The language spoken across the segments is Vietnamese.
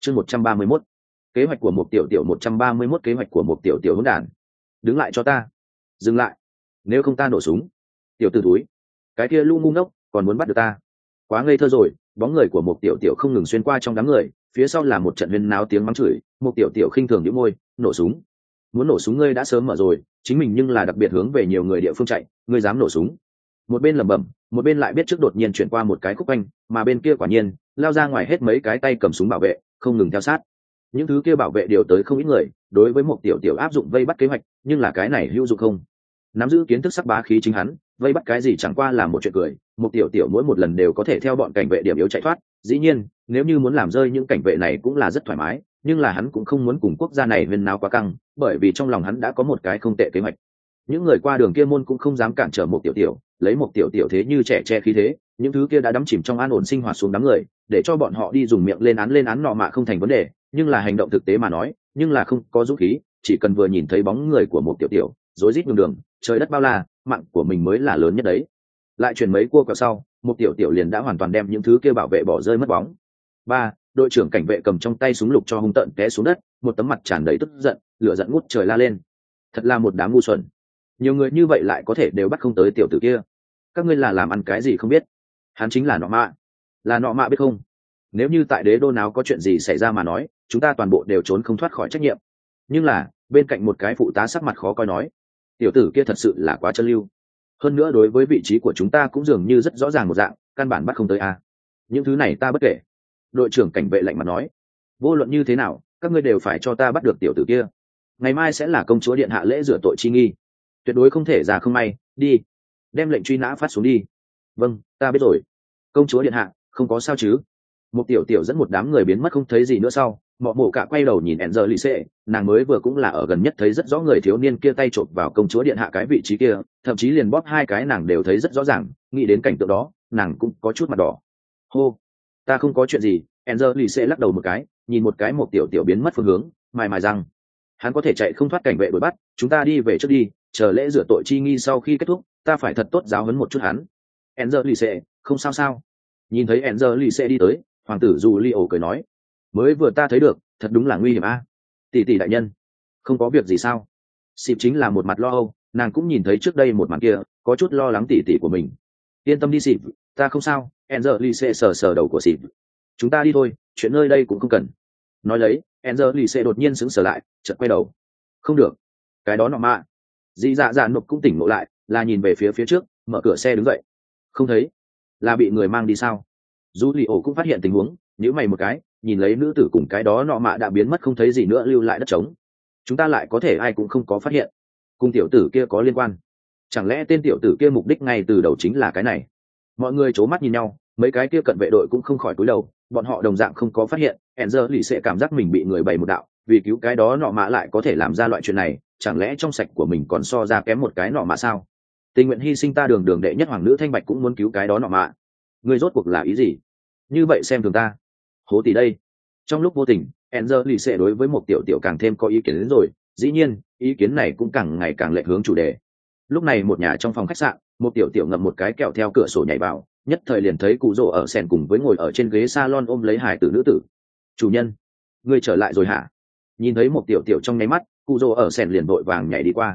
chương 131. Kế hoạch của một tiểu tiểu 131 kế hoạch của một tiểu tiểu hỗn đản. Đứng lại cho ta. Dừng lại. Nếu không ta nổ súng. Tiểu tử túi. Cái kia lu ngu ngốc, còn muốn bắt được ta. Quá ngây thơ rồi, bóng người của một tiểu tiểu không ngừng xuyên qua trong đám người, phía sau là một trận huyên náo tiếng mắng chửi, một tiểu tiểu khinh thường nhíu môi, nổ súng. Muốn nổ súng ngươi đã sớm mở rồi, chính mình nhưng là đặc biệt hướng về nhiều người địa phương chạy, ngươi dám nổ súng. Một bên lẩm bẩm, một bên lại biết trước đột nhiên chuyển qua một cái khúc quanh, mà bên kia quả nhiên lao ra ngoài hết mấy cái tay cầm súng bảo vệ, không ngừng theo sát. Những thứ kia bảo vệ điều tới không ít người, đối với một tiểu tiểu áp dụng vây bắt kế hoạch, nhưng là cái này hữu dụng không? Nắm giữ kiến thức sắc bá khí chính hắn, vây bắt cái gì chẳng qua là một chuyện cười, một tiểu tiểu mỗi một lần đều có thể theo bọn cảnh vệ điểm yếu chạy thoát. Dĩ nhiên, nếu như muốn làm rơi những cảnh vệ này cũng là rất thoải mái, nhưng là hắn cũng không muốn cùng quốc gia này huyên náo quá căng, bởi vì trong lòng hắn đã có một cái không tệ kế hoạch. Những người qua đường kia môn cũng không dám cản trở một tiểu tiểu, lấy một tiểu tiểu thế như trẻ che khí thế, những thứ kia đã đắm chìm trong an ổn sinh hoạt xuống đám người, để cho bọn họ đi dùng miệng lên án nọ mạ không thành vấn đề, nhưng là hành động thực tế mà nói, nhưng là không có dũng khí, chỉ cần vừa nhìn thấy bóng người của một tiểu tiểu, rối rít đường, trời đất bao la, mạng của mình mới là lớn nhất đấy. Lại chuyển mấy cua quẹo sau, một tiểu tiểu liền đã hoàn toàn đem những thứ kia bảo vệ bỏ rơi mất bóng. Ba, đội trưởng cảnh vệ cầm trong tay súng lục cho hung tợn té xuống đất, một tấm mặt tràn đầy tức giận, lửa giận ngút trời la lên. Thật là một đám ngu xuẩn. Nhiều người như vậy lại có thể đều bắt không tới tiểu tử kia. Các ngươi là làm ăn cái gì không biết? Hắn chính là nọ mạ. Là nọ mạ biết không? Nếu như tại đế đô nào có chuyện gì xảy ra mà nói, chúng ta toàn bộ đều trốn không thoát khỏi trách nhiệm. Nhưng là, bên cạnh một cái phụ tá sắc mặt khó coi nói, tiểu tử kia thật sự là quá chân lưu. Hơn nữa đối với vị trí của chúng ta cũng dường như rất rõ ràng một dạng, căn bản bắt không tới a. Những thứ này ta bất kể. Đội trưởng cảnh vệ lạnh mặt nói, vô luận như thế nào, các ngươi đều phải cho ta bắt được tiểu tử kia. Ngày mai sẽ là công chúa điện hạ lễ rửa tội chi nghi, tuyệt đối không thể ra không may. Đi, đem lệnh truy nã phát xuống đi. Vâng, ta biết rồi. Công chúa điện hạ, không có sao chứ? Một tiểu tiểu dẫn một đám người biến mất không thấy gì nữa sau, mọ mổ cả quay đầu nhìn Angelique, nàng mới vừa cũng là ở gần nhất thấy rất rõ người thiếu niên kia tay chộp vào công chúa điện hạ cái vị trí kia, thậm chí liền bóp hai cái nàng đều thấy rất rõ ràng, nghĩ đến cảnh tượng đó, nàng cũng có chút mặt đỏ. Hô, ta không có chuyện gì. Angelique lắc đầu một cái, nhìn một cái một tiểu tiểu biến mất phương hướng, mài răng. Hắn có thể chạy không thoát cảnh vệ đuổi bắt, chúng ta đi về trước đi, chờ lễ rửa tội chi nghi sau khi kết thúc, ta phải thật tốt giáo huấn một chút hắn. Angelique, không sao sao. Nhìn thấy Angelique đi tới, hoàng tử Julio cười nói, mới vừa ta thấy được, thật đúng là nguy hiểm a. Tỷ tỷ đại nhân, không có việc gì sao? Xịp chính là một mặt lo âu, nàng cũng nhìn thấy trước đây một màn kia, có chút lo lắng tỷ tỷ của mình. Yên tâm đi Xịp, ta không sao. Angelique sờ đầu của Xịp. Chúng ta đi thôi, chuyện nơi đây cũng không cần. Nói lấy, Angelique đột nhiên sững sờ lại, chợt quay đầu. Không được, cái đó nọ mạ. Dì dạ nộp cũng tỉnh ngộ lại, là nhìn về phía trước, mở cửa xe đứng dậy. Không thấy, là bị người mang đi sao? Julio cũng phát hiện tình huống, nhíu mày một cái, nhìn lấy nữ tử cùng cái đó nọ mạ đã biến mất không thấy gì nữa lưu lại đất trống. Chúng ta lại có thể ai cũng không có phát hiện, cùng tiểu tử kia có liên quan. Chẳng lẽ tên tiểu tử kia mục đích ngay từ đầu chính là cái này? Mọi người c mắt nhìn nhau, mấy cái kia cận vệ đội cũng không khỏi cúi đầu, bọn họ đồng dạng không có phát hiện. Angelique sẽ cảm giác mình bị người bày một đạo, vì cứu cái đó nọ mạ lại có thể làm ra loại chuyện này, chẳng lẽ trong sạch của mình còn so ra kém một cái nọ mạ sao? Tình nguyện hy sinh ta đường đệ nhất hoàng nữ thanh bạch cũng muốn cứu cái đó nọ mạ. Ngươi rốt cuộc là ý gì? Như vậy xem thường ta. Hố tỷ đây. Trong lúc vô tình, Angelique đối với một tiểu tiểu càng thêm có ý kiến đến rồi, dĩ nhiên, ý kiến này cũng càng ngày càng lệch hướng chủ đề. Lúc này một nhà trong phòng khách sạn, một tiểu tiểu ngậm một cái kẹo theo cửa sổ nhảy vào, nhất thời liền thấy cụ rồ ở sen cùng với ngồi ở trên ghế salon ôm lấy hài tử nữ tử. Chủ nhân, ngươi trở lại rồi hả? Nhìn thấy một tiểu tiểu trong nháy mắt, cụ rồ ở sen liền vội vàng nhảy đi qua.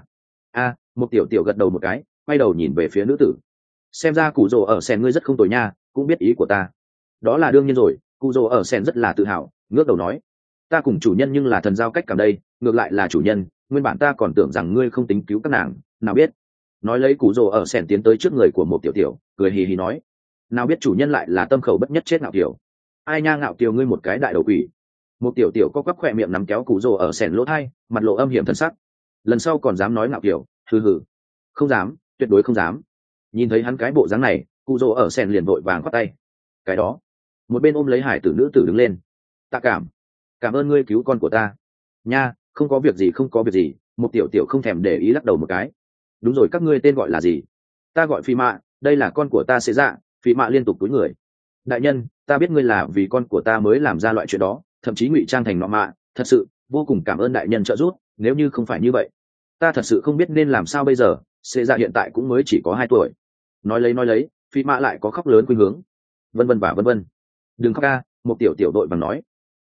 Một tiểu tiểu gật đầu một cái, quay đầu nhìn về phía nữ tử. Xem ra cụ rồ ở sen ngươi rất không tồi nha, cũng biết ý của ta. Đó là đương nhiên rồi. Cụ rồ ở sen rất là tự hào, ngước đầu nói, ta cùng chủ nhân nhưng là thần giao cách cảm đây, ngược lại là chủ nhân, nguyên bản ta còn tưởng rằng ngươi không tính cứu các nàng, nào biết. Nói lấy cụ rồ ở sen tiến tới trước người của một tiểu tiểu, cười hì hì nói, nào biết chủ nhân lại là tâm khẩu bất nhất chết Ngạo Kiều. Ai nha Ngạo Kiều ngươi một cái đại đầu quỷ. Một tiểu tiểu co quắp khỏe miệng nắm kéo cụ rồ ở sen lỗ thai, mặt lộ âm hiểm thân sắc. Lần sau còn dám nói Ngạo Kiều, hừ. Không dám, tuyệt đối không dám. Nhìn thấy hắn cái bộ dáng này, cụ rồ ở sen liền vội vàng khoát tay. Cái đó, một bên ôm lấy hải tử nữ tử đứng lên. Tạ cảm ơn ngươi cứu con của ta nha. Không có việc gì, không có việc gì. Một tiểu tiểu không thèm để ý lắc đầu một cái. Đúng rồi, các ngươi tên gọi là gì? Ta gọi Phi Mạ, đây là con của ta. Sẽ dạ. Phi Mạ liên tục cúi người. Đại nhân, ta biết ngươi là vì con của ta mới làm ra loại chuyện đó, thậm chí ngụy trang thành nọ mạ, thật sự vô cùng cảm ơn đại nhân trợ giúp, nếu như không phải như vậy ta thật sự không biết nên làm sao bây giờ. Sẽ dạ hiện tại cũng mới chỉ có 2 tuổi. Nói lấy, Phi Mạ lại có khóc lớn khuynh hướng. Vân vân. Đừng khóc ca. Một tiểu tiểu đội bằng nói.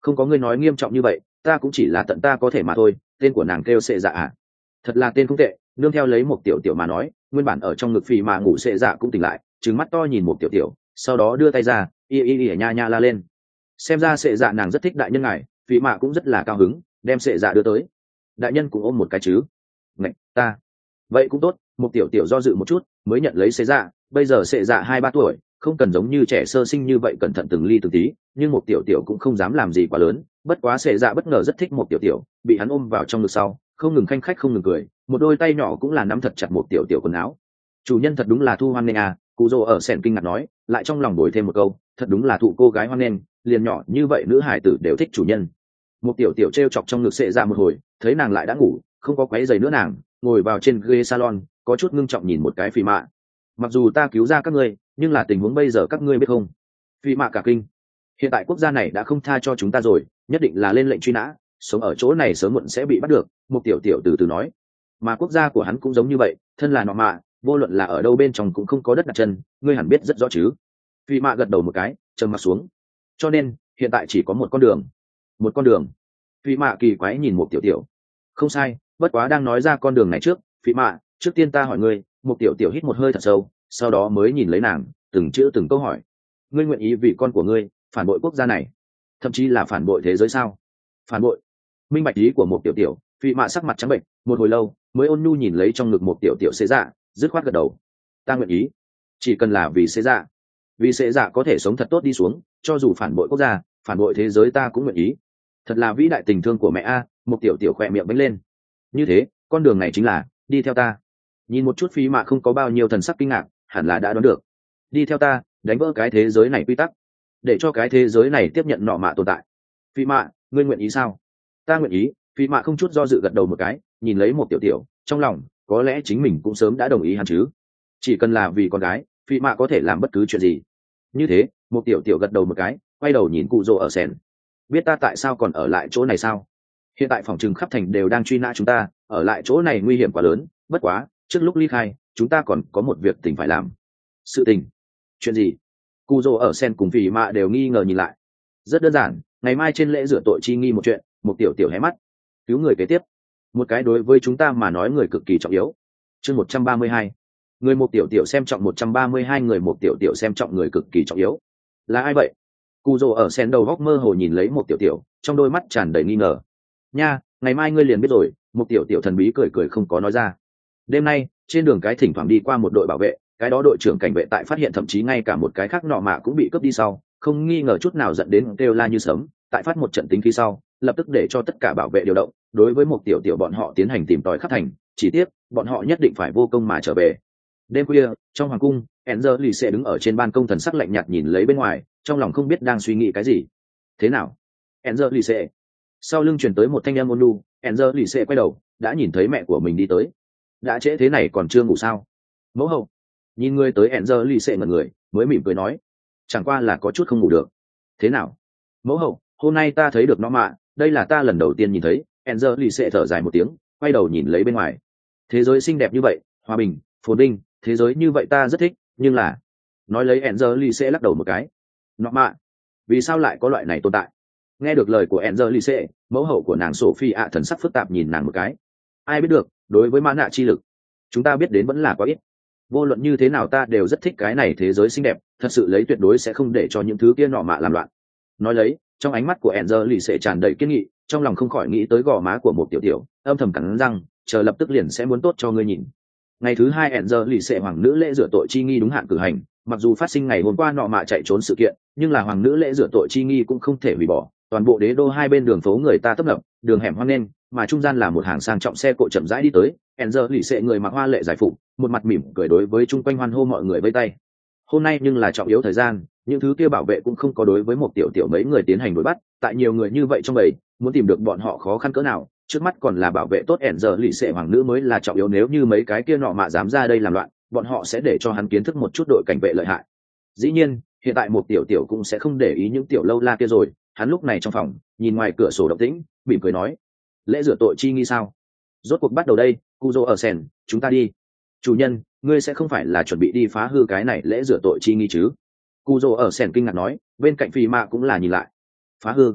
Không có ngươi nói nghiêm trọng như vậy, ta cũng chỉ là tận ta có thể mà thôi. Tên của nàng kêu Sệ Dạ à? Thật là tên không tệ. Nương theo lấy một tiểu tiểu mà nói, nguyên bản ở trong ngực phì mạ ngủ Sệ Dạ cũng tỉnh lại, trừng mắt to nhìn một tiểu tiểu, sau đó đưa tay ra, nha nha la lên. Xem ra Sệ Dạ nàng rất thích đại nhân ngài, phì mạ cũng rất là cao hứng, đem Sệ Dạ đưa tới. Đại nhân cũng ôm một cái chứ? Ngạch, ta. Vậy cũng tốt. Một tiểu tiểu do dự một chút, mới nhận lấy Sệ Dạ. Bây giờ Sệ Dạ 2-3 tuổi, không cần giống như trẻ sơ sinh như vậy cẩn thận từng ly từng tí, nhưng một tiểu tiểu cũng không dám làm gì quá lớn. Bất quá Sệ Dạ bất ngờ rất thích một tiểu tiểu, bị hắn ôm vào trong ngực sau, không ngừng khanh khách không ngừng cười, một đôi tay nhỏ cũng là nắm thật chặt một tiểu tiểu quần áo. Chủ nhân thật đúng là thu hoan nghênh à? Cụ Dô ở sèn kinh ngạc nói, lại trong lòng đổi thêm một câu, thật đúng là thụ cô gái hoan nghênh, liền nhỏ như vậy nữ hải tử đều thích chủ nhân. Một tiểu tiểu treo chọc trong ngực Sệ Dạ một hồi, thấy nàng lại đã ngủ, không có quấy giày nữa nàng, ngồi vào trên ghế salon, có chút ngưng trọng nhìn một cái Phi Mạ. Mặc dù ta cứu ra các ngươi, nhưng là tình huống bây giờ các ngươi biết không? Phi Mạ cả kinh. Hiện tại quốc gia này đã không tha cho chúng ta rồi, nhất định là lên lệnh truy nã, sống ở chỗ này sớm muộn sẽ bị bắt được. Một tiểu tiểu từ từ nói. Mà quốc gia của hắn cũng giống như vậy, thân là nọ mạ, vô luận là ở đâu bên trong cũng không có đất đặt chân, ngươi hẳn biết rất rõ chứ? Phi Mạ gật đầu một cái, trầm mặt xuống. Cho nên hiện tại chỉ có một con đường. Một con đường? Phi Mạ kỳ quái nhìn một tiểu tiểu. Không sai, bất quá đang nói ra con đường này trước, Phi Mạ, trước tiên ta hỏi ngươi. Một tiểu tiểu hít một hơi thật sâu, sau đó mới nhìn lấy nàng, từng chữ từng câu hỏi. Ngươi nguyện ý vì con của ngươi phản bội quốc gia này, thậm chí là phản bội thế giới sao? Phản bội? Minh bạch ý của một tiểu tiểu. Phi Mạ sắc mặt trắng bệnh, một hồi lâu mới ôn nhu nhìn lấy trong ngực một tiểu tiểu Sệ Dạ, dứt khoát gật đầu. Ta nguyện ý, chỉ cần là vì Sệ Dạ, vì Sệ Dạ có thể sống thật tốt đi xuống, cho dù phản bội quốc gia, phản bội thế giới ta cũng nguyện ý. Thật là vĩ đại tình thương của mẹ a. Một tiểu tiểu khỏe miệng bánh lên. Như thế con đường này chính là đi theo ta. Nhìn một chút Phi Mạ không có bao nhiêu thần sắc kinh ngạc, hẳn là đã đoán được. Đi theo ta, đánh vỡ cái thế giới này quy tắc, để cho cái thế giới này tiếp nhận nọ mạ tồn tại. Phi Mạ, ngươi nguyện ý sao? Ta nguyện ý. Phi Mạ không chút do dự gật đầu một cái, nhìn lấy một tiểu tiểu, trong lòng có lẽ chính mình cũng sớm đã đồng ý hắn chứ. Chỉ cần là vì con gái, Phi Mạ có thể làm bất cứ chuyện gì. Như thế một tiểu tiểu gật đầu một cái, quay đầu nhìn cụ Dô ở sèn. Biết ta tại sao còn ở lại chỗ này sao? Hiện tại phòng trừng khắp thành đều đang truy nã chúng ta, ở lại chỗ này nguy hiểm quá lớn. Bất quá trước lúc ly khai, chúng ta còn có một việc tình phải làm. Sự tình? Chuyện gì? Cụ Dô ở sen cùng Phi Mạ đều nghi ngờ nhìn lại. Rất đơn giản, ngày mai trên lễ rửa tội chi nghi một chuyện. Một tiểu tiểu hé mắt. Cứu người kế tiếp, một cái đối với chúng ta mà nói người cực kỳ trọng yếu. Chương 132. Người một tiểu tiểu xem trọng 132 người một tiểu tiểu xem trọng người cực kỳ trọng yếu. Là ai vậy? Cụ Dô ở sen đầu góc mơ hồ nhìn lấy một tiểu tiểu, trong đôi mắt tràn đầy nghi ngờ. Nha, ngày mai ngươi liền biết rồi. Một tiểu tiểu thần bí cười cười không có nói ra. Đêm nay trên đường cái thỉnh thoảng đi qua một đội bảo vệ, cái đó đội trưởng cảnh vệ tại phát hiện thậm chí ngay cả một cái khác nọ mạ cũng bị cướp đi sau, không nghi ngờ chút nào dẫn đến kêu la như sớm. Tại phát một trận tính khí sau, lập tức để cho tất cả bảo vệ điều động, đối với một tiểu tiểu bọn họ tiến hành tìm tòi khắp thành. Chỉ tiếc bọn họ nhất định phải vô công mà trở về. Đêm khuya trong hoàng cung, Enzer lì sẽ đứng ở trên ban công, thần sắc lạnh nhạt nhìn lấy bên ngoài, trong lòng không biết đang suy nghĩ cái gì. Thế nào? Enzer lì sẽ. Sau lưng truyền tới một thanh âm ôn nhu. Enzer lì sẽ quay đầu, đã nhìn thấy mẹ của mình đi tới. Đã trễ thế này còn chưa ngủ sao? Mẫu hậu. Nhìn người tới, Enzer lì sẽ ngẩn người, mới mỉm cười nói, chẳng qua là có chút không ngủ được. Thế nào? Mẫu hậu, hôm nay ta thấy được nó mạ, đây là ta lần đầu tiên nhìn thấy. Enzer lì sẽ thở dài một tiếng, quay đầu nhìn lấy bên ngoài. Thế giới xinh đẹp như vậy, hòa bình, phồn vinh, thế giới như vậy ta rất thích, nhưng là... Nói lấy Enzer lì sẽ lắc đầu một cái. Nó mạ, vì sao lại có loại này tồn tại? Nghe được lời của Enzer lì sẽ, mẫu hậu của nàng Sophie ạ thần sắc phức tạp nhìn nàng một cái. Ai biết được, đối với mã nạ chi lực, chúng ta biết đến vẫn là quá ít. Vô luận như thế nào ta đều rất thích cái này thế giới xinh đẹp, thật sự lấy tuyệt đối sẽ không để cho những thứ kia nọ mạ làm loạn. Nói lấy, trong ánh mắt của Enzer lì sẽ tràn đầy kiên nghị, trong lòng không khỏi nghĩ tới gò má của một tiểu tiểu, âm thầm cắn răng, chờ lập tức liền sẽ muốn tốt cho ngươi nhìn. Ngày thứ hai Enzer lì sẽ hoàng nữ lễ rửa tội chi nghi đúng hạn cử hành, mặc dù phát sinh ngày hôm qua nọ mạ chạy trốn sự kiện, nhưng là hoàng nữ lễ rửa tội chi nghi cũng không thể hủy bỏ. Toàn bộ đế đô hai bên đường phố người ta tấp nập, đường hẻm hoang nên, mà trung gian là một hàng sang trọng xe cộ chậm rãi đi tới. Enzer lì sẽ người mặc hoa lệ giải phục, một mặt mỉm cười đối với chung quanh hoan hô mọi người vây tay. Hôm nay nhưng là trọng yếu thời gian, những thứ kia bảo vệ cũng không có đối với một tiểu tiểu mấy người tiến hành đuổi bắt, tại nhiều người như vậy trong bầy, muốn tìm được bọn họ khó khăn cỡ nào. Trước mắt còn là bảo vệ tốt Enzer lì sẽ hoàng nữ mới là trọng yếu, nếu như mấy cái kia nọ mạ dám ra đây làm loạn, bọn họ sẽ để cho hắn kiến thức một chút đội cảnh vệ lợi hại. Dĩ nhiên hiện tại một tiểu tiểu cũng sẽ không để ý những tiểu lâu la kia rồi. Hắn lúc này trong phòng nhìn ngoài cửa sổ động tĩnh, mỉm cười nói, lễ rửa tội chi nghi sao? Rốt cuộc bắt đầu đây. Cujo ở sen, chúng ta đi. Chủ nhân, ngươi sẽ không phải là chuẩn bị đi phá hư cái này lễ rửa tội chi nghi chứ? Cujo ở sen kinh ngạc nói, bên cạnh Phi Mạ cũng là nhìn lại. Phá hư?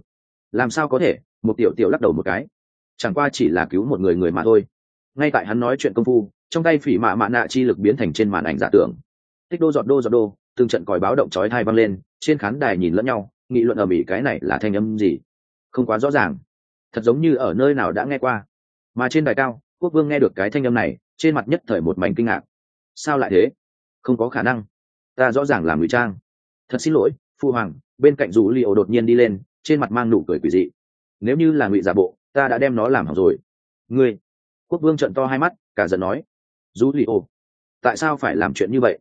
Làm sao có thể? Một tiểu tiểu lắc đầu một cái. Chẳng qua chỉ là cứu một người mà thôi. Ngay tại hắn nói chuyện công phu, trong tay phỉ mạ mạ nạ chi lực biến thành trên màn ảnh giả tưởng. Tích đô giọt đô giọt đô, từng trận còi báo động chói tai vang lên, trên khán đài nhìn lẫn nhau, nghị luận ầm ĩ cái này là thanh âm gì? Không quá rõ ràng, thật giống như ở nơi nào đã nghe qua. Mà trên đài cao, quốc vương nghe được cái thanh âm này, trên mặt nhất thời một mảnh kinh ngạc. Sao lại thế? Không có khả năng, ta rõ ràng là ngụy trang. Thật xin lỗi, phu hoàng. Bên cạnh dù li ổ đột nhiên đi lên, trên mặt mang nụ cười quỷ dị. Nếu như là ngụy giả bộ, ta đã đem nó làm hỏng rồi. Ngươi! Quốc vương trợn to hai mắt, cả giận nói. Dù li ổ, tại sao phải làm chuyện như vậy?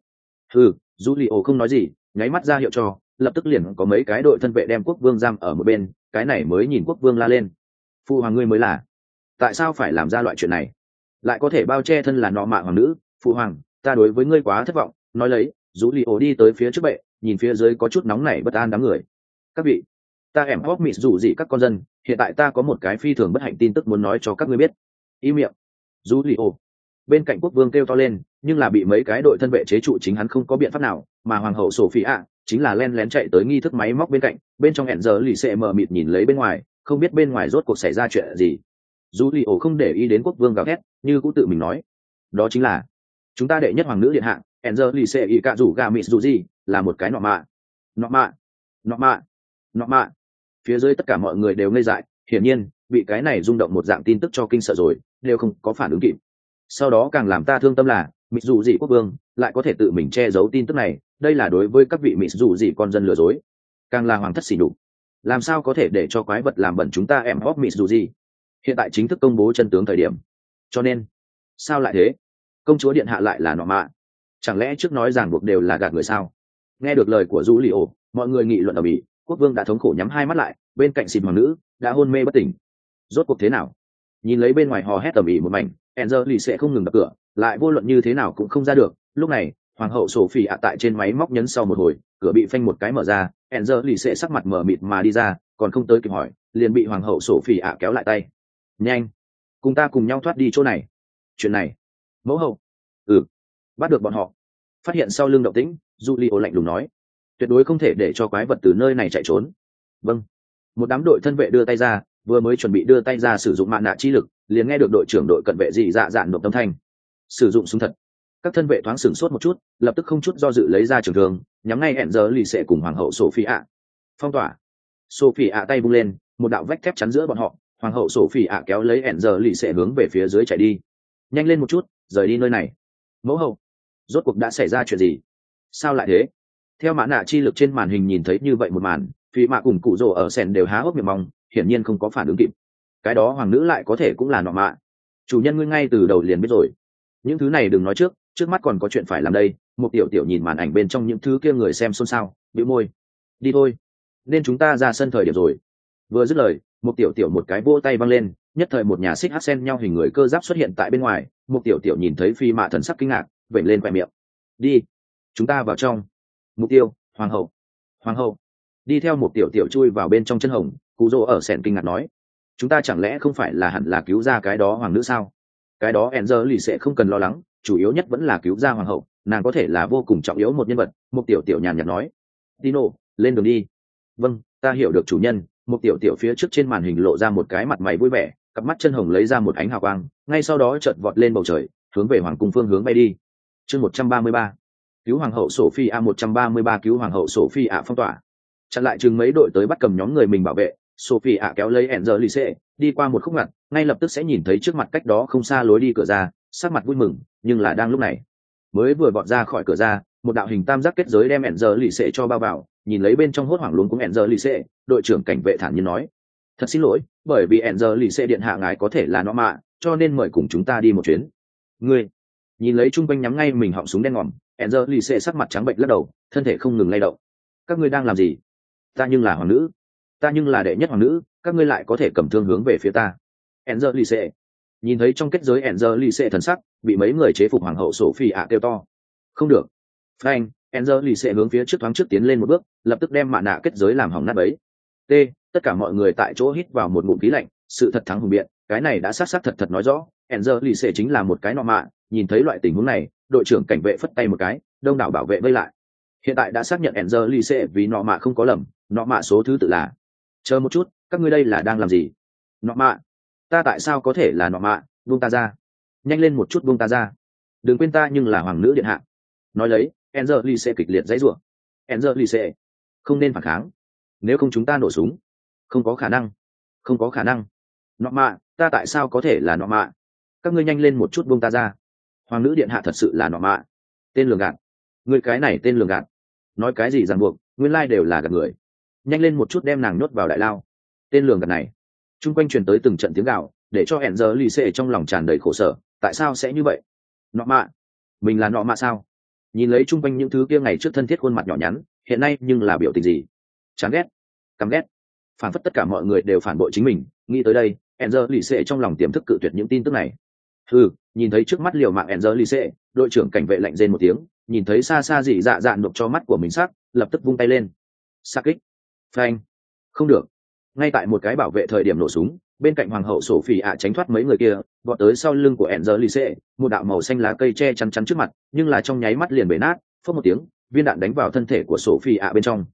Dù li ổ không nói gì, nháy mắt ra hiệu cho, lập tức liền có mấy cái đội thân vệ đem quốc vương giam ở một bên, cái này mới nhìn quốc vương la lên. Phu hoàng ngươi mới là, tại sao phải làm ra loại chuyện này, lại có thể bao che thân là nọ mạ hoàng nữ? Phụ hoàng, ta đối với ngươi quá thất vọng. Nói lấy, dù li ổ đi tới phía trước bệ, nhìn phía dưới có chút nóng nảy bất an đám người. Các vị, ta ẻm hóc mịt dù gì các con dân, hiện tại ta có một cái phi thường bất hạnh tin tức muốn nói cho các ngươi biết. Im miệng. Dù li ổ. Bên cạnh quốc vương kêu to lên, nhưng là bị mấy cái đội thân vệ chế trụ, chính hắn không có biện pháp nào. Mà hoàng hậu Sophia chính là len lén chạy tới nghi thức máy móc bên cạnh, bên trong hẹn giờ lì xệ mờ mịt nhìn lấy bên ngoài, không biết bên ngoài rốt cuộc xảy ra chuyện gì. Dù li ổ không để ý đến quốc vương gào thét, như cũng tự mình nói, đó chính là chúng ta đệ nhất hoàng nữ điện hạ hẹn giờ lì xệ y cạ rủ gà mịt dù gì là một cái nọ mạ. Nọ mạ, nọ mạ, nọ mạ. Phía dưới tất cả mọi người đều ngây dại, hiển nhiên bị cái này rung động một dạng tin tức cho kinh sợ rồi, đều không có phản ứng kịp. Sau đó càng làm ta thương tâm là mịt dù gì quốc vương lại có thể tự mình che giấu tin tức này, đây là đối với các vị mịt dù gì con dân lừa dối, càng là hoàng thất xỉ nhục. Làm sao có thể để cho quái vật làm bẩn chúng ta em hóc mịt dù gì? Hiện tại chính thức công bố chân tướng thời điểm, cho nên sao lại thế? Công chúa điện hạ lại là nọ mạ? Chẳng lẽ trước nói ràng buộc đều là gạt người sao? Nghe được lời của Du Li ổ, mọi người nghị luận ở mỹ. Quốc vương đã thống khổ nhắm hai mắt lại, bên cạnh xịt hoàng nữ đã hôn mê bất tỉnh. Rốt cuộc thế nào? Nhìn lấy bên ngoài hò hét tầm ĩ một mảnh, Angel sẽ không ngừng đập cửa, lại vô luận như thế nào cũng không ra được. Lúc này, hoàng hậu Sophie tại trên máy móc nhấn sau một hồi, cửa bị phanh một cái mở ra, Angel sẽ sắc mặt mờ mịt mà đi ra, còn không tới kịp hỏi, liền bị hoàng hậu Sophie kéo lại tay. Nhanh, cùng ta cùng nhau thoát đi chỗ này. Chuyện này, mẫu hậu. Bắt được bọn họ. Phát hiện sau lưng động tĩnh, Julio lạnh lùng nói, tuyệt đối không thể để cho quái vật từ nơi này chạy trốn. Vâng. Một đám đội thân vệ đưa tay ra, vừa mới chuẩn bị đưa tay ra sử dụng mạn nạ chi lực, liền nghe được đội trưởng đội cận vệ dị dạ dạn nộp âm thanh. Sử dụng súng thật. Các thân vệ thoáng sửng sốt một chút, lập tức không chút do dự lấy ra trường thương, nhắm ngay hẹn giờ lì xệ cùng hoàng hậu Sophia. Phong tỏa. Sophia tay vung lên, một đạo vách thép chắn giữa bọn họ, hoàng hậu Sophia kéo lấy hẹn giờ lì xệ hướng về phía dưới chạy đi. Nhanh lên một chút, rời đi nơi này. Mẫu hậu, rốt cuộc đã xảy ra chuyện gì? Sao lại thế? Theo mã nạ chi lực trên màn hình nhìn thấy như vậy một màn, phi mạ cùng cụ rồ ở sèn đều há hốc miệng mong, hiển nhiên không có phản ứng kịp. Cái đó hoàng nữ lại có thể cũng là nọ mạ? Chủ nhân ngươi ngay từ đầu liền biết rồi. Những thứ này đừng nói trước mắt còn có chuyện phải làm đây. Một tiểu tiểu nhìn màn ảnh bên trong những thứ kia người xem xôn xao, bĩu môi. Đi thôi, nên chúng ta ra sân thời điểm rồi. Vừa dứt lời, một tiểu tiểu một cái vỗ tay văng lên, nhất thời một nhà xích hát sen nhau hình người cơ giáp xuất hiện tại bên ngoài. Một tiểu tiểu nhìn thấy phi mạ thần sắc kinh ngạc, vểnh lên khoe miệng. Đi, chúng ta vào trong. Mục tiêu, hoàng hậu. Đi theo một tiểu tiểu chui vào bên trong chân hồng, cụ rỗ ở sèn kinh ngạc nói, chúng ta chẳng lẽ không phải là hẳn là cứu ra cái đó hoàng nữ sao? Cái đó Enzer lì sẽ không cần lo lắng, chủ yếu nhất vẫn là cứu ra hoàng hậu, nàng có thể là vô cùng trọng yếu một nhân vật. Một tiểu tiểu nhàn nhạt nói, Dino, lên đường đi. Vâng, ta hiểu được chủ nhân. Một tiểu tiểu phía trước trên màn hình lộ ra một cái mặt mày vui vẻ, cặp mắt chân hồng lấy ra một ánh hào quang, ngay sau đó chợt vọt lên bầu trời, hướng về hoàng cung phương hướng bay đi. Chương 133, cứu hoàng hậu Sophia. 133 cứu hoàng hậu Sophia phong tỏa. Chặn lại chừng mấy đội tới bắt cầm nhóm người mình bảo vệ. Sophia kéo lấy Angelique đi qua một khúc ngặt, ngay lập tức sẽ nhìn thấy trước mặt cách đó không xa lối đi cửa ra, sắc mặt vui mừng. Nhưng là đang lúc này, mới vừa vọt ra khỏi cửa ra, một đạo hình tam giác kết giới đem Angelique cho bao vào. Nhìn lấy bên trong hốt hoảng luống cuống Angelique, đội trưởng cảnh vệ thản nhiên nói, thật xin lỗi, bởi vì Angelique điện hạ ngài có thể là nó mạ, cho nên mời cùng chúng ta đi một chuyến. Ngươi nhìn lấy chung quanh nhắm ngay mình họng súng đen ngòm, Angelique sắc mặt trắng bệch lắc đầu, thân thể không ngừng lay động. Các ngươi đang làm gì? Ta nhưng là hoàng nữ, ta nhưng là đệ nhất hoàng nữ, các ngươi lại có thể cầm thương hướng về phía ta? Angelique nhìn thấy trong kết giới Angelique thần sắc bị mấy người chế phục hoàng hậu Sophie kêu to, không được. Frank, Angelique hướng phía trước thoáng trước tiến lên một bước, lập tức đem mạn nạ kết giới làm hỏng nát bấy. Tất cả mọi người tại chỗ hít vào một ngụm khí lạnh, sự thật thắng hùng biện, cái này đã xác thật nói rõ, Angelique chính là một cái nọ mạ. Nhìn thấy loại tình huống này, đội trưởng cảnh vệ phất tay một cái, đông đảo bảo vệ vây lại. Hiện tại đã xác nhận Angelique vì nọ mạ không có lầm, nọ mạ số thứ tự là chờ một chút, các ngươi đây là đang làm gì? Nọ mạ, ta tại sao có thể là nọ mạ? Buông ta ra, nhanh lên một chút, buông ta ra, đừng quên ta nhưng là hoàng nữ điện hạ. Nói lấy Angelique kịch liệt dãy rủa. Angelique, không nên phản kháng, nếu không chúng ta nổ súng. Không có khả năng, không có khả năng. Nọ mạ, ta tại sao có thể là nọ mạ? Các ngươi nhanh lên một chút, buông ta ra, hoàng nữ điện hạ thật sự là nọ mạ. Tên lường gạt, người cái này tên lường gạt, nói cái gì ràng buộc, nguyên lai đều là gạt người. Nhanh lên một chút đem nàng nhốt vào đại lao. Tên lường gạt này. Trung quanh truyền tới từng trận tiếng gào, để cho Angelique trong lòng tràn đầy khổ sở. Tại sao sẽ như vậy? Nọ mạ, mình là nọ mạ sao? Nhìn lấy trung quanh những thứ kia ngày trước thân thiết khuôn mặt nhỏ nhắn, hiện nay nhưng là biểu tình gì? Chán ghét, căm ghét, phản phất tất cả mọi người đều phản bội chính mình. Nghĩ tới đây, Angelique trong lòng tiềm thức cự tuyệt những tin tức này. Nhìn thấy trước mắt liều mạng Angelique, đội trưởng cảnh vệ lạnh rên một tiếng, nhìn thấy xa xa dị dạ dạ nộp cho mắt của mình sắc, lập tức vung tay lên. Sa kích, phanh, không được. Ngay tại một cái bảo vệ thời điểm nổ súng, bên cạnh hoàng hậu Sophie ạ tránh thoát mấy người kia, vọt tới sau lưng của Angelique, một đạo màu xanh lá cây che chắn trước mặt, nhưng là trong nháy mắt liền bể nát, phốc một tiếng, viên đạn đánh vào thân thể của Sophie ạ bên trong.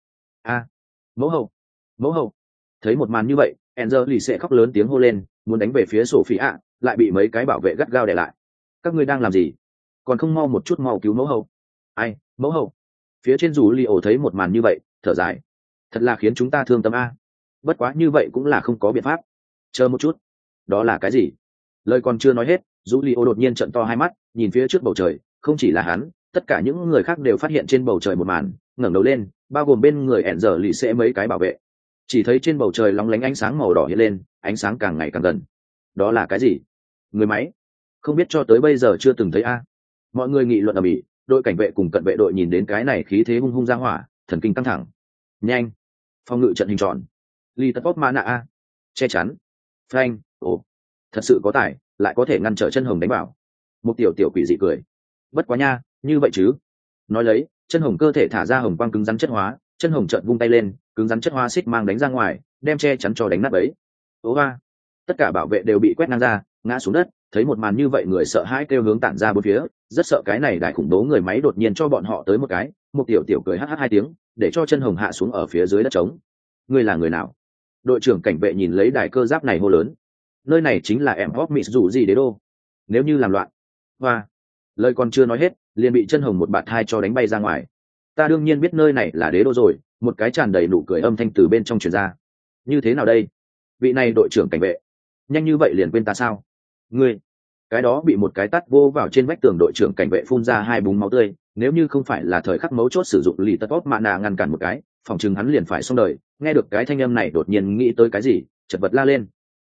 Mẫu hậu, mẫu hậu. Thấy một màn như vậy, Angelique khóc lớn tiếng hô lên, muốn đánh về phía Sophie ạ, lại bị mấy cái bảo vệ gắt gao đè lại. Các ngươi đang làm gì? Còn không mau một chút mau cứu mẫu hậu. Ai, mẫu hậu? Phía trên dù Leo thấy một màn như vậy, thở dài. Thật là khiến chúng ta thương tâm a. Bất quá như vậy cũng là không có biện pháp. Chờ một chút, đó là cái gì? Lời còn chưa nói hết, dù Leo đột nhiên trợn to hai mắt, nhìn phía trước bầu trời, không chỉ là hắn, tất cả những người khác đều phát hiện trên bầu trời một màn, ngẩng đầu lên, bao gồm bên người Angelique mấy cái bảo vệ. Chỉ thấy trên bầu trời lóng lánh ánh sáng màu đỏ hiện lên, ánh sáng càng ngày càng gần. Đó là cái gì? Người máy? Không biết cho tới bây giờ chưa từng thấy a. Mọi người nghị luận ầm ĩ, đội cảnh vệ cùng cận vệ đội nhìn đến cái này khí thế hung hung ra hỏa, thần kinh căng thẳng. Nhanh, phòng ngự trận hình tròn. Ly tất bóp mana a. Che chắn. Phanh, ồ, thật sự có tài, lại có thể ngăn trở chân hồng đánh vào. Một tiểu tiểu quỷ dị cười. Bất quá nha, như vậy chứ. Nói lấy, chân hồng cơ thể thả ra hồng quang cứng rắn chất hóa, chân hồng trợn vung tay lên, cứng rắn chất hóa xích mang đánh ra ngoài, đem che chắn cho đánh nát bấy. Ố ba, tất cả bảo vệ đều bị quét ngang ra, ngã xuống đất. Thấy một màn như vậy, người sợ hãi kêu hướng tản ra bốn phía, rất sợ cái này đại khủng bố người máy đột nhiên cho bọn họ tới một cái. Một tiểu tiểu cười hh hai tiếng, để cho chân hồng hạ xuống ở phía dưới đất trống. Ngươi là người nào? Đội trưởng cảnh vệ nhìn lấy đài cơ giáp này hô lớn. Nơi này chính là em hóc mịt dù gì đế đô. Nếu như làm loạn, hoa, lời còn chưa nói hết, liền bị chân hồng một bạt hai cho đánh bay ra ngoài. Ta đương nhiên biết nơi này là đế đô rồi. Một cái tràn đầy nụ cười âm thanh từ bên trong truyền ra. Như thế nào đây? Vị này đội trưởng cảnh vệ, nhanh như vậy liền quên ta sao? Ngươi, cái đó bị một cái tát vô vào trên vách tường, đội trưởng cảnh vệ phun ra hai búng máu tươi. Nếu như không phải là thời khắc mấu chốt sử dụng lì tất tốt mạ nạ ngăn cản một cái, phòng chừng hắn liền phải xong đời. Nghe được cái thanh âm này đột nhiên nghĩ tới cái gì, chật vật la lên.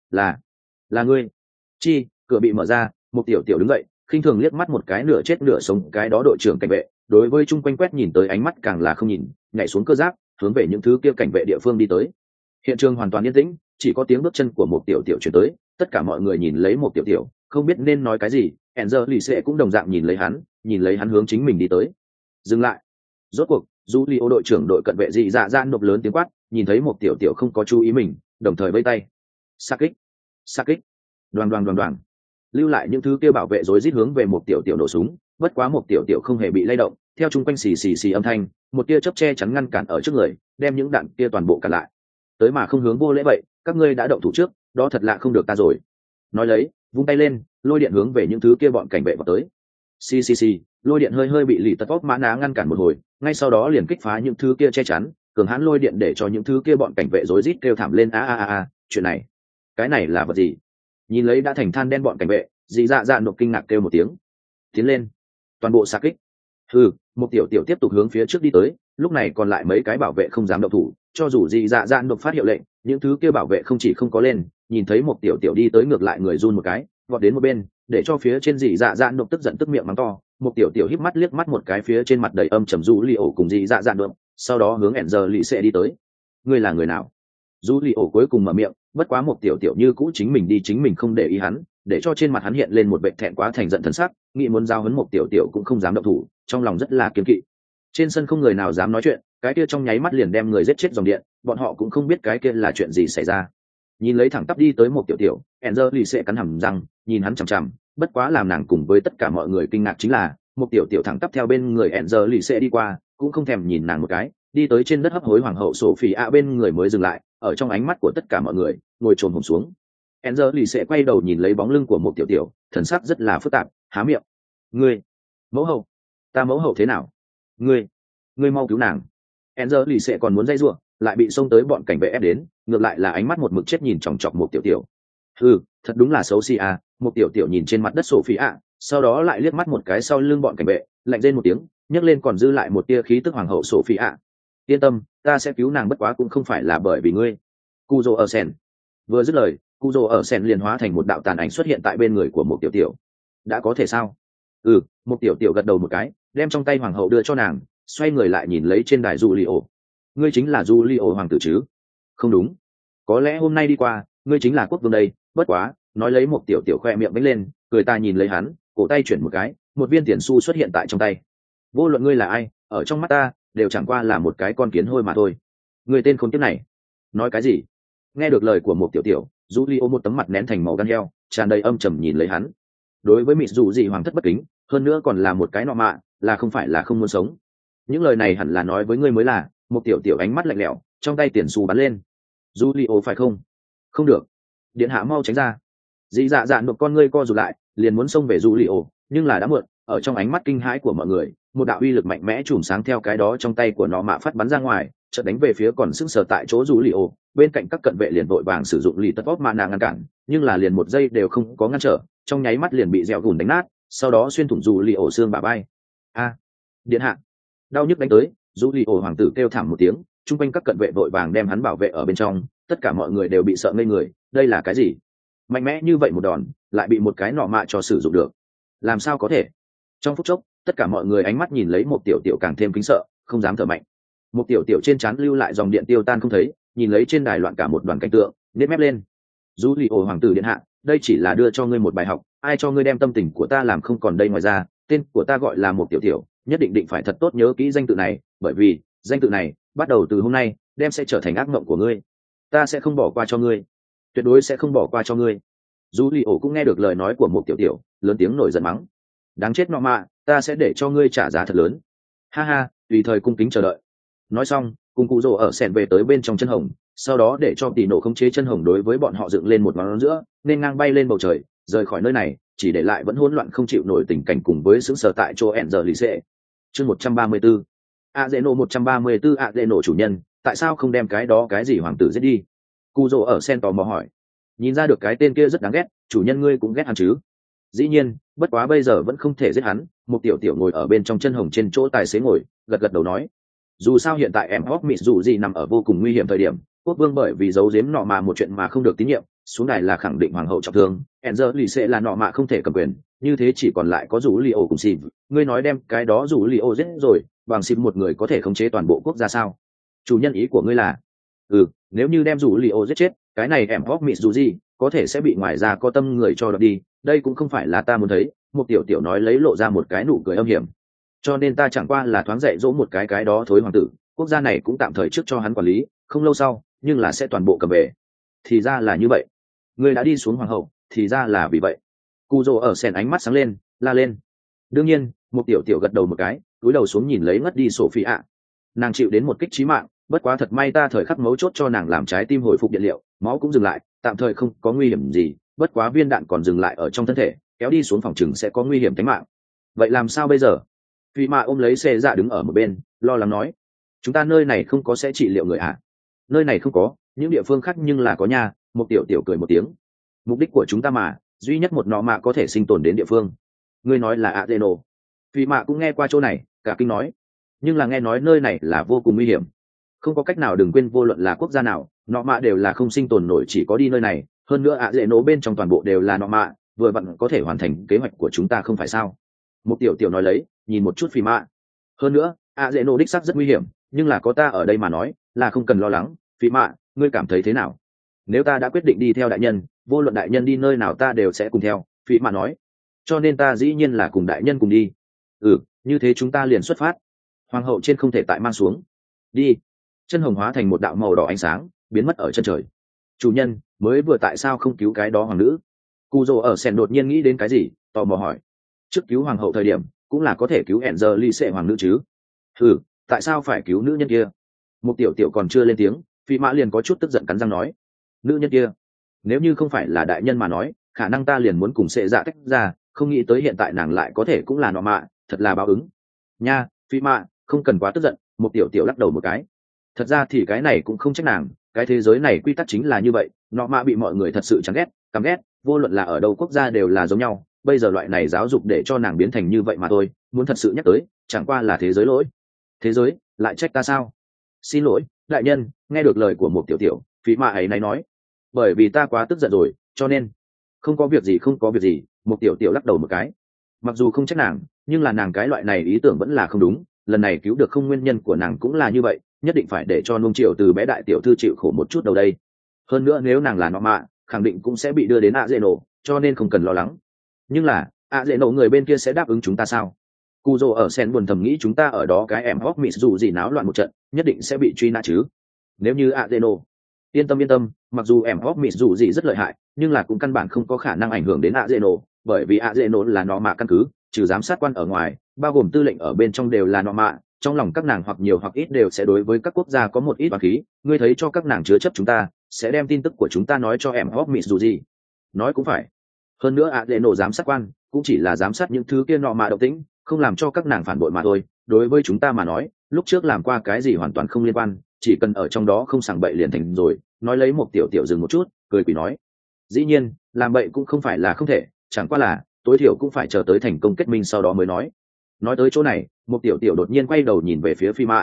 Là ngươi. Chi, cửa bị mở ra, một tiểu tiểu đứng dậy, khinh thường liếc mắt một cái nửa chết nửa sống cái đó đội trưởng cảnh vệ, đối với chung quanh quét nhìn tới ánh mắt càng là không nhìn, nhảy xuống cơ giáp, hướng về những thứ kia cảnh vệ địa phương đi tới. Hiện trường hoàn toàn yên tĩnh, chỉ có tiếng bước chân của một tiểu tiểu chuyển tới, tất cả mọi người nhìn lấy một tiểu tiểu, không biết nên nói cái gì. Angelique cũng đồng dạng nhìn lấy hắn hướng chính mình đi tới. Dừng lại. Rốt cuộc, Julio đội trưởng đội cận vệ dị dạ dạ nộp lớn tiếng quát, nhìn thấy một tiểu tiểu không có chú ý mình, đồng thời vây tay. Sa kích. Đoàn. Lưu lại những thứ kia bảo vệ rối rít hướng về một tiểu tiểu nổ súng, bất quá một tiểu tiểu không hề bị lay động, theo chung quanh xì âm thanh, một tia chớp che chắn ngăn cản ở trước người, đem những đạn kia toàn bộ cản lại. Tới mà không hướng vô lễ vậy, các ngươi đã động thủ trước, đó thật lạ không được ta rồi. Nói lấy, vung tay lên, lôi điện hướng về những thứ kia bọn cảnh vệ vào tới. Xì, lôi điện hơi bị lì tật vóc mã ná ngăn cản một hồi, ngay sau đó liền kích phá những thứ kia che chắn, cường hãn lôi điện để cho những thứ kia bọn cảnh vệ rối rít kêu thảm lên. Chuyện này, cái này là vật gì? Nhìn lấy đã thành than đen bọn cảnh vệ, dị dạ dạ nộp kinh ngạc kêu một tiếng. Tiến lên, toàn bộ xạ kích. Một tiểu tiểu tiếp tục hướng phía trước đi tới, lúc này còn lại mấy cái bảo vệ không dám động thủ, cho dù dị dạ dạ nộp phát hiệu lệnh, những thứ kia bảo vệ không chỉ không có lên, nhìn thấy một tiểu tiểu đi tới ngược lại người run một cái, vọt đến một bên, để cho phía trên dị dạ dạ nộp tức giận tức miệng mắng to. Một tiểu tiểu híp mắt liếc mắt một cái phía trên mặt đầy âm trầm du li ổ cùng dị dạ dạ nộp, sau đó hướng Angelique đi tới. Ngươi là người nào? Du li ổ cuối cùng mở miệng, bất quá một tiểu tiểu như cũ chính mình đi chính mình không để ý hắn, để cho trên mặt hắn hiện lên một vẻ thẹn quá thành giận thần sắc, nghĩ muốn giao huấn một tiểu tiểu cũng không dám động thủ, trong lòng rất là kiêng kỵ. Trên sân không người nào dám nói chuyện, cái kia trong nháy mắt liền đem người giết chết dòng điện, bọn họ cũng không biết cái kia là chuyện gì xảy ra. Nhìn lấy thẳng tắp đi tới một tiểu tiểu, Angelique cắn hàm răng, nhìn hắn chằm chằm, bất quá làm nàng cùng với tất cả mọi người kinh ngạc chính là, một tiểu tiểu thẳng tắp theo bên người Angelique đi qua, cũng không thèm nhìn nàng một cái, đi tới trên đất hấp hối hoàng hậu Sophie ạ bên người mới dừng lại, ở trong ánh mắt của tất cả mọi người ngồi trồn hổm xuống. Enzer lì sẽ quay đầu nhìn lấy bóng lưng của một tiểu tiểu, thần sắc rất là phức tạp, há miệng. Ngươi, mẫu hậu, ta mẫu hậu thế nào? Ngươi mau cứu nàng. Enzer lì sẽ còn muốn dây giụa, lại bị xông tới bọn cảnh vệ ép đến, ngược lại là ánh mắt một mực chết nhìn chòng chọc một tiểu tiểu. Thật đúng là xấu xí à. Một tiểu tiểu nhìn trên mặt đất Sophie ạ, sau đó lại liếc mắt một cái sau lưng bọn cảnh vệ, lạnh rên một tiếng, nhấc lên còn dư lại một tia khí tức hoàng hậu Sophie ạ. Yên tâm, ta sẽ cứu nàng, bất quá cũng không phải là bởi vì ngươi. Cujo ở sen. Vừa dứt lời, Cujo ở sen liền hóa thành một đạo tàn ảnh xuất hiện tại bên người của một tiểu tiểu. Đã có thể sao? Một tiểu tiểu gật đầu một cái, đem trong tay hoàng hậu đưa cho nàng, xoay người lại nhìn lấy trên đài Julio. Ngươi chính là Julio hoàng tử chứ? Không đúng, có lẽ hôm nay đi qua, ngươi chính là quốc vương đây. Bất quá, nói lấy một tiểu tiểu khoe miệng vẫy lên, cười ta nhìn lấy hắn, cổ tay chuyển một cái, một viên tiền xu xuất hiện tại trong tay. Vô luận ngươi là ai, ở trong mắt ta đều chẳng qua là một cái con kiến hôi mà thôi. Người tên khốn kiếp này nói cái gì? Nghe được lời của một tiểu tiểu, Julio một tấm mặt nén thành màu gan heo, tràn đầy âm trầm nhìn lấy hắn. Đối với mị dù gì hoàng thất bất kính, hơn nữa còn là một cái nọ mạ, là không phải là không muốn sống. Những lời này hẳn là nói với ngươi mới là. Một tiểu tiểu ánh mắt lạnh lẽo, trong tay tiền xu bắn lên. Julio phải không? Không được, điện hạ mau tránh ra. Dị dạ dạ nộp con ngươi co rụt lại, liền muốn xông về Julio, nhưng là đã muộn. Ở trong ánh mắt kinh hãi của mọi người, một đạo uy lực mạnh mẽ chùm sáng theo cái đó trong tay của nó mạ phát bắn ra ngoài, chợt đánh về phía còn sững sờ tại chỗ Julio. Bên cạnh các cận vệ liền vội vàng sử dụng lì tất vóp mana ngăn cản, nhưng là liền một giây đều không có ngăn trở, trong nháy mắt liền bị dẻo gùn đánh nát, sau đó xuyên thủng Julio xương bả vai. Điện hạ! Đau nhức đánh tới, Julio hoàng tử kêu thảm một tiếng, chung quanh các cận vệ vội vàng đem hắn bảo vệ ở bên trong, tất cả mọi người đều bị sợ ngây người. Đây là cái gì? Mạnh mẽ như vậy một đòn, lại bị một cái nọ mạ cho sử dụng được, làm sao có thể? Trong phút chốc, tất cả mọi người ánh mắt nhìn lấy một tiểu tiểu càng thêm kính sợ, không dám thở mạnh. Một tiểu tiểu trên trán lưu lại dòng điện tiêu tan không thấy, nhìn lấy trên đài loạn cả một đoàn cảnh tượng, nếp mép lên. Julio hoàng tử điện hạ, đây chỉ là đưa cho ngươi một bài học, ai cho ngươi đem tâm tình của ta làm không còn đây. Ngoài ra, tên của ta gọi là một tiểu tiểu, nhất định phải thật tốt nhớ kỹ danh tự này, bởi vì danh tự này bắt đầu từ hôm nay đem sẽ trở thành ác mộng của ngươi. Ta sẽ không bỏ qua cho ngươi, tuyệt đối sẽ không bỏ qua cho ngươi. Julio cũng nghe được lời nói của một tiểu tiểu, lớn tiếng nổi giận mắng. Đáng chết nọ mạ, ta sẽ để cho ngươi trả giá thật lớn. Ha ha, tùy thời cung kính chờ đợi. Nói xong, cùng cụ rồ ở sẹn về tới bên trong chân hồng, sau đó để cho tỷ nổ khống chế chân hồng đối với bọn họ dựng lên một ngón giữa, nên ngang bay lên bầu trời, rời khỏi nơi này, chỉ để lại vẫn hỗn loạn không chịu nổi tình cảnh cùng với sững sờ tại chỗ ẹn giờ lì xệ. Chương 134. Azeno 134 Azeno chủ nhân, tại sao không đem cái đó cái gì hoàng tử giết đi? Cụ rồ ở sen tò mò hỏi. Nhìn ra được cái tên kia rất đáng ghét, chủ nhân ngươi cũng ghét hắn chứ? Dĩ nhiên, bất quá bây giờ vẫn không thể giết hắn. Một tiểu tiểu ngồi ở bên trong chân hồng trên chỗ tài xế ngồi, gật gật đầu nói. Dù sao hiện tại em hóc mịt dù gì nằm ở vô cùng nguy hiểm thời điểm, quốc vương bởi vì giấu giếm nọ mà một chuyện mà không được tín nhiệm, xuống đài là khẳng định hoàng hậu trọng thương, Enzer lì sẽ là nọ mà không thể cầm quyền, như thế chỉ còn lại có rủ li ô cùng xịp. Ngươi nói đem cái đó rủ li ô giết rồi, bằng xịp một người có thể khống chế toàn bộ quốc gia sao? Chủ nhân ý của ngươi là? Nếu như đem rủ li ô giết chết, cái này em hóc mịt dù gì có thể sẽ bị ngoài ra có tâm người cho đập đi, đây cũng không phải là ta muốn thấy. Một tiểu tiểu nói lấy lộ ra một cái nụ cười âm hiểm. Cho nên ta chẳng qua là thoáng dạy dỗ một cái đó thối hoàng tử, quốc gia này cũng tạm thời trước cho hắn quản lý, không lâu sau nhưng là sẽ toàn bộ cầm về. Thì ra là như vậy, ngươi đã đi xuống hoàng hậu, thì ra là vì vậy. Cù rồ ở sèn ánh mắt sáng lên, la lên. Đương nhiên, một tiểu tiểu gật đầu một cái, cúi đầu xuống nhìn lấy ngất đi Sophie ạ. Nàng chịu đến một kích chí mạng, bất quá thật may ta thời khắc mấu chốt cho nàng làm trái tim hồi phục điện liệu, máu cũng dừng lại, tạm thời không có nguy hiểm gì, bất quá viên đạn còn dừng lại ở trong thân thể, kéo đi xuống phòng chừng sẽ có nguy hiểm tính mạng. Vậy làm sao bây giờ? Phi mạ ôm lấy xe dạ đứng ở một bên, lo lắng nói. Chúng ta nơi này không có sẽ trị liệu người ạ. Nơi này không có, những địa phương khác nhưng là có nha. Một tiểu tiểu cười một tiếng. Mục đích của chúng ta mà, duy nhất một nọ mạ có thể sinh tồn đến địa phương. Ngươi nói là Adeno. Phi mạ cũng nghe qua chỗ này, cả kinh nói. Nhưng là nghe nói nơi này là vô cùng nguy hiểm. Không có cách nào, đừng quên vô luận là quốc gia nào, nọ mạ đều là không sinh tồn nổi, chỉ có đi nơi này. Hơn nữa Adeno bên trong toàn bộ đều là nọ mạ, vừa vặn có thể hoàn thành kế hoạch của chúng ta không phải sao? Một tiểu tiểu nói lấy, nhìn một chút Phi mạ. Hơn nữa, Adeno đích xác rất nguy hiểm, nhưng là có ta ở đây mà nói, là không cần lo lắng. Phi mạ, ngươi cảm thấy thế nào? Nếu ta đã quyết định đi theo đại nhân, vô luận đại nhân đi nơi nào ta đều sẽ cùng theo. Phi mạ nói. Cho nên ta dĩ nhiên là cùng đại nhân cùng đi. Như thế chúng ta liền xuất phát. Hoàng hậu trên không thể tại mang xuống. Đi. Chân hồng hóa thành một đạo màu đỏ ánh sáng, biến mất ở chân trời. Chủ nhân, mới vừa tại sao không cứu cái đó hoàng nữ? Cù rồ ở sen đột nhiên nghĩ đến cái gì, tò mò hỏi. Trước cứu hoàng hậu thời điểm, cũng là có thể cứu Enzer ly xệ hoàng nữ chứ? tại sao phải cứu nữ nhân kia? Một tiểu tiểu còn chưa lên tiếng, phi mã liền có chút tức giận cắn răng nói, nữ nhân kia, nếu như không phải là đại nhân mà nói, khả năng ta liền muốn cùng sệ dạ tách ra, không nghĩ tới hiện tại nàng lại có thể cũng là nọ mạ, thật là báo ứng nha. Phi mã không cần quá tức giận, một tiểu tiểu lắc đầu một cái. Thật ra thì cái này cũng không trách nàng, cái thế giới này quy tắc chính là như vậy, nọ mạ bị mọi người thật sự chán ghét, căm ghét, vô luận là ở đâu quốc gia đều là giống nhau. Bây giờ loại này giáo dục để cho nàng biến thành như vậy mà thôi, muốn thật sự nhắc tới, chẳng qua là thế giới lỗi. Thế giới lại trách ta sao? Xin lỗi đại nhân. Nghe được lời của một tiểu tiểu, phí mạ ấy này nói, bởi vì ta quá tức giận rồi, cho nên không có việc gì, không có việc gì. Một tiểu tiểu lắc đầu một cái. Mặc dù không trách nàng, nhưng là nàng cái loại này ý tưởng vẫn là không đúng. Lần này cứu được không, nguyên nhân của nàng cũng là như vậy, nhất định phải để cho nung triệu từ bé đại tiểu thư chịu khổ một chút đầu đây. Hơn nữa nếu nàng là nọ mạ, khẳng định cũng sẽ bị đưa đến ạ dễ nổ, cho nên không cần lo lắng. Nhưng là ạ dễ nổ người bên kia sẽ đáp ứng chúng ta sao? Cù Dô ở sen buồn thầm nghĩ, chúng ta ở đó cái em hóc mịt dù gì náo loạn một trận, nhất định sẽ bị truy nã chứ. Nếu như ạ dễ nổ, yên tâm, mặc dù em hóc mịt dù gì rất lợi hại, nhưng là cũng căn bản không có khả năng ảnh hưởng đến ạ dễ nổ, bởi vì ạ dễ nổ là nọ mạ căn cứ, trừ giám sát quan ở ngoài, bao gồm tư lệnh ở bên trong đều là nọ mạ. Trong lòng các nàng hoặc nhiều hoặc ít đều sẽ đối với các quốc gia có một ít oán khí. Ngươi thấy cho các nàng chứa chấp chúng ta, sẽ đem tin tức của chúng ta nói cho em hóc mịt dù gì. Nói cũng phải. Hơn nữa ạ dễ nổ giám sát quan cũng chỉ là giám sát những thứ kia nọ mạ động tĩnh, không làm cho các nàng phản bội mà thôi. Đối với chúng ta mà nói, lúc trước làm qua cái gì hoàn toàn không liên quan, chỉ cần ở trong đó không sảng bậy liền thành rồi. Nói lấy một tiểu tiểu dừng một chút, cười quỷ nói, dĩ nhiên làm bậy cũng không phải là không thể, chẳng qua là tối thiểu cũng phải chờ tới thành công kết minh sau đó mới nói. Nói tới chỗ này, một tiểu tiểu đột nhiên quay đầu nhìn về phía phi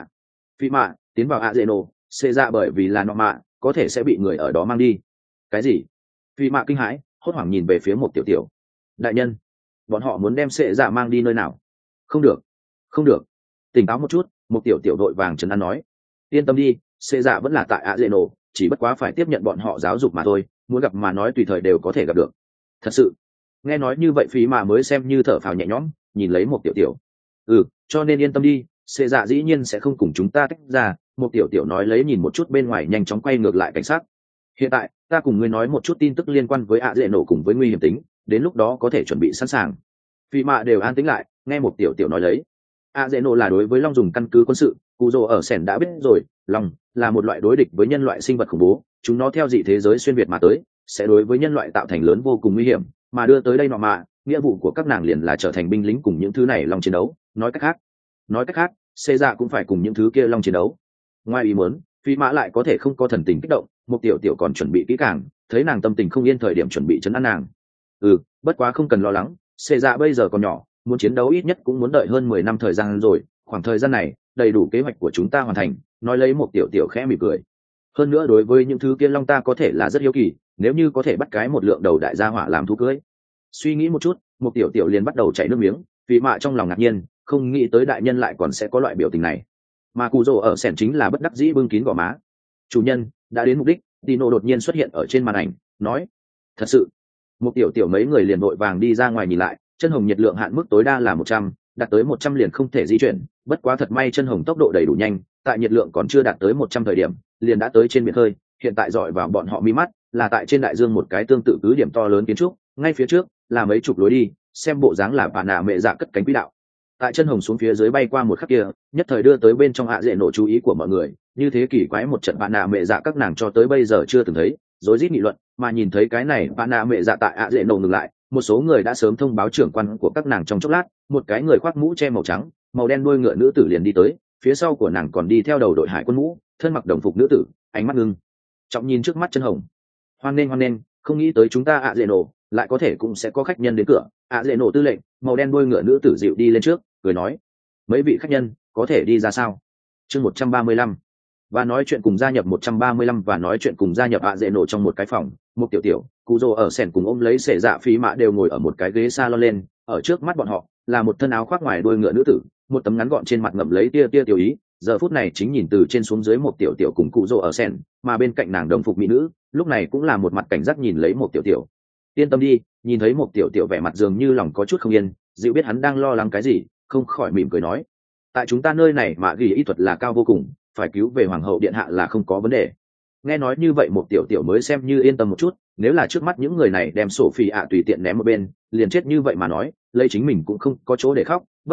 mạ tiến vào ạ dễ nổ xê ra, bởi vì là nọ mạ có thể sẽ bị người ở đó mang đi. Cái gì? Phi mạ kinh hãi hốt hoảng nhìn về phía một tiểu tiểu. Đại nhân, bọn họ muốn đem xê ra mang đi nơi nào? Không được, tỉnh táo một chút. Một tiểu tiểu đội vàng trấn an nói, yên tâm đi, xê ra vẫn là tại ạ dễ nổ, chỉ bất quá phải tiếp nhận bọn họ giáo dục mà thôi, muốn gặp mà nói tùy thời đều có thể gặp được. Thật sự? Nghe nói như vậy phí mà mới xem như thở phào nhẹ nhõm, nhìn lấy một tiểu tiểu. Cho nên yên tâm đi, xê dạ dĩ nhiên sẽ không cùng chúng ta tách ra. Một tiểu tiểu nói lấy nhìn một chút bên ngoài, nhanh chóng quay ngược lại cảnh sát. Hiện tại ta cùng ngươi nói một chút tin tức liên quan với ạ dễ nổ cùng với nguy hiểm tính, đến lúc đó có thể chuẩn bị sẵn sàng. Phi mạ đều an tĩnh lại, nghe một tiểu tiểu nói lấy. ạ dễ nổ là đối với long dùng căn cứ quân sự, Cù Dô ở sẻn đã biết rồi, long là một loại đối địch với nhân loại sinh vật khủng bố, chúng nó theo dị thế giới xuyên việt mà tới, sẽ đối với nhân loại tạo thành lớn vô cùng nguy hiểm, mà đưa tới đây nọ mạ, nghĩa vụ của các nàng liền là trở thành binh lính cùng những thứ này long chiến đấu. Nói cách khác, xê dạ cũng phải cùng những thứ kia long chiến đấu. Ngoài ý muốn, phi mã lại có thể không có thần tình kích động, một tiểu tiểu còn chuẩn bị kỹ càng, thấy nàng tâm tình không yên thời điểm chuẩn bị chấn an nàng. Bất quá không cần lo lắng, xê dạ bây giờ còn nhỏ, muốn chiến đấu ít nhất cũng muốn đợi hơn 10 năm thời gian rồi, khoảng thời gian này đầy đủ kế hoạch của chúng ta hoàn thành. Nói lấy một tiểu tiểu khẽ mỉm cười. Hơn nữa đối với những thứ kia long ta có thể là rất hiếu kỳ, nếu như có thể bắt cái một lượng đầu đại gia hỏa làm thú cưới. Suy nghĩ một chút, một tiểu tiểu liền bắt đầu chảy nước miếng, vì mạ trong lòng ngạc nhiên, không nghĩ tới đại nhân lại còn sẽ có loại biểu tình này. Mà Cù Dô ở sẻn chính là bất đắc dĩ bưng kín gò má. Chủ nhân đã đến mục đích. Tino đột nhiên xuất hiện ở trên màn ảnh, nói, thật sự? Một tiểu tiểu mấy người liền vội vàng đi ra ngoài nhìn lại. Chân hồng nhiệt lượng hạn mức tối đa là 100, đạt tới 100 liền không thể di chuyển. Bất quá thật may chân hồng tốc độ đầy đủ nhanh, tại nhiệt lượng còn chưa đạt tới 100 thời điểm liền đã tới trên biển khơi. Hiện tại dọi vào bọn họ mi mắt là tại trên đại dương một cái tương tự cứ điểm to lớn kiến trúc, ngay phía trước là mấy chục lối đi, xem bộ dáng là bà nạ mẹ dạ cất cánh quỹ đạo. Tại chân hồng xuống phía dưới bay qua một khắc kia, nhất thời đưa tới bên trong ạ dễ nổ chú ý của mọi người. Như thế kỳ quái một trận bà nạ mẹ dạ các nàng cho tới bây giờ chưa từng thấy, rối rít nghị luận. Mà nhìn thấy cái này bà nạ mẹ dạ tại ạ dễ nổ ngừng lại, một số người đã sớm thông báo trưởng quan của các nàng trong chốc lát. Một cái người khoác mũ che màu trắng, màu đen đuôi ngựa nữ tử liền đi tới, phía sau của nàng còn đi theo đầu đội hải quân mũ, thân mặc đồng phục nữ tử, ánh mắt ngưng trọng nhìn trước mắt chân hồng. Hoan nghênh, không nghĩ tới chúng ta ạ dễ nổ lại có thể cũng sẽ có khách nhân đến cửa. ạ dễ nổ tư lệnh, màu đen đuôi ngựa nữ tử dịu đi lên trước, cười nói, mấy vị khách nhân có thể đi ra sao? Chương 135 và nói chuyện cùng gia nhập 135 và nói chuyện cùng gia nhập ạ dễ nổ trong một cái phòng. Một tiểu tiểu, Cù Dô ở sẻn cùng ôm lấy xệ dạ phí mạ đều ngồi ở một cái ghế salon lên. Ở trước mắt bọn họ là một thân áo khoác ngoài đuôi ngựa nữ tử, một tấm ngắn gọn trên mặt ngậm lấy tia tiểu ý. Giờ phút này chính nhìn từ trên xuống dưới một tiểu tiểu cùng Cù Dô ở sẻn, mà bên cạnh nàng đồng phục mỹ nữ lúc này cũng là một mặt cảnh giác nhìn lấy một tiểu tiểu. Yên tâm đi. Nhìn thấy một tiểu tiểu vẻ mặt dường như lòng có chút không yên, dịu biết hắn đang lo lắng cái gì, không khỏi mỉm cười nói, tại chúng ta nơi này mà ghi y thuật là cao vô cùng, phải cứu về hoàng hậu điện hạ là không có vấn đề. Nghe nói như vậy một tiểu tiểu mới xem như yên tâm một chút. Nếu là trước mắt những người này đem sổ phi ạ tùy tiện ném một bên liền chết như vậy mà nói, lấy chính mình cũng không có chỗ để khóc. Bất quá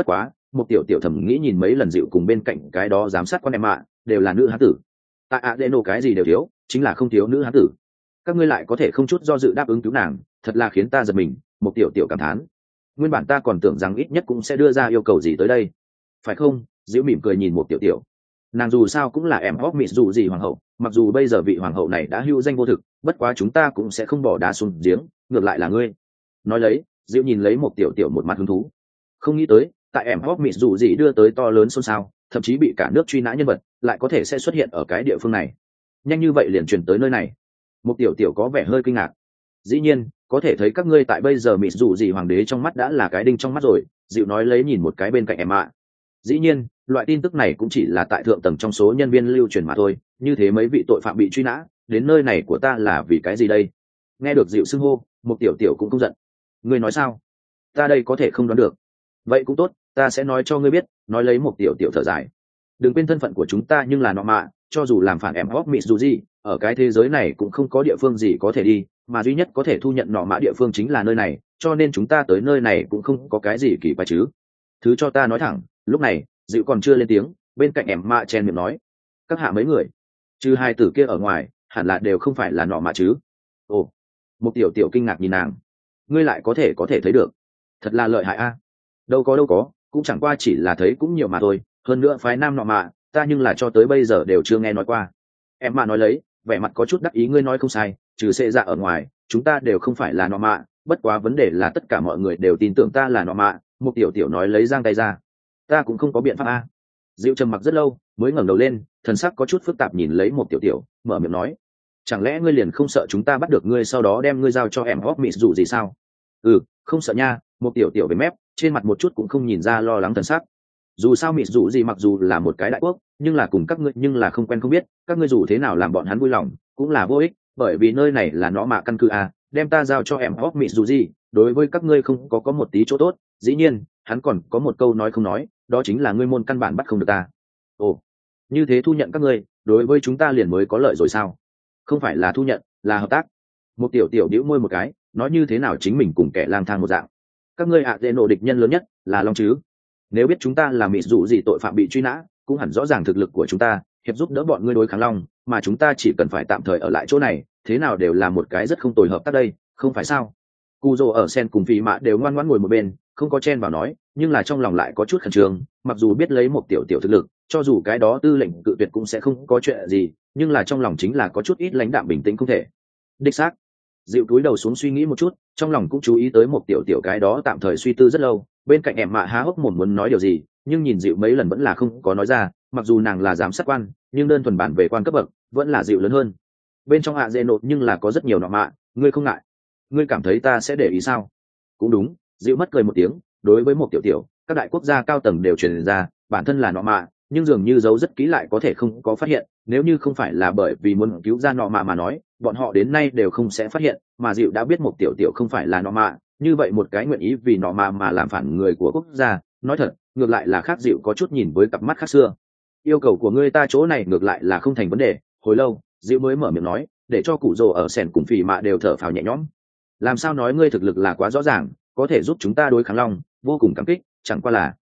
một tiểu tiểu thầm nghĩ nhìn mấy lần dịu cùng bên cạnh cái đó giám sát con em ạ đều là nữ hán tử. Tại ạ đệ nổ cái gì đều thiếu, chính là không thiếu nữ hán tử. Các ngươi lại có thể không chút do dự đáp ứng cứu nàng, thật là khiến ta giật mình. Một tiểu tiểu cảm thán. Nguyên bản ta còn tưởng rằng ít nhất cũng sẽ đưa ra yêu cầu gì tới đây, phải không? Dịu mỉm cười nhìn một tiểu tiểu. Nàng dù sao cũng là em hóc mịt dù gì hoàng hậu, mặc dù bây giờ vị hoàng hậu này đã hưu danh vô thực, bất quá chúng ta cũng sẽ không bỏ đá xuống giếng, ngược lại là ngươi. Nói lấy, Diệu nhìn lấy một tiểu tiểu một mặt hứng thú. Không nghĩ tới, tại em hóc mịt dù gì đưa tới to lớn xôn xao, thậm chí bị cả nước truy nã nhân vật, lại có thể sẽ xuất hiện ở cái địa phương này. Nhanh như vậy liền truyền tới nơi này. Một tiểu tiểu có vẻ hơi kinh ngạc. Dĩ nhiên, có thể thấy các ngươi tại bây giờ mịt dù gì hoàng đế trong mắt đã là cái đinh trong mắt rồi. Diệu nói lấy nhìn một cái bên cạnh em ạ. Dĩ nhiên, loại tin tức này cũng chỉ là tại thượng tầng trong số nhân viên lưu truyền mà thôi, như thế mấy vị tội phạm bị truy nã, đến nơi này của ta là vì cái gì đây? Nghe được Dịu xưng hô, một tiểu tiểu cũng không giận. Ngươi nói sao? Ta đây có thể không đoán được. Vậy cũng tốt, ta sẽ nói cho ngươi biết, nói lấy một tiểu tiểu thở dài. Đừng quên thân phận của chúng ta nhưng là nọ mạ, cho dù làm phản em hóc mịt dù gì, ở cái thế giới này cũng không có địa phương gì có thể đi, mà duy nhất có thể thu nhận nọ mạ địa phương chính là nơi này, cho nên chúng ta tới nơi này cũng không có cái gì kỳ quái chứ. Thứ cho ta nói thẳng, lúc này, Dịu còn chưa lên tiếng, bên cạnh em mạ chen miệng nói. Các hạ mấy người, trừ hai tử kia ở ngoài, hẳn là đều không phải là nọ mạ chứ. Ồ, một tiểu tiểu kinh ngạc nhìn nàng. Ngươi lại có thể thấy được. Thật là lợi hại a. Đâu có, cũng chẳng qua chỉ là thấy cũng nhiều mà thôi, hơn nữa phái nam nọ mạ, ta nhưng là cho tới bây giờ đều chưa nghe nói qua. Em mạ nói lấy, vẻ mặt có chút đắc ý. Ngươi nói không sai, trừ xệ dạ ở ngoài, chúng ta đều không phải là nọ mạ, bất quá vấn đề là tất cả mọi người đều tin tưởng ta là nọ mạ. Một tiểu tiểu nói lấy giang tay ra. Ta cũng không có biện pháp a. Dịu trầm mặc rất lâu mới ngẩng đầu lên, thần sắc có chút phức tạp nhìn lấy một tiểu tiểu, mở miệng nói. Chẳng lẽ ngươi liền không sợ chúng ta bắt được ngươi sau đó đem ngươi giao cho em hóc mịt dù gì sao? Không sợ nha. Một tiểu tiểu về mép, trên mặt một chút cũng không nhìn ra lo lắng thần sắc. Dù sao mịt dù gì mặc dù là một cái đại quốc, nhưng là cùng các ngươi nhưng là không quen không biết, các ngươi dù thế nào làm bọn hắn vui lòng cũng là vô ích, bởi vì nơi này là nó mà căn cứ a, đem ta giao cho em hóc mịt dù gì, đối với các ngươi không có một tí chỗ tốt. Dĩ nhiên, hắn còn có một câu nói không nói, đó chính là ngươi môn căn bản bắt không được ta. Ồ, như thế thu nhận các ngươi, đối với chúng ta liền mới có lợi rồi sao? Không phải là thu nhận, là hợp tác. Một tiểu tiểu bĩu môi một cái, nói như thế nào chính mình cùng kẻ lang thang một dạng. Các ngươi ạ dễ nổ địch nhân lớn nhất là long chứ? Nếu biết chúng ta là mịt dụ gì tội phạm bị truy nã, cũng hẳn rõ ràng thực lực của chúng ta, hiệp giúp đỡ bọn ngươi đối kháng long, mà chúng ta chỉ cần phải tạm thời ở lại chỗ này, thế nào đều là một cái rất không tồi hợp tác đây, không phải sao? Cù Dô ở sen cùng Phi Mạ đều ngoan ngoãn ngồi một bên, không có chen vào nói, nhưng là trong lòng lại có chút khẩn trương. Mặc dù biết lấy một tiểu tiểu thực lực, cho dù cái đó tư lệnh cự tuyệt cũng sẽ không có chuyện gì, nhưng là trong lòng chính là có chút ít lãnh đạm bình tĩnh không thể. Đích xác. Dịu túi đầu xuống suy nghĩ một chút, trong lòng cũng chú ý tới một tiểu tiểu cái đó tạm thời suy tư rất lâu. Bên cạnh em mạ há hốc mồm muốn nói điều gì, nhưng nhìn Dịu mấy lần vẫn là không có nói ra. Mặc dù nàng là giám sát quan, nhưng đơn thuần bản về quan cấp bậc vẫn là Dịu lớn hơn. Bên trong hạ dễ nộp nhưng là có rất nhiều nọ mạ, ngươi không ngại? Ngươi cảm thấy ta sẽ để ý sao? Cũng đúng. Dịu mất cười một tiếng, đối với một tiểu tiểu, các đại quốc gia cao tầng đều truyền ra, bản thân là nọ mạ, nhưng dường như giấu rất kỹ lại có thể không có phát hiện, nếu như không phải là bởi vì muốn cứu ra nọ mạ mà nói, bọn họ đến nay đều không sẽ phát hiện, mà Dịu đã biết một tiểu tiểu không phải là nọ mạ, như vậy một cái nguyện ý vì nọ mạ mà làm phản người của quốc gia, nói thật, ngược lại là khác. Dịu có chút nhìn với cặp mắt khác xưa. Yêu cầu của ngươi ta chỗ này ngược lại là không thành vấn đề. Hồi lâu, Dịu mới mở miệng nói, để cho cụ Dô ở sèn cùng Phì Mạ đều thở phào nhẹ nhõm. Làm sao nói ngươi thực lực là quá rõ ràng, có thể giúp chúng ta đối kháng long, vô cùng cảm kích. Chẳng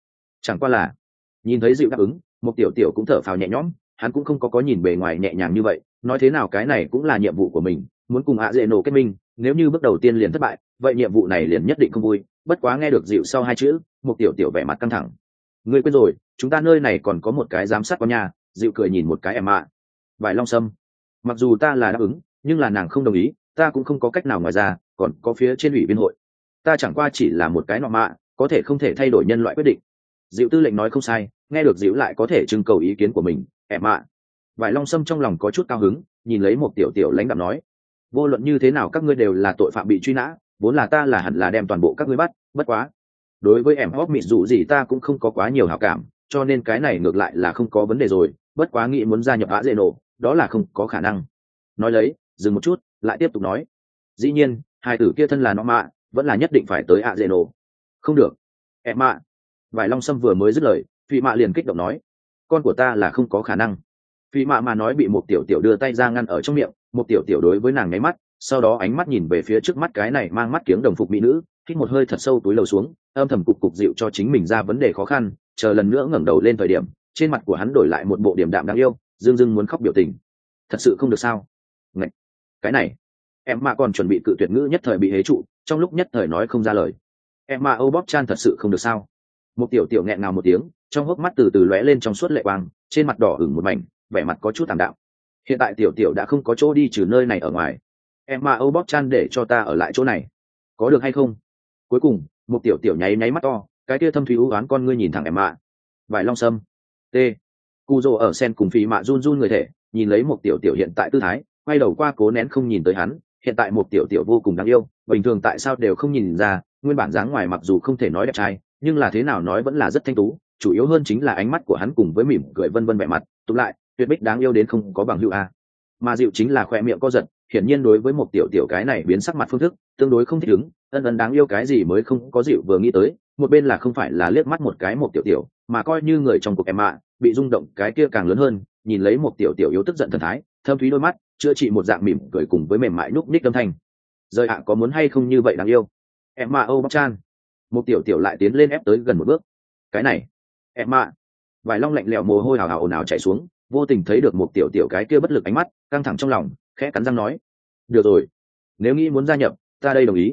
qua là nhìn thấy Dịu đáp ứng, một tiểu tiểu cũng thở phào nhẹ nhõm. Hắn cũng không có nhìn bề ngoài nhẹ nhàng như vậy, nói thế nào cái này cũng là nhiệm vụ của mình, muốn cùng ạ dễ nổ kết minh, nếu như bước đầu tiên liền thất bại, vậy nhiệm vụ này liền nhất định không vui. Bất quá nghe được Dịu sau hai chữ, một tiểu tiểu vẻ mặt căng thẳng. Ngươi quên rồi, chúng ta nơi này còn có một cái giám sát con nhà. Dịu cười nhìn một cái em ạ. Vải Long Sâm, mặc dù ta là đáp ứng, nhưng là nàng không đồng ý, ta cũng không có cách nào ngoài ra, còn có phía trên ủy viên hội, ta chẳng qua chỉ là một cái nọ mạ, có thể không thể thay đổi nhân loại quyết định. Dịu tư lệnh nói không sai, nghe được Dịu lại có thể trưng cầu ý kiến của mình, em ạ. Vải Long Sâm trong lòng có chút cao hứng, nhìn lấy một tiểu tiểu lãnh đạm nói, vô luận như thế nào các ngươi đều là tội phạm bị truy nã, vốn là ta là hẳn là đem toàn bộ các ngươi bắt, bất quá đối với em hóc mịt dù gì ta cũng không có quá nhiều hảo cảm, cho nên cái này ngược lại là không có vấn đề rồi, bất quá nghĩ muốn gia nhập ạ dễ nổ, đó là không có khả năng. Nói lấy, dừng một chút, lại tiếp tục nói, dĩ nhiên hai tử kia thân là nó mạ, vẫn là nhất định phải tới ạ dễ nổ. Không được, em mạ. Vải Long Sâm vừa mới dứt lời, Phi Mạ liền kích động nói, con của ta là không có khả năng. Phi Mạ mà nói bị một tiểu tiểu đưa tay ra ngăn ở trong miệng, một tiểu tiểu đối với nàng nháy mắt, sau đó ánh mắt nhìn về phía trước mắt cái này mang mắt kiếng đồng phục mỹ nữ, hít một hơi thật sâu túi lầu xuống, âm thầm cục Dịu cho chính mình ra vấn đề khó khăn, chờ lần nữa ngẩng đầu lên thời điểm trên mặt của hắn đổi lại một bộ điểm đạm đáng yêu, dưng dưng muốn khóc biểu tình. Thật sự không được sao? Ngậy! Cái này, em mà còn chuẩn bị cự tuyệt ngữ nhất thời bị hế trụ, trong lúc nhất thời nói không ra lời. Em mà Âu Bóc Chan thật sự không được sao? Một tiểu tiểu nghẹn ngào một tiếng, trong hốc mắt từ từ lóe lên trong suốt lệ quang, trên mặt đỏ ửng một mảnh, vẻ mặt có chút tạm đạm. Hiện tại tiểu tiểu đã không có chỗ đi trừ nơi này ở ngoài. Em mà Âu Bóc Chan để cho ta ở lại chỗ này, có được hay không? Cuối cùng, một tiểu tiểu nháy nháy mắt to, cái kia thâm thúy u oán con ngươi nhìn thẳng em mà. Vải long sâm. T. Cù rồ ở sen cùng phí mạ run run người thể, nhìn lấy một tiểu tiểu hiện tại tư thái, quay đầu qua cố nén không nhìn tới hắn. Hiện tại một tiểu tiểu vô cùng đáng yêu, bình thường tại sao đều không nhìn ra, nguyên bản dáng ngoài mặc dù không thể nói đẹp trai, nhưng là thế nào nói vẫn là rất thanh tú, chủ yếu hơn chính là ánh mắt của hắn cùng với mỉm cười vân vân vẻ mặt, tụng lại, tuyệt bích đáng yêu đến không có bằng hữu a. Mà dịu chính là khoe miệng co giật, hiển nhiên đối với một tiểu tiểu cái này biến sắc mặt phương thức, tương đối không thích ứng, ân ân đáng yêu cái gì mới không có dịu vừa nghĩ tới, một bên là không phải là liếc mắt một cái một tiểu tiểu, mà coi như người trong cuộc em ạ, bị rung động cái kia càng lớn hơn, nhìn lấy một tiểu tiểu yếu tức giận thần thái, thâm thúy đôi mắt, chữa trị một dạng mỉm cười cùng với mềm mại núc ních âm thanh. Rời ạ có muốn hay không như vậy đáng yêu? Em mà Âu Bóc Chan. Một tiểu tiểu lại tiến lên ép tới gần một bước. Cái này, em ạ. Vài long lạnh lẽo mồ hôi hào hào ồn ào chảy xuống, vô tình thấy được một tiểu tiểu cái kia bất lực ánh mắt, căng thẳng trong lòng, khẽ cắn răng nói: "Được rồi, nếu nghĩ muốn gia nhập, ta đây đồng ý."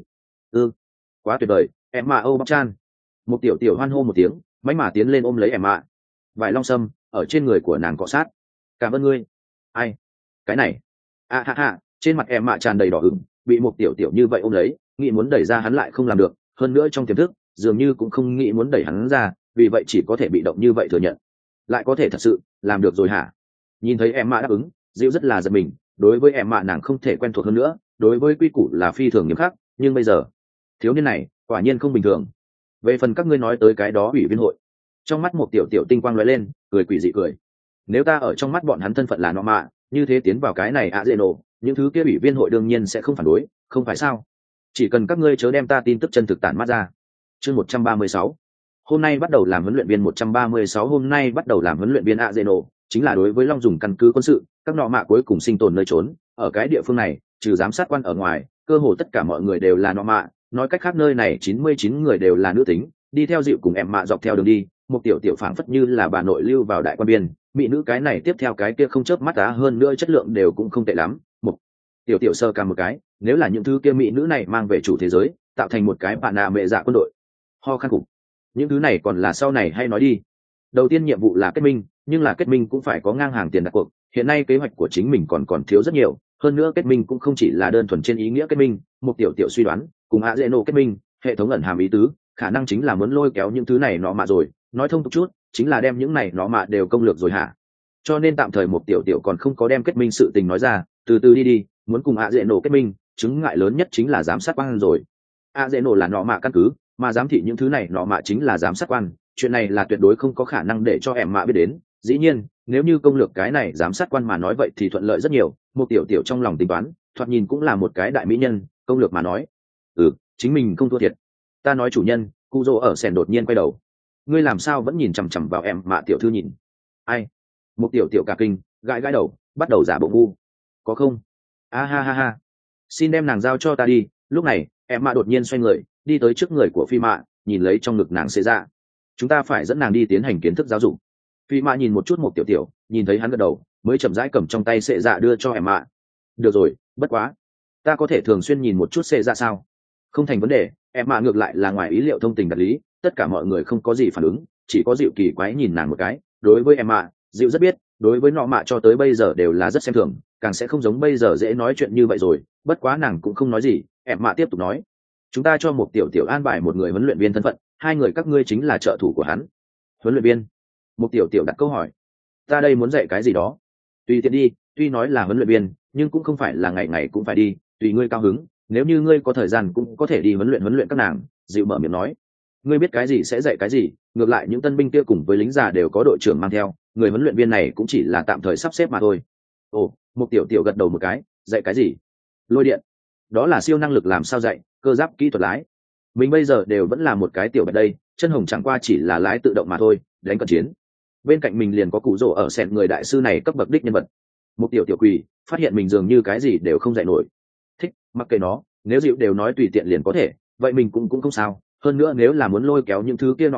Quá tuyệt vời, em mà Âu Bóc Chan. Một tiểu tiểu hoan hô một tiếng, mãnh mà tiến lên ôm lấy em ạ. Vài long sâm ở trên người của nàng cọ sát. "Cảm ơn ngươi." "Ai? Cái này." "A ha ha." Trên mặt em mạ tràn đầy đỏ ửng, bị một tiểu tiểu như vậy ôm lấy, nghĩ muốn đẩy ra hắn lại không làm được, hơn nữa trong tiềm thức dường như cũng không nghĩ muốn đẩy hắn ra, vì vậy chỉ có thể bị động như vậy thừa nhận. Lại có thể thật sự làm được rồi hả? Nhìn thấy em mạ đáp ứng, Diệu rất là giật mình, đối với em mạ nàng không thể quen thuộc hơn nữa, đối với quy củ là phi thường nghiêm khắc, nhưng bây giờ thiếu niên này quả nhiên không bình thường. Về phần các ngươi nói tới cái đó ủy viên hội, trong mắt một tiểu tiểu tinh quang lóe lên, cười quỷ dị cười. Nếu ta ở trong mắt bọn hắn thân phận là nọ mạ, như thế tiến vào cái này ạ dễ nổ, những thứ kia ủy viên hội đương nhiên sẽ không phản đối, không phải sao? Chỉ cần các ngươi chớ đem ta tin tức chân thực tản mát ra. Chương 136. Hôm nay bắt đầu làm huấn luyện viên 136 hôm nay bắt đầu làm huấn luyện viên ạ dễ nổ, chính là đối với Long dùng căn cứ quân sự, các nọ mạ cuối cùng sinh tồn nơi trốn, ở cái địa phương này, trừ giám sát quan ở ngoài, cơ hồ tất cả mọi người đều là nọ mạ, nói cách khác nơi này 99 người đều là nữ tính, đi theo dịu cùng em mạ dọc theo đường đi, một tiểu tiểu phảng phất như là bà nội lưu vào đại quan biên, mỹ nữ cái này tiếp theo cái kia không chớp mắt á, hơn nữa chất lượng đều cũng không tệ lắm. Một tiểu tiểu sơ cả một cái, nếu là những thứ kia mỹ nữ này mang về chủ thế giới, tạo thành một cái bạn nạ mẹ dạ quân đội. Ho khăn cục. Những thứ này còn là sau này hay nói đi. Đầu tiên nhiệm vụ là kết minh, nhưng là kết minh cũng phải có ngang hàng tiền đặt cuộc, hiện nay kế hoạch của chính mình còn thiếu rất nhiều, hơn nữa kết minh cũng không chỉ là đơn thuần trên ý nghĩa kết minh, một tiểu tiểu suy đoán, cùng ạ dễ nổ kết minh, hệ thống ẩn hàm ý tứ, khả năng chính là muốn lôi kéo những thứ này nọ mà rồi, nói thông tục chút, chính là đem những này nọ mà đều công lược rồi hả? Cho nên tạm thời một tiểu tiểu còn không có đem kết minh sự tình nói ra, từ từ đi, muốn cùng ạ dễ nổ kết minh, chứng ngại lớn nhất chính là giám sát quan rồi. ạ dễ nổ là nọ mạ căn cứ, mà giám thị những thứ này nọ mạ chính là giám sát quan, chuyện này là tuyệt đối không có khả năng để cho em mạ biết đến. Dĩ nhiên, nếu như công lược cái này giám sát quan mà nói vậy thì thuận lợi rất nhiều, một tiểu tiểu trong lòng tính toán, thoạt nhìn cũng là một cái đại mỹ nhân, công lược mà nói, chính mình không thua thiệt. Ta nói chủ nhân, cụ rồ ở sèn đột nhiên quay đầu. Ngươi làm sao vẫn nhìn chằm chằm vào em mạ tiểu thư nhìn? Ai? Một tiểu tiểu cả kinh, gãi đầu, bắt đầu giả bộ ngu. Có không? A ha ha ha. Xin đem nàng giao cho ta đi. Lúc này, em mạ đột nhiên xoay người, đi tới trước người của phi mạ, nhìn lấy trong ngực nàng xê ra. Chúng ta phải dẫn nàng đi tiến hành kiến thức giáo dục. Phi mạ nhìn một chút một tiểu tiểu, nhìn thấy hắn gật đầu, mới chậm rãi cầm trong tay xệ dạ đưa cho em mạ. Được rồi, bất quá, ta có thể thường xuyên nhìn một chút xệ dạ sao? Không thành vấn đề, em mạ ngược lại là ngoài ý liệu thông tình đạt lý, tất cả mọi người không có gì phản ứng, chỉ có dịu kỳ quái nhìn nàng một cái. Đối với em mạ, dịu rất biết, đối với nọ mạ cho tới bây giờ đều là rất xem thường, càng sẽ không giống bây giờ dễ nói chuyện như vậy rồi. Bất quá nàng cũng không nói gì, em mạ tiếp tục nói: chúng ta cho một tiểu tiểu an bài một người huấn luyện viên thân phận, hai người các ngươi chính là trợ thủ của hắn. Huấn luyện viên? Một tiểu tiểu đặt câu hỏi. Ta đây muốn dạy cái gì đó? Tùy tiện đi, tuy nói là huấn luyện viên, nhưng cũng không phải là ngày ngày cũng phải đi, tùy ngươi cao hứng, nếu như ngươi có thời gian cũng có thể đi huấn luyện các nàng. Dịu mở miệng nói. Ngươi biết cái gì sẽ dạy cái gì, ngược lại những tân binh kia cùng với lính già đều có đội trưởng mang theo, người huấn luyện viên này cũng chỉ là tạm thời sắp xếp mà thôi. Ồ, một tiểu tiểu gật đầu một cái. Dạy cái gì? Lôi điện. Đó là siêu năng lực làm sao dạy, cơ giáp kỹ thuật lái. Mình bây giờ đều vẫn là một cái tiểu bạch đây, chân hồng chẳng qua chỉ là lái tự động mà thôi, đánh cận chiến. Bên cạnh mình liền có cụ rồ ở sẹn người đại sư này cấp bậc đích nhân vật. Một tiểu tiểu quỳ, phát hiện mình dường như cái gì đều không dạy nổi. Thích, mặc kệ nó, nếu dịu đều nói tùy tiện liền có thể, vậy mình cũng không sao. Hơn nữa nếu là muốn lôi kéo những thứ kia nọ mạ,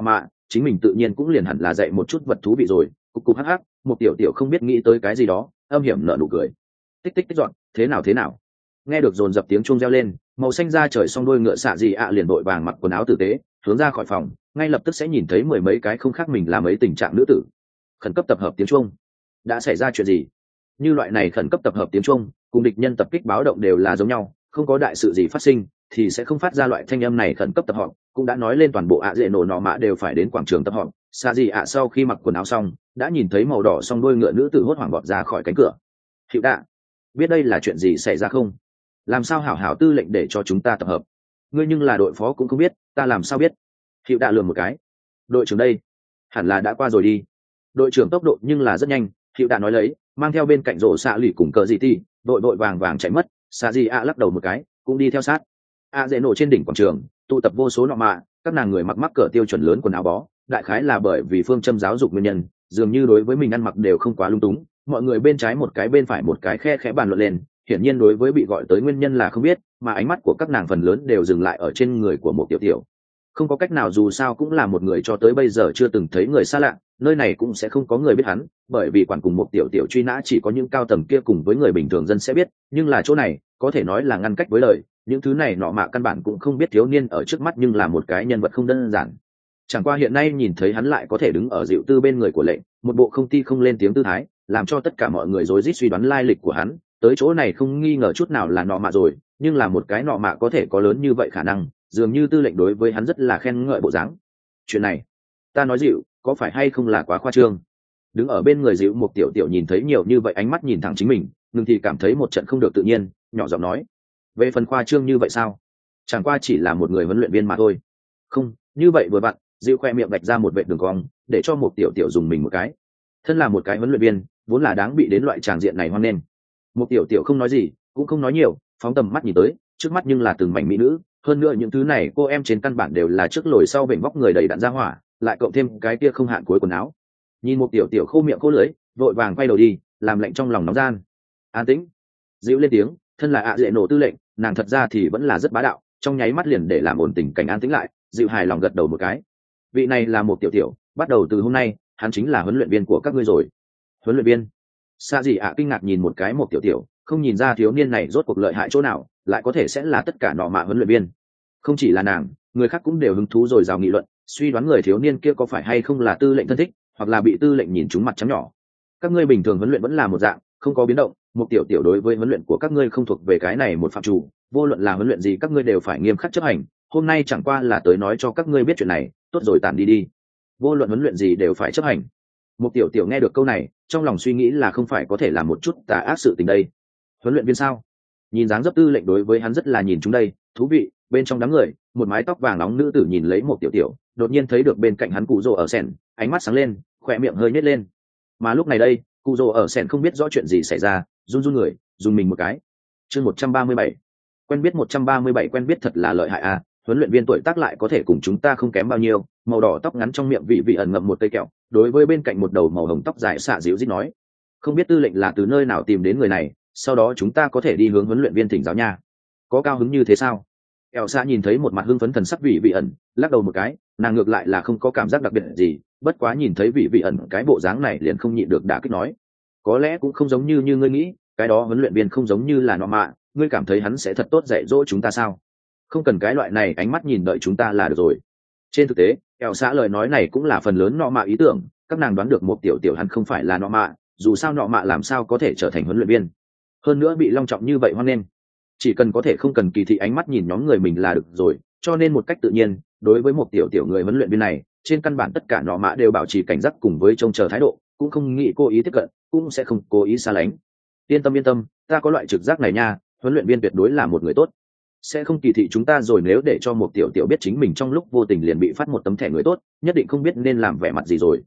chính mình tự nhiên cũng liền hẳn là dạy một chút vật thú vị rồi. Cục hắc hắc, một tiểu tiểu không biết nghĩ tới cái gì đó, âm hiểm nở nụ cười. Tích tích tích dọn, thế nào thế nào. Nghe được dồn dập tiếng chuông reo lên, màu xanh da trời song đôi ngựa xạ gì ạ liền vội vàng mặc quần áo tử tế, hướng ra khỏi phòng, ngay lập tức sẽ nhìn thấy mười mấy cái không khác mình làm ấy tình trạng nữ tử. Khẩn cấp tập hợp tiếng chuông. Đã xảy ra chuyện gì? Như loại này khẩn cấp tập hợp tiếng chuông, cùng địch nhân tập kích báo động đều là giống nhau, không có đại sự gì phát sinh thì sẽ không phát ra loại thanh âm này. Khẩn cấp tập họp cũng đã nói lên toàn bộ ạ dễ nổ nọ mạ đều phải đến quảng trường tập họp. Xạ gì ạ sau khi mặc quần áo xong đã nhìn thấy màu đỏ song đôi ngựa nữ tử hốt hoảng bọt ra khỏi cánh cửa. Hiệu đạ, biết đây là chuyện gì xảy ra không? Làm sao hảo hảo tư lệnh để cho chúng ta tập hợp? Ngươi nhưng là đội phó cũng không biết, ta làm sao biết? Hiệu đạ lườm một cái. Đội trưởng đây hẳn là đã qua rồi đi. Đội trưởng tốc độ nhưng là rất nhanh. Hiệu đạ nói lấy, mang theo bên cạnh rổ xạ lì cùng cờ dị ti, đội vàng vàng chạy mất. Xạ gì ạ lắc đầu một cái, cũng đi theo sát. A dễ nổ trên đỉnh quảng trường tụ tập vô số nọ mạ, các nàng người mặc mắc cỡ tiêu chuẩn lớn quần áo bó, đại khái là bởi vì phương châm giáo dục nguyên nhân, dường như đối với mình ăn mặc đều không quá lung túng. Mọi người bên trái một cái bên phải một cái khe khẽ bàn luận lên, hiển nhiên đối với bị gọi tới nguyên nhân là không biết, mà ánh mắt của các nàng phần lớn đều dừng lại ở trên người của một tiểu tiểu. Không có cách nào, dù sao cũng là một người cho tới bây giờ chưa từng thấy người xa lạ, nơi này cũng sẽ không có người biết hắn, bởi vì quản cùng một tiểu tiểu truy nã chỉ có những cao tầng kia cùng với người bình thường dân sẽ biết, nhưng là chỗ này có thể nói là ngăn cách với lời, những thứ này nọ mạ căn bản cũng không biết thiếu niên ở trước mắt nhưng là một cái nhân vật không đơn giản. Chẳng qua hiện nay nhìn thấy hắn lại có thể đứng ở dịu tư bên người của lệnh, một bộ không ti không lên tiếng tư thái, làm cho tất cả mọi người rối rít suy đoán lai lịch của hắn, tới chỗ này không nghi ngờ chút nào là nọ mạ rồi, nhưng là một cái nọ mạ có thể có lớn như vậy khả năng, dường như tư lệnh đối với hắn rất là khen ngợi bộ dáng. Chuyện này, ta nói dịu, có phải hay không là quá khoa trương? Đứng ở bên người dịu một tiểu tiểu nhìn thấy nhiều như vậy ánh mắt nhìn thẳng chính mình, ngừng thì cảm thấy một trận không được tự nhiên, nhỏ giọng nói: về phần khoa trương như vậy sao? Chẳng qua chỉ là một người huấn luyện viên mà thôi. Không, như vậy vừa vặn, dịu khoe miệng vạch ra một vệt đường cong, để cho một tiểu tiểu dùng mình một cái. Thân là một cái huấn luyện viên, vốn là đáng bị đến loại tràng diện này hoan nghênh. Một tiểu tiểu không nói gì, cũng không nói nhiều, phóng tầm mắt nhìn tới, trước mắt nhưng là từng mảnh mỹ nữ, hơn nữa những thứ này cô em trên căn bản đều là trước lồi sau vểnh vóc người đầy đặn ra hỏa, lại cộng thêm cái kia không hạn cuối quần áo. Nhìn một tiểu tiểu khô miệng khô lưỡi, vội vàng quay đầu đi, làm lạnh trong lòng nóng gian. An tĩnh. Dịu lên tiếng, thân là ạ dễ nổ tư lệnh, nàng thật ra thì vẫn là rất bá đạo, trong nháy mắt liền để làm ổn tình cảnh an tĩnh lại. Dịu hài lòng gật đầu một cái. Vị này là một tiểu tiểu, bắt đầu từ hôm nay hắn chính là huấn luyện viên của các ngươi rồi. Huấn luyện viên? Sa gì ạ kinh ngạc nhìn một cái một tiểu tiểu, không nhìn ra thiếu niên này rốt cuộc lợi hại chỗ nào, lại có thể sẽ là tất cả nọ mạ huấn luyện viên. Không chỉ là nàng, người khác cũng đều hứng thú rồi rào nghị luận, suy đoán người thiếu niên kia có phải hay không là tư lệnh thân thích, hoặc là bị tư lệnh nhìn trúng mặt chấm nhỏ. Các ngươi bình thường huấn luyện vẫn là một dạng, không có biến động, một tiểu tiểu đối với huấn luyện của các ngươi không thuộc về cái này một phạm chủ, vô luận là huấn luyện gì các ngươi đều phải nghiêm khắc chấp hành. Hôm nay chẳng qua là tới nói cho các ngươi biết chuyện này, tốt rồi tản đi đi. Vô luận huấn luyện gì đều phải chấp hành. Một tiểu tiểu nghe được câu này, trong lòng suy nghĩ là không phải có thể làm một chút tà ác sự tình đây. Huấn luyện viên sao? Nhìn dáng dấp tư lệnh đối với hắn rất là nhìn chúng đây, thú vị. Bên trong đám người, một mái tóc vàng nóng nữ tử nhìn lấy một tiểu tiểu, đột nhiên thấy được bên cạnh hắn cụ rồ ở sèn, ánh mắt sáng lên, khỏe miệng hơi nhếch lên. Mà lúc này đây, cụ rồ ở sèn không biết rõ chuyện gì xảy ra, run run người, dùng mình một cái. Chương 137. Quen biết 137 quen biết thật là lợi hại à, huấn luyện viên tuổi tác lại có thể cùng chúng ta không kém bao nhiêu. Màu đỏ tóc ngắn trong miệng vị ẩn ngậm một cây kẹo, đối với bên cạnh một đầu màu hồng tóc dài xạ dịu dít nói: không biết tư lệnh là từ nơi nào tìm đến người này, sau đó chúng ta có thể đi hướng huấn luyện viên thỉnh giáo nha. Có cao hứng như thế sao? Kẹo xạ nhìn thấy một mặt hưng phấn thần sắc vị ẩn, lắc đầu một cái, nàng ngược lại là không có cảm giác đặc biệt gì, bất quá nhìn thấy vị ẩn cái bộ dáng này liền không nhịn được đả kích nói: có lẽ cũng không giống như ngươi nghĩ, cái đó huấn luyện viên không giống như là nọ mạ, ngươi cảm thấy hắn sẽ thật tốt dạy dỗ chúng ta sao? Không cần cái loại này ánh mắt nhìn đợi chúng ta là được rồi. Trên thực tế, kẹo xã lời nói này cũng là phần lớn nọ mạ ý tưởng, các nàng đoán được một tiểu tiểu hắn không phải là nọ mạ, dù sao nọ mạ làm sao có thể trở thành huấn luyện viên, hơn nữa bị long trọng như vậy hoan nghênh. Chỉ cần có thể không cần kỳ thị ánh mắt nhìn nhóm người mình là được rồi, cho nên một cách tự nhiên, đối với một tiểu tiểu người huấn luyện viên này, trên căn bản tất cả nọ mạ đều bảo trì cảnh giác cùng với trông chờ thái độ, cũng không nghĩ cố ý tiếp cận, cũng sẽ không cố ý xa lánh. Yên tâm, ta có loại trực giác này nha, huấn luyện viên tuyệt đối là một người tốt, sẽ không kỳ thị chúng ta rồi. Nếu để cho một tiểu tiểu biết chính mình trong lúc vô tình liền bị phát một tấm thẻ người tốt, nhất định không biết nên làm vẻ mặt gì rồi.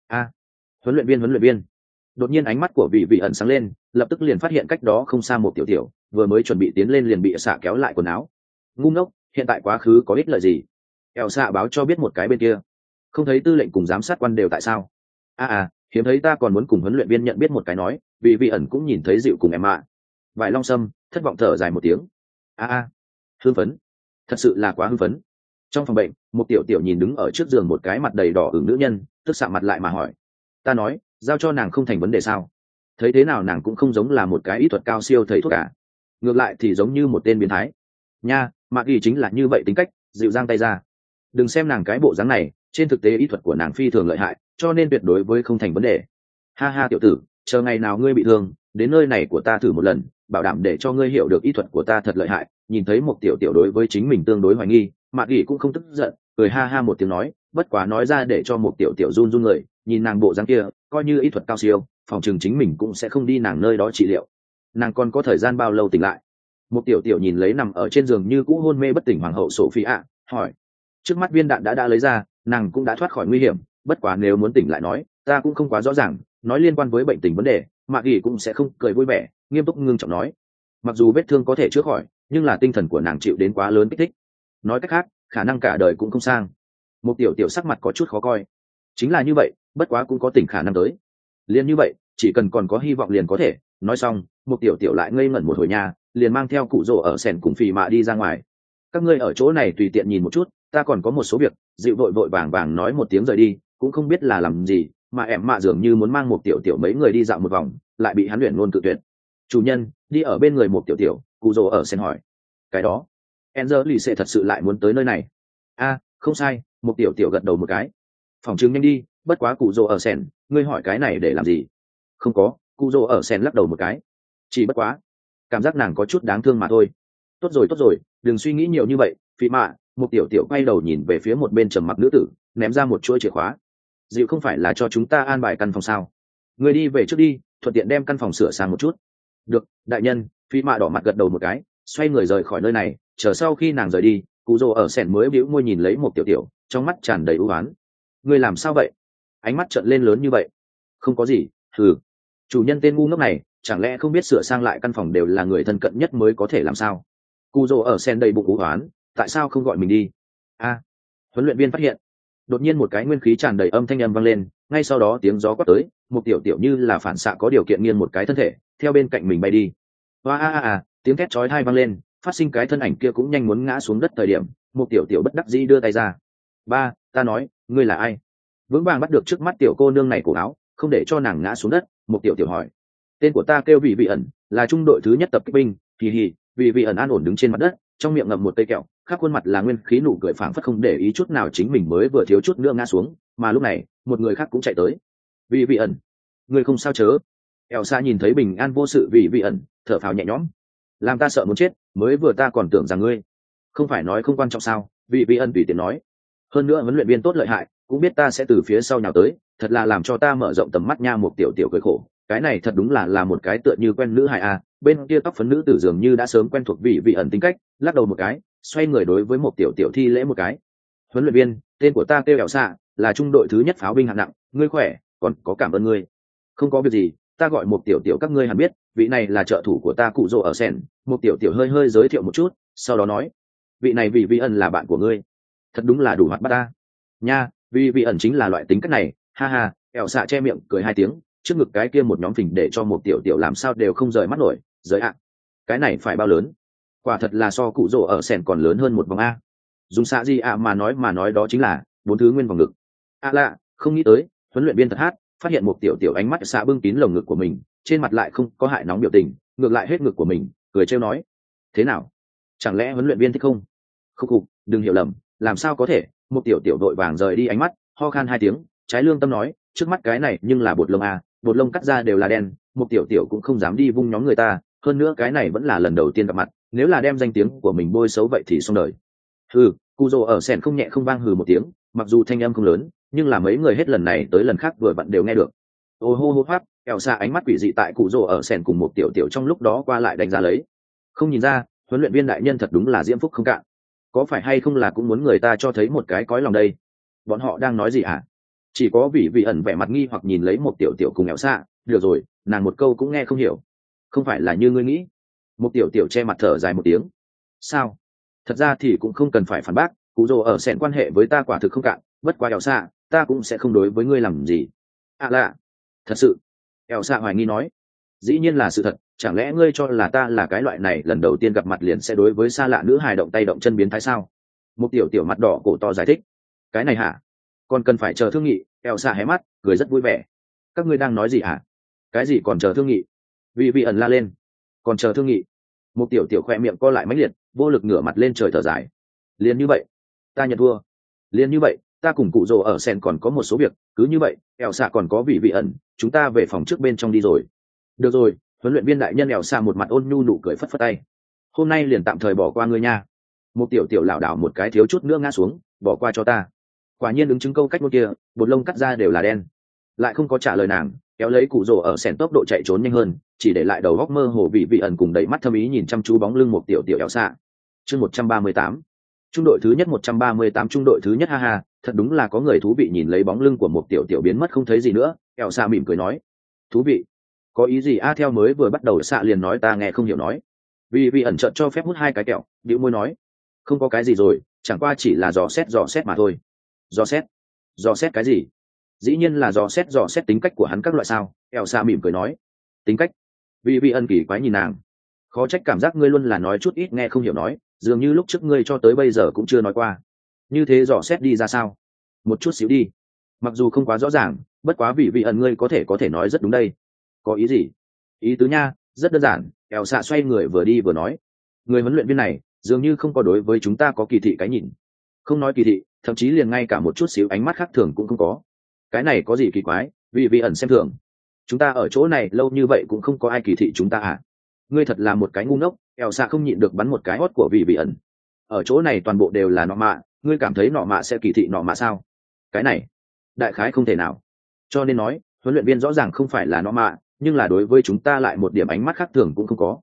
Huấn luyện viên. Đột nhiên ánh mắt của vị ẩn sáng lên, lập tức liền phát hiện cách đó không xa một tiểu tiểu, vừa mới chuẩn bị tiến lên liền bị xạ kéo lại quần áo. Ngu ngốc, hiện tại quá khứ có ích lợi gì? Eo xạ báo cho biết một cái bên kia, không thấy tư lệnh cùng giám sát quan đều tại sao? Hiếm thấy ta còn muốn cùng huấn luyện viên nhận biết một cái nói. Vị ẩn cũng nhìn thấy dịu cùng em ạ. Vải long sâm thất vọng thở dài một tiếng. Hưng phấn, thật sự là quá hưng phấn. Trong phòng bệnh, một tiểu tiểu nhìn đứng ở trước giường một cái mặt đầy đỏ ửng nữ nhân, tức sạm mặt lại mà hỏi. Ta nói, giao cho nàng không thành vấn đề sao? Thấy thế nào nàng cũng không giống là một cái ý thuật cao siêu thầy thuốc cả. Ngược lại thì giống như một tên biến thái. Nha, Mạc Ghi chính là như vậy tính cách, dịu giang tay ra. Đừng xem nàng cái bộ dáng này, trên thực tế ý thuật của nàng phi thường lợi hại, cho nên tuyệt đối với không thành vấn đề. Ha ha tiểu tử, chờ ngày nào ngươi bị thương, đến nơi này của ta thử một lần, bảo đảm để cho ngươi hiểu được ý thuật của ta thật lợi hại. Nhìn thấy một tiểu tiểu đối với chính mình tương đối hoài nghi, Mạc Ghi cũng không tức giận, cười ha ha một tiếng nói, bất quá nói ra để cho một tiểu tiểu run run người, nhìn nàng bộ dáng kia, coi như ý thuật cao siêu, phòng trường chính mình cũng sẽ không đi nàng nơi đó trị liệu. Nàng còn có thời gian bao lâu tỉnh lại? Một tiểu tiểu nhìn lấy nằm ở trên giường như cũ hôn mê bất tỉnh hoàng hậu Sophia, hỏi. Trước mắt viên đạn đã lấy ra, nàng cũng đã thoát khỏi nguy hiểm, bất quá nếu muốn tỉnh lại nói, ta cũng không quá rõ ràng, nói liên quan với bệnh tình vấn đề, Mạc Ghi cũng sẽ không cười vui vẻ, nghiêm túc ngưng trọng nói. Mặc dù vết thương có thể chữa khỏi, nhưng là tinh thần của nàng chịu đến quá lớn kích thích. Nói cách khác, khả năng cả đời cũng không sang. Một tiểu tiểu sắc mặt có chút khó coi. Chính là như vậy, bất quá cũng có tỉnh khả năng tới. Liên như vậy, chỉ cần còn có hy vọng liền có thể. Nói xong, một tiểu tiểu lại ngây ngẩn một hồi nhà, liền mang theo cụ rồ ở sèn cùng phì mạ đi ra ngoài. Các ngươi ở chỗ này tùy tiện nhìn một chút, ta còn có một số việc. Dịu vội vội vàng vàng nói một tiếng rời đi, cũng không biết là làm gì, mà em mạ dường như muốn mang một tiểu tiểu mấy người đi dạo một vòng, lại bị hắn luyện luôn cự tuyệt. Chủ nhân, đi ở bên người một tiểu tiểu, cụ rồ ở sèn hỏi. Cái đó, Enzer lì sẽ thật sự lại muốn tới nơi này. A, không sai, một tiểu tiểu gật đầu một cái. Phòng chứng nhanh đi, bất quá cụ rồ ở sèn, ngươi hỏi cái này để làm gì? Không có, cụ rồ ở sèn lắc đầu một cái. Chỉ bất quá, cảm giác nàng có chút đáng thương mà thôi. Tốt rồi, đừng suy nghĩ nhiều như vậy, Phi Mạ. Một tiểu tiểu quay đầu nhìn về phía một bên trầm mặc nữ tử, ném ra một chuỗi chìa khóa. Dịu không phải là cho chúng ta an bài căn phòng sao? Người đi về trước đi, thuận tiện đem căn phòng sửa sang một chút. Được, đại nhân. Phi Mạ đỏ mặt gật đầu một cái, xoay người rời khỏi nơi này. Chờ sau khi nàng rời đi, cụ rồ ở sèn mới bĩu môi nhìn lấy một tiểu tiểu, trong mắt tràn đầy ưu ái. Ngươi làm sao vậy? Ánh mắt trợn lên lớn như vậy. Không có gì, thử. Chủ nhân tên ngu ngốc này, chẳng lẽ không biết sửa sang lại căn phòng đều là người thân cận nhất mới có thể làm sao? Cụ rồ ở sen đầy bụng ưu oán, tại sao không gọi mình đi? A, huấn luyện viên phát hiện. Đột nhiên một cái nguyên khí tràn đầy âm thanh âm vang lên, ngay sau đó tiếng gió quát tới, một tiểu tiểu như là phản xạ có điều kiện nghiêng một cái thân thể, theo bên cạnh mình bay đi. Tiếng thét chói tai vang lên, phát sinh cái thân ảnh kia cũng nhanh muốn ngã xuống đất thời điểm, một tiểu tiểu bất đắc dĩ đưa tay ra. Ba, ta nói, ngươi là ai? Vững vàng bắt được trước mắt tiểu cô nương này cổ áo, không để cho nàng ngã xuống đất, một tiểu tiểu hỏi. Tên của ta kêu Vị Vị ẩn, là trung đội thứ nhất tập kích binh. Kỳ hì, Vị Vị ẩn an ổn đứng trên mặt đất, trong miệng ngậm một cây kẹo, khắp khuôn mặt là nguyên khí nụ cười phảng phất không để ý chút nào chính mình mới vừa thiếu chút nữa ngã xuống, mà lúc này, một người khác cũng chạy tới. Vị Vị ẩn, ngươi không sao chớ? Elsa nhìn thấy bình an vô sự Vị Vị ẩn, thở phào nhẹ nhõm. Làm ta sợ muốn chết, mới vừa ta còn tưởng rằng ngươi không phải nói không quan trọng sao? Vị Vị ẩn tùy tiện nói. Hơn nữa huấn luyện viên tốt lợi hại, cũng biết ta sẽ từ phía sau nhào tới, thật là làm cho ta mở rộng tầm mắt nha. Một tiểu tiểu cười khổ, cái này thật đúng là một cái tựa như quen nữ hài a. Bên kia tóc phấn nữ tử dường như đã sớm quen thuộc Vị Vị ẩn tính cách, lắc đầu một cái, xoay người đối với một tiểu tiểu thi lễ một cái. Huấn luyện viên, tên của ta kêu Đẹo Xạ, là trung đội thứ nhất pháo binh hạng nặng, ngươi khỏe, còn có cảm ơn ngươi. Không có việc gì, ta gọi một tiểu tiểu các ngươi hẳn biết, vị này là trợ thủ của ta cụ rồ ở sen. Một tiểu tiểu hơi giới thiệu một chút, sau đó nói, vị này Vị Vị ẩn là bạn của ngươi. Thật đúng là đủ hoạt bát ta nha. Vì vị ẩn chính là loại tính cách này, ha ha. Ẹo xạ che miệng cười hai tiếng, trước ngực cái kia một nhóm phình để cho một tiểu tiểu làm sao đều không rời mắt nổi. Giới ạ, cái này phải bao lớn? Quả thật là so cụ rồ ở sèn còn lớn hơn một vòng a. Dùng xạ gì ạ mà nói đó chính là 4 thứ nguyên vòng ngực. Lạ, không nghĩ tới huấn luyện viên thật hát, phát hiện một tiểu tiểu ánh mắt xạ bưng kín lồng ngực của mình, trên mặt lại không có hại nóng biểu tình, ngược lại hết ngực của mình, cười trêu nói, thế nào, chẳng lẽ huấn luyện viên thích không? Khúc, đừng hiểu lầm, làm sao có thể? Một tiểu tiểu đội vàng rời đi ánh mắt, ho khan hai tiếng, trái lương tâm nói, trước mắt cái này nhưng là bột lông à, bột lông cắt ra đều là đen. Một tiểu tiểu cũng không dám đi vung nhóm người ta, hơn nữa cái này vẫn là lần đầu tiên gặp mặt, nếu là đem danh tiếng của mình bôi xấu vậy thì xong đời. Hừ, cu rồ ở sèn không nhẹ không vang hừ một tiếng, mặc dù thanh âm không lớn, nhưng là mấy người hết lần này tới lần khác vừa vặn đều nghe được. Ô hô hô hoát, kẹo xa ánh mắt quỷ dị tại cụ rồ ở sèn cùng một tiểu tiểu trong lúc đó qua lại đánh giá lấy. Không nhìn ra, huấn luyện viên đại nhân thật đúng là diễm phúc không cạn. Có phải hay không là cũng muốn người ta cho thấy một cái cõi lòng đây? Bọn họ đang nói gì hả? Chỉ có Vị ẩn vẻ mặt nghi hoặc nhìn lấy một tiểu tiểu cùng Éo xạ. Được rồi, nàng một câu cũng nghe không hiểu. Không phải là như ngươi nghĩ. Một tiểu tiểu che mặt thở dài một tiếng. Sao? Thật ra thì cũng không cần phải phản bác, cụ rồ ở sẹn quan hệ với ta quả thực không cạn, bất quá Éo xạ, ta cũng sẽ không đối với ngươi làm gì. Lạ, thật sự? Éo xạ hoài nghi nói. Dĩ nhiên là sự thật, chẳng lẽ ngươi cho là ta là cái loại này lần đầu tiên gặp mặt liền sẽ đối với xa lạ nữ hài động tay động chân biến thái sao? một tiểu tiểu mặt đỏ cổ to giải thích. Cái này hả? Còn cần phải chờ thương nghị. Eo xạ hé mắt cười rất vui vẻ. Các ngươi đang nói gì hả? Cái gì còn chờ thương nghị? Vị vị ẩn la lên. Còn chờ thương nghị? Một tiểu tiểu khoe miệng co lại mãnh liệt, vô lực ngửa mặt lên trời thở dài. Liền như vậy, ta nhận thua. Liền như vậy, ta cùng cụ rồ ở sen còn có một số việc, cứ như vậy, Eo xạ còn có vị vị ẩn, chúng ta về phòng trước bên trong đi rồi. Được rồi, huấn luyện viên đại nhân Eo xạ một mặt ôn nhu nụ cười phất phất tay. Hôm nay liền tạm thời bỏ qua ngươi nha. Một tiểu tiểu lảo đảo một cái thiếu chút nữa ngã xuống, bỏ qua cho ta. Quả nhiên ứng chứng câu cách ngôn kia, bột lông cắt ra đều là đen. Lại không có trả lời nàng, kéo lấy cụ rồ ở sèn tốc độ chạy trốn nhanh hơn, chỉ để lại đầu góc mơ hồ vị vị ẩn cùng đẩy mắt thâm ý nhìn chăm chú bóng lưng một tiểu tiểu Eo xạ. Chương 138. Trung đội thứ nhất 138 trung đội thứ nhất ha ha, thật đúng là có người thú vị nhìn lấy bóng lưng của một tiểu tiểu biến mất không thấy gì nữa, Eo xạ mỉm cười nói. Thú vị? Có ý gì a? Theo mới vừa bắt đầu xạ liền nói ta nghe không hiểu nói. Vì vị ẩn chợt cho phép hút hai cái kẹo, bĩu môi nói. Không có cái gì rồi, chẳng qua chỉ là dò xét mà thôi. Dò xét cái gì? Dĩ nhiên là dò xét tính cách của hắn các loại sao. Eo xạ mỉm cười nói. Tính cách? Vì vị ẩn kỳ quái nhìn nàng. Khó trách cảm giác ngươi luôn là nói chút ít nghe không hiểu nói, dường như lúc trước ngươi cho tới bây giờ cũng chưa nói qua. Như thế dò xét đi ra sao? Một chút xíu đi. Mặc dù không quá rõ ràng, bất quá vị vị ẩn ngươi có thể nói rất đúng đây. Có ý gì? Ý tứ nha, rất đơn giản. Eo xạ xoay người vừa đi vừa nói. Người huấn luyện viên này dường như không có đối với chúng ta có kỳ thị cái nhìn. Không nói kỳ thị, thậm chí liền ngay cả một chút xíu ánh mắt khác thường cũng không có. Cái này có gì kỳ quái? Vì vị ẩn xem thường. Chúng ta ở chỗ này lâu như vậy cũng không có ai kỳ thị chúng ta à? Ngươi thật là một cái ngu ngốc. Eo xạ không nhịn được bắn một cái hót của vị vị ẩn. Ở chỗ này toàn bộ đều là nọ mạ, ngươi cảm thấy nọ mạ sẽ kỳ thị nọ mạ sao? Cái này đại khái không thể nào. Cho nên nói huấn luyện viên rõ ràng không phải là nọ mạ, nhưng là đối với chúng ta lại một điểm ánh mắt khác thường cũng không có,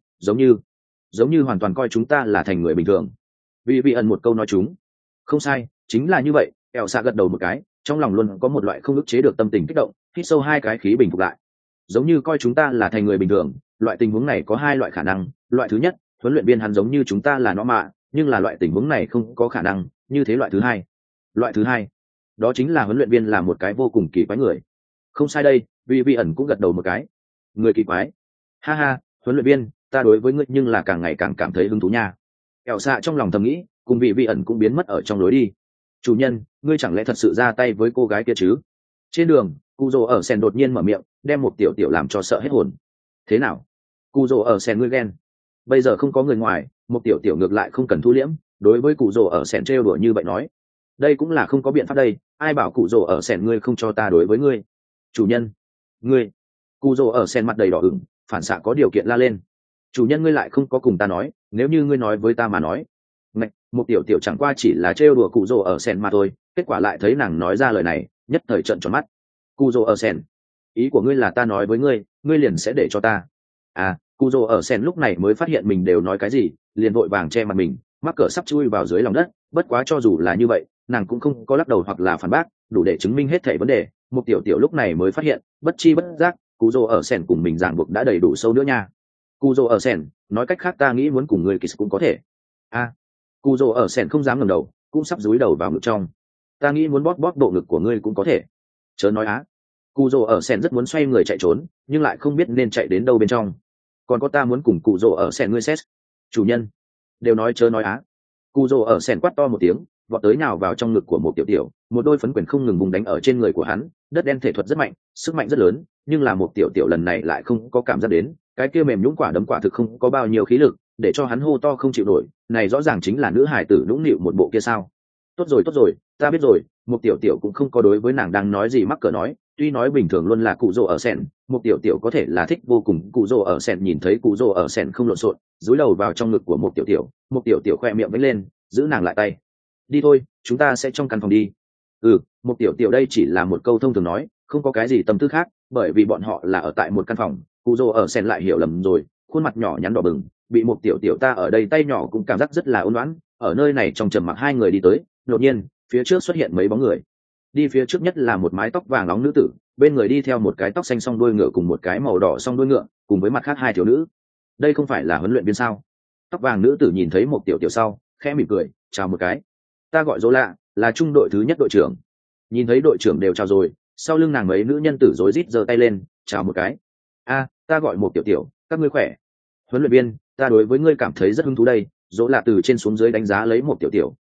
giống như hoàn toàn coi chúng ta là thành người bình thường. Vì vị ẩn một câu nói chúng. Không sai, chính là như vậy. Eo xạ gật đầu một cái, trong lòng luôn có một loại không ức chế được tâm tình kích động, hít sâu hai cái khí bình phục lại. Giống như coi chúng ta là thành người bình thường, loại tình huống này có hai loại khả năng. Loại thứ nhất, huấn luyện viên hắn giống như chúng ta là nó mạ, nhưng là loại tình huống này không có khả năng. Như thế loại thứ hai, đó chính là huấn luyện viên là một cái vô cùng kỳ quái người. Không sai đây, vì vị ẩn cũng gật đầu một cái. Người kỳ quái? Ha ha, huấn luyện viên, ta đối với ngươi nhưng là càng ngày càng cảm thấy hứng thú nha. Eo xạ trong lòng thầm nghĩ, cùng vị ẩn cũng biến mất ở trong lối đi. Chủ nhân, ngươi chẳng lẽ thật sự ra tay với cô gái kia chứ? Trên đường, cụ rồ ở sen đột nhiên mở miệng, đem một tiểu tiểu làm cho sợ hết hồn. Thế nào? Cụ rồ ở sen ngươi ghen? Bây giờ không có người ngoài, một tiểu tiểu ngược lại không cần thu liễm, đối với cụ rồ ở sen trêu đùa như vậy nói. Đây cũng là không có biện pháp đây, ai bảo cụ rồ ở sen ngươi không cho ta đối với ngươi? Chủ nhân, ngươi. Cụ rồ ở sen mặt đầy đỏ ửng, phản xạ có điều kiện la lên. Chủ nhân ngươi lại không có cùng ta nói, nếu như ngươi nói với ta mà nói. Ngạch, một tiểu tiểu chẳng qua chỉ là trêu đùa cụ rồ ở sen mà thôi, kết quả lại thấy nàng nói ra lời này, nhất thời trợn tròn mắt. Cụ rồ ở sen, ý của ngươi là ta nói với ngươi, ngươi liền sẽ để cho ta? À, cụ rồ ở sen lúc này mới phát hiện mình đều nói cái gì, liền vội vàng che mặt mình, mắc cỡ sắp chui vào dưới lòng đất. Bất quá cho dù là như vậy, nàng cũng không có lắc đầu hoặc là phản bác, đủ để chứng minh hết thảy vấn đề. Một tiểu tiểu lúc này mới phát hiện, bất chi bất giác, cụ rồ ở sen cùng mình ràng buộc đã đầy đủ sâu nữa nha. Cụ rồ ở sen, nói cách khác ta nghĩ muốn cùng ngươi kiss cũng có thể. À, cụ rồ ở sen không dám ngẩng đầu, cũng sắp dúi đầu vào ngực trong. Ta nghĩ muốn bóp bộ ngực của ngươi cũng có thể. Chớ nói á. Cụ rồ ở sen rất muốn xoay người chạy trốn, nhưng lại không biết nên chạy đến đâu bên trong. Còn có ta muốn cùng cụ rồ ở sen ngươi xét. Chủ nhân, đều nói chớ nói á. Cụ rồ ở sen quát to một tiếng, vọt tới nhào vào trong ngực của một tiểu tiểu, một đôi phấn quyền không ngừng vùng đánh ở trên người của hắn. Đất đen thể thuật rất mạnh, sức mạnh rất lớn, nhưng là một tiểu tiểu lần này lại không có cảm giác đến, cái kia mềm nhũn quả đấm quả thực không có bao nhiêu khí lực, để cho hắn hô to không chịu nổi. Này rõ ràng chính là nữ hải tử nũng nịu một bộ kia sao? Tốt rồi, ta biết rồi. Một tiểu tiểu cũng không có đối với nàng đang nói gì mắc cỡ nói, tuy nói bình thường luôn là cụ rồ ở sen, một tiểu tiểu có thể là thích vô cùng cụ rồ ở sen. Nhìn thấy cụ rồ ở sen không lộn xộn, dúi đầu vào trong ngực của một tiểu tiểu khoe miệng vẫy lên, giữ nàng lại tay. Đi thôi, chúng ta sẽ trong căn phòng đi. Một tiểu tiểu đây chỉ là một câu thông thường nói, không có cái gì tâm tư khác, bởi vì bọn họ là ở tại một căn phòng. Cụ rồ ở sen lại hiểu lầm rồi, khuôn mặt nhỏ nhắn đỏ bừng, bị một tiểu tiểu ta ở đây tay nhỏ cũng cảm giác rất là ôn loãn. Ở nơi này trong trầm mặc hai người đi tới, đột nhiên phía trước xuất hiện mấy bóng người. Đi phía trước nhất là một mái tóc vàng nóng nữ tử, bên người đi theo một cái tóc xanh song đuôi ngựa cùng một cái màu đỏ song đuôi ngựa, cùng với mặt khác hai thiếu nữ. Đây không phải là huấn luyện viên sao? Tóc vàng nữ tử nhìn thấy một tiểu tiểu sau, khẽ mỉm cười, chào một cái. Ta gọi Dỗ Lạ, là trung đội thứ nhất đội trưởng. Nhìn thấy đội trưởng đều chào rồi, sau lưng nàng mấy nữ nhân tử rối rít giơ tay lên, chào một cái. Ta gọi một tiểu tiểu, các ngươi khỏe? Huấn luyện viên, ta đối với ngươi cảm thấy rất hứng thú đây. Dỗ Lạ từ trên xuống dưới đánh giá lấy một tiểu tiểu,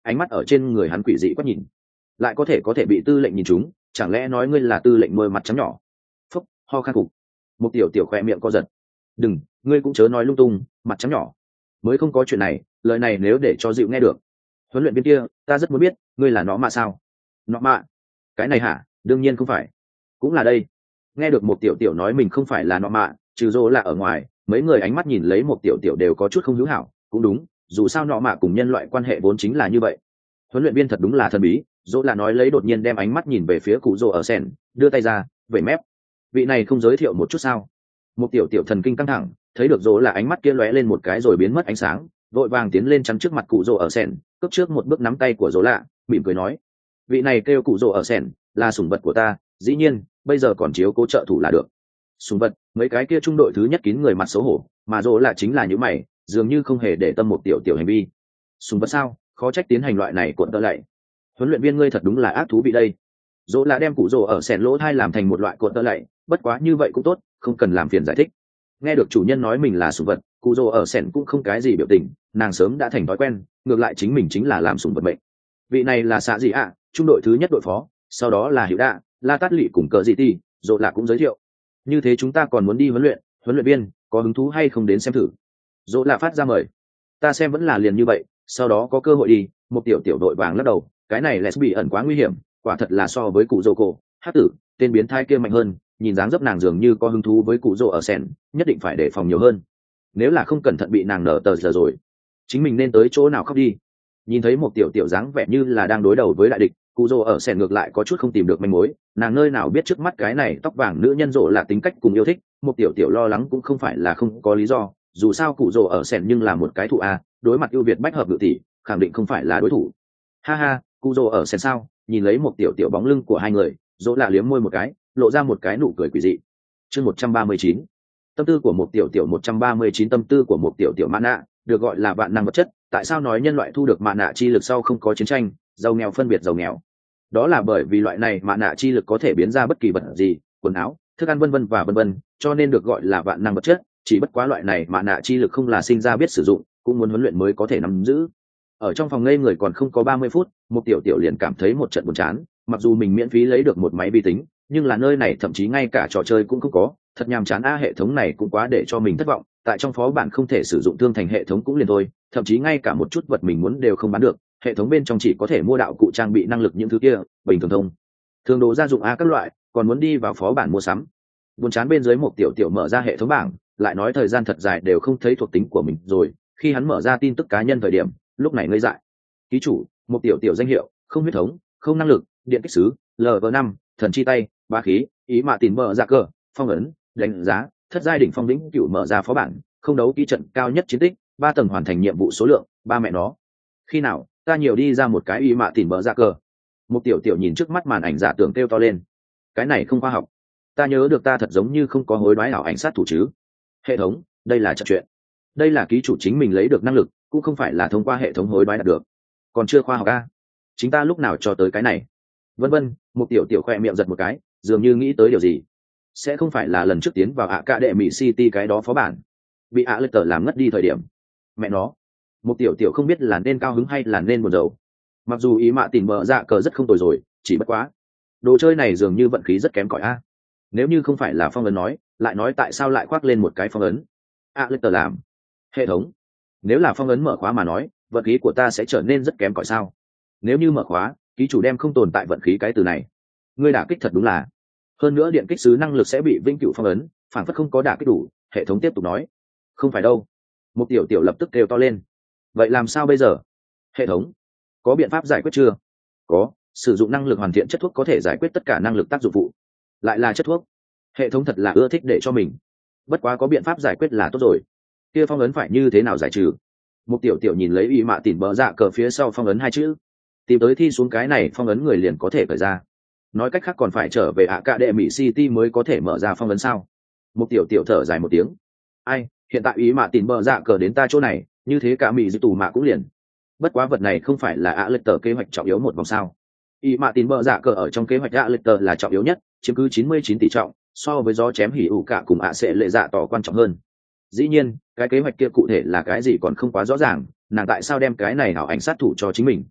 ánh mắt ở trên người hắn quỷ dị quát nhìn, lại có thể bị tư lệnh nhìn chúng, chẳng lẽ nói ngươi là tư lệnh môi mặt trắng nhỏ? Phúc, ho khan cục. Một tiểu tiểu khỏe miệng co giật. Đừng, ngươi cũng chớ nói lung tung, mặt trắng nhỏ mới không có chuyện này, lời này nếu để cho dịu nghe được. Huấn luyện viên kia, ta rất muốn biết, ngươi là nó mà sao? Nó mà? Cái này hả? Đương nhiên không phải. Cũng là đây. Nghe được một tiểu tiểu nói mình không phải là nó mà, trừ dỗ là ở ngoài, mấy người ánh mắt nhìn lấy một tiểu tiểu đều có chút không hữu hảo. Cũng đúng, dù sao nọ mạ cùng nhân loại quan hệ vốn chính là như vậy. Huấn luyện viên thật đúng là thần bí. Dỗ là nói lấy đột nhiên đem ánh mắt nhìn về phía cụ dỗ ở sen, đưa tay ra, vẩy mép. Vị này không giới thiệu một chút sao? Một tiểu tiểu thần kinh căng thẳng, thấy được dỗ là ánh mắt kia lóe lên một cái rồi biến mất ánh sáng, vội vàng tiến lên chắn trước mặt cụ dỗ ở sen, cướp trước một bước nắm tay của dỗ lạ, mỉm cười nói: vị này kêu cụ dỗ ở sen, là sủng vật của ta, dĩ nhiên bây giờ còn chiếu cố trợ thủ là được. Sủng vật? Mấy cái kia trung đội thứ nhất kín người mặt xấu hổ, mà dỗ lạ chính là những mày, dường như không hề để tâm một tiểu tiểu hành vi. Sủng vật sao? Khó trách tiến hành loại này cuộn tơ lạy. Huấn luyện viên ngươi thật đúng là ác thú vị đây. Dỗ lạ đem cụ dỗ ở sen lỗ thai làm thành một loại cuộn tơ lạy, bất quá như vậy cũng tốt, không cần làm phiền giải thích. Nghe được chủ nhân nói mình là sủng vật, cụ dỗ ở sen cũng không cái gì biểu tình, nàng sớm đã thành thói quen, ngược lại chính mình chính là làm sủng vật mệnh. Vị này là xạ gì ạ, trung đội thứ nhất đội phó, sau đó là Hiểu Đạ, La Tát Lị cùng Cờ Dị Ti, Dỗ Lạ cũng giới thiệu. Như thế chúng ta còn muốn đi huấn luyện viên có hứng thú hay không đến xem thử? Dỗ Lạ phát ra mời. Ta xem vẫn là liền như vậy, sau đó có cơ hội đi. Một tiểu tiểu đội vàng lắc đầu, cái này lesbian quá nguy hiểm, quả thật là so với cụ Dỗ cổ, hắc tử, tên biến thái kia mạnh hơn, nhìn dáng dấp nàng dường như có hứng thú với cụ Dỗ ở sen, nhất định phải đề phòng nhiều hơn. Nếu là không cẩn thận bị nàng nở tờ giờ rồi, chính mình nên tới chỗ nào khóc đi. Nhìn thấy một tiểu tiểu dáng vẻ như là đang đối đầu với đại địch, cụ Dỗ ở sen ngược lại có chút không tìm được manh mối, nàng nơi nào biết trước mắt cái này tóc vàng nữ nhân Dỗ là tính cách cùng yêu thích, một tiểu tiểu lo lắng cũng không phải là không có lý do, dù sao cụ Dỗ ở sen nhưng là một cái thụ a, đối mặt ưu việt bách hợp ngự tỷ, khẳng định không phải là đối thủ. Ha ha, cụ Dỗ ở sen sao? Nhìn lấy một tiểu tiểu bóng lưng của hai người, Dỗ là liếm môi một cái, lộ ra một cái nụ cười quỷ dị. Chương 139. Tâm tư của một tiểu tiểu 139 tâm tư của một tiểu tiểu mã nạ, được gọi là vạn năng vật chất. Tại sao nói nhân loại thu được mã nạ chi lực sau không có chiến tranh, giàu nghèo phân biệt giàu nghèo? Đó là bởi vì loại này mã nạ chi lực có thể biến ra bất kỳ vật gì, quần áo, thức ăn vân vân và vân vân, cho nên được gọi là vạn năng vật chất. Chỉ bất quá loại này mã nạ chi lực không là sinh ra biết sử dụng, cũng muốn huấn luyện mới có thể nắm giữ. Ở trong phòng ngây người còn không có 30 phút, một tiểu tiểu liền cảm thấy một trận buồn chán, mặc dù mình miễn phí lấy được một máy vi tính, nhưng là nơi này thậm chí ngay cả trò chơi cũng không có, thật nhàm chán a, hệ thống này cũng quá để cho mình thất vọng. Tại trong phó bản không thể sử dụng thương thành hệ thống cũng liền thôi, thậm chí ngay cả một chút vật mình muốn đều không bán được, hệ thống bên trong chỉ có thể mua đạo cụ trang bị năng lực những thứ kia bình thường thông thường đồ gia dụng a các loại, còn muốn đi vào phó bản mua sắm. Buồn chán bên dưới một tiểu tiểu mở ra hệ thống bảng, lại nói thời gian thật dài đều không thấy thuộc tính của mình rồi, khi hắn mở ra tin tức cá nhân thời điểm, lúc này ngây dại. Ký chủ, một tiểu tiểu danh hiệu, không huyết thống, không năng lực, điện kích sứ, LV5, thần chi tay, bá khí, ý mạ tìm mở ra cờ, phong ấn, đánh giá, thất giai đỉnh phong lĩnh cựu mở ra phó bản, không đấu ký trận cao nhất chiến tích, 3 tầng hoàn thành nhiệm vụ số lượng, ba mẹ nó. Khi nào ta nhiều đi ra một cái ý mạ tìm mở ra cờ? Một tiểu tiểu nhìn trước mắt màn ảnh giả tưởng kêu to lên. Cái này không khoa học. Ta nhớ được ta thật giống như không có hối đoái ảo ảnh sát thủ chứ. Hệ thống, đây là trận chuyện. Đây là ký chủ chính mình lấy được năng lực, cũng không phải là thông qua hệ thống hối đoái đạt được. Còn chưa khoa học a. Chính ta lúc nào cho tới cái này? Vân vân, một tiểu tiểu khoe miệng giật một cái, dường như nghĩ tới điều gì. Sẽ không phải là lần trước tiến vào ạ cạ đệ mỹ city cái đó phó bản, bị ạ lệ tờ làm ngất đi thời điểm. Mẹ nó, một tiểu tiểu không biết là nên cao hứng hay là nên buồn rầu. Mặc dù ý mạ tìm mở dạ cờ rất không tồi rồi, chỉ bất quá đồ chơi này dường như vận khí rất kém cỏi a. Nếu như không phải là phong ấn lại nói tại sao lại khoác lên một cái phong ấn? ạ lệ tờ làm. Hệ thống, nếu là phong ấn mở khóa mà nói, vận khí của ta sẽ trở nên rất kém cỏi sao? Nếu như mở khóa, ký chủ đem không tồn tại vận khí cái từ này. Ngươi đả kích thật đúng là. Hơn nữa điện kích sứ năng lực sẽ bị vĩnh cửu phong ấn, phản phất không có đả kích đủ. Hệ thống tiếp tục nói. Không phải đâu. Một tiểu tiểu lập tức kêu to lên. Vậy làm sao bây giờ? Hệ thống, có biện pháp giải quyết chưa? Có, sử dụng năng lực hoàn thiện chất thuốc có thể giải quyết tất cả năng lực tác dụng phụ. Lại là chất thuốc. Hệ thống thật là ưa thích để cho mình. Bất quá có biện pháp giải quyết là tốt rồi. Kia phong ấn phải như thế nào giải trừ? Một tiểu tiểu nhìn lấy y mạ tỉn bờ dạ cờ phía sau phong ấn 2 chữ, tìm tới thi xuống cái này phong ấn người liền có thể khởi ra. Nói cách khác còn phải trở về ạ cạ đệ mỹ city mới có thể mở ra phong ấn sao? Một tiểu tiểu thở dài một tiếng. Ai, hiện tại ý mạ tỉn bờ dạ cờ đến ta chỗ này, như thế cả mỹ dư tù mạ cũng liền. Bất quá vật này không phải là ạ lệ tờ kế hoạch trọng yếu một vòng sao? Ý mạ tỉn bờ dạ cờ ở trong kế hoạch ạ lệ tờ là trọng yếu nhất, chiếm cứ 99 tỷ trọng, so với gió chém hỉ ủ cả cùng ạ sẽ lệ dạ tỏ quan trọng hơn. Dĩ nhiên, cái kế hoạch kia cụ thể là cái gì còn không quá rõ ràng, nàng tại sao đem cái này hảo ảnh sát thủ cho chính mình?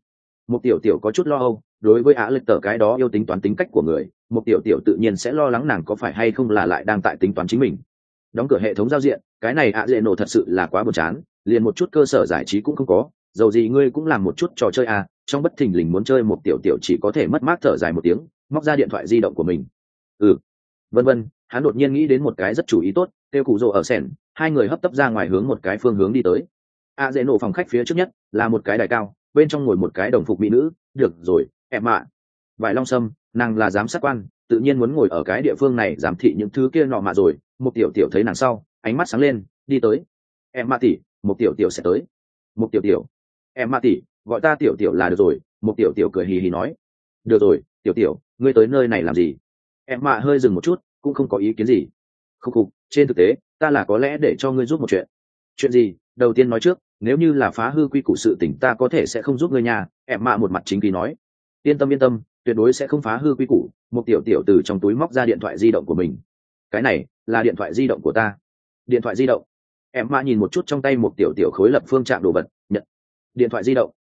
một tiểu tiểu có chút lo âu, đối với ạ lệch tờ cái đó yêu tính toán tính cách của người, một tiểu tiểu tự nhiên sẽ lo lắng nàng có phải hay không là lại đang tại tính toán chính mình. Đóng cửa hệ thống giao diện, cái này ạ dễ nổ thật sự là quá buồn chán, liền một chút cơ sở giải trí cũng không có, dầu gì ngươi cũng làm một chút trò chơi à, trong bất thình lình muốn chơi một tiểu tiểu chỉ có thể mất mát thở dài một tiếng, móc ra điện thoại di động của mình. Vân vân, hắn đột nhiên nghĩ đến một cái rất chủ ý tốt, kêu cụ rồ ở sèn, hai người hấp tấp ra ngoài hướng một cái phương hướng đi tới. A dễ nổ phòng khách phía trước nhất là một cái đài cao, bên trong ngồi một cái đồng phục mỹ nữ, được rồi, em ạ. Vải long sâm, nàng là giám sát quan, tự nhiên muốn ngồi ở cái địa phương này giám thị những thứ kia nọ mà rồi. Một tiểu tiểu thấy nàng sau, ánh mắt sáng lên, đi tới. Em mạ tỷ, một tiểu tiểu sẽ tới. Một tiểu tiểu, em mạ tỷ, gọi ta tiểu tiểu là được rồi. Một tiểu tiểu cười hì hì nói, được rồi, tiểu tiểu, ngươi tới nơi này làm gì? Em mạ hơi dừng một chút, cũng không có ý kiến gì. Khúc khục, trên thực tế, ta là có lẽ để cho ngươi giúp một chuyện. Chuyện gì? Đầu tiên nói trước, nếu như là phá hư quy củ sự tình ta có thể sẽ không giúp ngươi nhà. Em mạ một mặt chính khí nói, yên tâm, tuyệt đối sẽ không phá hư quy củ. Một tiểu tiểu từ trong túi móc ra điện thoại di động của mình. Cái này là điện thoại di động của ta. Điện thoại di động? Em mạ nhìn một chút trong tay một tiểu tiểu khối lập phương trạng đồ vật, nhận. Điện thoại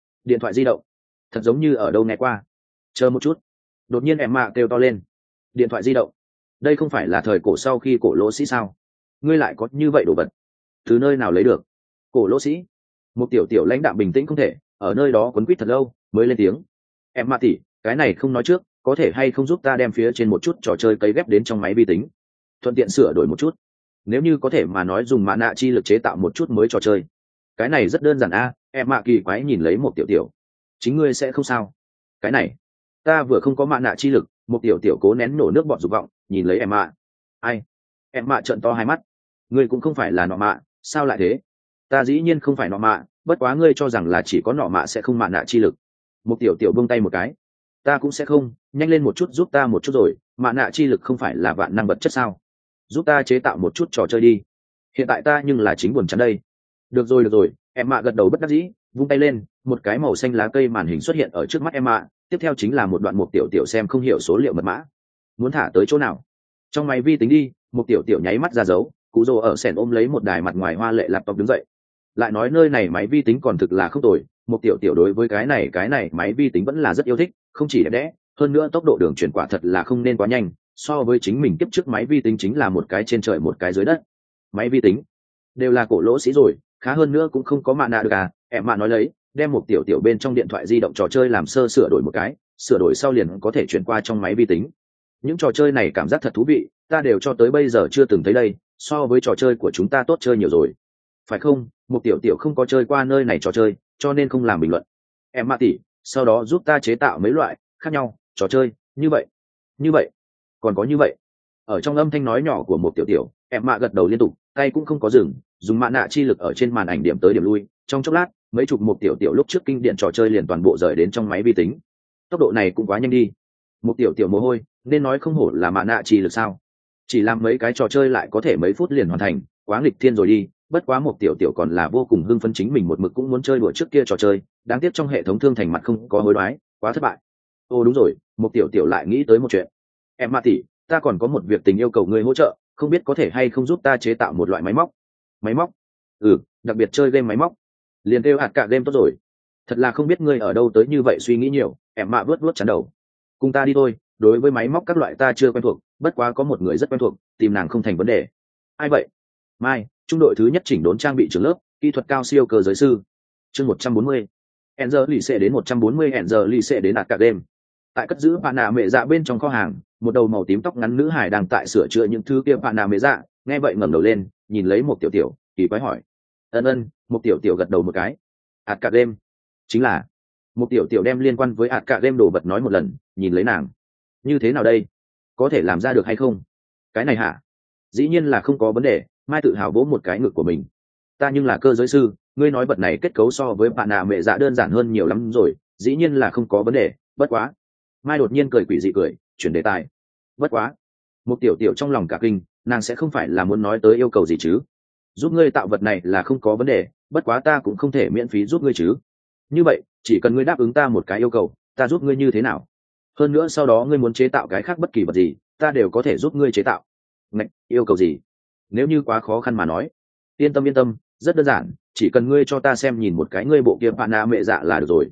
di động, thật giống như ở đâu nghe qua. Chờ một chút. Đột nhiên em mạ kêu to lên, điện thoại di động, đây không phải là thời cổ sau khi cổ lỗ sĩ sao? Ngươi lại có như vậy đồ vật, từ nơi nào lấy được? Cổ lỗ sĩ? Một tiểu tiểu lãnh đạm bình tĩnh không thể, ở nơi đó quấn quýt thật lâu mới lên tiếng. Em mạ tỷ, cái này không nói trước, có thể hay không giúp ta đem phía trên một chút trò chơi cấy ghép đến trong máy vi tính, thuận tiện sửa đổi một chút, nếu như có thể mà nói dùng mạ nạ chi lực chế tạo một chút mới trò chơi. Cái này rất đơn giản a. Em mạ kỳ quái nhìn lấy một tiểu tiểu, chính ngươi sẽ không sao? Cái này ta vừa không có mạ nạ chi lực. Một tiểu tiểu cố nén nổ nước bọt dục vọng nhìn lấy em mạ. Ai? Em mạ trợn to hai mắt, ngươi cũng không phải là nọ mạ, sao lại thế? Ta dĩ nhiên không phải nọ mạ, bất quá ngươi cho rằng là chỉ có nọ mạ sẽ không mạ nạ chi lực. Một tiểu tiểu buông tay một cái, ta cũng sẽ không, nhanh lên một chút giúp ta một chút rồi, mạ nạ chi lực không phải là vạn năng vật chất sao? Giúp ta chế tạo một chút trò chơi đi, hiện tại ta nhưng là chính buồn chán đây. Được rồi, em mạ gật đầu bất đắc dĩ, vung tay lên, một cái màu xanh lá cây màn hình xuất hiện ở trước mắt em mạ, tiếp theo chính là một đoạn một tiểu tiểu xem không hiểu số liệu mật mã. Muốn thả tới chỗ nào? Trong máy vi tính đi. Một tiểu tiểu nháy mắt ra dấu, cụ rồ ở sèn ôm lấy một đài mặt ngoài hoa lệ laptop đứng dậy. Lại nói nơi này máy vi tính còn thực là không tồi, một tiểu tiểu đối với cái này máy vi tính vẫn là rất yêu thích, không chỉ đẹp đẽ, hơn nữa tốc độ đường truyền quả thật là không nên quá nhanh, so với chính mình kiếp trước máy vi tính chính là một cái trên trời một cái dưới đất. Máy vi tính đều là cổ lỗ sĩ rồi, khá hơn nữa cũng không có mạ nạ được à. Em mạ nói lấy, đem một tiểu tiểu bên trong điện thoại di động trò chơi làm sửa đổi một cái, sửa đổi sau liền có thể chuyển qua trong máy vi tính. Những trò chơi này cảm giác thật thú vị, ta đều cho tới bây giờ chưa từng thấy đây, so với trò chơi của chúng ta tốt chơi nhiều rồi. Phải không? Một tiểu tiểu không có chơi qua nơi này trò chơi, cho nên không làm bình luận. Em mạ tỷ, sau đó giúp ta chế tạo mấy loại khác nhau trò chơi, như vậy, còn có như vậy. Ở trong âm thanh nói nhỏ của một tiểu tiểu, em mạ gật đầu liên tục, tay cũng không có dừng, dùng mạ nạ chi lực ở trên màn ảnh điểm tới điểm lui, trong chốc lát mấy chục một tiểu tiểu lúc trước kinh điển trò chơi liền toàn bộ rời đến trong máy vi tính. Tốc độ này cũng quá nhanh đi. Một tiểu tiểu mồ hôi, nên nói không hổ là mạ nạ chi lực sao? Chỉ làm mấy cái trò chơi lại có thể mấy phút liền hoàn thành, quá nghịch thiên rồi đi. Bất quá một tiểu tiểu còn là vô cùng hưng phấn, chính mình một mực cũng muốn chơi đùa trước kia trò chơi, đáng tiếc trong hệ thống thương thành mặt không có hối đoái, quá thất bại. Ô đúng rồi, một tiểu tiểu lại nghĩ tới một chuyện. Em mạ tỷ, ta còn có một việc tình yêu cầu ngươi hỗ trợ, không biết có thể hay không giúp ta chế tạo một loại máy móc. Máy móc? Đặc biệt chơi game máy móc. Liền kêu hạt cả game tốt rồi. Thật là không biết ngươi ở đâu tới như vậy suy nghĩ nhiều. Em mạ vuốt chán đầu. Cùng ta đi thôi, đối với máy móc các loại ta chưa quen thuộc, bất quá có một người rất quen thuộc, tìm nàng không thành vấn đề. Ai vậy? Mai, trung đội thứ nhất chỉnh đốn trang bị trường lớp, kỹ thuật cao siêu cơ giới sư. Chương 140. Enzer lì xệ đến 140, Enzer lì xệ đến hạt cả game. Tại cất giữ bạn nạ mẹ dạ bên trong kho hàng, một đầu màu tím tóc ngắn nữ hải đang tại sửa chữa những thứ kia bạn nạ mẹ dạ, nghe vậy ngẩng đầu lên, nhìn lấy một tiểu tiểu, kỳ quái hỏi. Ân, một tiểu tiểu gật đầu một cái. Hạt cả game, chính là. Một tiểu tiểu đem liên quan với hạt cả game đồ vật nói một lần, nhìn lấy nàng. Như thế nào đây? Có thể làm ra được hay không? Cái này hả? Dĩ nhiên là không có vấn đề. Mai tự hào vỗ một cái ngực của mình. Ta nhưng là cơ giới sư, ngươi nói vật này kết cấu so với bạn nạ mẹ dạ đơn giản hơn nhiều lắm rồi, dĩ nhiên là không có vấn đề, bất quá. Mai đột nhiên cười quỷ dị cười, chuyển đề tài. Bất quá. Một tiểu tiểu trong lòng cả kinh, nàng sẽ không phải là muốn nói tới yêu cầu gì chứ? Giúp ngươi tạo vật này là không có vấn đề, bất quá ta cũng không thể miễn phí giúp ngươi chứ. Như vậy, chỉ cần ngươi đáp ứng ta một cái yêu cầu, ta giúp ngươi như thế nào? Hơn nữa sau đó ngươi muốn chế tạo cái khác bất kỳ vật gì, ta đều có thể giúp ngươi chế tạo. Ngạch, yêu cầu gì? Nếu như quá khó khăn mà nói. Yên tâm, rất đơn giản, chỉ cần ngươi cho ta xem nhìn một cái ngươi bộ kia bạn nạ mẹ dạ là được rồi.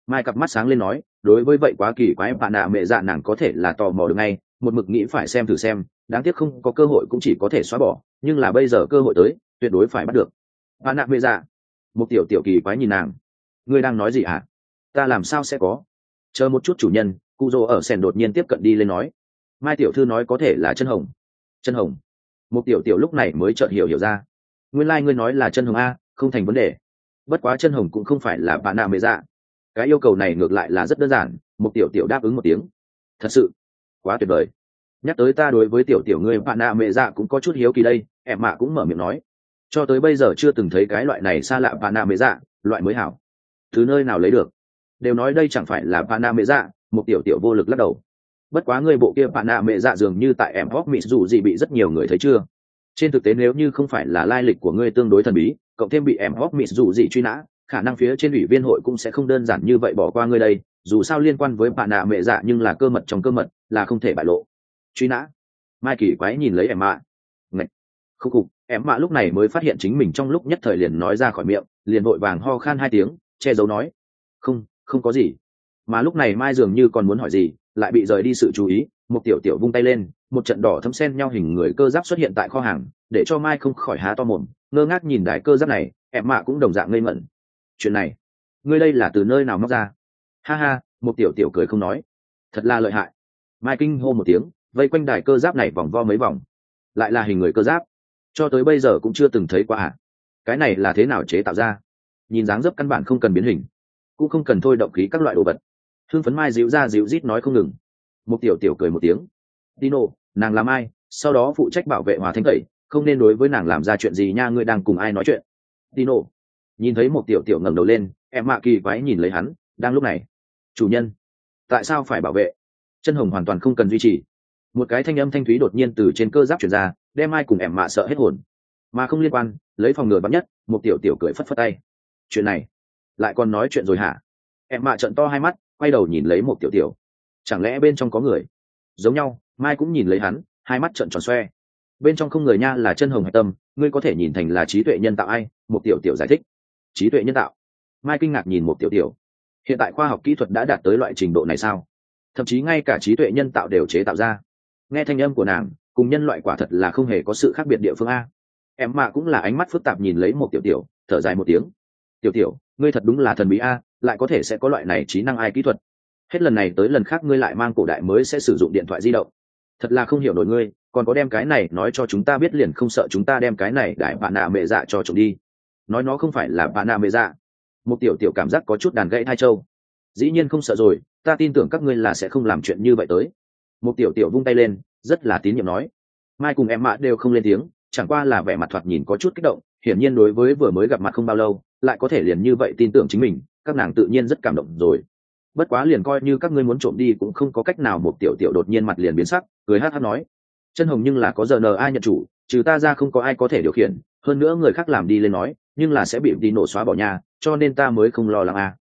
Mai cặp mắt sáng lên nói, đối với vậy quá kỳ quái bạn nạ mẹ dạ nàng có thể là tò mò được ngay, một mực nghĩ phải xem thử xem, đáng tiếc không có cơ hội cũng chỉ có thể xóa bỏ, nhưng là bây giờ cơ hội tới, tuyệt đối phải bắt được. Bạn nạ mẹ dạ. Một tiểu tiểu kỳ quái nhìn nàng. Ngươi đang nói gì hả? Ta làm sao sẽ có? Chờ một chút chủ nhân, cụ rồ ở sèn đột nhiên tiếp cận đi lên nói. Mai tiểu thư nói có thể là chân hồng. Chân hồng. Một tiểu tiểu lúc này mới chợt hiểu ra. Nguyên lai ngươi nói là chân hồng a, không thành vấn đề. Bất quá chân hồng cũng không phải là bạn nạ mẹ dạ. Cái yêu cầu này ngược lại là rất đơn giản, một tiểu tiểu đáp ứng một tiếng. Thật sự quá tuyệt vời. Nhắc tới ta đối với tiểu tiểu ngươi bạn nạ mẹ dạ cũng có chút hiếu kỳ đây, em mạ cũng mở miệng nói. Cho tới bây giờ chưa từng thấy cái loại này xa lạ bạn nạ mẹ dạ, loại mới hảo. Từ nơi nào lấy được? Đều nói đây chẳng phải là bạn nạ mẹ dạ, một tiểu tiểu vô lực lắc đầu. Bất quá ngươi bộ kia bạn nạ mẹ dạ dường như tại em hóc mịt dù gì bị rất nhiều người thấy chưa? Trên thực tế nếu như không phải là lai lịch của ngươi tương đối thần bí, cộng thêm bị em hóc mịt dù gì truy nã, khả năng phía trên ủy viên hội cũng sẽ không đơn giản như vậy bỏ qua ngươi đây, dù sao liên quan với bạn nạ mẹ dạ nhưng là cơ mật trong cơ mật, là không thể bại lộ. Truy nã. Mai kỳ quái nhìn lấy em mạ. Ngạch. Khúc cục, em mạ lúc này mới phát hiện chính mình trong lúc nhất thời liền nói ra khỏi miệng, liền vội vàng ho khan 2 tiếng, che giấu nói. Không có gì. Mà lúc này Mai dường như còn muốn hỏi gì, lại bị rời đi sự chú ý, một tiểu tiểu vung tay lên, một trận đỏ thấm sen nhau hình người cơ giáp xuất hiện tại kho hàng, để cho Mai không khỏi há to mồm, ngơ ngác nhìn đài cơ giáp này, em mạ cũng đồng dạng ngây ngẩn. Chuyện này, ngươi đây là từ nơi nào móc ra? Ha ha, một tiểu tiểu cười không nói. Thật là lợi hại. Mai kinh hô một tiếng, vây quanh đài cơ giáp này vòng vo mấy vòng. Lại là hình người cơ giáp, cho tới bây giờ cũng chưa từng thấy qua à? Cái này là thế nào chế tạo ra? Nhìn dáng dấp căn bản không cần biến hình, cũng không cần thôi động khí các loại đồ vật. Hương phấn Mai dịu ra dịu rít nói không ngừng. Một tiểu tiểu cười một tiếng. Tino, nàng làm ai? Sau đó phụ trách bảo vệ Hòa Thanh Tẩy, không nên đối với nàng làm ra chuyện gì nha, ngươi đang cùng ai nói chuyện? Tino. Nhìn thấy một tiểu tiểu ngẩng đầu lên, em mạ kỳ quái nhìn lấy hắn, đang lúc này. Chủ nhân, tại sao phải bảo vệ? Chân hồng hoàn toàn không cần duy trì. Một cái thanh âm thanh thúy đột nhiên từ trên cơ giáp truyền ra, đem Mai cùng em mạ sợ hết hồn. Mà không liên quan, lấy phòng ngừa bắn nhất, một tiểu tiểu cười phất phất tay. Chuyện này, lại còn nói chuyện rồi hả? Em mạ trợn to hai mắt, quay đầu nhìn lấy một tiểu tiểu. Chẳng lẽ bên trong có người? Giống nhau, Mai cũng nhìn lấy hắn, hai mắt trợn tròn xoe. Bên trong không người nha, là chân hồng hạch tâm, ngươi có thể nhìn thành là trí tuệ nhân tạo ai? Một tiểu tiểu giải thích. Trí tuệ nhân tạo? Mai kinh ngạc nhìn một tiểu tiểu. Hiện tại khoa học kỹ thuật đã đạt tới loại trình độ này sao? Thậm chí ngay cả trí tuệ nhân tạo đều chế tạo ra. Nghe thanh âm của nàng, cùng nhân loại quả thật là không hề có sự khác biệt địa phương a. Em mạ cũng là ánh mắt phức tạp nhìn lấy một tiểu tiểu, thở dài một tiếng. Tiểu tiểu, ngươi thật đúng là thần bí a, lại có thể sẽ có loại này trí năng ai kỹ thuật. Hết lần này tới lần khác ngươi lại mang cổ đại mới sẽ sử dụng điện thoại di động. Thật là không hiểu nổi ngươi, còn có đem cái này nói cho chúng ta biết liền không sợ chúng ta đem cái này đại bạn nạ mẹ dạ cho chúng đi. Nói nó không phải là bạn nạ mẹ dạ. Một tiểu tiểu cảm giác có chút đàn gãy thai châu. Dĩ nhiên không sợ rồi, ta tin tưởng các ngươi là sẽ không làm chuyện như vậy tới. Một tiểu tiểu vung tay lên, rất là tín nhiệm nói. Mai cùng em mạ đều không lên tiếng, chẳng qua là vẻ mặt thoạt nhìn có chút kích động, hiển nhiên đối với vừa mới gặp mặt không bao lâu, lại có thể liền như vậy tin tưởng chính mình, các nàng tự nhiên rất cảm động rồi. Bất quá liền coi như các ngươi muốn trộm đi cũng không có cách nào. Một tiểu tiểu đột nhiên mặt liền biến sắc, cười hát hát nói. Chân hồng nhưng là có giờ ai nhận chủ, trừ ta ra không có ai có thể điều khiển, hơn nữa người khác làm đi lên nói, nhưng là sẽ bị đi nổ xóa bỏ nhà, cho nên ta mới không lo lắng a.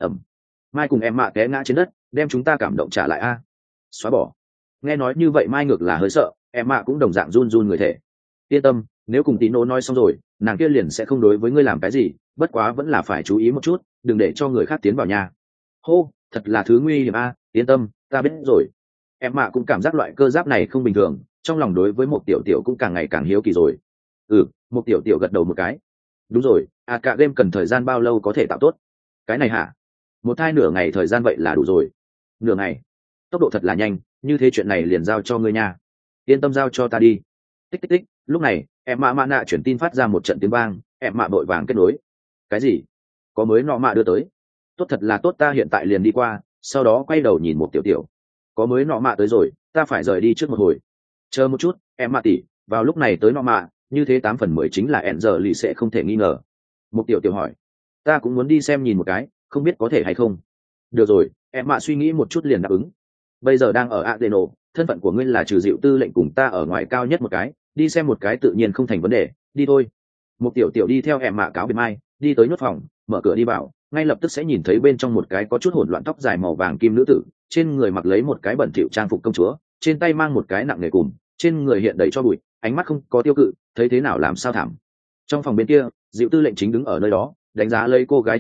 Mai cùng em mạ té ngã trên đất, đem chúng ta cảm động trả lại a. Xóa bỏ. Nghe nói như vậy Mai ngược là hơi sợ, em mạ cũng đồng dạng run run người thể. Yên tâm, nếu cùng Tín Nô nói xong rồi, nàng kia liền sẽ không đối với ngươi làm cái gì, bất quá vẫn là phải chú ý một chút, đừng để cho người khác tiến vào nhà. Hô, thật là thứ nguy hiểm a, yên tâm, ta biết rồi. Em mạ cũng cảm giác loại cơ giáp này không bình thường, trong lòng đối với một tiểu tiểu cũng càng ngày càng hiếu kỳ rồi. Một tiểu tiểu gật đầu một cái. Đúng rồi, cả game cần thời gian bao lâu có thể tạo tốt? Cái này hả? Một thai nửa ngày thời gian vậy là đủ rồi. Nửa ngày? Tốc độ thật là nhanh, như thế chuyện này liền giao cho ngươi nha. Yên tâm giao cho ta đi. Tích tích tích, lúc này, em mạ nạ chuyển tin phát ra một trận tiếng vang, em mạ vội vàng kết nối. Cái gì? Có mới nọ mạ đưa tới. Tốt thật là tốt, ta hiện tại liền đi qua, sau đó quay đầu nhìn một tiểu tiểu. Có mới nọ mạ tới rồi, ta phải rời đi trước một hồi. Chờ một chút, em mạ tỷ, vào lúc này tới nọ mạ, như thế 8/10 chính là ẹn giờ lì sẽ không thể nghi ngờ. Một tiểu tiểu hỏi. Ta cũng muốn đi xem nhìn một cái, không biết có thể hay không. Được rồi, em mạ suy nghĩ một chút liền đáp ứng. Bây giờ đang ở Adeno, thân phận của ngươi là trừ dịu tư lệnh cùng ta ở ngoài cao nhất một cái, đi xem một cái tự nhiên không thành vấn đề, đi thôi. Một tiểu tiểu đi theo em mạ cáo biệt Mai, đi tới nốt phòng, mở cửa đi vào, ngay lập tức sẽ nhìn thấy bên trong một cái có chút hỗn loạn tóc dài màu vàng kim nữ tử, trên người mặc lấy một cái bẩn thỉu trang phục công chúa, trên tay mang một cái nặng nề cùm, trên người hiện đầy cho bụi, ánh mắt không có tiêu cự, thấy thế nào làm sao thảm. Trong phòng bên kia, dịu tư lệnh chính đứng ở nơi đó, đánh giá lấy cô gái trước mắt,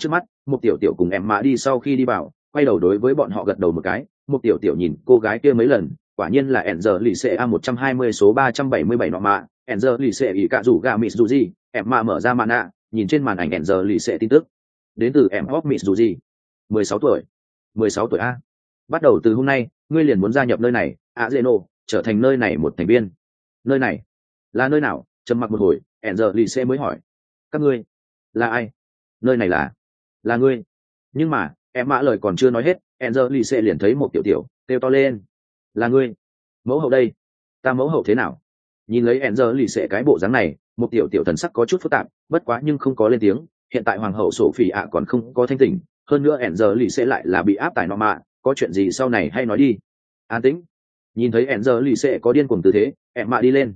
một tiểu tiểu cùng em mạ đi sau khi đi vào quay đầu đối với bọn họ gật đầu một cái. Một tiểu tiểu nhìn cô gái kia mấy lần, quả nhiên là Enzer lì xệ A120 số 377 nọ mạ. Enzer lì xệ ý cả rủ gà mịt dù gì, em mạ mở ra màn ạ, nhìn trên màn ảnh Enzer lì xệ tin tức. Đến từ em hóc mịt dù gì. 16 tuổi. 16 tuổi A. Bắt đầu từ hôm nay, ngươi liền muốn gia nhập nơi này, Azeno, trở thành nơi này một thành viên. Nơi này? Là nơi nào? Trầm mặc một hồi, Enzer lì xệ mới hỏi. Các ngươi? Là ai? Nơi này là ngươi. Nhưng mà, em mạ lời còn chưa nói hết, Angelique liền thấy một tiểu tiểu kêu to lên. Là ngươi? Mẫu hậu đây? Ta mẫu hậu thế nào? Nhìn lấy Angelique cái bộ dáng này, một tiểu tiểu thần sắc có chút phức tạp, bất quá nhưng không có lên tiếng. Hiện tại hoàng hậu sổ phỉ ạ còn không có thanh tỉnh, hơn nữa Angelique lại là bị áp tải nọ mạ, có chuyện gì sau này hay nói đi. An tĩnh. Nhìn thấy Angelique có điên cuồng tư thế, em mạ đi lên.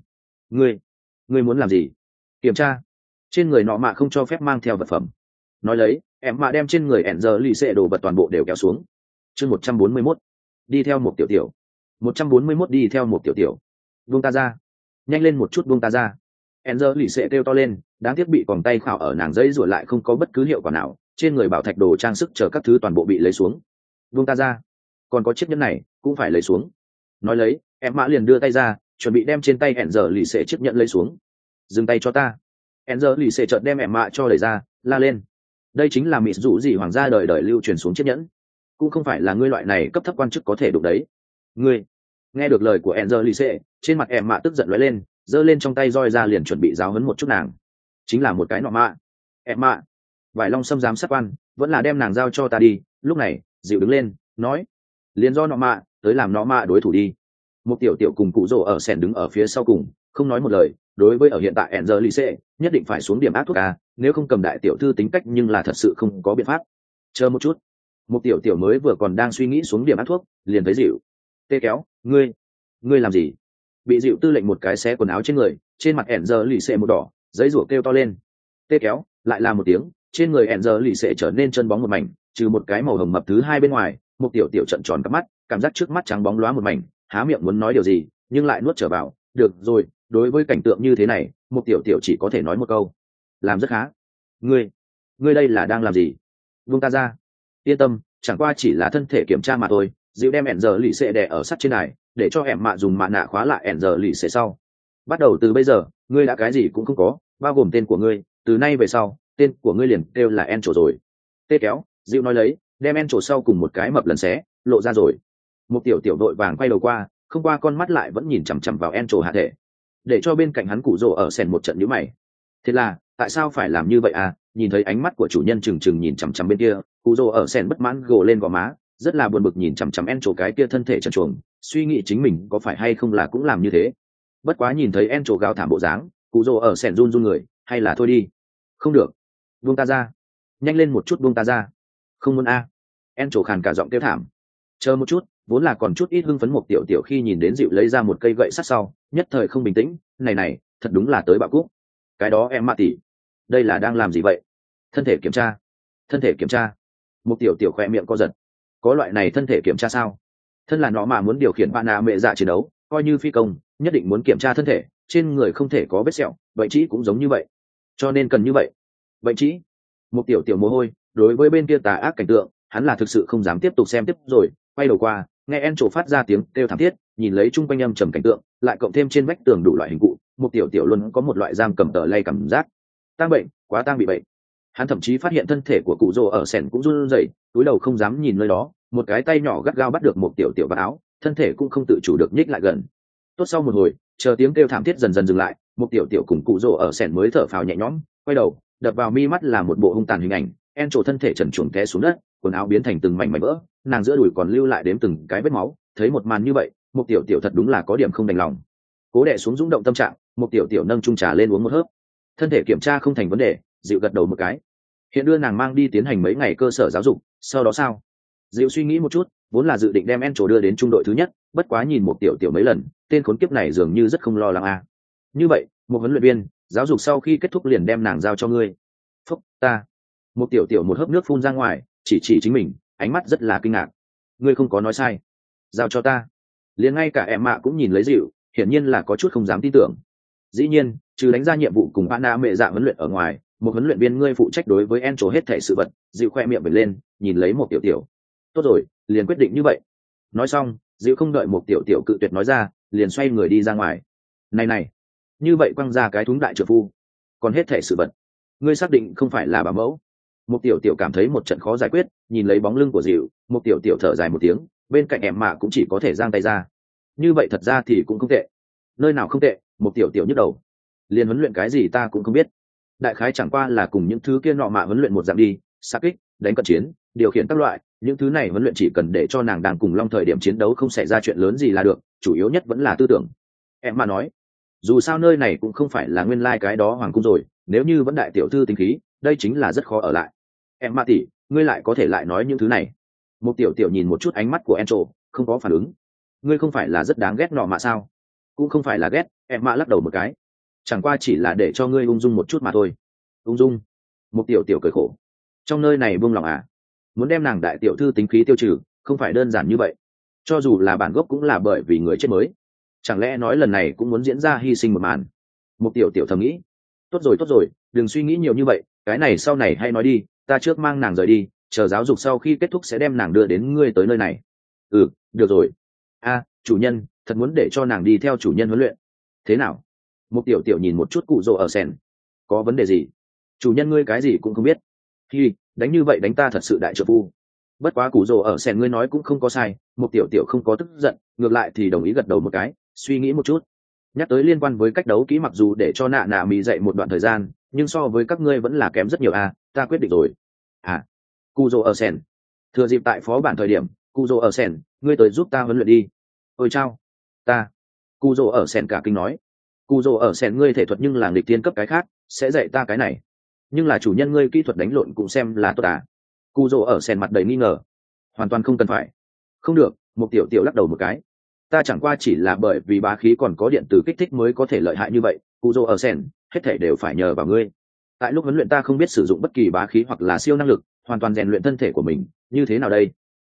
Ngươi muốn làm gì? Kiểm tra. Trên người nọ mạ không cho phép mang theo vật phẩm. Nói lấy, em mạ đem trên người Angelique đồ vật toàn bộ đều kéo xuống. Chương 141. Đi theo một tiểu tiểu. 141 đi theo một tiểu tiểu. Buông ta ra. Nhanh lên một chút buông ta ra. Angelique kêu to lên, đáng tiếc bị còng tay khảo ở nàng dây rủa lại không có bất cứ hiệu quả nào, trên người bảo thạch đồ trang sức chờ các thứ toàn bộ bị lấy xuống. Buông ta ra. Còn có chiếc nhẫn này, cũng phải lấy xuống. Nói lấy, em mạ liền đưa tay ra, chuẩn bị đem trên tay Angelique chiếc nhẫn lấy xuống. Dừng tay cho ta. Angelique chợt đem em mạ cho đẩy ra, la lên. Đây chính là mịt dụ gì hoàng gia đời đời lưu truyền xuống chiếc nhẫn, cũng không phải là ngươi loại này cấp thấp quan chức có thể đụng đấy. Ngươi nghe được lời của Angelique, trên mặt em mạ tức giận lóe lên, giơ lên trong tay roi ra liền chuẩn bị giáo huấn một chút nàng. Chính là một cái nọ mạ. Em mạ, vải long xâm giám sát quan, vẫn là đem nàng giao cho ta đi. Lúc này dịu đứng lên nói, liền do nọ mạ tới làm nọ mạ đối thủ đi. Một tiểu tiểu cùng cụ rồ ở sèn đứng ở phía sau cùng, không nói một lời. Đối với ở hiện tại Angelique, nhất định phải xuống điểm áp thuốc a, nếu không cầm đại tiểu thư tính cách nhưng là thật sự không có biện pháp. Chờ một chút. Một tiểu tiểu mới vừa còn đang suy nghĩ xuống điểm áp thuốc, liền thấy dịu tê kéo. Ngươi làm gì? Bị dịu tư lệnh một cái xé quần áo trên người, trên mặt Angelique một đỏ, giấy rủa kêu to lên. Tê kéo, lại là một tiếng, trên người Angelique trở nên chân bóng một mảnh, trừ một cái màu hồng mập thứ hai bên ngoài. Một tiểu tiểu trợn tròn cặp mắt, cảm giác trước mắt trắng bóng lóa một mảnh, há miệng muốn nói điều gì, nhưng lại nuốt trở vào. Được rồi, đối với cảnh tượng như thế này, một tiểu tiểu chỉ có thể nói một câu. Làm rất khá. Ngươi đây là đang làm gì? Buông ta ra. Yên tâm, chẳng qua chỉ là thân thể kiểm tra mà thôi. Dịu đem Angelique đè ở sắt trên này, để cho em mạ dùng mạ nạ khóa lại Angelique sau. Bắt đầu từ bây giờ, ngươi đã cái gì cũng không có, bao gồm tên của ngươi. Từ nay về sau, tên của ngươi liền kêu là Encho rồi. Tê kéo, dịu nói lấy, đem Encho sau cùng một cái mập lần xé, lộ ra rồi. Một tiểu tiểu đội vàng quay đầu qua, không qua con mắt lại vẫn nhìn chằm chằm vào Encho hạ thể, để cho bên cạnh hắn cụ rồ ở sèn một trận nhíu mày. Thế là, tại sao phải làm như vậy à? Nhìn thấy ánh mắt của chủ nhân trừng trừng nhìn chằm chằm bên kia, cụ rồ ở sèn bất mãn gồ lên gò má, rất là buồn bực nhìn chằm chằm Encho cái kia thân thể trần truồng, suy nghĩ chính mình có phải hay không là cũng làm như thế. Bất quá nhìn thấy Encho gào thảm bộ dáng, cụ rồ ở sèn run run người, hay là thôi đi. Không được, buông ta ra, nhanh lên một chút buông ta ra. Không muốn a. Encho khàn cả giọng kêu thảm. Chờ một chút, vốn là còn chút ít hưng phấn một tiểu tiểu khi nhìn đến dịu lấy ra một cây gậy sắt sau, nhất thời không bình tĩnh. Này, thật đúng là tới bạo cúc. Cái đó em mạ tỷ, đây là đang làm gì vậy? Thân thể kiểm tra. Một tiểu tiểu khoe miệng co giật. Có loại này thân thể kiểm tra sao? Thân là nó mà muốn điều khiển bạn nạ mẹ dạ chiến đấu, coi như phi công, nhất định muốn kiểm tra thân thể, trên người không thể có vết sẹo, bệnh trĩ cũng giống như vậy. Cho nên cần như vậy. Bệnh trĩ. Một tiểu tiểu mồ hôi, đối với bên kia tà ác cảnh tượng, hắn là thực sự không dám tiếp tục xem tiếp rồi, quay đầu qua, nghe Encho phát ra tiếng kêu thảm thiết, nhìn lấy chung quanh âm trầm cảnh tượng, lại cộng thêm trên vách tường đủ loại hình cụ, một tiểu tiểu luôn có một loại giam cầm tờ lay cảm giác. Tang bệnh, quá tang bị bệnh. Hắn thậm chí phát hiện thân thể của cụ rồ ở sèn cũng run rẩy, túi đầu không dám nhìn nơi đó, một cái tay nhỏ gắt gao bắt được một tiểu tiểu vào áo, thân thể cũng không tự chủ được nhích lại gần. Tốt sau một hồi, chờ tiếng kêu thảm thiết dần dần dừng lại, một tiểu tiểu cùng cụ rồ ở sèn mới thở phào nhẹ nhõm, quay đầu, đập vào mi mắt là một bộ hung tàn hình ảnh, Encho thân thể trần truồng té xuống đất, quần áo biến thành từng mảnh vỡ, nàng giữa đùi còn lưu lại đếm từng cái vết máu. Thấy một màn như vậy, một tiểu tiểu thật đúng là có điểm không đành lòng. Cố đè xuống rung động tâm trạng, một tiểu tiểu nâng chung trà lên uống một hớp. Thân thể kiểm tra không thành vấn đề, dịu gật đầu một cái. Hiện đưa nàng mang đi tiến hành mấy ngày cơ sở giáo dục, sau đó sao? Dịu suy nghĩ một chút, vốn là dự định đem Encho đưa đến trung đội thứ nhất, bất quá nhìn một tiểu tiểu mấy lần, tên khốn kiếp này dường như rất không lo lắng a. Như vậy, một huấn luyện viên, giáo dục sau khi kết thúc liền đem nàng giao cho ngươi. Phúc, ta. Một tiểu tiểu một hớp nước phun ra ngoài, chỉ chính mình, ánh mắt rất là kinh ngạc. Ngươi không có nói sai, giao cho ta. Liền ngay cả em mạ cũng nhìn lấy dịu, hiển nhiên là có chút không dám tin tưởng. Dĩ nhiên, trừ đánh ra nhiệm vụ cùng Anna mẹ dạ huấn luyện ở ngoài, một huấn luyện viên ngươi phụ trách đối với en trổ hết thể sự vật. Dịu khoe miệng bật lên nhìn lấy một tiểu tiểu. Tốt rồi, liền quyết định như vậy. Nói xong, Dịu không đợi một tiểu tiểu cự tuyệt nói ra, liền xoay người đi ra ngoài. Này, như vậy quăng ra cái thúng đại trợ phu, còn hết thể sự vật, ngươi xác định không phải là bảo mẫu? Một tiểu tiểu cảm thấy một trận khó giải quyết, nhìn lấy bóng lưng của Dịu, một tiểu tiểu thở dài một tiếng, bên cạnh em mà cũng chỉ có thể giang tay ra. Như vậy thật ra thì cũng không tệ. Nơi nào không tệ? Một tiểu tiểu nhức đầu. Liền huấn luyện cái gì ta cũng không biết. Đại khái chẳng qua là cùng những thứ kia nọ mạ huấn luyện một dạng đi, xa kích, đánh cận chiến, điều khiển các loại, những thứ này huấn luyện chỉ cần để cho nàng đang cùng Long thời điểm chiến đấu không xảy ra chuyện lớn gì là được, chủ yếu nhất vẫn là tư tưởng. Em mà nói, dù sao nơi này cũng không phải là nguyên lai cái đó hoàng cung rồi, nếu như vẫn đại tiểu thư tính khí, đây chính là rất khó ở lại. Em mà tỷ, ngươi lại có thể lại nói những thứ này. Một tiểu tiểu nhìn một chút ánh mắt của Encho, không có phản ứng. Ngươi không phải là rất đáng ghét nọ mà sao? Cũng không phải là ghét, em mà lắc đầu một cái. Chẳng qua chỉ là để cho ngươi ung dung một chút mà thôi. Ung dung? Một tiểu tiểu cười khổ. Trong nơi này buông lòng à? Muốn đem nàng đại tiểu thư tính khí tiêu trừ, không phải đơn giản như vậy. Cho dù là bản gốc cũng là bởi vì người chết mới. Chẳng lẽ nói lần này cũng muốn diễn ra hy sinh một màn? Một tiểu tiểu thầm nghĩ. Tốt rồi, đừng suy nghĩ nhiều như vậy, cái này sau này hay nói đi, ta trước mang nàng rời đi, chờ giáo dục sau khi kết thúc sẽ đem nàng đưa đến ngươi tới nơi này. Ừ, được rồi. Chủ nhân, thật muốn để cho nàng đi theo chủ nhân huấn luyện. Thế nào? Một tiểu tiểu nhìn một chút cụ rồ ở sen. Có vấn đề gì? Chủ nhân ngươi cái gì cũng không biết. Hi, đánh như vậy đánh ta thật sự đại trợ phu. Bất quá cụ rồ ở sen ngươi nói cũng không có sai, một tiểu tiểu không có tức giận, ngược lại thì đồng ý gật đầu một cái, suy nghĩ một chút. Nhắc tới liên quan với cách đấu kỹ mặc dù để cho nạ nạ mì dạy một đoạn thời gian, nhưng so với các ngươi vẫn là kém rất nhiều ta quyết định rồi. Cụ rồ ở sen. Thừa dịp tại phó bản thời điểm, cụ rồ ở sen, ngươi tới giúp ta huấn luyện đi. Ôi chao, ta. Cụ rồ ở sen cả kinh nói. Cụ rồ ở sen ngươi thể thuật nhưng là nghịch tiên cấp cái khác, sẽ dạy ta cái này. Nhưng là chủ nhân ngươi kỹ thuật đánh lộn cũng xem là tốt Cụ rồ ở sen mặt đầy nghi ngờ. Hoàn toàn không cần phải. Không được, một tiểu tiểu lắc đầu một cái. Ta chẳng qua chỉ là bởi vì bá khí còn có điện tử kích thích mới có thể lợi hại như vậy. Cụ rồ ở sen, hết thể đều phải nhờ vào ngươi. Tại lúc huấn luyện ta không biết sử dụng bất kỳ bá khí hoặc là siêu năng lực, hoàn toàn rèn luyện thân thể của mình, như thế nào đây?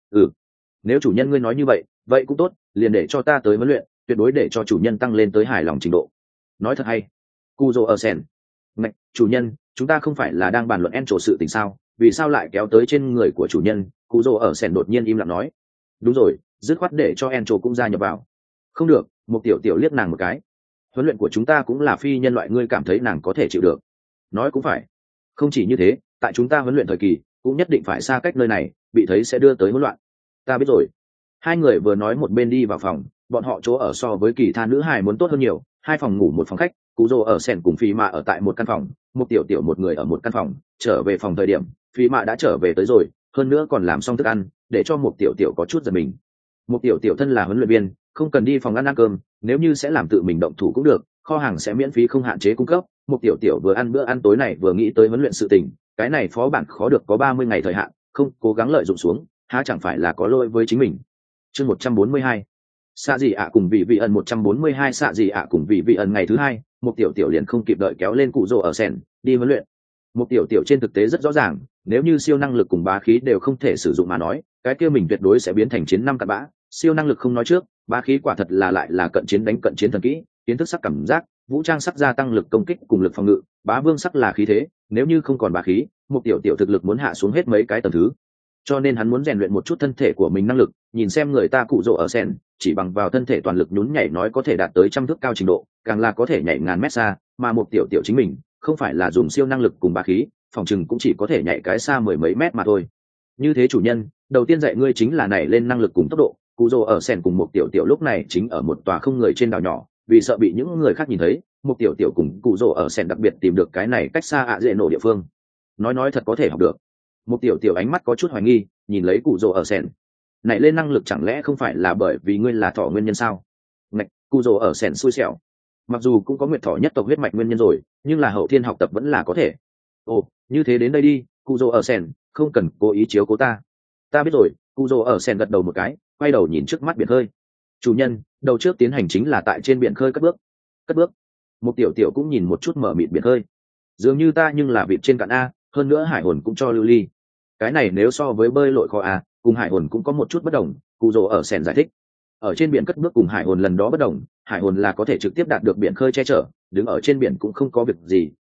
Nếu chủ nhân ngươi nói như vậy, vậy cũng tốt, liền để cho ta tới huấn luyện, tuyệt đối để cho chủ nhân tăng lên tới hài lòng trình độ. Nói thật hay. Kuzo ở sen. Ngạch, chủ nhân, chúng ta không phải là đang bàn luận Encho sự tình sao, vì sao lại kéo tới trên người của chủ nhân? Kuzo ở sen đột nhiên im lặng nói. Đúng rồi, dứt khoát để cho Encho cũng gia nhập vào. Không được, một tiểu tiểu liếc nàng một cái. Huấn luyện của chúng ta cũng là phi nhân loại, ngươi cảm thấy nàng có thể chịu được. Nói cũng phải. Không chỉ như thế, tại chúng ta huấn luyện thời kỳ, cũng nhất định phải xa cách nơi này, bị thấy sẽ đưa tới hỗn loạn. Ta biết rồi. Hai người vừa nói một bên đi vào phòng, bọn họ chỗ ở so với kỳ tha nữ hài muốn tốt hơn nhiều, hai phòng ngủ một phòng khách, Cú Dô ở sen cùng Phi Mạ ở tại một căn phòng, một tiểu tiểu một người ở một căn phòng. Trở về phòng thời điểm, Phi Mạ đã trở về tới rồi, hơn nữa còn làm xong thức ăn, để cho một tiểu tiểu có chút giật mình. Một tiểu tiểu thân là huấn luyện viên, không cần đi phòng ăn cơm, nếu như sẽ làm tự mình động thủ cũng được, kho hàng sẽ miễn phí không hạn chế cung cấp. Một tiểu tiểu vừa ăn bữa ăn tối này vừa nghĩ tới huấn luyện sự tình, cái này phó bản khó được có 30 ngày thời hạn, không cố gắng lợi dụng xuống, há chẳng phải là có lỗi với chính mình. Chương 142. Xạ dị ạ cùng vị vị ẩn 142 xạ dị ạ cùng vị vị ẩn ngày thứ hai, một tiểu tiểu liền không kịp đợi kéo lên cụ rồ ở sen đi huấn luyện. Một tiểu tiểu trên thực tế rất rõ ràng, nếu như siêu năng lực cùng bá khí đều không thể sử dụng mà nói, cái kia mình tuyệt đối sẽ biến thành chiến năm cặn bã. Siêu năng lực không nói trước, bá khí quả thật là lại là cận chiến đánh cận chiến thần kỹ, kiến thức sắc cảm giác, vũ trang sắc gia tăng lực công kích cùng lực phòng ngự, bá vương sắc là khí thế, nếu như không còn bá khí, một tiểu tiểu thực lực muốn hạ xuống hết mấy cái tầng thứ. Cho nên hắn muốn rèn luyện một chút thân thể của mình năng lực, nhìn xem người ta cụ rồ ở sen chỉ bằng vào thân thể toàn lực nhún nhảy nói có thể đạt tới 100 thước cao trình độ, càng là có thể nhảy ngàn mét xa, mà một tiểu tiểu chính mình không phải là dùng siêu năng lực cùng bá khí, phòng chừng cũng chỉ có thể nhảy cái xa mười mấy mét mà thôi. Như thế chủ nhân, đầu tiên dạy ngươi chính là nảy lên năng lực cùng tốc độ. Cụ rồ ở sen cùng một tiểu tiểu lúc này chính ở một tòa không người trên đảo nhỏ, vì sợ bị những người khác nhìn thấy, một tiểu tiểu cùng cụ rồ ở sen đặc biệt tìm được cái này cách xa dễ nổ địa phương. Nói thật có thể học được. Một tiểu tiểu ánh mắt có chút hoài nghi, nhìn lấy cụ rồ ở sen. Nảy lên năng lực chẳng lẽ không phải là bởi vì ngươi là thỏ nguyên nhân sao? Ngạch, cụ rồ ở sen xui xẻo. Mặc dù cũng có nguyệt thỏ nhất tộc huyết mạch nguyên nhân rồi, nhưng là hậu thiên học tập vẫn là có thể. Ồ, như thế đến đây đi, cụ rồ ở sen, không cần cố ý chiếu cố ta. Ta biết rồi. Cụ rồ ở sen gật đầu một cái, quay đầu nhìn trước mắt biển khơi. Chủ nhân, đầu trước tiến hành chính là tại trên biển khơi cất bước. Một tiểu tiểu cũng nhìn một chút mở mịt biển khơi. Dường như ta nhưng là vịt trên cạn a, hơn nữa hải hồn cũng cho lưu ly. Cái này nếu so với bơi lội khó a, cùng hải hồn cũng có một chút bất đồng. Cụ rồ ở sen giải thích. Ở trên biển cất bước cùng hải hồn lần đó bất đồng, hải hồn là có thể trực tiếp đạt được biển khơi che chở, đứng ở trên biển cũng không có việc gì,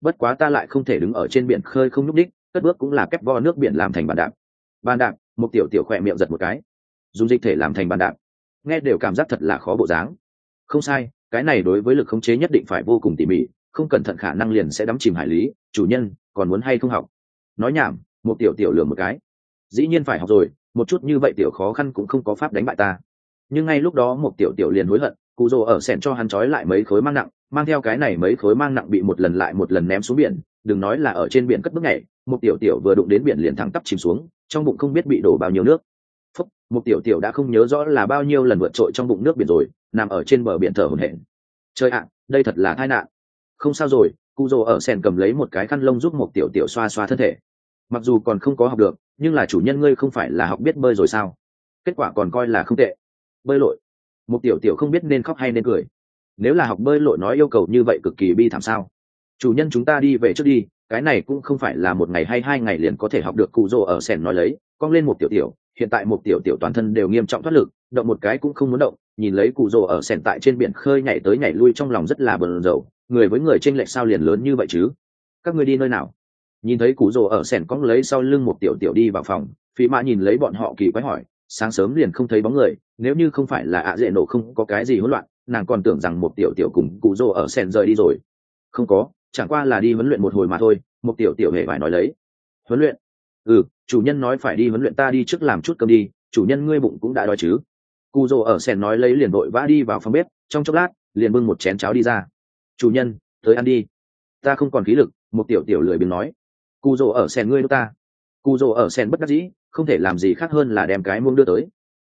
bất quá ta lại không thể đứng ở trên biển khơi không nhúc đích, cất bước cũng là kép vo nước biển làm thành bàn đạp. Bàn đạp, một tiểu tiểu khỏe miệng giật một cái. Dùng dịch thể làm thành bàn đạp, nghe đều cảm giác thật là khó bộ dáng. Không sai, cái này đối với lực khống chế nhất định phải vô cùng tỉ mỉ, không cẩn thận khả năng liền sẽ đắm chìm hải lý. Chủ nhân, còn muốn hay không học? Nói nhảm, một tiểu tiểu lườm một cái. Dĩ nhiên phải học rồi, một chút như vậy tiểu khó khăn cũng không có pháp đánh bại ta. Nhưng ngay lúc đó một tiểu tiểu liền hối hận, cụ rồ ở sẹn cho hắn trói lại mấy khối mang nặng, mang theo cái này mấy khối mang nặng bị một lần lại một lần ném xuống biển, đừng nói là ở trên biển cất bước nhảy, một tiểu tiểu vừa đụng đến biển liền thẳng tắp chìm xuống, trong bụng không biết bị đổ bao nhiêu nước. Phúc, một tiểu tiểu đã không nhớ rõ là bao nhiêu lần vượt trội trong bụng nước biển rồi, nằm ở trên bờ biển thở hổn hển. Trời ạ, đây thật là tai nạn. Không sao rồi, cụ rồ ở sẹn cầm lấy một cái khăn lông giúp một tiểu tiểu xoa xoa thân thể. Mặc dù còn không có học được, nhưng là chủ nhân ngươi không phải là học biết bơi rồi sao? Kết quả còn coi là không tệ. Bơi lội. Một tiểu tiểu không biết nên khóc hay nên cười. Nếu là học bơi lội nói yêu cầu như vậy cực kỳ bi thảm sao? Chủ nhân chúng ta đi về trước đi, cái này cũng không phải là một ngày hay 2 ngày liền có thể học được. Cụ rồ ở sèn nói lấy, cong lên một tiểu tiểu, hiện tại một tiểu tiểu toàn thân đều nghiêm trọng thoát lực, động một cái cũng không muốn động, nhìn lấy cụ rồ ở sèn tại trên biển khơi nhảy tới nhảy lui trong lòng rất là bần rầu, người với người chênh lệch sao liền lớn như vậy chứ? Các ngươi đi nơi nào? Nhìn thấy cụ rồ ở sèn cong lấy sau lưng một tiểu tiểu đi vào phòng, Phí Mã nhìn lấy bọn họ kỳ quái hỏi, sáng sớm liền không thấy bóng người, nếu như không phải là ạ dễ nổ không có cái gì hỗn loạn, nàng còn tưởng rằng một tiểu tiểu cùng cụ rồ ở sèn rời đi rồi. Không có, chẳng qua là đi huấn luyện một hồi mà thôi. Một tiểu tiểu hề phải nói lấy. Huấn luyện? Ừ, chủ nhân nói phải đi huấn luyện, ta đi trước làm chút cơm đi, chủ nhân ngươi bụng cũng đã đói chứ? Cụ rồ ở sèn nói lấy liền vội vã đi vào phòng bếp, trong chốc lát liền bưng một chén cháo đi ra. Chủ nhân, tới ăn đi. Ta không còn khí lực. Một tiểu tiểu lười biếng nói. Cụ rồ ở sèn ngươi đâu ta? Cụ rồ ở sèn bất đắc dĩ, không thể làm gì khác hơn là đem cái muỗng đưa tới.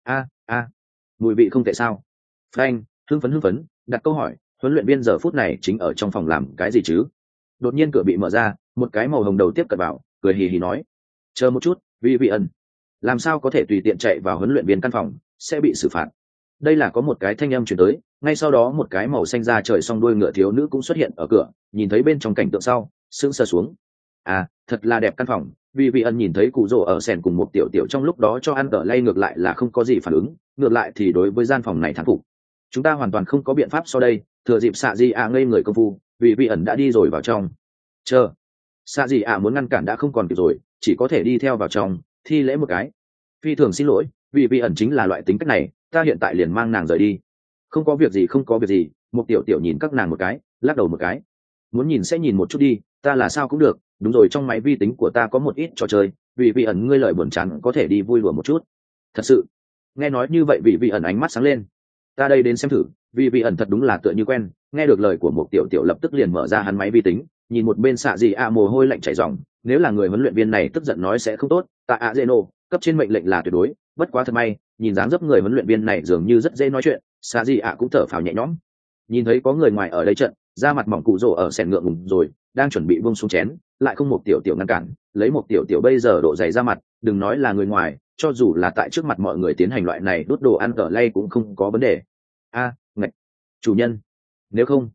A, mùi vị không tệ sao? Frank hưng phấn đặt câu hỏi, huấn luyện viên giờ phút này chính ở trong phòng làm cái gì chứ? Đột nhiên cửa bị mở ra, một cái màu hồng đầu tiếp cận vào, cười hì hì nói, chờ một chút, vị ẩn, làm sao có thể tùy tiện chạy vào huấn luyện viên căn phòng, sẽ bị xử phạt. Đây là có một cái thanh âm truyền tới, ngay sau đó một cái màu xanh da trời song đuôi ngựa thiếu nữ cũng xuất hiện ở cửa, nhìn thấy bên trong cảnh tượng sau, sững sờ xuống. Thật là đẹp căn phòng. Vị ẩn nhìn thấy cụ rồ ở sèn cùng một tiểu tiểu trong lúc đó cho ăn cờ lay ngược lại là không có gì phản ứng, ngược lại thì đối với gian phòng này thán phục. Chúng ta hoàn toàn không có biện pháp sau đây, thừa dịp xạ di ngây người công phu, vị ẩn đã đi rồi vào trong. Chờ, xạ di muốn ngăn cản đã không còn kịp rồi, chỉ có thể đi theo vào trong, thi lễ một cái. Phi thường xin lỗi, vị ẩn chính là loại tính cách này, ta hiện tại liền mang nàng rời đi. Không có việc gì. Một tiểu tiểu nhìn các nàng một cái, lắc đầu một cái. Muốn nhìn sẽ nhìn một chút đi, ta là sao cũng được. Đúng rồi, trong máy vi tính của ta có một ít trò chơi, vị ẩn ngươi lời buồn chán có thể đi vui đùa một chút. Thật sự? Nghe nói như vậy vị ẩn ánh mắt sáng lên. Ta đây đến xem thử. Vị ẩn thật đúng là tựa như quen, nghe được lời của một tiểu tiểu lập tức liền mở ra hắn máy vi tính, nhìn một bên xạ gì mồ hôi lạnh chảy ròng. Nếu là người huấn luyện viên này tức giận nói sẽ không tốt. Tại Azeno, cấp trên mệnh lệnh là tuyệt đối, bất quá thật may, nhìn dáng dấp người huấn luyện viên này dường như rất dễ nói chuyện, xạ gì cũng thở phào nhẹ nhõm. Nhìn thấy có người ngoài ở đây trận, da mặt mỏng cụ rồ ở sèn ngượng ngùng rồi, đang chuẩn bị buông xuống chén, lại không một tiểu tiểu ngăn cản, lấy một tiểu tiểu bây giờ độ dày da mặt, đừng nói là người ngoài, cho dù là tại trước mặt mọi người tiến hành loại này đốt đồ ăn cờ lay cũng không có vấn đề. Ngạch, chủ nhân, nếu không,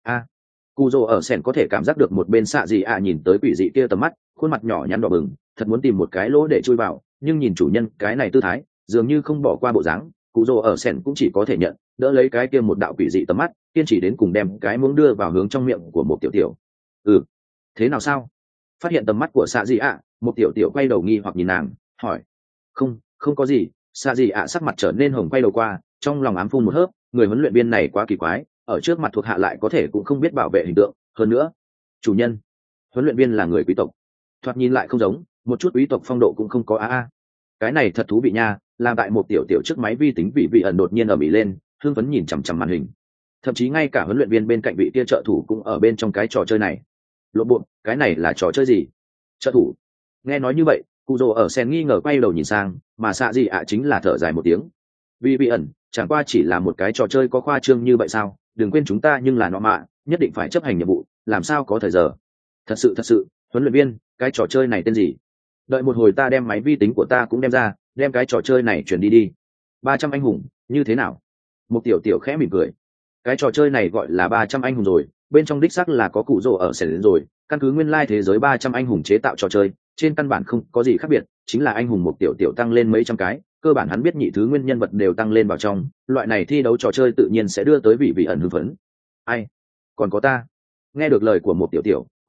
cụ rồ ở sèn có thể cảm giác được một bên xạ gì nhìn tới quỷ dị kia tầm mắt, khuôn mặt nhỏ nhắn đỏ bừng, thật muốn tìm một cái lỗ để chui vào, nhưng nhìn chủ nhân cái này tư thái, dường như không bỏ qua bộ dáng, cụ rồ ở sèn cũng chỉ có thể nhận, đỡ lấy cái kia một đạo quỷ dị tầm mắt, kiên trì đến cùng đem cái muỗng đưa vào hướng trong miệng của một tiểu tiểu. Thế nào sao? Phát hiện tầm mắt của xạ dị một tiểu tiểu quay đầu nghi hoặc nhìn nàng, hỏi. Không có gì. Xạ dị sắc mặt trở nên hồng, quay đầu qua, trong lòng ám phun một hớp, người huấn luyện viên này quá kỳ quái, ở trước mặt thuộc hạ lại có thể cũng không biết bảo vệ hình tượng, hơn nữa, chủ nhân, huấn luyện viên là người quý tộc, thoạt nhìn lại không giống, một chút quý tộc phong độ cũng không có. Cái này thật thú vị nha. Làm tại một tiểu tiểu trước máy vi tính, vị ẩn đột nhiên ở mỹ lên, hưng phấn nhìn chằm chằm màn hình, thậm chí ngay cả huấn luyện viên bên cạnh vị kia trợ thủ cũng ở bên trong cái trò chơi này. Lộ bộ, cái này là trò chơi gì? Trợ thủ? Nghe nói như vậy, cụ rồ ở sen nghi ngờ quay đầu nhìn sang, mà xạ gì chính là thở dài một tiếng. Vị ẩn, chẳng qua chỉ là một cái trò chơi có khoa trương như vậy sao? Đừng quên chúng ta nhưng là nọ mạ, nhất định phải chấp hành nhiệm vụ, làm sao có thời giờ? Thật sự, huấn luyện viên, cái trò chơi này tên gì? Đợi một hồi ta đem máy vi tính của ta cũng đem ra, đem cái trò chơi này chuyển đi. 300 anh hùng, như thế nào? Một tiểu tiểu khẽ mỉm cười. Cái trò chơi này gọi là 300 anh hùng rồi, bên trong đích xác là có cụ rồ ở sèn rồi, căn cứ nguyên lai thế giới 300 anh hùng chế tạo trò chơi, trên căn bản không có gì khác biệt, chính là anh hùng một tiểu tiểu tăng lên mấy trăm cái, cơ bản hắn biết nhị thứ nguyên nhân vật đều tăng lên vào trong, loại này thi đấu trò chơi tự nhiên sẽ đưa tới vị ẩn hưng phấn. Còn có ta. Nghe được lời của một tiểu tiểu,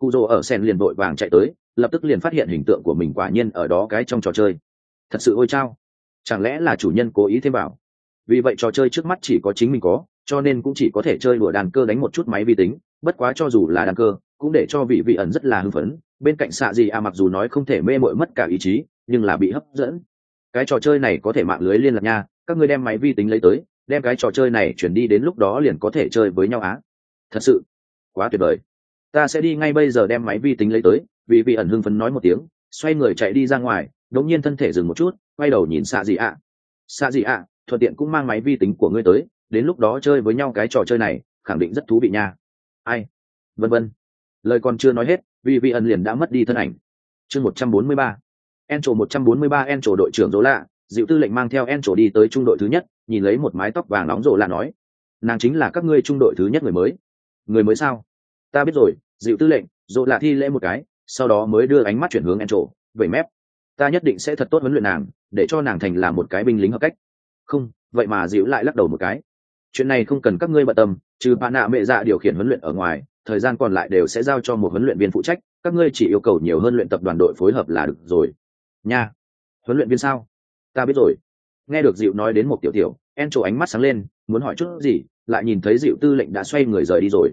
cụ rồ ở sen liền vội vàng chạy tới, lập tức liền phát hiện hình tượng của mình quả nhiên ở đó cái trong trò chơi. Thật sự ôi chao, chẳng lẽ là chủ nhân cố ý thêm vào? Vì vậy trò chơi trước mắt chỉ có chính mình có, cho nên cũng chỉ có thể chơi đùa đàn cơ đánh một chút máy vi tính. Bất quá cho dù là đàn cơ cũng để cho vị ẩn rất là hưng phấn. Bên cạnh xạ gì mặc dù nói không thể mê mội mất cả ý chí, nhưng là bị hấp dẫn. Cái trò chơi này có thể mạng lưới liên lạc nha, các ngươi đem máy vi tính lấy tới, đem cái trò chơi này chuyển đi, đến lúc đó liền có thể chơi với nhau á. Thật sự quá tuyệt vời, ta sẽ đi ngay bây giờ đem máy vi tính lấy tới. Vị ẩn hưng phấn nói một tiếng, xoay người chạy đi ra ngoài. Đột nhiên thân thể dừng một chút, quay đầu nhìn xạ gì thuận tiện cũng mang máy vi tính của ngươi tới, đến lúc đó chơi với nhau cái trò chơi này khẳng định rất thú vị nha. Ai vân vân, lời còn chưa nói hết, vì ẩn liền đã mất đi thân ảnh. Chương 143, Encho 143. Encho đội trưởng Dỗ Lạ, Dịu tư lệnh mang theo Encho đi tới trung đội thứ nhất, nhìn lấy một mái tóc vàng nóng Dỗ Lạ nói, nàng chính là các ngươi trung đội thứ nhất người mới. Người mới sao? Ta biết rồi. Dịu tư lệnh. Dỗ Lạ thi lễ một cái, sau đó mới đưa ánh mắt chuyển hướng Encho, vẩy mép, ta nhất định sẽ thật tốt huấn luyện nàng, để cho nàng thành là một cái binh lính hợp cách. Không, vậy mà Dịu lại lắc đầu một cái, chuyện này không cần các ngươi bận tâm, trừ bạn nạ mẹ dạ điều khiển huấn luyện ở ngoài, thời gian còn lại đều sẽ giao cho một huấn luyện viên phụ trách, các ngươi chỉ yêu cầu nhiều hơn luyện tập đoàn đội phối hợp là được rồi nha. Huấn luyện viên sao? Ta biết rồi. Nghe được Dịu nói đến một tiểu Encho ánh mắt sáng lên, muốn hỏi chút gì, lại nhìn thấy Dịu tư lệnh đã xoay người rời đi rồi.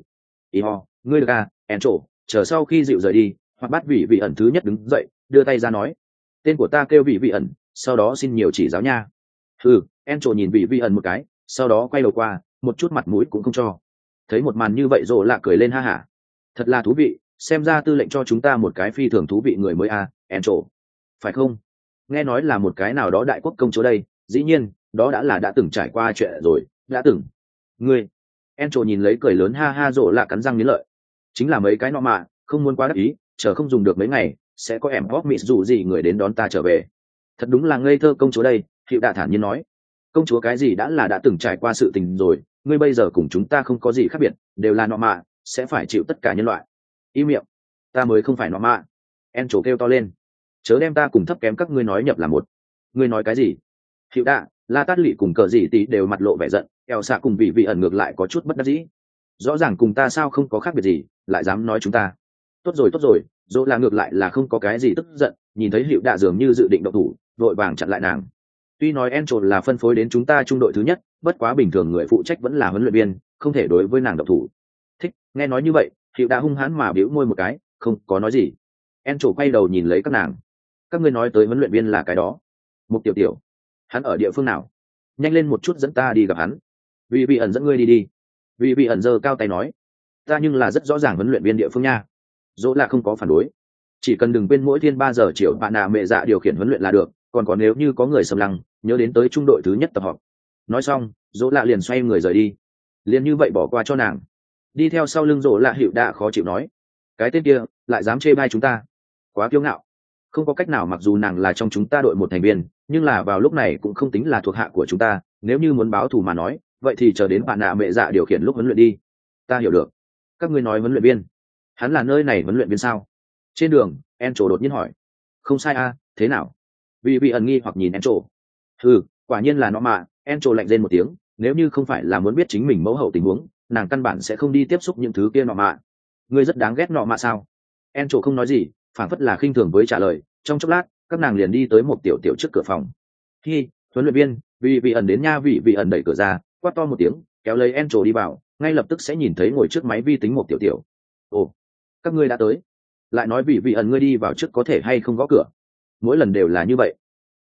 Ngươi được à, Encho? Chờ sau khi Dịu rời đi, hoặc bắt vị ẩn thứ nhất đứng dậy, đưa tay ra nói, tên của ta kêu vị ẩn, sau đó xin nhiều chỉ giáo nha. Encho nhìn vị ẩn một cái, sau đó quay đầu qua, một chút mặt mũi cũng không cho. Thấy một màn như vậy Dỗ Lạ cười lên ha hả, thật là thú vị, xem ra tư lệnh cho chúng ta một cái phi thường thú vị người mới à, Encho, phải không? Nghe nói là một cái nào đó đại quốc công chúa đây, dĩ nhiên đó đã từng trải qua chuyện rồi, đã từng. Ngươi. Encho nhìn lấy cười lớn ha ha. Dỗ Lạ cắn răng nghiến lợi, chính là mấy cái nọ mà, không muốn quá đắc ý, chờ không dùng được mấy ngày sẽ có em hóc mịt dù gì người đến đón ta trở về. Thật đúng là ngây thơ công chúa đây. Hiệu Đạ thản nhiên nói, công chúa cái gì đã từng trải qua sự tình rồi, ngươi bây giờ cùng chúng ta không có gì khác biệt, đều là nọ mạ, sẽ phải chịu tất cả nhân loại. Im miệng, ta mới không phải nọ mạ. Encho kêu to lên, chớ đem ta cùng thấp kém các ngươi nói nhập là một. Ngươi nói cái gì? Hiệu Đạ, La Tát Lị cùng Cờ Dị Tí đều mặt lộ vẻ giận, eo xạ cùng vị ẩn ngược lại có chút bất đắc dĩ. Rõ ràng cùng ta sao không có khác biệt gì, lại dám nói chúng ta. Tốt rồi, Dỗ là ngược lại là không có cái gì tức giận, nhìn thấy Hiệu Đạ dường như dự định động thủ, vội vàng chặn lại nàng. Tuy nói Encho là phân phối đến chúng ta trung đội thứ nhất, bất quá bình thường người phụ trách vẫn là huấn luyện viên, không thể đối với nàng động thủ. Thích. Nghe nói như vậy, Hiệu Đạ hung hãn mà bĩu môi một cái, không có nói gì. Encho quay đầu nhìn lấy các nàng, các ngươi nói tới huấn luyện viên là cái đó Mục Tiểu, hắn ở địa phương nào? Nhanh lên một chút dẫn ta đi gặp hắn. Vị ẩn dẫn ngươi đi. Vị ẩn giơ cao tay nói, ta nhưng là rất rõ ràng huấn luyện viên địa phương nha. Dỗ là không có phản đối, chỉ cần đừng quên mỗi thiên 3 giờ chiều bạn nạ mẹ dạ điều khiển huấn luyện là được, còn nếu như có người xâm lăng, nhớ đến tới trung đội thứ nhất tập họp. Nói xong, Dỗ lạ liền xoay người rời đi, liền như vậy bỏ qua cho nàng. Đi theo sau lưng Dỗ lạ Hiệu Đạ khó chịu nói, cái tên kia lại dám chê bai chúng ta, quá kiêu ngạo. Không có cách nào, mặc dù nàng là trong chúng ta đội một thành viên, nhưng là vào lúc này cũng không tính là thuộc hạ của chúng ta, nếu như muốn báo thù mà nói, vậy thì chờ đến bạn nạ mẹ dạ điều khiển lúc huấn luyện đi. Ta hiểu được. Các ngươi nói huấn luyện viên, hắn là nơi này huấn luyện viên sao? Trên đường, Encho đột nhiên hỏi. Không sai a, thế nào? Vị ẩn nghi hoặc nhìn Encho. Quả nhiên là nó mà. Encho lạnh rên một tiếng, nếu như không phải là muốn biết chính mình mẫu hậu tình huống, nàng căn bản sẽ không đi tiếp xúc những thứ kia nọ mạ. Ngươi rất đáng ghét nọ mạ sao? Encho không nói gì, phản phất là khinh thường với trả lời. Trong chốc lát, các nàng liền đi tới một tiểu trước cửa phòng. Huấn luyện viên, vị ẩn đến nha. Vị ẩn đẩy cửa ra, quát to một tiếng, kéo lấy Encho đi vào, ngay lập tức sẽ nhìn thấy ngồi trước máy vi tính một tiểu. Ồ, các ngươi đã tới. Lại nói vị ẩn ngươi đi vào trước có thể hay không gõ cửa? Mỗi lần đều là như vậy.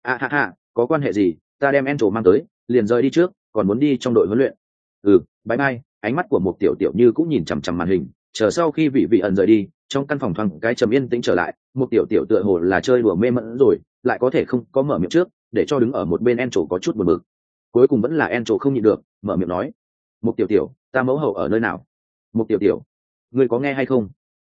Có quan hệ gì, ta đem Encho mang tới, liền rời đi trước, còn muốn đi trong đội huấn luyện. Bye bye. Ánh mắt của một tiểu như cũng nhìn chằm chằm màn hình, chờ sau khi vị ẩn rời đi, trong căn phòng thoáng cái trầm yên tĩnh trở lại. Một tiểu tựa hồ là chơi đùa mê mẩn rồi, lại có thể không có mở miệng trước, để cho đứng ở một bên Encho có chút buồn bực. Cuối cùng vẫn là Encho không nhịn được, mở miệng nói, một tiểu, ta mẫu hậu ở nơi nào? Một tiểu, ngươi có nghe hay không?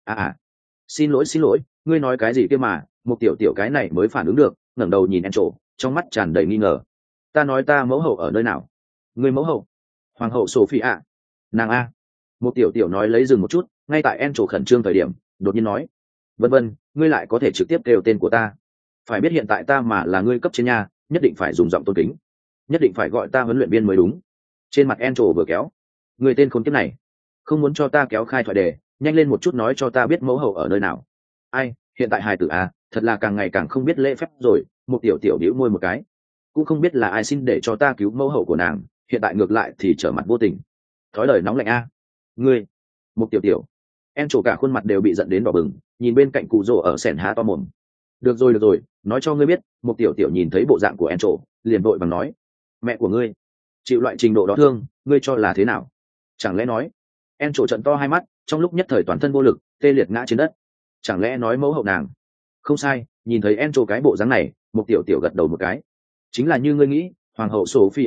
Xin lỗi, ngươi nói cái gì kia mà? Một tiểu cái này mới phản ứng được, ngẩng đầu nhìn Encho, trong mắt tràn đầy nghi ngờ. Ta nói ta mẫu hậu ở nơi nào? Ngươi mẫu hậu? Hoàng hậu Sophia. Nàng a. Một tiểu nói lấy dừng một chút, ngay tại Encho khẩn trương thời điểm, đột nhiên nói, vân, ngươi lại có thể trực tiếp kêu tên của ta. Phải biết hiện tại ta mà là ngươi cấp trên nhà, nhất định phải dùng giọng tôn kính, nhất định phải gọi ta huấn luyện viên mới đúng. Trên mặt Encho vừa kéo, người tên khốn kiếp này, không muốn cho ta kéo khai thoại đề, nhanh lên một chút nói cho ta biết mẫu hậu ở nơi nào. Ai, hiện tại hài tử à, thật là càng ngày càng không biết lễ phép rồi. Một tiểu tiểu đĩu môi một cái, cũng không biết là ai xin để cho ta cứu mẫu hậu của nàng, hiện tại ngược lại thì trở mặt vô tình. Thói lời nóng lạnh a. Ngươi, một tiểu tiểu. Em trổ cả khuôn mặt đều bị giận đến đỏ bừng, nhìn bên cạnh cụ rồ ở sèn há to mồm. Được rồi, nói cho ngươi biết. Một tiểu tiểu nhìn thấy bộ dạng của em trổ, liền vội vàng nói, mẹ của ngươi chịu loại trình độ đó thương, ngươi cho là thế nào? Chẳng lẽ nói? Em trổ trận to hai mắt, trong lúc nhất thời toàn thân vô lực, tê liệt ngã trên đất. Chẳng lẽ nói mẫu hậu nàng? Không sai, nhìn thấy em trổ cái bộ dáng này, một tiểu tiểu gật đầu một cái. Chính là như ngươi nghĩ, hoàng hậu Sophia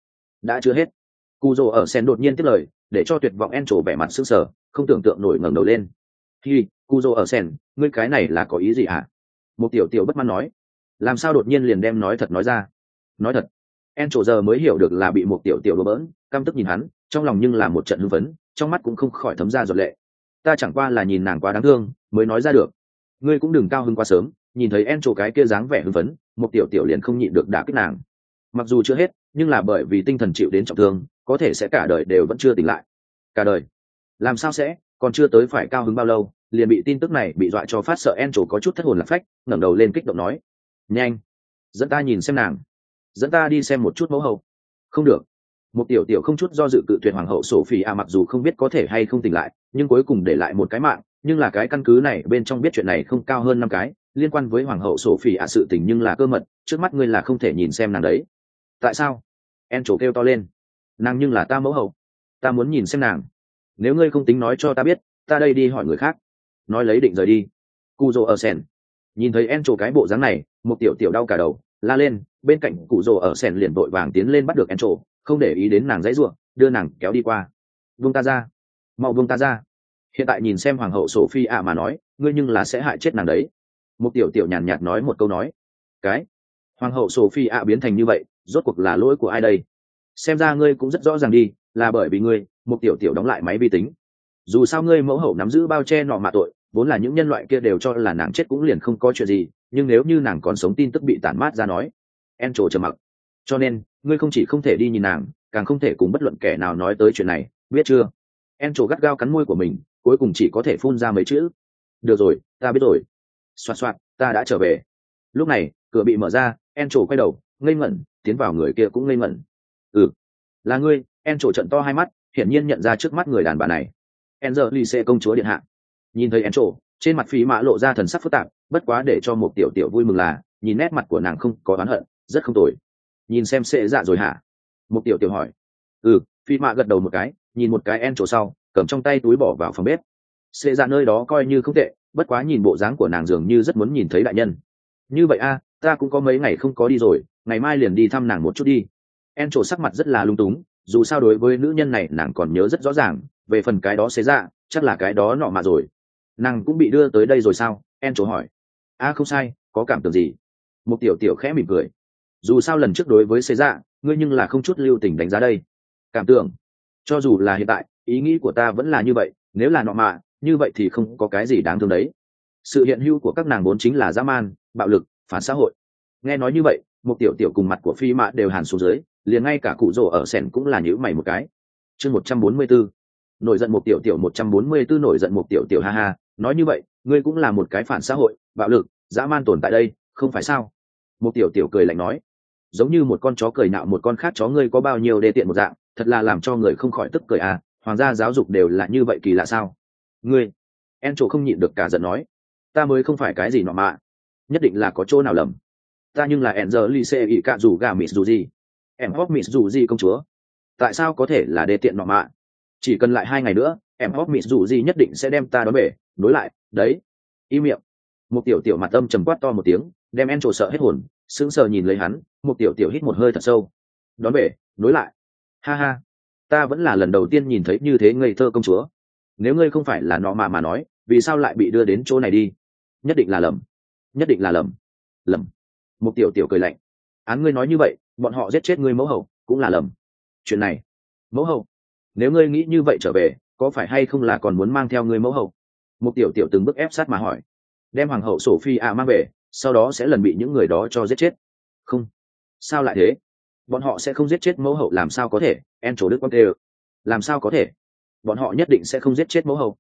đã chưa hết. Cù rồ ở sen đột nhiên tiếp lời, để cho tuyệt vọng en trổ vẻ mặt sững sờ, không tưởng tượng nổi ngẩng đầu lên. Hi, Cù rồ ở sen, ngươi cái này là có ý gì hả? Một tiểu tiểu bất mãn nói. Làm sao đột nhiên liền đem nói thật nói ra? Nói thật. En trổ giờ mới hiểu được là bị một tiểu tiểu đùa bỡn, căm tức nhìn hắn, trong lòng nhưng là một trận hưng phấn, trong mắt cũng không khỏi thấm ra giọt lệ. Ta chẳng qua là nhìn nàng quá đáng thương, mới nói ra được. Ngươi cũng đừng cao hứng quá sớm, nhìn thấy en trổ cái kia dáng vẻ hưng phấn, một tiểu tiểu liền không nhịn được đả kích nàng. Mặc dù chưa hết, nhưng là bởi vì tinh thần chịu đến trọng thương, có thể sẽ cả đời đều vẫn chưa tỉnh lại. Cả đời? Làm sao sẽ, còn chưa tới phải cao hứng bao lâu, liền bị tin tức này bị dọa cho phát sợ. En trổ có chút thất hồn lạc phách, ngẩng đầu lên kích động nói, nhanh, dẫn ta nhìn xem nàng, dẫn ta đi xem một chút mẫu hậu. Không được. Một tiểu tiểu không chút do dự cự tuyệt hoàng hậu Sophia, mặc dù không biết có thể hay không tỉnh lại, nhưng cuối cùng để lại một cái mạng, nhưng là cái căn cứ này bên trong biết chuyện này không cao hơn 5 cái, liên quan với hoàng hậu Sophia sự tình nhưng là cơ mật, trước mắt ngươi là không thể nhìn xem nàng đấy. Tại sao? En trổ kêu to lên. Nàng nhưng là ta mẫu hậu, ta muốn nhìn xem nàng. Nếu ngươi không tính nói cho ta biết, ta đây đi hỏi người khác. Nói lấy định rời đi. Cù rồ ở sen nhìn thấy En trổ cái bộ dáng này, một tiểu tiểu đau cả đầu, la lên. Bên cạnh cụ rồ ở sen liền vội vàng tiến lên bắt được En trổ, không để ý đến nàng dãy ruộng, đưa nàng kéo đi qua. Buông ta ra, mau buông ta ra. Hiện tại nhìn xem hoàng hậu Sophia mà nói, ngươi nhưng là sẽ hại chết nàng đấy. Một tiểu tiểu nhàn nhạt nói một câu nói. Cái hoàng hậu Sophia biến thành như vậy, rốt cuộc là lỗi của ai đây? Xem ra ngươi cũng rất rõ ràng đi, là bởi vì ngươi. Một tiểu tiểu đóng lại máy vi tính. Dù sao ngươi mẫu hậu nắm giữ bao che nọ mạ tội, vốn là những nhân loại kia đều cho là nàng chết cũng liền không có chuyện gì, nhưng nếu như nàng còn sống tin tức bị tản mát ra nói. En trổ trầm mặc. Cho nên ngươi không chỉ không thể đi nhìn nàng, càng không thể cùng bất luận kẻ nào nói tới chuyện này, biết chưa? En trổ gắt gao cắn môi của mình, cuối cùng chỉ có thể phun ra mấy chữ. Được rồi, ta biết rồi. Soạt soạt, ta đã trở về. Lúc này cửa bị mở ra, En trổ quay đầu, ngây ngẩn, tiến vào, người kia cũng ngây ngẩn. Là ngươi. En trổ trận to hai mắt, hiển nhiên nhận ra trước mắt người đàn bà này. Angelique công chúa điện hạ. Nhìn thấy En trổ, trên mặt Phí Mã lộ ra thần sắc phức tạp, bất quá để cho một tiểu tiểu vui mừng là nhìn nét mặt của nàng không có oán hận, rất không tồi. Nhìn xem Xệ Dạ rồi hả? Một tiểu tiểu hỏi. Phi Mã gật đầu một cái, nhìn một cái En trổ sau, cầm trong tay túi bỏ vào phòng bếp. Xệ Dạ nơi đó coi như không tệ, bất quá nhìn bộ dáng của nàng dường như rất muốn nhìn thấy đại nhân. Như vậy a, ta cũng có mấy ngày không có đi rồi, ngày mai liền đi thăm nàng một chút đi. En trổ sắc mặt rất là lung túng, dù sao đối với nữ nhân này nàng còn nhớ rất rõ ràng, về phần cái đó Xệ Dạ, chắc là cái đó nọ mà rồi. Nàng cũng bị đưa tới đây rồi sao? En trổ hỏi. Không sai, có cảm tưởng gì? Một tiểu tiểu khẽ mỉm cười. Dù sao lần trước đối với Xệ Dạ, ngươi nhưng là không chút lưu tình đánh giá đây. Cảm tưởng? Cho dù là hiện tại, ý nghĩ của ta vẫn là như vậy, nếu là nọ mạ, như vậy thì không có cái gì đáng thương đấy. Sự hiện hữu của các nàng vốn chính là dã man, bạo lực, phản xã hội. Nghe nói như vậy, một tiểu tiểu cùng mặt của Phi Mã đều hàn xuống dưới, liền ngay cả cụ rồ ở sèn cũng là nhíu mày một cái. Chương 144. Nổi giận một tiểu tiểu 144 nổi giận một tiểu tiểu ha ha, nói như vậy, ngươi cũng là một cái phản xã hội, bạo lực, dã man tồn tại đây, không phải sao? Một tiểu tiểu cười lạnh nói, giống như một con chó cười nạo một con khác chó, ngươi có bao nhiêu đê tiện một dạng, thật là làm cho người không khỏi tức cười à, hoàng gia giáo dục đều là như vậy kỳ lạ sao? Ngươi, En trổ không nhịn được cả giận nói, ta mới không phải cái gì nọ mạ, nhất định là có chỗ nào lầm. Ta nhưng là Angelique ỷ cạ rủ gà mịt dù gì, em hóc mịt dù gì công chúa, tại sao có thể là đê tiện nọ mạ? Chỉ cần lại 2 ngày nữa, em hóc mịt dù gì nhất định sẽ đem ta đón bể, đối lại, đấy. Im miệng. Một tiểu tiểu mặt âm trầm quát to một tiếng, đem En trổ sợ hết hồn, sững sờ nhìn lấy hắn. Một tiểu tiểu hít một hơi thật sâu. Đón bể, nối lại. Ha ha, ta vẫn là lần đầu tiên nhìn thấy như thế ngây thơ công chúa. Nếu ngươi không phải là nọ mà nói, vì sao lại bị đưa đến chỗ này đi? Nhất định là lầm, nhất định là lầm. Lầm. Một tiểu tiểu cười lạnh. Án ngươi nói như vậy, bọn họ giết chết ngươi mẫu hậu cũng là lầm. Chuyện này, mẫu hậu, nếu ngươi nghĩ như vậy trở về, có phải hay không là còn muốn mang theo ngươi mẫu hậu? Một tiểu tiểu từng bước ép sát mà hỏi. Đem hoàng hậu Sophia mang về, sau đó sẽ lần bị những người đó cho giết chết. Không, sao lại thế? Bọn họ sẽ không giết chết mẫu hậu, làm sao có thể? En trổ đức quang tê. Làm sao có thể? Bọn họ nhất định sẽ không giết chết mẫu hậu.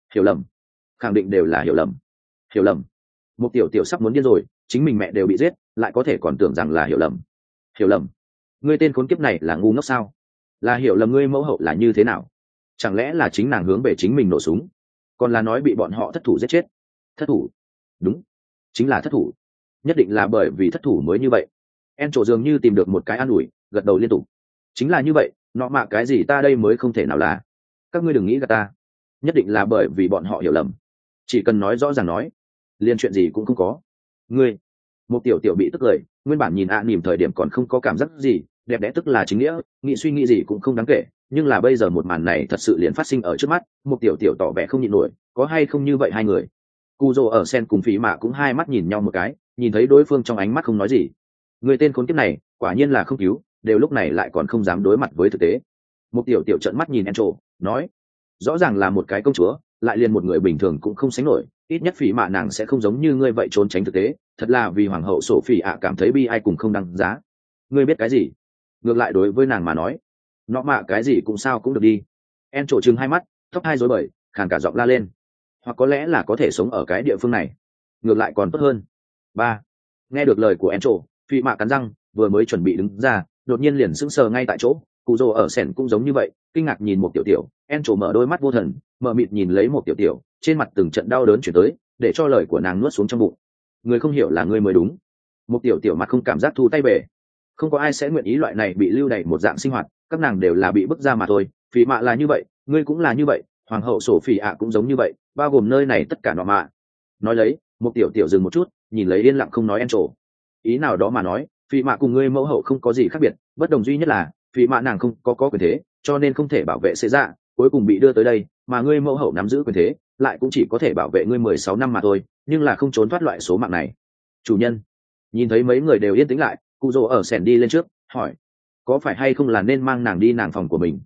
hiểu lầm, khẳng định đều là hiểu lầm. Hiểu lầm. Một tiểu tiểu sắp muốn điên rồi, chính mình mẹ đều bị giết lại có thể còn tưởng rằng là hiểu lầm. Hiểu lầm. Ngươi tên khốn kiếp này là ngu ngốc sao? Là hiểu lầm ngươi mẫu hậu là như thế nào? Chẳng lẽ là chính nàng hướng về chính mình nổ súng, còn là nói bị bọn họ thất thủ giết chết? Thất thủ? Đúng, chính là thất thủ. Nhất định là bởi vì thất thủ mới như vậy. En trổ dường như tìm được một cái an ủi, gật đầu liên tục. Chính là như vậy, nọ mạ cái gì ta đây mới không thể nào là. Các ngươi đừng nghĩ gạt ta, nhất định là bởi vì bọn họ hiểu lầm. Chỉ cần nói rõ ràng nói, liền chuyện gì cũng không có. Ngươi, một tiểu tiểu bị tức cười, nguyên bản nhìn nỉm thời điểm còn không có cảm giác gì, đẹp đẽ tức là chính nghĩa, nghĩ suy nghĩ gì cũng không đáng kể, nhưng là bây giờ một màn này thật sự liền phát sinh ở trước mắt, một tiểu tiểu tỏ vẻ không nhịn nổi, có hay không như vậy hai người. Cù Dô ở sen cùng Phỉ Mạ cũng hai mắt nhìn nhau một cái, nhìn thấy đối phương trong ánh mắt không nói gì. Người tên khốn kiếp này, quả nhiên là không cứu, đều lúc này lại còn không dám đối mặt với thực tế. Một tiểu tiểu trợn mắt nhìn Encho, nói, rõ ràng là một cái công chúa, lại liền một người bình thường cũng không sánh nổi, ít nhất Phỉ Mạ nàng sẽ không giống như ngươi vậy trốn tránh thực tế, thật là vì hoàng hậu sổ Phỉ ạ cảm thấy bi ai cùng không đăng giá. Ngươi biết cái gì? Ngược lại đối với nàng mà nói, nọ mạ cái gì cũng sao cũng được đi. Encho trừng hai mắt, tóc hai rối bời, khàn cả giọng la lên, hoặc có lẽ là có thể sống ở cái địa phương này, ngược lại còn tốt hơn. Ba, nghe được lời của Encho, Phỉ Mạ cắn răng, vừa mới chuẩn bị đứng ra, đột nhiên liền sững sờ ngay tại chỗ. Cù Dô ở sẻn cũng giống như vậy, kinh ngạc nhìn một tiểu tiểu. Encho mở đôi mắt vô thần, mở mịt nhìn lấy một tiểu tiểu, trên mặt từng trận đau đớn chuyển tới, để cho lời của nàng nuốt xuống trong bụng. Người không hiểu là người mới đúng. Một tiểu tiểu mặt không cảm giác thu tay về. Không có ai sẽ nguyện ý loại này bị lưu đày một dạng sinh hoạt, các nàng đều là bị bức ra mà thôi. Phỉ Mạ là như vậy, ngươi cũng là như vậy, hoàng hậu sổ Phỉ ạ cũng giống như vậy, bao gồm nơi này tất cả nọ mạ. Nói lấy, một tiểu tiểu dừng một chút, nhìn lấy yên lặng không nói Encho. Ý nào đó mà nói, Phỉ Mạ cùng ngươi mẫu hậu không có gì khác biệt, bất đồng duy nhất là Phỉ Mạ nàng không có quyền thế, cho nên không thể bảo vệ Xê Dạ, cuối cùng bị đưa tới đây, mà ngươi mẫu hậu nắm giữ quyền thế, lại cũng chỉ có thể bảo vệ ngươi 16 năm mà thôi, nhưng là không trốn thoát loại số mạng này. Chủ nhân, nhìn thấy mấy người đều yên tĩnh lại, Cù Dô ở sèn đi lên trước, hỏi, có phải hay không là nên mang nàng đi nàng phòng của mình?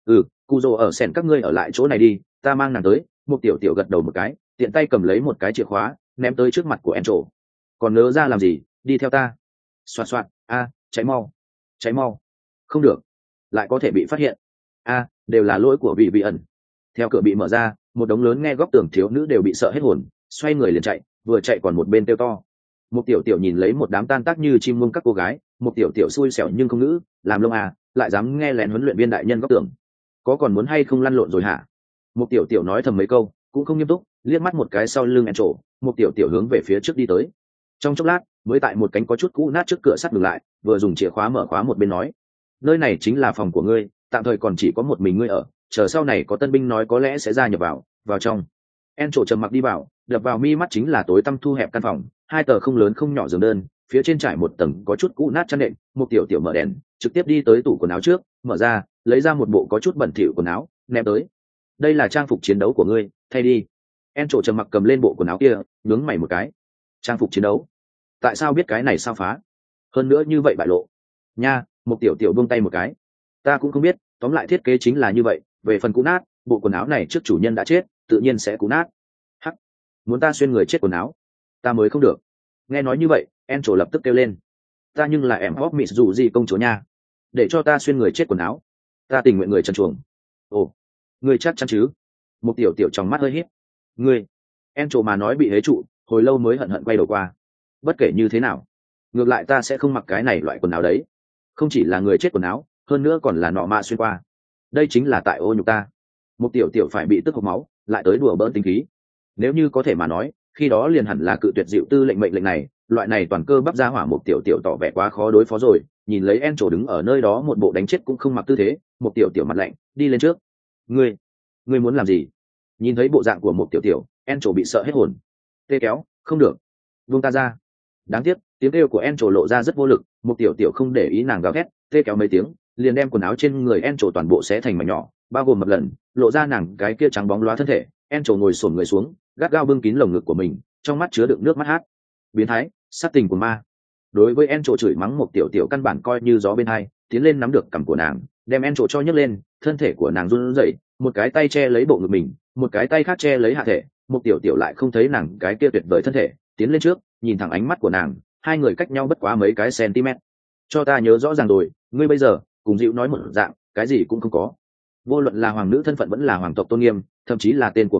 Cù Dô ở sèn các ngươi ở lại chỗ này đi, ta mang nàng tới. Một tiểu tiểu gật đầu một cái, tiện tay cầm lấy một cái chìa khóa, ném tới trước mặt của Encho. Còn nỡ ra làm gì, đi theo ta. Xoạt xoạt, cháy mau, cháy mau. Không được, lại có thể bị phát hiện. Đều là lỗi của vị ẩn. Theo cửa bị mở ra, một đống lớn nghe góc tường thiếu nữ đều bị sợ hết hồn, xoay người liền chạy, vừa chạy còn một bên kêu to. Một tiểu tiểu nhìn lấy một đám tan tác như chim muông các cô gái, một tiểu tiểu xui xẻo nhưng không ngữ, làm lông lại dám nghe lén huấn luyện viên đại nhân góc tường. Có còn muốn hay không lăn lộn rồi hả? Một tiểu tiểu nói thầm mấy câu, cũng không nghiêm túc, liếc mắt một cái sau lưng Encho, một tiểu tiểu hướng về phía trước đi tới. Trong chốc lát, mới tại một cánh có chút cũ nát trước cửa sắt dừng lại, vừa dùng chìa khóa mở khóa một bên nói, nơi này chính là phòng của ngươi, tạm thời còn chỉ có một mình ngươi ở, chờ sau này có tân binh nói có lẽ sẽ gia nhập vào trong. Encho trầm mặc đi vào, đập vào mi mắt chính là tối tăm thu hẹp căn phòng, hai tờ không lớn không nhỏ giường đơn, phía trên trải một tầng có chút cũ nát chăn nệm. Một tiểu tiểu mở đèn, trực tiếp đi tới tủ quần áo trước, mở ra, lấy ra một bộ có chút bẩn thỉu quần áo, ném tới. Đây là trang phục chiến đấu của ngươi, thay đi. Encho trầm mặc cầm lên bộ quần áo kia, nhướng mày một cái. Trang phục chiến đấu? Tại sao biết cái này sao phá? Hơn nữa như vậy bại lộ. Nha, một tiểu tiểu buông tay một cái. Ta cũng không biết, tóm lại thiết kế chính là như vậy, về phần cũ nát, bộ quần áo này trước chủ nhân đã chết, tự nhiên sẽ cũ nát. Hắc, muốn ta xuyên người chết quần áo, ta mới không được. Nghe nói như vậy, Encho lập tức kêu lên. Ta nhưng là em hóc mịt dù gì công chúa nha, để cho ta xuyên người chết quần áo, ta tình nguyện người trần truồng. Ồ, ngươi chắc chắn chứ? Một tiểu tiểu trong mắt hơi híp. Ngươi, Encho mà nói bị hế trụ, hồi lâu mới hận hận quay đầu qua. Bất kể như thế nào, ngược lại ta sẽ không mặc cái này loại quần áo đấy. Không chỉ là người chết quần áo, hơn nữa còn là nọ mạ xuyên qua. Đây chính là tại ô nhục ta. Một tiểu tiểu phải bị tức hộc máu, lại tới đùa bỡn tính khí. Nếu như có thể mà nói, khi đó liền hẳn là cự tuyệt dịu tư lệnh mệnh lệnh này. Loại này toàn cơ bắp ra hỏa một tiểu tiểu tỏ vẻ quá khó đối phó rồi. Nhìn lấy Encho đứng ở nơi đó một bộ đánh chết cũng không mặc tư thế, một tiểu tiểu mặt lạnh, đi lên trước. Ngươi muốn làm gì? Nhìn thấy bộ dạng của một tiểu tiểu, Encho bị sợ hết hồn. Tê kéo, không được, buông ta ra. Đáng tiếc, tiếng kêu của Encho lộ ra rất vô lực, một tiểu tiểu không để ý nàng gào thét, tê kéo mấy tiếng, liền đem quần áo trên người Encho toàn bộ xé thành mảnh nhỏ, bao gồm một lần, lộ ra nàng cái kia trắng bóng loá thân thể. Encho ngồi xổm người xuống, gắt gao bưng kín lồng ngực của mình, trong mắt chứa đựng nước mắt hát. Biến thái, sát tình của ma. Đối với Encho chửi mắng một tiểu tiểu căn bản coi như gió bên hai, tiến lên nắm được cằm của nàng, đem Encho cho nhấc lên, thân thể của nàng run rẩy, một cái tay che lấy bộ ngực mình, một cái tay khác che lấy hạ thể, một tiểu tiểu lại không thấy nàng cái kia tuyệt vời thân thể, tiến lên trước, nhìn thẳng ánh mắt của nàng, hai người cách nhau bất quá mấy cái cm. Cho ta nhớ rõ ràng rồi, ngươi bây giờ cùng dịu nói một dạng, cái gì cũng không có. Vô luận là hoàng nữ thân phận vẫn là hoàng tộc tôn nghiêm, thậm chí là tên của ngươi,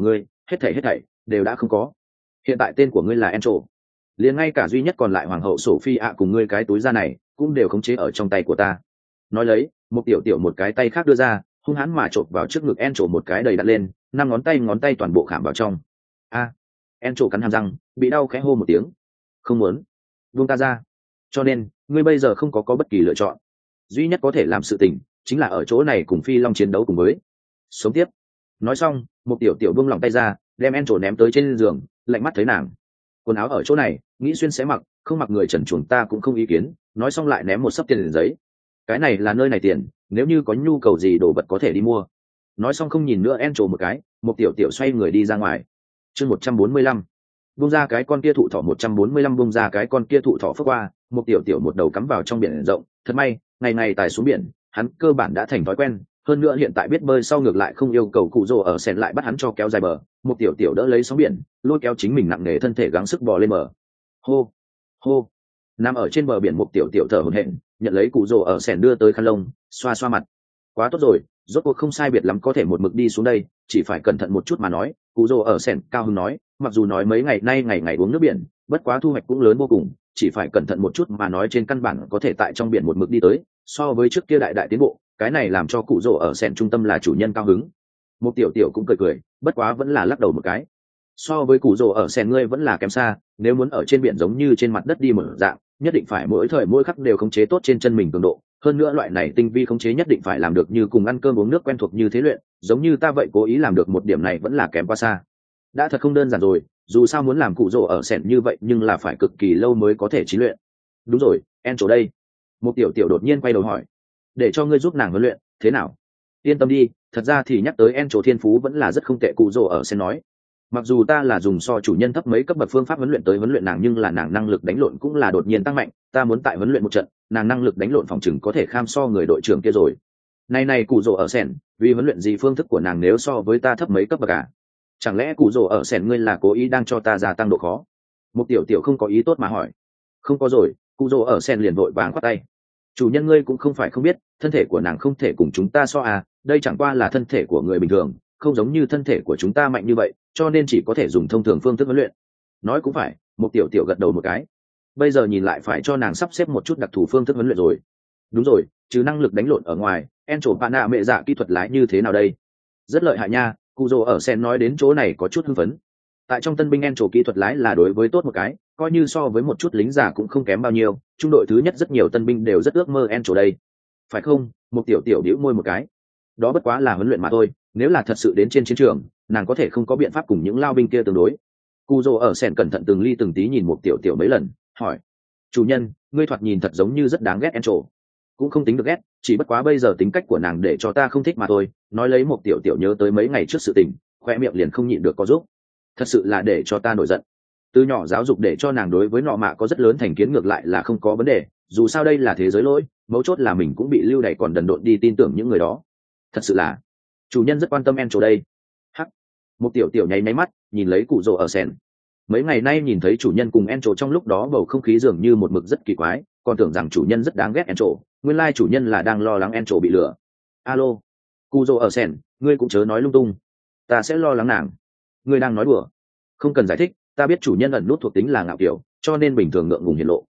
hết thảy đều đã không có. Hiện tại tên của ngươi là Encho, liền ngay cả duy nhất còn lại hoàng hậu Sophie ạ cùng ngươi cái túi da này cũng đều khống chế ở trong tay của ta. Nói lấy, một tiểu tiểu một cái tay khác đưa ra, hung hãn mà chộp vào trước ngực Encho một cái đầy đặt lên, 5 ngón tay toàn bộ khảm vào trong. A! Encho cắn hàm răng, bị đau khẽ hô một tiếng. Không muốn, buông ta ra. Cho nên, ngươi bây giờ không có bất kỳ lựa chọn. Duy nhất có thể làm sự tình chính là ở chỗ này cùng Phi Long chiến đấu cùng với sống tiếp. Nói xong, một tiểu tiểu buông lỏng tay ra, đem Encho ném tới trên giường, lạnh mắt thấy nàng. Quần áo ở chỗ này, nghĩ xuyên sẽ mặc, không mặc người trần truồng ta cũng không ý kiến. Nói xong lại ném một xấp tiền giấy. Cái này là nơi này tiền, nếu như có nhu cầu gì đồ vật có thể đi mua. Nói xong không nhìn nữa Encho một cái, một tiểu tiểu xoay người đi ra ngoài. Chương 145. Bung ra cái con kia thụ thỏ 145 bung ra cái con kia thụ thỏ phất qua, một tiểu tiểu một đầu cắm vào trong biển rộng, thật may, ngày ngày tài xuống biển, hắn cơ bản đã thành thói quen, hơn nữa hiện tại biết bơi sau ngược lại không yêu cầu cụ rồ ở sèn lại bắt hắn cho kéo dài bờ, một tiểu tiểu đỡ lấy sóng biển, lôi kéo chính mình nặng nề thân thể gắng sức bò lên bờ. Hô, hô. Nằm ở trên bờ biển một tiểu tiểu thở hổn hển, nhận lấy cụ rồ ở sèn đưa tới khăn lông, xoa xoa mặt. Quá tốt rồi, rốt cuộc không sai biệt lắm có thể một mực đi xuống đây, chỉ phải cẩn thận một chút mà nói. Cụ rồ ở sèn cao hứng nói, mặc dù nói mấy ngày nay ngày ngày uống nước biển, bất quá thu hoạch cũng lớn vô cùng, chỉ phải cẩn thận một chút mà nói, trên căn bản có thể tại trong biển một mực đi tới, so với trước kia đại tiến bộ, cái này làm cho cụ rồ ở sèn trung tâm là chủ nhân cao hứng. Một tiểu tiểu cũng cười cười, bất quá vẫn là lắc đầu một cái. So với cụ rồ ở sèn ngươi vẫn là kém xa, nếu muốn ở trên biển giống như trên mặt đất đi một dạng, nhất định phải mỗi thời mỗi khắc đều khống chế tốt trên chân mình cường độ, hơn nữa loại này tinh vi khống chế nhất định phải làm được như cùng ăn cơm uống nước quen thuộc như thế luyện, giống như ta vậy cố ý làm được một điểm này vẫn là kém quá xa. Đã thật không đơn giản rồi, dù sao muốn làm cụ rồ ở sèn như vậy nhưng là phải cực kỳ lâu mới có thể trí luyện. Đúng rồi, Encho đây. Một tiểu tiểu đột nhiên quay đầu hỏi, để cho ngươi giúp nàng huấn luyện thế nào? Yên tâm đi, thật ra thì nhắc tới Encho thiên phú vẫn là rất không tệ, cụ rồ ở sèn nói. Mặc dù ta là dùng so chủ nhân thấp mấy cấp bậc phương pháp huấn luyện tới huấn luyện nàng, nhưng là nàng năng lực đánh lộn cũng là đột nhiên tăng mạnh, ta muốn tại huấn luyện một trận, nàng năng lực đánh lộn phòng chừng có thể kham so người đội trưởng kia rồi. Này cụ rồ ở sèn, vì huấn luyện gì phương thức của nàng nếu so với ta thấp mấy cấp bậc à? Chẳng lẽ cụ rồ ở sèn ngươi là cố ý đang cho ta gia tăng độ khó? Một tiểu tiểu không có ý tốt mà hỏi. Không có rồi, cụ rồ ở sèn liền vội vàng khoát tay. Chủ nhân ngươi cũng không phải không biết, thân thể của nàng không thể cùng chúng ta so à, đây chẳng qua là thân thể của người bình thường, không giống như thân thể của chúng ta mạnh như vậy, cho nên chỉ có thể dùng thông thường phương thức huấn luyện. Nói cũng phải, một tiểu tiểu gật đầu một cái. Bây giờ nhìn lại phải cho nàng sắp xếp một chút đặc thù phương thức huấn luyện rồi. Đúng rồi, trừ năng lực đánh lộn ở ngoài, Encho Pana mẹ dạ kỹ thuật lái như thế nào đây? Rất lợi hại nha, cụ rồ ở sen nói đến chỗ này có chút hưng phấn. Tại trong tân binh Encho kỹ thuật lái là đối với tốt một cái, coi như so với một chút lính già cũng không kém bao nhiêu, trung đội thứ nhất rất nhiều tân binh đều rất ước mơ Encho đây. Phải không? Một tiểu tiểu bĩu môi một cái. Đó bất quá là huấn luyện mà thôi, nếu là thật sự đến trên chiến trường, nàng có thể không có biện pháp cùng những lao binh kia tương đối. Cụ rồ ở sen cẩn thận từng ly từng tí nhìn một tiểu tiểu mấy lần, hỏi: chủ nhân, ngươi thoạt nhìn thật giống như rất đáng ghét Encho. Cũng không tính được ghét, chỉ bất quá bây giờ tính cách của nàng để cho ta không thích mà thôi. Nói lấy một tiểu tiểu nhớ tới mấy ngày trước sự tình, khoe miệng liền không nhịn được có giúp. Thật sự là để cho ta nổi giận. Từ nhỏ giáo dục để cho nàng đối với nọ mạ có rất lớn thành kiến, ngược lại là không có vấn đề, dù sao đây là thế giới lỗi, mấu chốt là mình cũng bị lưu đày còn đần độn đi tin tưởng những người đó. Thật sự là chủ nhân rất quan tâm Encho đây. Hắc. Một tiểu tiểu nháy máy mắt nhìn lấy cụ rồ ở sen. Mấy ngày nay nhìn thấy chủ nhân cùng Encho trong lúc đó bầu không khí dường như một mực rất kỳ quái, còn tưởng rằng chủ nhân rất đáng ghét Encho, nguyên lai chủ nhân là đang lo lắng Encho bị lừa. Alo, cụ rồ ở sen, ngươi cũng chớ nói lung tung, ta sẽ lo lắng nàng. Ngươi đang nói đùa? Không cần giải thích, ta biết chủ nhân ẩn nút thuộc tính là ngạo kiểu, cho nên bình thường ngượng ngùng hiển lộ.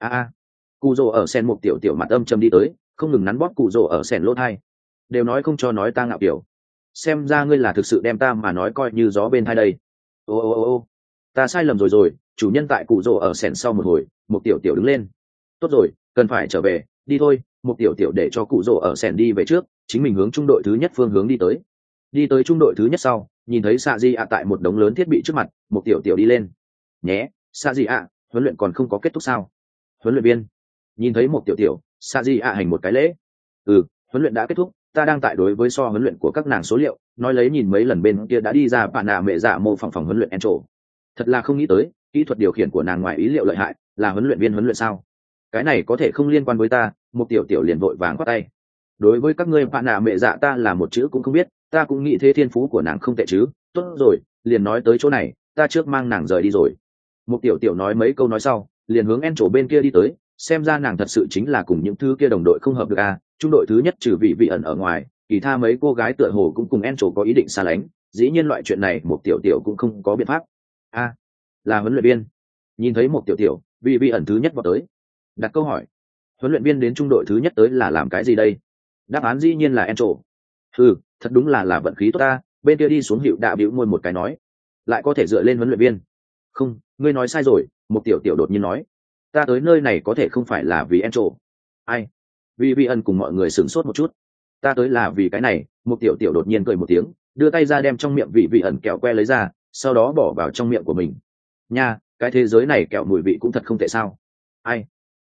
Cụ rồ ở sen một tiểu tiểu mặt âm trầm đi tới, không ngừng nắn bóp cụ rồ ở sen lỗ tai. Đều nói không cho nói ta ngạo kiểu, xem ra ngươi là thực sự đem ta mà nói coi như gió bên tai đây. Ô, ta sai lầm rồi, chủ nhân tại cụ rồ ở sen sau một hồi, một tiểu tiểu đứng lên. Tốt rồi, cần phải trở về, đi thôi. Một tiểu tiểu để cho cụ rồ ở sen đi về trước, chính mình hướng trung đội thứ nhất phương hướng đi tới trung đội thứ nhất sau, nhìn thấy Sa Di ạ tại một đống lớn thiết bị trước mặt, một tiểu tiểu đi lên. Nhé, Sa Di ạ, huấn luyện còn không có kết thúc sao? Huấn luyện viên nhìn thấy một tiểu tiểu, Sa Di ạ hành một cái lễ. Huấn luyện đã kết thúc, ta đang tại đối với so huấn luyện của các nàng số liệu, nói lấy nhìn mấy lần bên kia đã đi ra bạn nạ mẹ dạ mô phòng huấn luyện Encho. Thật là không nghĩ tới, kỹ thuật điều khiển của nàng ngoài ý liệu lợi hại, là huấn luyện viên huấn luyện sao? Cái này có thể không liên quan với ta. Một tiểu tiểu liền vội vàng quát tay. Đối với các ngươi bạn nạ mẹ dạ ta là một chữ cũng không biết, ta cũng nghĩ thế, thiên phú của nàng không tệ chứ. Tốt rồi, liền nói tới chỗ này, ta trước mang nàng rời đi rồi. Một tiểu tiểu nói mấy câu nói sau, liền hướng Encho bên kia đi tới, xem ra nàng thật sự chính là cùng những thứ kia đồng đội không hợp được à. Trung đội thứ nhất trừ vị ẩn ở ngoài, kỳ tha mấy cô gái tựa hồ cũng cùng Encho có ý định xa lánh, dĩ nhiên loại chuyện này một tiểu tiểu cũng không có biện pháp. A, là huấn luyện viên. Nhìn thấy một tiểu tiểu, vì ẩn thứ nhất vào tới, đặt câu hỏi. Huấn luyện viên đến trung đội thứ nhất tới là làm cái gì đây? Đáp án dĩ nhiên là Encho. Thật đúng là vận khí tốt ta. Bên kia đi xuống hiệu đã bĩu môi một cái nói, lại có thể dựa lên huấn luyện viên. Không, ngươi nói sai rồi. Một tiểu tiểu đột nhiên nói, ta tới nơi này có thể không phải là vì Encho. Ai? Vì ẩn cùng mọi người sửng sốt một chút. Ta tới là vì cái này. Một tiểu tiểu đột nhiên cười một tiếng, đưa tay ra đem trong miệng vị ẩn kẹo que lấy ra, sau đó bỏ vào trong miệng của mình. Nha, cái thế giới này kẹo mùi vị cũng thật không tệ sao? Ai?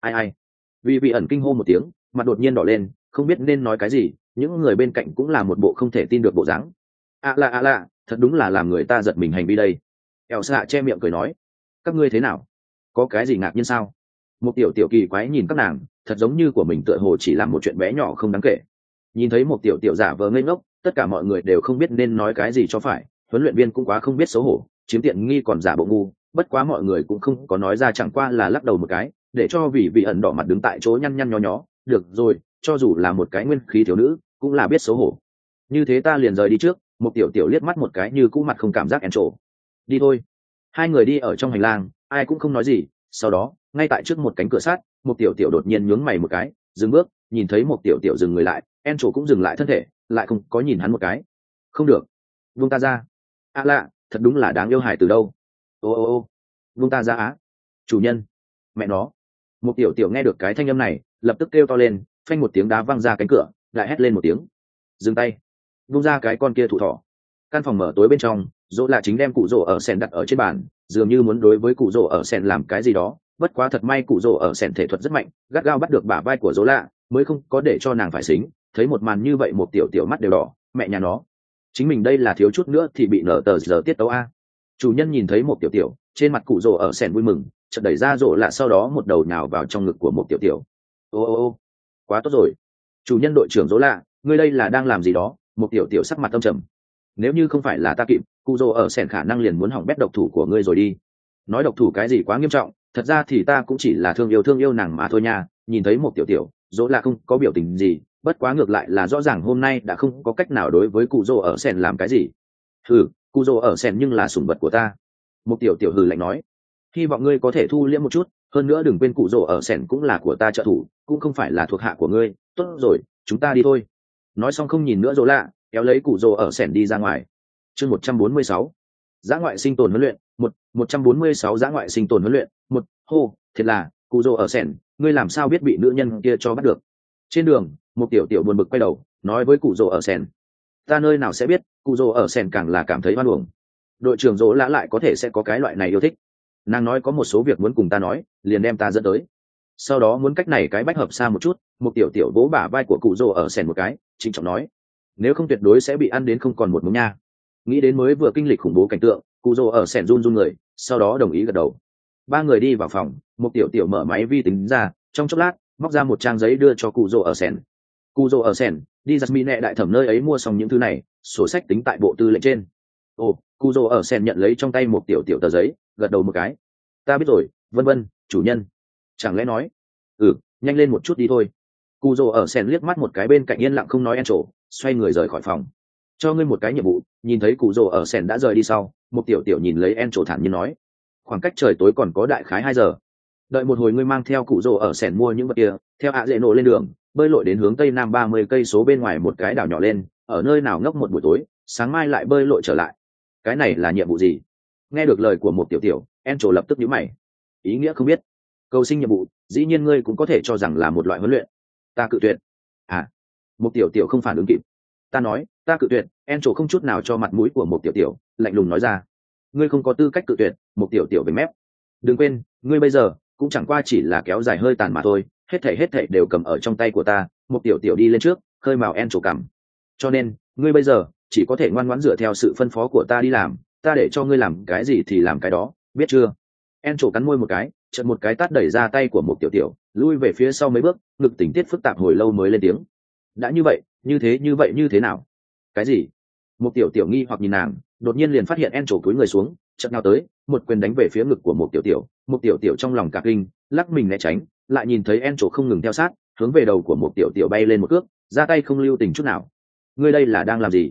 Vì ẩn kinh hô một tiếng, mặt đột nhiên đỏ lên, không biết nên nói cái gì. Những người bên cạnh cũng là một bộ không thể tin được bộ dáng. Lạ, thật đúng là làm người ta giật mình hành vi đây. Elsa che miệng cười nói, các ngươi thế nào? Có cái gì ngạc nhiên sao? Một tiểu tiểu kỳ quái nhìn các nàng, thật giống như của mình tựa hồ chỉ làm một chuyện bé nhỏ không đáng kể. Nhìn thấy một tiểu tiểu giả vờ ngây ngốc, tất cả mọi người đều không biết nên nói cái gì cho phải. Huấn luyện viên cũng quá không biết xấu hổ, chiếm tiện nghi còn giả bộ ngu. Bất quá mọi người cũng không có nói ra, chẳng qua là lắc đầu một cái, để cho vì ẩn đỏ mặt đứng tại chỗ nhăn nhăn nho nhó. Được rồi, cho dù là một cái nguyên khí thiếu nữ cũng là biết xấu hổ. Như thế ta liền rời đi trước. Một tiểu tiểu liếc mắt một cái như cũ mặt không cảm giác Encho. Đi thôi. Hai người đi ở trong hành lang, ai cũng không nói gì. Sau đó, ngay tại trước một cánh cửa sắt, một tiểu tiểu đột nhiên nhướng mày một cái, dừng bước. Nhìn thấy một tiểu tiểu dừng người lại, Encho cũng dừng lại thân thể, lại không có nhìn hắn một cái. Không được, buông ta ra. Lạ, thật đúng là đáng yêu hài từ đâu. Ô, buông ta ra á. Chủ nhân, mẹ nó. Một tiểu tiểu nghe được cái thanh âm này, lập tức kêu to lên, phanh một tiếng đá văng ra cánh cửa, lại hét lên một tiếng. Dừng tay, buông ra cái con kia thủ thỏ. Căn phòng mở tối bên trong, Dỗ là chính đem cụ rổ ở sen đặt ở trên bàn, dường như muốn đối với cụ rổ ở sen làm cái gì đó. Bất quá thật may cụ rổ ở sen thể thuật rất mạnh, gắt gao bắt được bả vai của Dỗ lạ, mới không có để cho nàng phải xính. Thấy một màn như vậy một tiểu tiểu mắt đều đỏ, mẹ nhà nó, chính mình đây là thiếu chút nữa thì bị nở tờ giờ tiết tấu a. Chủ nhân nhìn thấy một tiểu tiểu, trên mặt cụ rổ ở sen vui mừng, chợt đẩy ra Dỗ lạ, sau đó một đầu nhào vào trong ngực của một tiểu tiểu. Ô, quá tốt rồi. Chủ nhân đội trưởng Dỗ lạ, ngươi đây là đang làm gì đó? Một tiểu tiểu sắc mặt âm trầm. Nếu như không phải là ta kịp, cụ rồ ở sẻn khả năng liền muốn hỏng bét độc thủ của ngươi rồi đi. Nói độc thủ cái gì quá nghiêm trọng, thật ra thì ta cũng chỉ là thương yêu nàng mà thôi nha. Nhìn thấy một tiểu tiểu, dỗ là không có biểu tình gì, bất quá ngược lại là rõ ràng hôm nay đã không có cách nào đối với cụ rồ ở sẻn làm cái gì. Cụ rồ ở sẻn nhưng là sủng vật của ta. Một tiểu tiểu hừ lạnh nói, hy vọng ngươi có thể thu liễm một chút, hơn nữa đừng quên cụ rồ ở sẻn cũng là của ta trợ thủ, cũng không phải là thuộc hạ của ngươi. Tốt rồi, chúng ta đi thôi. Nói xong không nhìn nữa dỗ lạ, kéo lấy cụ rồ ở sẻn đi ra ngoài. Chương 146, dã ngoại sinh tồn huấn luyện 146 dã ngoại sinh tồn huấn luyện 1. Hô, thiệt là cụ rồ ở sẻn, ngươi làm sao biết bị nữ nhân kia cho bắt được? Trên đường, một tiểu tiểu buồn bực quay đầu nói với cụ rồ ở sẻn, ta nơi nào sẽ biết. Cụ rồ ở sẻn càng là cảm thấy oan uổng. Đội trưởng dỗ lã lại có thể sẽ có cái loại này yêu thích. Nàng nói có một số việc muốn cùng ta nói, liền đem ta dẫn tới. Sau đó muốn cách này cái bách hợp xa một chút. Một tiểu tiểu vỗ bả vai của cụ rồ ở sẻn một cái, trịnh trọng nói, nếu không tuyệt đối sẽ bị ăn đến không còn một mống nha. Nghĩ đến mới vừa kinh lịch khủng bố cảnh tượng, cụ rồ ở sẻn run người, sau đó đồng ý gật đầu. Ba người đi vào phòng, một tiểu tiểu mở máy vi tính ra, trong chốc lát móc ra một trang giấy đưa cho cụ rồ ở sẻn. Cụ rồ ở sẻn, đi Jasmine đại thẩm nơi ấy mua xong những thứ này, sổ sách tính tại bộ tư lệnh trên. Cụ rồ ở sẻn nhận lấy trong tay một tiểu tiểu tờ giấy, gật đầu một cái. Ta biết rồi, vân vân, chủ nhân. Chẳng lẽ nói, nhanh lên một chút đi thôi. Cụ rồ ở sẻn liếc mắt một cái bên cạnh yên lặng không nói Encho, xoay người rời khỏi phòng. Cho ngươi một cái nhiệm vụ. Nhìn thấy cụ rồ ở sẻn đã rời đi sau, một tiểu tiểu nhìn lấy Encho thản nhiên nói, khoảng cách trời tối còn có đại khái 2 giờ. Đợi một hồi ngươi mang theo cụ rồ ở sẻn mua những vật kia, theo ạ dễ nổ lên đường, bơi lội đến hướng tây nam 30 cây số bên ngoài một cái đảo nhỏ lên, ở nơi nào ngốc một buổi tối, sáng mai lại bơi lội trở lại. Cái này là nhiệm vụ gì? Nghe được lời của một tiểu tiểu, Encho lập tức nhíu mày. Ý nghĩa không biết. Cầu sinh nhiệm vụ, dĩ nhiên ngươi cũng có thể cho rằng là một loại huấn luyện. Ta cự tuyệt. Một tiểu tiểu không phản ứng kịp. Ta nói, ta cự tuyệt. Encho không chút nào cho mặt mũi của một tiểu tiểu, lạnh lùng nói ra, ngươi không có tư cách cự tuyệt. Một tiểu tiểu về mép. Đừng quên, ngươi bây giờ cũng chẳng qua chỉ là kéo dài hơi tàn mà thôi, hết thảy đều cầm ở trong tay của ta. Một tiểu tiểu đi lên trước, khơi mào Encho cằm. Cho nên, ngươi bây giờ chỉ có thể ngoan ngoãn dựa theo sự phân phó của ta đi làm, ta để cho ngươi làm cái gì thì làm cái đó, biết chưa? Encho cắn môi một cái, chợt một cái tát đẩy ra tay của một tiểu tiểu, lui về phía sau mấy bước, ngực tình tiết phức tạp hồi lâu mới lên tiếng. Đã như vậy, như thế nào? Cái gì? Một tiểu tiểu nghi hoặc nhìn nàng, đột nhiên liền phát hiện Encho cúi người xuống, chợt nhào tới, một quyền đánh về phía ngực của một tiểu tiểu. Một tiểu tiểu trong lòng cả kinh, lắc mình né tránh, lại nhìn thấy Encho không ngừng theo sát, hướng về đầu của một tiểu tiểu bay lên một cước, ra tay không lưu tình chút nào. Ngươi đây là đang làm gì?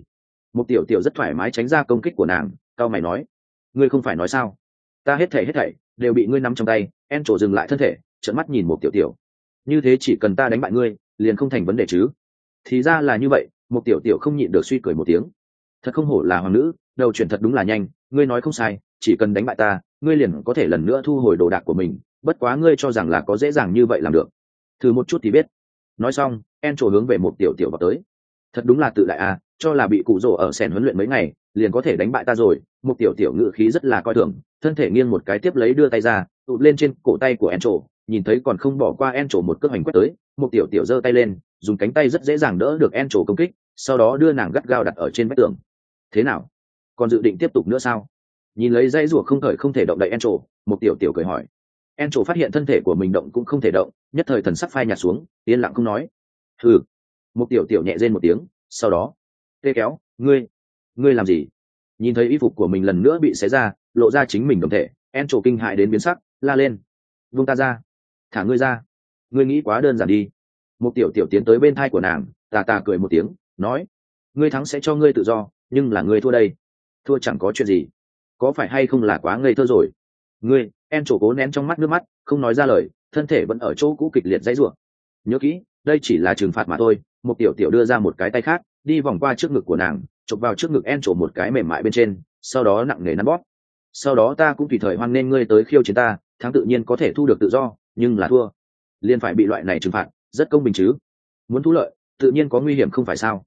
một tiểu tiểu rất thoải mái tránh ra công kích của nàng, cao mày nói, ngươi không phải nói sao, ta hết thảy đều bị ngươi nắm trong tay. En trổ dừng lại thân thể, trợn mắt nhìn một tiểu tiểu, như thế chỉ cần ta đánh bại ngươi liền không thành vấn đề chứ? Thì ra là như vậy. Một tiểu tiểu không nhịn được suy cười một tiếng, thật không hổ là hoàng nữ, đầu chuyển thật đúng là nhanh. Ngươi nói không sai, chỉ cần đánh bại ta ngươi liền có thể lần nữa thu hồi đồ đạc của mình, bất quá ngươi cho rằng là có dễ dàng như vậy làm được? Thử một chút thì biết. Nói xong En trổ hướng về một tiểu tiểu vào tới. Thật đúng là tự đại à, cho là bị cụ rồ ở sèn huấn luyện mấy ngày liền có thể đánh bại ta rồi. Một tiểu tiểu ngự khí rất là coi thường, thân thể nghiêng một cái tiếp lấy đưa tay ra tụt lên trên cổ tay của En trổ, nhìn thấy còn không bỏ qua En trổ một cước hành quét tới. Một tiểu tiểu giơ tay lên, dùng cánh tay rất dễ dàng đỡ được En trổ công kích, sau đó đưa nàng gắt gao đặt ở trên vách tường. Thế nào, còn dự định tiếp tục nữa sao? Nhìn lấy dây rùa không khởi không thể động đậy En trổ, một tiểu tiểu cười hỏi. En trổ phát hiện thân thể của mình động cũng không thể động, nhất thời thần sắc phai nhạt xuống, yên lặng không nói. Hừ. Một tiểu tiểu nhẹ rên một tiếng, sau đó tê kéo, ngươi làm gì? Nhìn thấy y phục của mình lần nữa bị xé ra, lộ ra chính mình đồng thể, En trổ kinh hại đến biến sắc, la lên, vung ta ra, thả ngươi ra, ngươi nghĩ quá đơn giản đi. Một tiểu tiểu tiến tới bên thai của nàng, tà tà cười một tiếng, nói, ngươi thắng sẽ cho ngươi tự do, nhưng là ngươi thua đây. Thua chẳng có chuyện gì, có phải hay không là quá ngây thơ rồi? Ngươi, En trổ cố nén trong mắt nước mắt, không nói ra lời, thân thể vẫn ở chỗ cũ kịch liệt dãy rủa. Nhớ kỹ, đây chỉ là trừng phạt mà thôi. Một tiểu tiểu đưa ra một cái tay khác, đi vòng qua trước ngực của nàng, chụp vào trước ngực En trổ một cái mềm mại bên trên, sau đó nặng nề nắn bóp. Sau đó ta cũng tùy thời hoan nên ngươi tới khiêu chiến ta, thắng tự nhiên có thể thu được tự do, nhưng là thua liền phải bị loại này trừng phạt, rất công bình chứ? Muốn thu lợi tự nhiên có nguy hiểm không phải sao?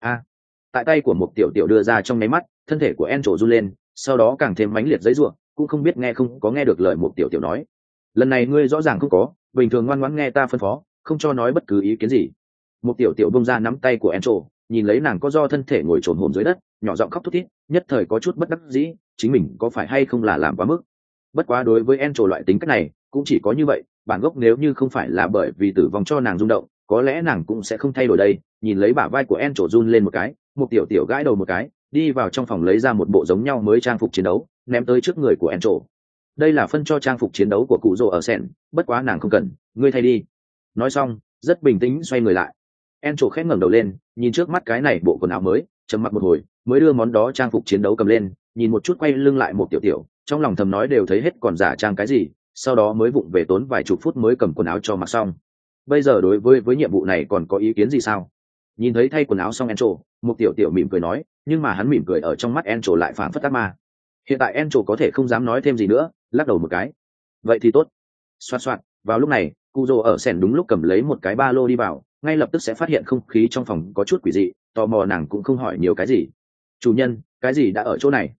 Tại tay của một tiểu tiểu đưa ra trong nháy mắt, thân thể của En trổ run lên, sau đó càng thêm mãnh liệt giãy giụa, cũng không biết nghe không có nghe được lời một tiểu tiểu nói. Lần này ngươi rõ ràng không có, bình thường ngoan ngoãn nghe ta phân phó, không cho nói bất cứ ý kiến gì. Một tiểu tiểu bông ra nắm tay của En trổ, nhìn lấy nàng có do thân thể ngồi trồn hổm dưới đất, nhỏ giọng khóc thút thít, nhất thời có chút bất đắc dĩ, chính mình có phải hay không là làm quá mức. Bất quá đối với En trổ loại tính cách này cũng chỉ có như vậy, bản gốc nếu như không phải là bởi vì tử vong cho nàng rung động, có lẽ nàng cũng sẽ không thay đổi đây. Nhìn lấy bả vai của En trổ run lên một cái, một tiểu tiểu gãi đầu một cái, đi vào trong phòng lấy ra một bộ giống nhau mới trang phục chiến đấu, ném tới trước người của En trổ. Đây là phân cho trang phục chiến đấu của cụ rồ ở sen, bất quá nàng không cần, ngươi thay đi. Nói xong rất bình tĩnh xoay người lại. En trổ khẽ ngẩng đầu lên, nhìn trước mắt cái này bộ quần áo mới, trầm mặc một hồi mới đưa món đó trang phục chiến đấu cầm lên, nhìn một chút quay lưng lại một tiểu tiểu, trong lòng thầm nói đều thấy hết còn giả trang cái gì, sau đó mới vụng về tốn vài chục phút mới cầm quần áo cho mặc xong. Bây giờ đối với nhiệm vụ này còn có ý kiến gì sao? Nhìn thấy thay quần áo xong En trổ, một tiểu tiểu mỉm cười nói, nhưng mà hắn mỉm cười ở trong mắt En trổ lại phảng phất ác ma. Hiện tại En trổ có thể không dám nói thêm gì nữa, lắc đầu một cái. Vậy thì tốt. Xoạt xoạt, vào lúc này cụ rồ ở sèn đúng lúc cầm lấy một cái ba lô đi vào, ngay lập tức sẽ phát hiện không khí trong phòng có chút quỷ dị, tò mò nàng cũng không hỏi nhiều cái gì. Chủ nhân, cái gì đã ở chỗ này?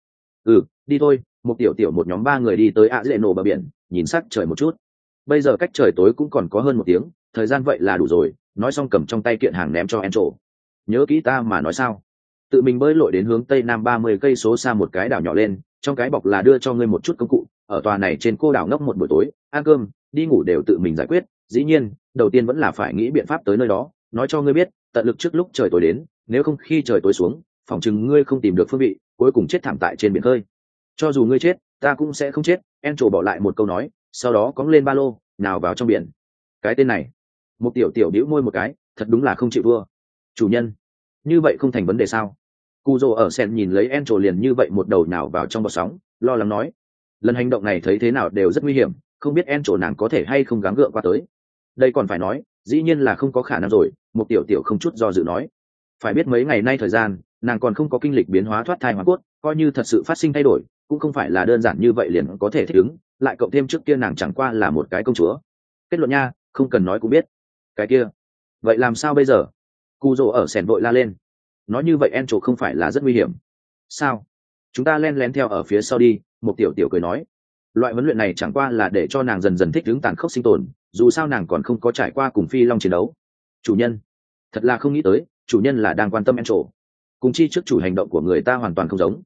Đi thôi. Một tiểu tiểu một nhóm 3 người đi tới ạ dễ nổ bờ biển, nhìn sắc trời một chút. Bây giờ cách trời tối cũng còn có hơn 1 tiếng, thời gian vậy là đủ rồi. Nói xong cầm trong tay kiện hàng ném cho En trổ. Nhớ kỹ ta mà nói sao? Tự mình bơi lội đến hướng tây nam 30 cây số xa một cái đảo nhỏ lên, trong cái bọc là đưa cho ngươi một chút công cụ, ở tòa này trên cô đảo ngốc một buổi tối, ăn cơm đi ngủ đều tự mình giải quyết. Dĩ nhiên đầu tiên vẫn là phải nghĩ biện pháp tới nơi đó. Nói cho ngươi biết, tận lực trước lúc trời tối đến, nếu không khi trời tối xuống phòng chừng ngươi không tìm được phương vị, cuối cùng chết thảm tại trên biển khơi. Cho dù ngươi chết ta cũng sẽ không chết. En trổ bỏ lại một câu nói, sau đó cóng lên ba lô nào vào trong biển. Cái tên này, một tiểu tiểu bĩu môi một cái, thật đúng là không chịu vua. Chủ nhân, như vậy không thành vấn đề sao? Cù rồ ở sen nhìn lấy En trổ liền như vậy một đầu nào vào trong bọt sóng, lo lắng nói, lần hành động này thấy thế nào đều rất nguy hiểm, không biết En trổ nàng có thể hay không gắng gượng qua tới. Đây còn phải nói, dĩ nhiên là không có khả năng rồi. Một tiểu tiểu không chút do dự nói, phải biết mấy ngày nay thời gian nàng còn không có kinh lịch biến hóa thoát thai hóa cốt, coi như thật sự phát sinh thay đổi cũng không phải là đơn giản như vậy liền có thể thích ứng, lại cộng thêm trước kia nàng chẳng qua là một cái công chúa. Kết luận nha, không cần nói cũng biết. Cái kia, vậy làm sao bây giờ? Cù rồ ở sèn vội la lên. Nói như vậy En trổ không phải là rất nguy hiểm sao? Chúng ta len lén theo ở phía sau đi. Một tiểu tiểu cười nói, loại huấn luyện này chẳng qua là để cho nàng dần dần thích ứng tàn khốc sinh tồn, dù sao nàng còn không có trải qua cùng phi long chiến đấu. Chủ nhân, thật là không nghĩ tới chủ nhân là đang quan tâm En trổ, cùng chi trước chủ hành động của người ta hoàn toàn không giống.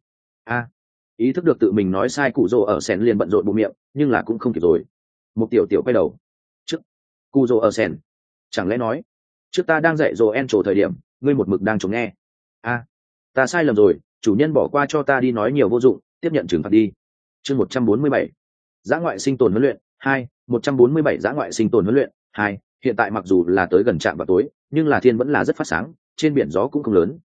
Ý thức được tự mình nói sai, cụ rồ ở sen liền bận rộn bụng miệng, nhưng là cũng không kịp rồi. Một tiểu tiểu quay đầu, trước cụ rồ ở sen, chẳng lẽ nói trước ta đang dạy dỗ En trổ thời điểm ngươi một mực đang chống nghe? Ta sai lầm rồi, chủ nhân bỏ qua cho ta đi, nói nhiều vô dụng, tiếp nhận trừng phạt đi. Chương 147, dã ngoại sinh tồn huấn luyện 2, 147 dã ngoại sinh tồn huấn luyện 2. Hiện tại mặc dù là tới gần trạm vào tối, nhưng là thiên vẫn là rất phát sáng, trên biển gió cũng không lớn,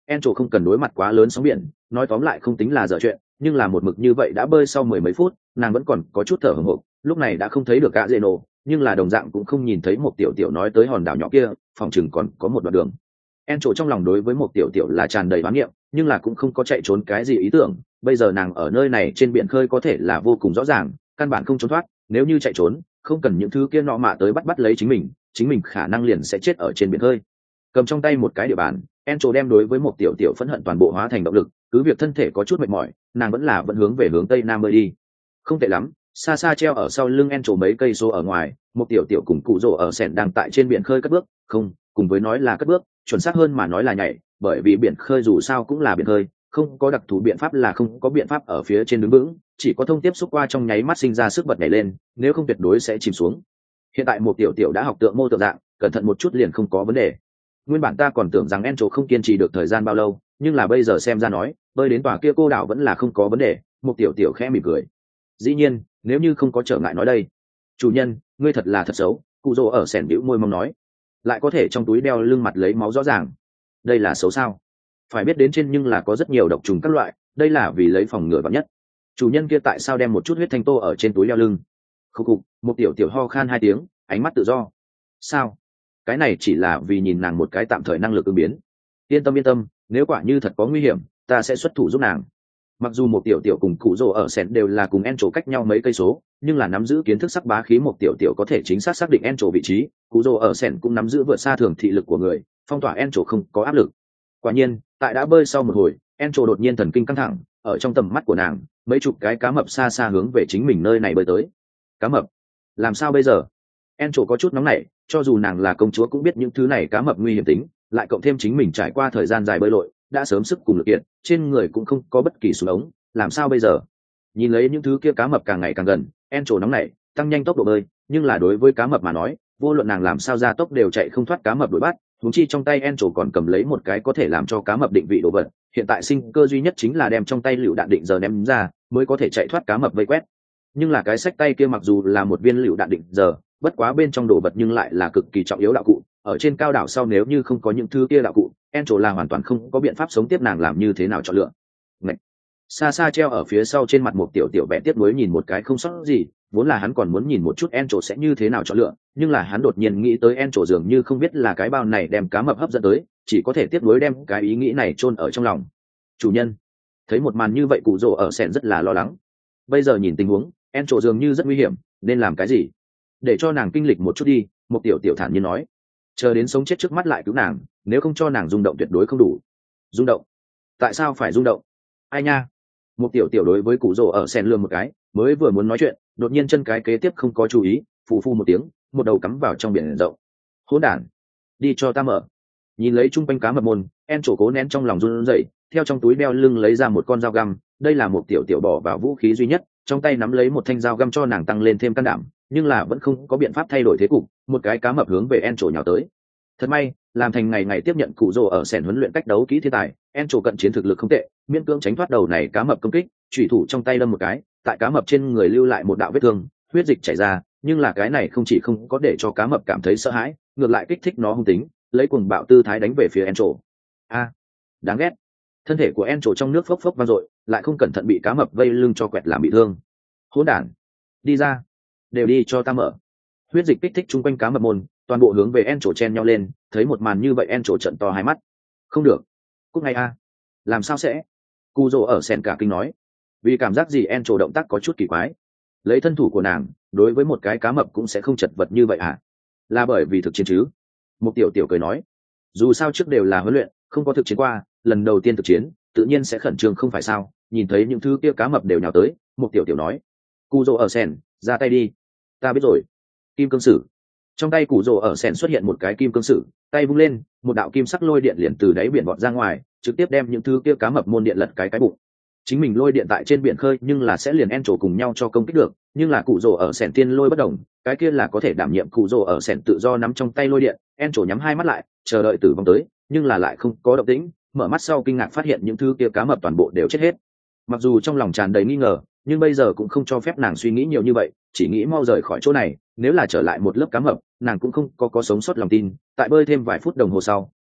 Encho không cần đối mặt quá lớn sóng biển, nói tóm lại không tính là dở chuyện, nhưng là một mực như vậy đã bơi sau mười mấy phút, nàng vẫn còn có chút thở hổn hển, lúc này đã không thấy được gã Zeno, nhưng là đồng dạng cũng không nhìn thấy một tiểu tiểu nói tới hòn đảo nhỏ kia, phòng chừng còn có một đoạn đường. Encho trong lòng đối với một tiểu tiểu là tràn đầy oán niệm, nhưng là cũng không có chạy trốn cái gì ý tưởng, bây giờ nàng ở nơi này trên biển khơi có thể là vô cùng rõ ràng, căn bản không trốn thoát, nếu như chạy trốn, không cần những thứ kia nọ mạ tới bắt lấy chính mình khả năng liền sẽ chết ở trên biển khơi. Cầm trong tay một cái địa bàn, Encho đem đối với một tiểu tiểu phẫn hận toàn bộ hóa thành động lực, cứ việc thân thể có chút mệt mỏi, nàng vẫn hướng về hướng tây nam bơi đi. Không tệ lắm, xa xa treo ở sau lưng Encho mấy cây số ở ngoài, một tiểu tiểu cùng cụ rồ ở sẹn đang tại trên biển khơi cất bước, không, cùng với nói là cất bước, chuẩn xác hơn mà nói là nhảy, bởi vì biển khơi dù sao cũng là biển khơi, không có đặc thù biện pháp là không có biện pháp ở phía trên đứng vững, chỉ có thông tiếp xúc qua trong nháy mắt sinh ra sức bật nhảy lên, nếu không tuyệt đối sẽ chìm xuống. Hiện tại một tiểu tiểu đã học tượng mô tượng dạng, cẩn thận một chút liền không có vấn đề. Nguyên bản ta còn tưởng rằng Encho không kiên trì được thời gian bao lâu, nhưng là bây giờ xem ra nói, bơi đến tòa kia cô đảo vẫn là không có vấn đề. Một tiểu tiểu khẽ mỉm cười. Dĩ nhiên, nếu như không có trở ngại nói đây. Chủ nhân, ngươi thật là thật xấu. Cụ rồ ở sèn bĩu môi mong nói, lại có thể trong túi đeo lưng mặt lấy máu rõ ràng. Đây là xấu sao? Phải biết đến trên nhưng là có rất nhiều độc trùng các loại, đây là vì lấy phòng ngừa vạn nhất. Chủ nhân kia tại sao đem một chút huyết thanh tô ở trên túi đeo lưng? Khúc khục, một tiểu tiểu ho khan hai tiếng, ánh mắt tự do. Sao? Cái này chỉ là vì nhìn nàng một cái tạm thời năng lực ứng biến. Yên tâm, nếu quả như thật có nguy hiểm, ta sẽ xuất thủ giúp nàng. Mặc dù một tiểu tiểu cùng cụ rồ ở sẹn đều là cùng Encho cách nhau mấy cây số, nhưng là nắm giữ kiến thức sắc bá khí một tiểu tiểu có thể chính xác xác định Encho vị trí, cụ rồ ở sẹn cũng nắm giữ vượt xa thường thị lực của người, phong tỏa Encho không có áp lực. Quả nhiên, tại đã bơi sau một hồi, Encho đột nhiên thần kinh căng thẳng, ở trong tầm mắt của nàng, mấy chục cái cá mập xa xa hướng về chính mình nơi này bơi tới. Cá mập? Làm sao bây giờ? Encho có chút nóng nảy, cho dù nàng là công chúa cũng biết những thứ này cá mập nguy hiểm tính, lại cộng thêm chính mình trải qua thời gian dài bơi lội, đã sớm sức cùng lực kiện, trên người cũng không có bất kỳ súng ống, làm sao bây giờ? Nhìn lấy những thứ kia cá mập càng ngày càng gần, Encho nóng nảy, tăng nhanh tốc độ bơi, nhưng là đối với cá mập mà nói, vô luận nàng làm sao ra tốc đều chạy không thoát cá mập đuổi bắt, huống chi trong tay Encho còn cầm lấy một cái có thể làm cho cá mập định vị đồ vật, hiện tại sinh cơ duy nhất chính là đem trong tay lựu đạn định giờ ném ra, mới có thể chạy thoát cá mập vây quét. Nhưng là cái xách tay kia mặc dù là một viên lựu đạn định giờ, bất quá bên trong đồ vật nhưng lại là cực kỳ trọng yếu đạo cụ, ở trên cao đảo sau nếu như không có những thứ kia đạo cụ, Encho là hoàn toàn không có biện pháp sống tiếp, nàng làm như thế nào chọn lựa. Ngậy! Xa xa treo ở phía sau trên mặt một tiểu tiểu vẻ tiếc nuối nhìn một cái không sót gì, vốn là hắn còn muốn nhìn một chút Encho sẽ như thế nào chọn lựa, nhưng là hắn đột nhiên nghĩ tới Encho dường như không biết là cái bao này đem cá mập hấp dẫn tới, chỉ có thể tiếc nuối đem cái ý nghĩ này chôn ở trong lòng. Chủ nhân, thấy một màn như vậy cụ rồ ở sẹn rất là lo lắng. Bây giờ nhìn tình huống, Encho dường như rất nguy hiểm, nên làm cái gì? Để cho nàng kinh lịch một chút đi, một tiểu tiểu thản nhiên nói. Chờ đến sống chết trước mắt lại cứu nàng, nếu không cho nàng rung động tuyệt đối không đủ. Rung động? Tại sao phải rung động? Ai nha? Một tiểu tiểu đối với cụ rồ ở sen lương một cái, mới vừa muốn nói chuyện, đột nhiên chân cái kế tiếp không có chú ý, phù phu một tiếng, một đầu cắm vào trong biển rộng. Hỗn đản, đi cho ta mở. Nhìn lấy chung quanh cá mập môn, Encho cố nén trong lòng run rẩy, theo trong túi đeo lưng lấy ra một con dao găm, đây là một tiểu tiểu bỏ vào vũ khí duy nhất, trong tay nắm lấy một thanh dao găm cho nàng tăng lên thêm can đảm, nhưng là vẫn không có biện pháp thay đổi thế cục, một cái cá mập hướng về Encho nhào tới. Thật may, làm thành ngày ngày tiếp nhận cụ rồ ở sèn huấn luyện cách đấu kỹ thiên tài, Encho cận chiến thực lực không tệ, miễn cưỡng tránh thoát đầu này cá mập công kích, chủy thủ trong tay đâm một cái, tại cá mập trên người lưu lại một đạo vết thương, huyết dịch chảy ra, nhưng là cái này không chỉ không có để cho cá mập cảm thấy sợ hãi, ngược lại kích thích nó hung tính, lấy cuồng bạo tư thái đánh về phía Encho. A, đáng ghét. Thân thể của Encho trong nước phốc phốc vang dội, lại không cẩn thận bị cá mập vây lưng cho quẹt làm bị thương. Hỗn đản, đi ra, đều đi cho ta mở. Huyết dịch kích thích chung quanh cá mập môn, toàn bộ hướng về Encho chen nhau lên, thấy một màn như vậy Encho trợn to hai mắt. Không được, cút ngay a. Làm sao sẽ? Cù rồ ở sen cả kinh nói. Vì cảm giác gì Encho động tác có chút kỳ quái. Lấy thân thủ của nàng, đối với một cái cá mập cũng sẽ không chật vật như vậy à? Là bởi vì thực chiến chứ? Một tiểu tiểu cười nói. Dù sao trước đều là huấn luyện, không có thực chiến qua, lần đầu tiên thực chiến, tự nhiên sẽ khẩn trương không phải sao? Nhìn thấy những thứ kia cá mập đều nhào tới, một tiểu tiểu nói. Cù rồ ở sen, ra tay đi. Ta biết rồi. Kim cương sử. Trong tay cụ rồ ở sèn xuất hiện một cái kim cương sử, tay vung lên, một đạo kim sắc lôi điện liền từ đáy biển vọt ra ngoài, trực tiếp đem những thứ kia cá mập môn điện lật cái bụng. Chính mình lôi điện tại trên biển khơi nhưng là sẽ liền Encho cùng nhau cho công kích được, nhưng là cụ rồ ở sèn tiên lôi bất đồng, cái kia là có thể đảm nhiệm cụ rồ ở sèn tự do nắm trong tay lôi điện. Encho nhắm hai mắt lại, chờ đợi tử vong tới, nhưng là lại không có động tĩnh, mở mắt sau kinh ngạc phát hiện những thứ kia cá mập toàn bộ đều chết hết. Mặc dù trong lòng tràn đầy nghi ngờ, nhưng bây giờ cũng không cho phép nàng suy nghĩ nhiều như vậy, chỉ nghĩ mau rời khỏi chỗ này, nếu là trở lại một lớp cá mập, nàng cũng không có sống sót lòng tin. Tại bơi thêm vài phút đồng hồ sau,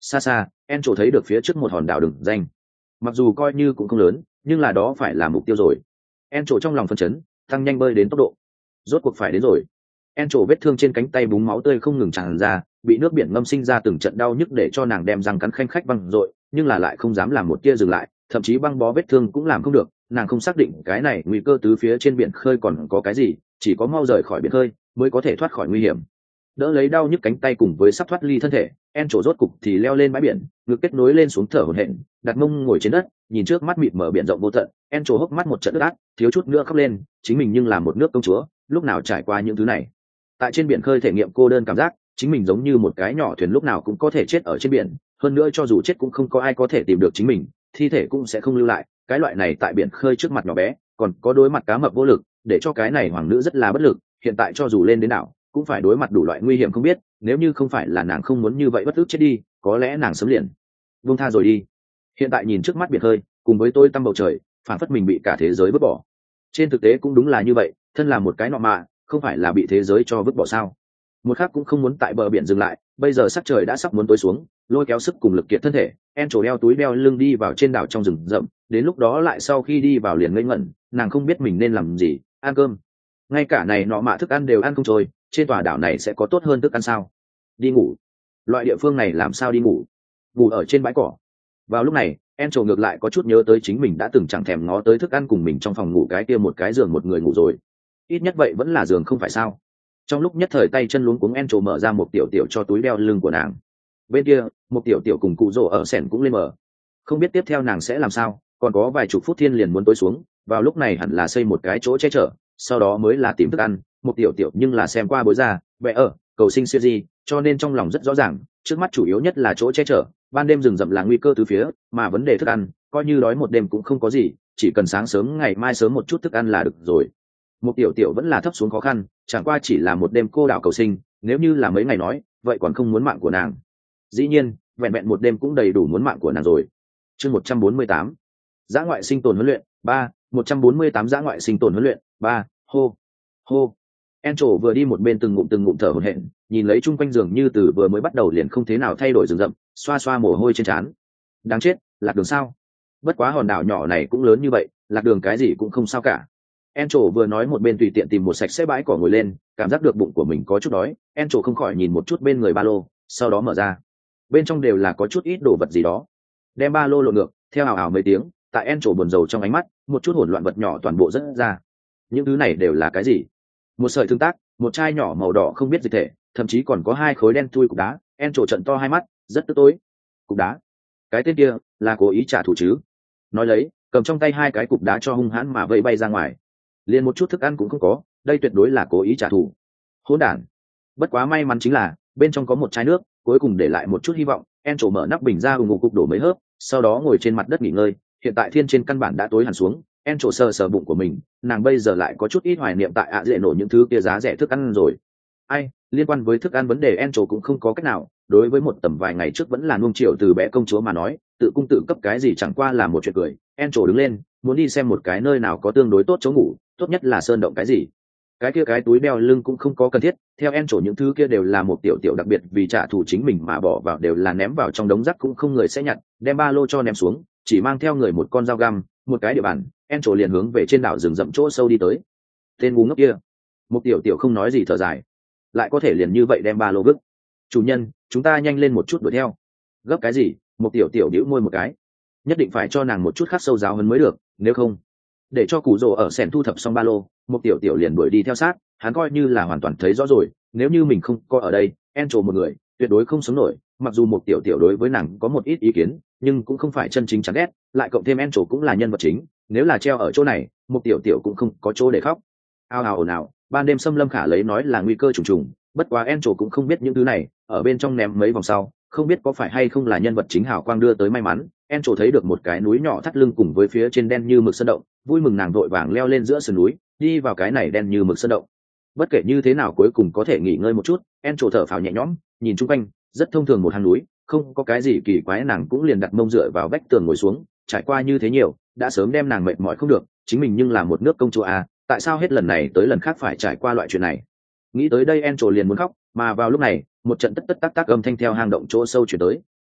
Xa xa Encho thấy được phía trước một hòn đảo đừng danh, mặc dù coi như cũng không lớn nhưng là đó phải là mục tiêu rồi. Encho trong lòng phân chấn, tăng nhanh bơi đến tốc độ. Rốt cuộc phải đến rồi. Encho vết thương trên cánh tay búng máu tươi không ngừng tràn ra, bị nước biển ngâm sinh ra từng trận đau nhức để cho nàng đem răng cắn khanh khách văng dội, nhưng là lại không dám làm một tia dừng lại, thậm chí băng bó vết thương cũng làm không được. Nàng không xác định cái này nguy cơ tứ phía trên biển khơi còn có cái gì, chỉ có mau rời khỏi biển khơi mới có thể thoát khỏi nguy hiểm. Đỡ lấy đau nhức cánh tay cùng với sắp thoát ly thân thể, Encho rốt cục thì leo lên bãi biển, ngực kết nối lên xuống thở hổn hển, đặt mông ngồi trên đất, nhìn trước mắt mịt mở biển rộng vô tận. Encho hốc mắt một trận ướt át, thiếu chút nữa khóc lên, chính mình nhưng là một nước công chúa, lúc nào trải qua những thứ này. Tại trên biển khơi thể nghiệm cô đơn cảm giác, chính mình giống như một cái nhỏ thuyền lúc nào cũng có thể chết ở trên biển, hơn nữa cho dù chết cũng không có ai có thể tìm được chính mình, thi thể cũng sẽ không lưu lại. Cái loại này tại biển khơi trước mặt nhỏ bé, còn có đối mặt cá mập vô lực, để cho cái này hoàng nữ rất là bất lực. Hiện tại cho dù lên đến đảo cũng phải đối mặt đủ loại nguy hiểm không biết, nếu như không phải là nàng không muốn như vậy bất ức chết đi, có lẽ nàng sớm liền buông tha rồi đi. Hiện tại nhìn trước mắt biển khơi cùng với tôi tăm bầu trời, phản phất mình bị cả thế giới vứt bỏ. Trên thực tế cũng đúng là như vậy, thân là một cái nọ mạ không phải là bị thế giới cho vứt bỏ sao. Một khắc cũng không muốn tại bờ biển dừng lại, bây giờ sắc trời đã sắp muốn tối xuống, lôi kéo sức cùng lực kiệt thân thể, Encho đeo túi đeo lưng đi vào trên đảo trong rừng rậm. Đến lúc đó lại sau khi đi vào liền ngây ngẩn, nàng không biết mình nên làm gì. Ăn cơm, ngay cả này nọ mạ thức ăn đều ăn không trôi, trên tòa đảo này sẽ có tốt hơn thức ăn sao? Đi ngủ. Loại địa phương này làm sao đi ngủ? Ngủ ở trên bãi cỏ. Vào lúc này Encho ngược lại có chút nhớ tới chính mình đã từng chẳng thèm ngó tới thức ăn cùng mình trong phòng ngủ cái kia một cái giường một người ngủ rồi. Ít nhất vậy vẫn là giường không phải sao? Trong lúc nhất thời tay chân luống cuống, Encho mở ra một tiểu tiểu cho túi đeo lưng của nàng. Bên kia một tiểu tiểu cùng cụ rồ ở sẻn cũng lên mở. Không biết tiếp theo nàng sẽ làm sao, còn có vài chục phút thiên liền muốn tối xuống, vào lúc này hẳn là xây một cái chỗ che chở, sau đó mới là tìm thức ăn. Một tiểu tiểu nhưng là xem qua bối ra vẽ ở cầu sinh siêu di, cho nên trong lòng rất rõ ràng, trước mắt chủ yếu nhất là chỗ che chở. Ban đêm rừng rậm là nguy cơ từ phía, mà vấn đề thức ăn coi như đói một đêm cũng không có gì, chỉ cần sáng sớm ngày mai sớm một chút thức ăn là được rồi. Một tiểu tiểu vẫn là thấp xuống khó khăn, chẳng qua chỉ là một đêm cô đảo cầu sinh, nếu như là mấy ngày nói vậy còn không muốn mạng của nàng. Dĩ nhiên vẹn vẹn một đêm cũng đầy đủ muốn mạng của nàng rồi. Chương 148, dã ngoại sinh tồn huấn luyện 3, 148 dã ngoại sinh tồn huấn luyện 3. Hô hô. Encho vừa đi một bên từng ngụm thở hổn hển, nhìn lấy chung quanh giường như từ vừa mới bắt đầu liền không thế nào thay đổi rừng rậm, xoa xoa mồ hôi trên trán. Đáng chết, lạc đường sao? Bất quá hòn đảo nhỏ này cũng lớn như vậy, lạc đường cái gì cũng không sao cả. Encho vừa nói một bên tùy tiện tìm một sạch sẽ bãi cỏ ngồi lên, cảm giác được bụng của mình có chút đói. Encho không khỏi nhìn một chút bên người ba lô, sau đó mở ra. Bên trong đều là có chút ít đồ vật gì đó. Đem ba lô lộn ngược, theo ảo ảo mấy tiếng, tại Encho buồn rầu trong ánh mắt, một chút hỗn loạn vật nhỏ toàn bộ rất ra. Những thứ này đều là cái gì? Một sợi thương tác, một chai nhỏ màu đỏ không biết dịch thể, thậm chí còn có hai khối đen thui cục đá. Encho trận to hai mắt, rất tức tối. Cục đá? Cái tên kia là cố ý trả thù chứ? Nói lấy, cầm trong tay hai cái cục đá cho hung hãn mà vẫy bay ra ngoài. Liền một chút thức ăn cũng không có, đây tuyệt đối là cố ý trả thù. Hỗn đản. Bất quá may mắn chính là bên trong có một chai nước, cuối cùng để lại một chút hy vọng. Encho mở nắp bình ra ủng ngục cục đổ mấy hớp, sau đó ngồi trên mặt đất nghỉ ngơi. Hiện tại thiên trên căn bản đã tối hẳn xuống. Encho sờ sờ bụng của mình, nàng bây giờ lại có chút ít hoài niệm tại dễ nổ những thứ kia giá rẻ thức ăn rồi. Ai, liên quan với thức ăn vấn đề Encho cũng không có cách nào, đối với một tầm vài ngày trước vẫn là nuông chiều từ bé công chúa mà nói, tự cung tự cấp cái gì chẳng qua là một chuyện cười. Encho đứng lên, muốn đi xem một cái nơi nào có tương đối tốt chỗ ngủ, tốt nhất là sơn động cái gì. Cái kia cái túi đeo lưng cũng không có cần thiết, theo Encho những thứ kia đều là một tiểu tiểu đặc biệt vì trả thù chính mình mà bỏ vào, đều là ném vào trong đống rác cũng không người sẽ nhặt. Đem ba lô cho ném xuống, chỉ mang theo người một con dao găm, một cái địa bàn. Encho liền hướng về trên đảo rừng rậm chỗ sâu đi tới. Tên ngu ngốc kia. Một tiểu tiểu không nói gì thở dài, lại có thể liền như vậy đem ba lô vứt. Chủ nhân, chúng ta nhanh lên một chút đuổi theo. Gấp cái gì? Một tiểu tiểu đĩu môi một cái, nhất định phải cho nàng một chút khắc sâu giáo hơn mới được, nếu không để cho cụ rồ ở sẻn thu thập xong ba lô, một tiểu tiểu liền đuổi đi theo sát. Hắn coi như là hoàn toàn thấy rõ rồi, nếu như mình không có ở đây, Encho một người tuyệt đối không sống nổi. Mặc dù một tiểu tiểu đối với nàng có một ít ý kiến, nhưng cũng không phải chân chính chán ghét, lại cộng thêm Encho cũng là nhân vật chính, nếu là treo ở chỗ này, một tiểu tiểu cũng không có chỗ để khóc. Ao ào ồn ào, ban đêm xâm lâm khả lấy nói là nguy cơ trùng trùng, bất quá Encho cũng không biết những thứ này, ở bên trong ném mấy vòng sau, không biết có phải hay không là nhân vật chính hào quang đưa tới may mắn. Encho thấy được một cái núi nhỏ thắt lưng cùng với phía trên đen như mực sơn động, vui mừng nàng vội vàng leo lên giữa sườn núi, đi vào cái này đen như mực sơn động. Bất kể như thế nào cuối cùng có thể nghỉ ngơi một chút, Encho thở phào nhẹ nhõm, nhìn chung quanh, rất thông thường một hang núi, không có cái gì kỳ quái, nàng cũng liền đặt mông dựa vào vách tường ngồi xuống. Trải qua như thế nhiều, đã sớm đem nàng mệt mỏi không được, chính mình nhưng là một nước công chúa à, tại sao hết lần này tới lần khác phải trải qua loại chuyện này. Nghĩ tới đây Encho liền muốn khóc, mà vào lúc này một trận tất tất tác tác âm thanh theo hang động chỗ sâu chuyển tới.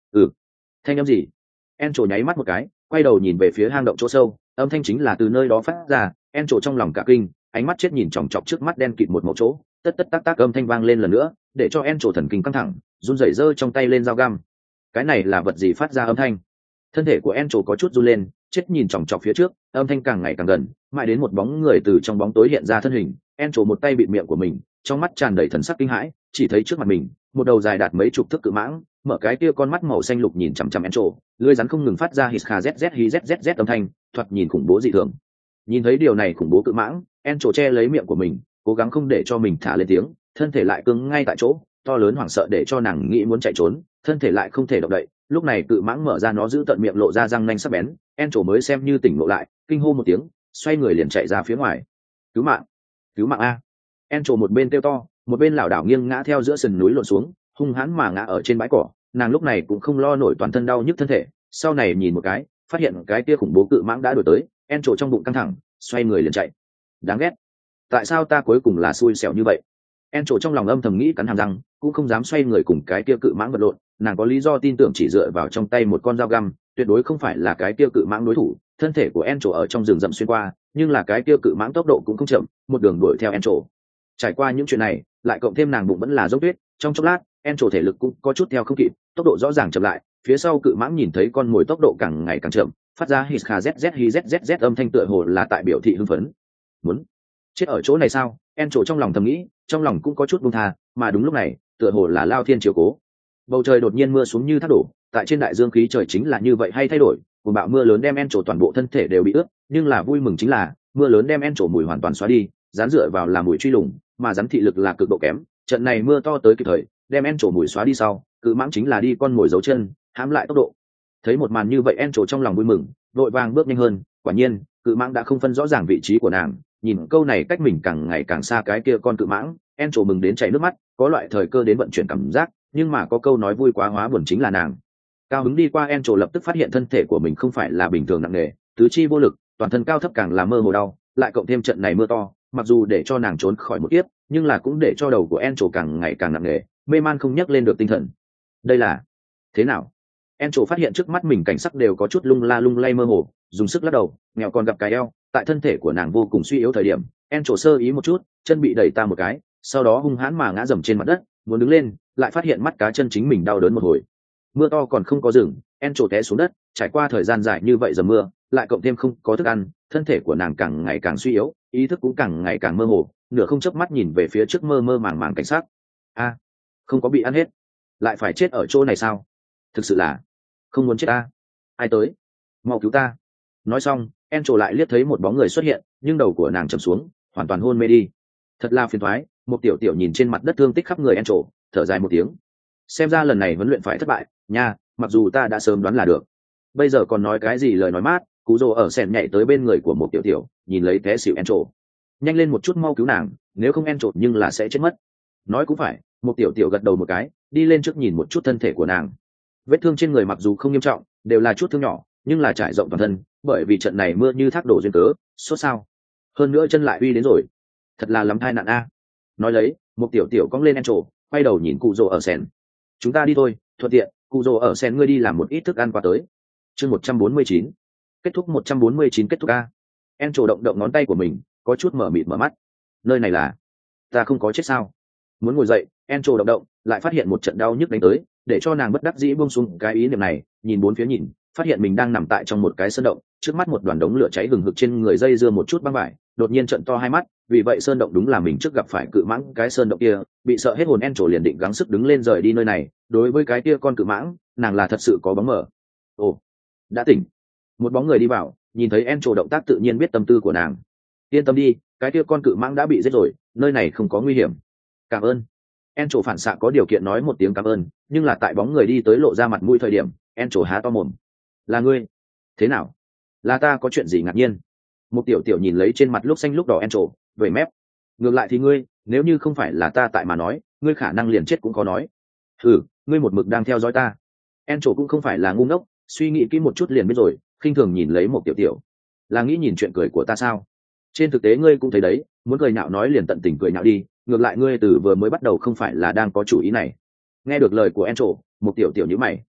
Ừ, thanh âm gì? Encho nháy mắt một cái, quay đầu nhìn về phía hang động chỗ sâu, âm thanh chính là từ nơi đó phát ra. Encho trong lòng cả kinh, ánh mắt chết nhìn chòng chọc trước mắt đen kịt một màu chỗ, tất tất tác tác âm thanh vang lên lần nữa, để cho Encho thần kinh căng thẳng, run rẩy giơ trong tay lên dao găm. Cái này là vật gì phát ra âm thanh? Thân thể của Encho có chút run lên, chết nhìn chòng chọc phía trước, âm thanh càng ngày càng gần, mãi đến một bóng người từ trong bóng tối hiện ra thân hình. Encho một tay bịt miệng của mình, trong mắt tràn đầy thần sắc kinh hãi, chỉ thấy trước mặt mình một đầu dài đạt mấy chục thước cự mãng, mở cái kia con mắt màu xanh lục nhìn chằm chằm Encho, lưỡi rắn không ngừng phát ra hít kha zz hi zz âm thanh, thoạt nhìn khủng bố dị thường. Nhìn thấy điều này khủng bố cự mãng, Encho che lấy miệng của mình, cố gắng không để cho mình thả lên tiếng, thân thể lại cứng ngay tại chỗ, to lớn hoảng sợ để cho nàng nghĩ muốn chạy trốn, thân thể lại không thể động đậy. Lúc này cự mãng mở ra nó giữ tận miệng lộ ra răng nanh sắc bén, Encho mới xem như tỉnh ngộ lại, kinh hô một tiếng, xoay người liền chạy ra phía ngoài. Cứu mạng, cứu mạng a! Encho một bên kêu to, một bên lảo đảo nghiêng ngã theo giữa sườn núi lộn xuống, hung hãn mà ngã ở trên bãi cỏ. Nàng lúc này cũng không lo nổi toàn thân đau nhức thân thể, sau này nhìn một cái, phát hiện cái kia khủng bố cự mãng đã đuổi tới. Encho trong bụng căng thẳng, xoay người liền chạy. Đáng ghét, tại sao ta cuối cùng là xui xẻo như vậy? Encho trong lòng âm thầm nghĩ, cắn hàm răng, cũng không dám xoay người cùng cái kia cự mãng vật lộn. Nàng có lý do tin tưởng chỉ dựa vào trong tay một con dao găm, tuyệt đối không phải là cái kia cự mãng đối thủ. Thân thể của Encho ở trong rừng rậm xuyên qua, nhưng là cái kia cự mãng tốc độ cũng không chậm, một đường đuổi theo Encho. Trải qua những chuyện này, lại cộng thêm nàng bụng vẫn là dốc tuyết, trong chốc lát, Encho thể lực cũng có chút theo không kịp, tốc độ rõ ràng chậm lại. Phía sau cự mãng nhìn thấy con mồi tốc độ càng ngày càng chậm, phát ra hít kha zz hi zz âm thanh tựa hồ là tại biểu thị hưng phấn. Muốn chết ở chỗ này sao? Encho trong lòng thầm nghĩ, trong lòng cũng có chút buông tha, mà đúng lúc này, tựa hồ là lao thiên chiếu cố. Bầu trời đột nhiên mưa xuống như thác đổ, tại trên đại dương khí trời chính là như vậy hay thay đổi, một bão mưa lớn đem Encho toàn bộ thân thể đều bị ướt, nhưng là vui mừng chính là mưa lớn đem Encho mùi hoàn toàn xóa đi, rán dựa vào là mùi truy lùng, mà rắn thị lực là cực độ kém. Trận này mưa to tới kịp thời, đem Encho mùi xóa đi sau, cự mãng chính là đi con mồi dấu chân, hãm lại tốc độ. Thấy một màn như vậy, Encho trong lòng vui mừng, vội vàng bước nhanh hơn. Quả nhiên, cự mãng đã không phân rõ ràng vị trí của nàng, nhìn câu này cách mình càng ngày càng xa cái kia con cự mãng, Encho mừng đến chảy nước mắt, có loại thời cơ đến vận chuyển cảm giác. Nhưng mà có câu nói vui quá hóa buồn chính là nàng. Cao hứng đi qua, Encho lập tức phát hiện thân thể của mình không phải là bình thường nặng nề, tứ chi vô lực, toàn thân cao thấp càng là mơ hồ đau, lại cộng thêm trận này mưa to, mặc dù để cho nàng trốn khỏi một kiếp, nhưng là cũng để cho đầu của Encho càng ngày càng nặng nề, mê man không nhấc lên được tinh thần. Đây là thế nào? Encho phát hiện trước mắt mình cảnh sắc đều có chút lung la lung lay mơ hồ, dùng sức lắc đầu, nghèo còn gặp cái eo. Tại thân thể của nàng vô cùng suy yếu thời điểm, Encho sơ ý một chút, chân bị đẩy ta một cái, sau đó hung hãn mà ngã dầm trên mặt đất, muốn đứng lên, lại phát hiện mắt cá chân chính mình đau đớn một hồi. Mưa to còn không có dừng, Encho té xuống đất. Trải qua thời gian dài như vậy dầm mưa, lại cộng thêm không có thức ăn, thân thể của nàng càng ngày càng suy yếu, ý thức cũng càng ngày càng mơ hồ, nửa không chớp mắt nhìn về phía trước mơ mơ màng màng cảnh sát. A, không có bị ăn hết, lại phải chết ở chỗ này sao? Thực sự là không muốn chết ta. Ai tới, mau cứu ta! Nói xong, Encho lại liếc thấy một bóng người xuất hiện, nhưng đầu của nàng trầm xuống, hoàn toàn hôn mê đi. Thật là phiền toái. Một tiểu tiểu nhìn trên mặt đất thương tích khắp người Encho, thở dài một tiếng. Xem ra lần này huấn luyện phải thất bại nha, mặc dù ta đã sớm đoán là được. Bây giờ còn nói cái gì lời nói mát? Cú rồ ở sèn nhảy tới bên người của một tiểu tiểu, nhìn lấy té xỉu Encho. Nhanh lên một chút, mau cứu nàng, nếu không Encho nhưng là sẽ chết mất. Nói cũng phải. Một tiểu tiểu gật đầu một cái, đi lên trước nhìn một chút thân thể của nàng. Vết thương trên người mặc dù không nghiêm trọng, đều là chút thương nhỏ, nhưng là trải rộng toàn thân, bởi vì trận này mưa như thác đổ duyên cớ, sốt sao. Hơn nữa chân lại uy đến rồi, thật là lắm tai nạn a. Nói lấy, một tiểu tiểu cong lên Encho, quay đầu nhìn cụ rồ ở sen. Chúng ta đi thôi, thuận tiện, cụ rồ ở sen ngươi đi làm một ít thức ăn qua tới. Chương 149. Kết thúc 149 kết thúc a. Encho động động ngón tay của mình, có chút mở mịt mở mắt. Nơi này là, ta không có chết sao? Muốn ngồi dậy, Encho động động, lại phát hiện một trận đau nhức đánh tới, để cho nàng bất đắc dĩ buông xuống cái ý niệm này, nhìn bốn phía nhìn, phát hiện mình đang nằm tại trong một cái sơn động, trước mắt một đoàn đống lửa cháy hừng hực, trên người dây dưa một chút băng vải, đột nhiên trợn to hai mắt, vì vậy sơn động đúng là mình trước gặp phải cự mãng cái sơn động kia, bị sợ hết hồn. Encho liền định gắng sức đứng lên rời đi nơi này, đối với cái kia con cự mãng, nàng là thật sự có bóng mờ. Ồ, đã tỉnh. Một bóng người đi vào, nhìn thấy Encho động tác tự nhiên biết tâm tư của nàng. Yên tâm đi, cái kia con cự mãng đã bị giết rồi, nơi này không có nguy hiểm. Cảm ơn. Encho phản xạ có điều kiện nói một tiếng cảm ơn, nhưng là tại bóng người đi tới lộ ra mặt mũi thời điểm, Encho há to mồm. Là ngươi? Thế nào? Là ta có chuyện gì ngạc nhiên? Một tiểu tiểu nhìn lấy trên mặt lúc xanh lúc đỏ Encho, vẩy mép. Ngược lại thì ngươi, nếu như không phải là ta tại mà nói, ngươi khả năng liền chết cũng khó nói. Ừ, ngươi một mực đang theo dõi ta. Encho cũng không phải là ngu ngốc, suy nghĩ kỹ một chút liền biết rồi, khinh thường nhìn lấy một tiểu tiểu. Là nghĩ nhìn chuyện cười của ta sao? Trên thực tế ngươi cũng thấy đấy, muốn cười nhạo nói liền tận tình cười nhạo đi, ngược lại ngươi từ vừa mới bắt đầu không phải là đang có chủ ý này. Nghe được lời của Encho, một tiểu tiểu nhíu mày.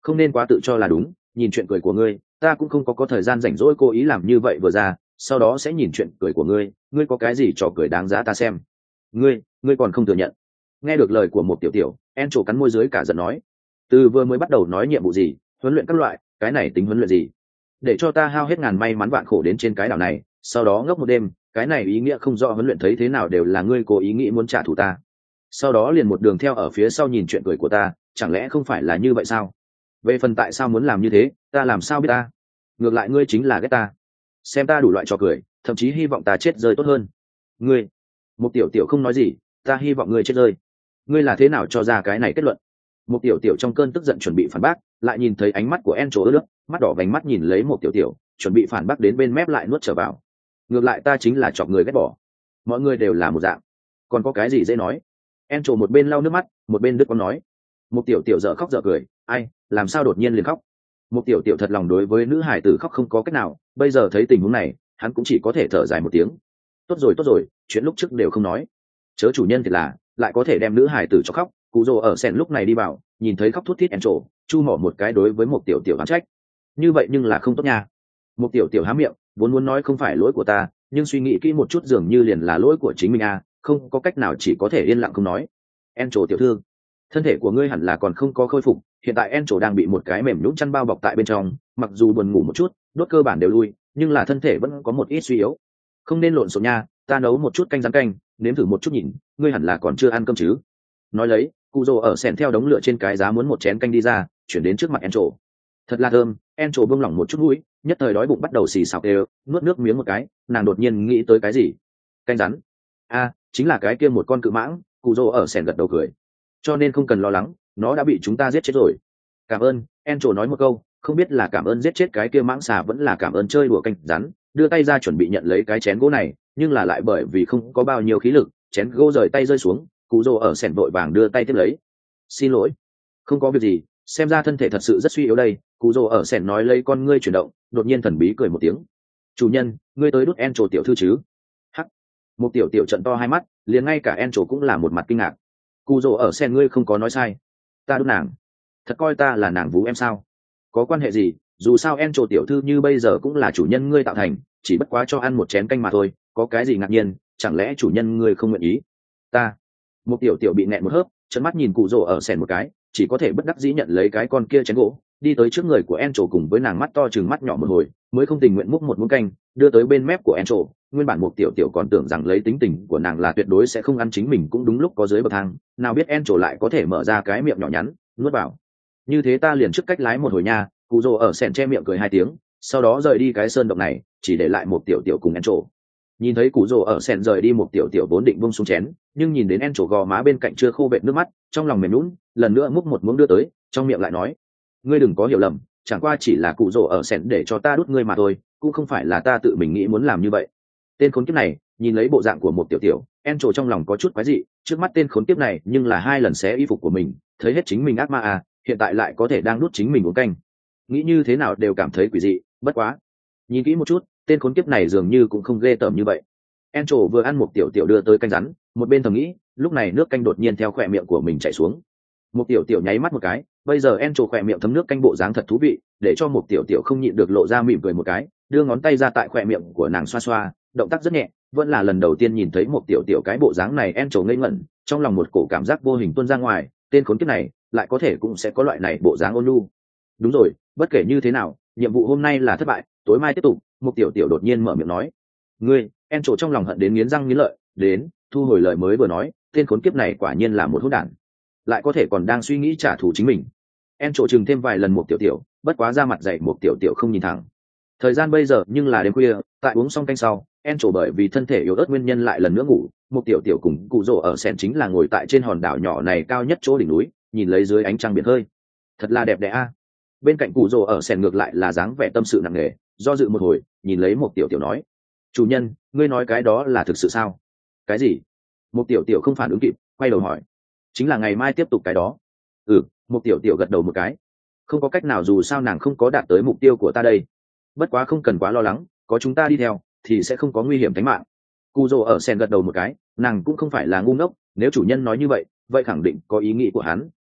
không nên quá tự cho là đúng, nhìn chuyện cười của ngươi ta cũng không có thời gian rảnh rỗi cố ý làm như vậy vừa ra, sau đó sẽ nhìn chuyện cười của ngươi có cái gì trò cười đáng giá ta xem. Ngươi còn không thừa nhận. Nghe được lời của một tiểu tiểu, En trổ cắn môi dưới cả giận nói, từ vừa mới bắt đầu nói nhiệm vụ gì, huấn luyện các loại, cái này tính huấn luyện gì? Để cho ta hao hết ngàn may mắn vạn khổ đến trên cái đảo này, sau đó ngốc một đêm, cái này ý nghĩa không rõ, huấn luyện thấy thế nào đều là ngươi cố ý nghĩ muốn trả thù ta, sau đó liền một đường theo ở phía sau nhìn chuyện cười của ta, chẳng lẽ không phải là như vậy sao? Về phần tại sao muốn làm như thế, ta làm sao biết ta? Ngược lại ngươi chính là ghét ta, xem ta đủ loại trò cười, thậm chí hy vọng ta chết rơi tốt hơn. Ngươi, một tiểu tiểu không nói gì, ta hy vọng ngươi chết rơi. Ngươi là thế nào cho ra cái này kết luận? Một tiểu tiểu trong cơn tức giận chuẩn bị phản bác, lại nhìn thấy ánh mắt của En trổ ướt nước, mắt đỏ vành mắt nhìn lấy một tiểu tiểu, chuẩn bị phản bác đến bên mép lại nuốt trở vào. Ngược lại ta chính là chọc người ghét bỏ, mọi người đều là một dạng, còn có cái gì dễ nói? En trổ một bên lau nước mắt, một bên đứt quãng nói. Một tiểu tiểu dở khóc dở cười, ai, làm sao đột nhiên liền khóc? Một tiểu tiểu thật lòng đối với nữ hải tử khóc không có cách nào, bây giờ thấy tình huống này, hắn cũng chỉ có thể thở dài một tiếng. Tốt rồi, chuyện lúc trước đều không nói. Chớ chủ nhân thì là, lại có thể đem nữ hải tử cho khóc. Cú rồ ở sen lúc này đi vào, nhìn thấy khóc thút thít En trổ, chu mỏ một cái đối với một tiểu tiểu oán trách. Như vậy nhưng là không tốt nha. Một tiểu tiểu há miệng, vốn muốn nói không phải lỗi của ta, nhưng suy nghĩ kỹ một chút dường như liền là lỗi của chính mình à, không có cách nào chỉ có thể yên lặng không nói. En trổ tiểu thư, thân thể của ngươi hẳn là còn không có khôi phục, hiện tại En trổ đang bị một cái mềm nhũn chăn bao bọc tại bên trong, mặc dù buồn ngủ một chút, đốt cơ bản đều lui, nhưng là thân thể vẫn có một ít suy yếu. Không nên lộn xộn nha, ta nấu một chút canh rán canh, nếm thử một chút nhìn, ngươi hẳn là còn chưa ăn cơm chứ? Nói lấy, cụ rồ ở sèn theo đống lửa trên cái giá muốn một chén canh đi ra, chuyển đến trước mặt En trổ. Thật là thơm. En trổ buông lỏng một chút mũi, nhất thời đói bụng bắt đầu xì xào đều, nuốt nước miếng một cái, nàng đột nhiên nghĩ tới cái gì. Canh rắn? A, chính là cái kia một con cự mãng. Cụ rồ ở sèn gật đầu cười. Cho nên không cần lo lắng, nó đã bị chúng ta giết chết rồi. Cảm ơn. En trổ nói một câu, không biết là cảm ơn giết chết cái kia mãng xà vẫn là cảm ơn chơi đùa canh rắn, đưa tay ra chuẩn bị nhận lấy cái chén gỗ này, nhưng là lại bởi vì không có bao nhiêu khí lực, chén gỗ rời tay rơi xuống. Cụ rồ ở sèn vội vàng đưa tay tiếp lấy. Xin lỗi. Không có việc gì, xem ra thân thể thật sự rất suy yếu đây. Cụ rồ ở sèn nói lấy con ngươi chuyển động, đột nhiên thần bí cười một tiếng. Chủ nhân, ngươi tới đút En trổ tiểu thư chứ? Hắc. Một tiểu tiểu trận to hai mắt, liền ngay cả En trổ cũng là một mặt kinh ngạc. Cụ rồ ở sèn ngươi không có nói sai, ta đút nàng. Thật coi ta là nàng vú em sao? Có quan hệ gì, dù sao En trổ tiểu thư như bây giờ cũng là chủ nhân ngươi tạo thành, chỉ bất quá cho ăn một chén canh mà thôi, có cái gì ngạc nhiên, chẳng lẽ chủ nhân ngươi không nguyện ý? Ta. Một tiểu tiểu bị nẹn một hớp, trợn mắt nhìn cụ rồ ở sèn một cái, chỉ có thể bất đắc dĩ nhận lấy cái con kia chén gỗ, đi tới trước người của En trổ cùng với nàng mắt to chừng mắt nhỏ một hồi, mới không tình nguyện múc một muỗng canh, đưa tới bên mép của En trổ. Nguyên bản một tiểu tiểu còn tưởng rằng lấy tính tình của nàng là tuyệt đối sẽ không ăn chính mình cũng đúng lúc có dưới bậc thang, nào biết En trổ lại có thể mở ra cái miệng nhỏ nhắn, nuốt vào. Như thế ta liền trước cách lái một hồi nha. Cụ rồ ở sèn che miệng cười hai tiếng, sau đó rời đi cái sơn động này, chỉ để lại một tiểu tiểu cùng En trổ. Nhìn thấy cụ rồ ở sèn rời đi, một tiểu tiểu vốn định buông xuống chén, nhưng nhìn đến En trổ gò má bên cạnh chưa khô vệt nước mắt, trong lòng mềm nhũn, lần nữa múc một muỗng đưa tới, trong miệng lại nói, ngươi đừng có hiểu lầm, chẳng qua chỉ là cụ rồ ở sèn để cho ta đút ngươi mà thôi, cũng không phải là ta tự mình nghĩ muốn làm như vậy. Tên khốn kiếp này, nhìn lấy bộ dạng của một tiểu tiểu, En trổ trong lòng có chút quái dị, trước mắt tên khốn kiếp này nhưng là hai lần xé y phục của mình, thấy hết chính mình ác ma à, hiện tại lại có thể đang đút chính mình uống canh, nghĩ như thế nào đều cảm thấy quỷ dị. Bất quá, nhìn kỹ một chút, tên khốn kiếp này dường như cũng không ghê tởm như vậy. En trổ vừa ăn một tiểu tiểu đưa tới canh rắn, một bên thầm nghĩ, lúc này nước canh đột nhiên theo khỏe miệng của mình chảy xuống. Một tiểu tiểu nháy mắt một cái, bây giờ En trổ khỏe miệng thấm nước canh bộ dáng thật thú vị, để cho một tiểu tiểu không nhịn được lộ ra mỉm cười một cái, đưa ngón tay ra tại khỏe miệng của nàng xoa xoa, động tác rất nhẹ, vẫn là lần đầu tiên nhìn thấy một tiểu tiểu cái bộ dáng này. En trổ ngây ngẩn, trong lòng một cổ cảm giác vô hình tuôn ra ngoài, tên khốn kiếp này lại có thể cũng sẽ có loại này bộ dáng ôn nhu. Đúng rồi, bất kể như thế nào, nhiệm vụ hôm nay là thất bại, tối mai tiếp tục. Một tiểu tiểu đột nhiên mở miệng nói. Ngươi, En trổ trong lòng hận đến nghiến răng nghiến lợi, đến thu hồi lời mới vừa nói, tên khốn kiếp này quả nhiên là một hỗn đản, lại có thể còn đang suy nghĩ trả thù chính mình. En trổ chừng thêm vài lần một tiểu tiểu, bất quá ra mặt dạy một tiểu tiểu không nhìn thẳng. Thời gian bây giờ nhưng là đêm khuya, tại uống xong canh sau, En trổ bởi vì thân thể yếu ớt nguyên nhân lại lần nữa ngủ. Một tiểu tiểu cùng cụ rồ ở sèn chính là ngồi tại trên hòn đảo nhỏ này cao nhất chỗ đỉnh núi, nhìn lấy dưới ánh trăng biển hơi, thật là đẹp đẽ a. Bên cạnh cụ rồ ở sèn ngược lại là dáng vẻ tâm sự nặng nề, do dự một hồi, nhìn lấy một tiểu tiểu nói, chủ nhân, ngươi nói cái đó là thực sự sao? Cái gì? Một tiểu tiểu không phản ứng kịp, quay đầu hỏi, chính là ngày mai tiếp tục cái đó. Một tiểu tiểu gật đầu một cái, không có cách nào, dù sao nàng không có đạt tới mục tiêu của ta đây. Bất quá không cần quá lo lắng, có chúng ta đi theo thì sẽ không có nguy hiểm tính mạng. Cụ rồ ở sen gật đầu một cái, nàng cũng không phải là ngu ngốc, nếu chủ nhân nói như vậy, vậy khẳng định có ý nghĩ của hắn.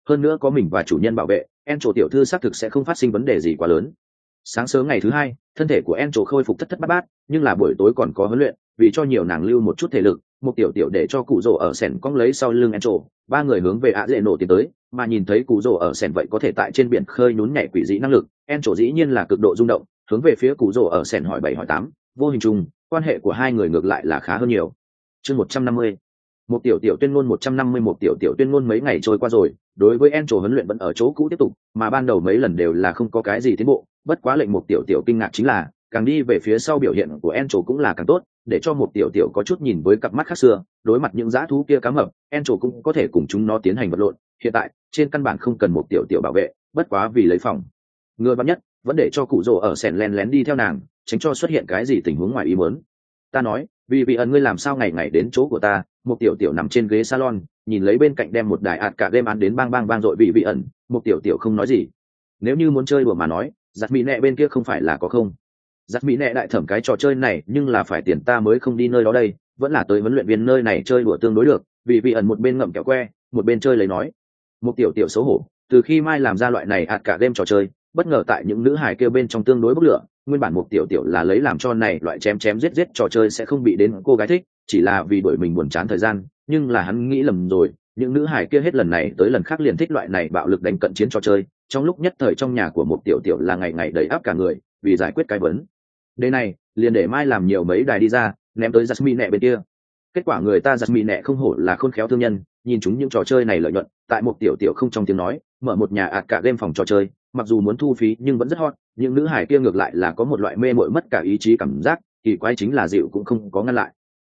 hơn nữa có mình và chủ nhân bảo vệ, Encho tiểu thư xác thực sẽ không phát sinh vấn đề gì quá lớn. Sáng sớm ngày thứ hai, thân thể của Encho khôi phục thất thất bát bát, nhưng là buổi tối còn có huấn luyện, vì cho nhiều nàng lưu một chút thể lực, một tiểu tiểu để cho cụ rồ ở sèn cong lấy sau lưng Encho, ba người hướng về ạ dễ nổ tiến tới, mà nhìn thấy cụ rồ ở sèn vậy có thể tại trên biển khơi nhún nhảy quỷ dị năng lực, Encho dĩ nhiên là cực độ rung động, hướng về phía cụ rồ ở sèn hỏi 7 hỏi 8, vô hình chung, quan hệ của hai người ngược lại là khá hơn nhiều. Chương 150. Một tiểu tiểu tuyên ngôn 151 tiểu tiểu tuyên ngôn mấy ngày trôi qua rồi, đối với Encho huấn luyện vẫn ở chỗ cũ tiếp tục, mà ban đầu mấy lần đều là không có cái gì tiến bộ, bất quá lệnh một tiểu tiểu kinh ngạc chính là, càng đi về phía sau biểu hiện của Encho cũng là càng tốt, để cho một tiểu tiểu có chút nhìn với cặp mắt khác xưa, đối mặt những dã thú kia cá mập, Encho cũng có thể cùng chúng nó tiến hành vật lộn, hiện tại, trên căn bản không cần một tiểu tiểu bảo vệ, bất quá vì lấy phòng ngừa vắn nhất, vẫn để cho cụ rồ ở sèn lén lén đi theo nàng, tránh cho xuất hiện cái gì tình huống ngoài ý muốn. Ta nói, vì ẩn ngươi làm sao ngày ngày đến chỗ của ta, một tiểu tiểu nằm trên ghế salon, nhìn lấy bên cạnh đem một đài ạt cả game án đến bang bang bang dội vị ẩn, một tiểu tiểu không nói gì. Nếu như muốn chơi đùa mà nói, giặt mỹ nẹ bên kia không phải là có không? Giặt mỹ nẹ đại thẩm cái trò chơi này nhưng là phải tiền ta mới không đi nơi đó đây, vẫn là tới huấn luyện viên nơi này chơi đùa tương đối được, vì ẩn một bên ngậm kẹo que, một bên chơi lấy nói. Một tiểu tiểu xấu hổ, từ khi mai làm ra loại này ạt cả game trò chơi, bất ngờ tại những nữ hài kêu bên trong tương đối bốc lửa, nguyên bản một tiểu tiểu là lấy làm cho này loại chém chém giết giết trò chơi sẽ không bị đến cô gái thích, chỉ là vì đuổi mình buồn chán thời gian, nhưng là hắn nghĩ lầm rồi, những nữ hài kia hết lần này tới lần khác liền thích loại này bạo lực đánh cận chiến trò chơi, trong lúc nhất thời trong nhà của một tiểu tiểu là ngày ngày đầy áp cả người, vì giải quyết cái vấn đề này, liền để mai làm nhiều mấy đài đi ra, ném tới Jasmine nẹ bên kia. Kết quả người ta Jasmine nẹ không hổ là khôn khéo thương nhân, nhìn chúng những trò chơi này lợi nhuận, tại một tiểu tiểu không trong tiếng nói, mở một nhà ạt cả game phòng trò chơi, mặc dù muốn thu phí nhưng vẫn rất hot, những nữ hải kia ngược lại là có một loại mê mội mất cả ý chí cảm giác, kỳ quái chính là dịu cũng không có ngăn lại.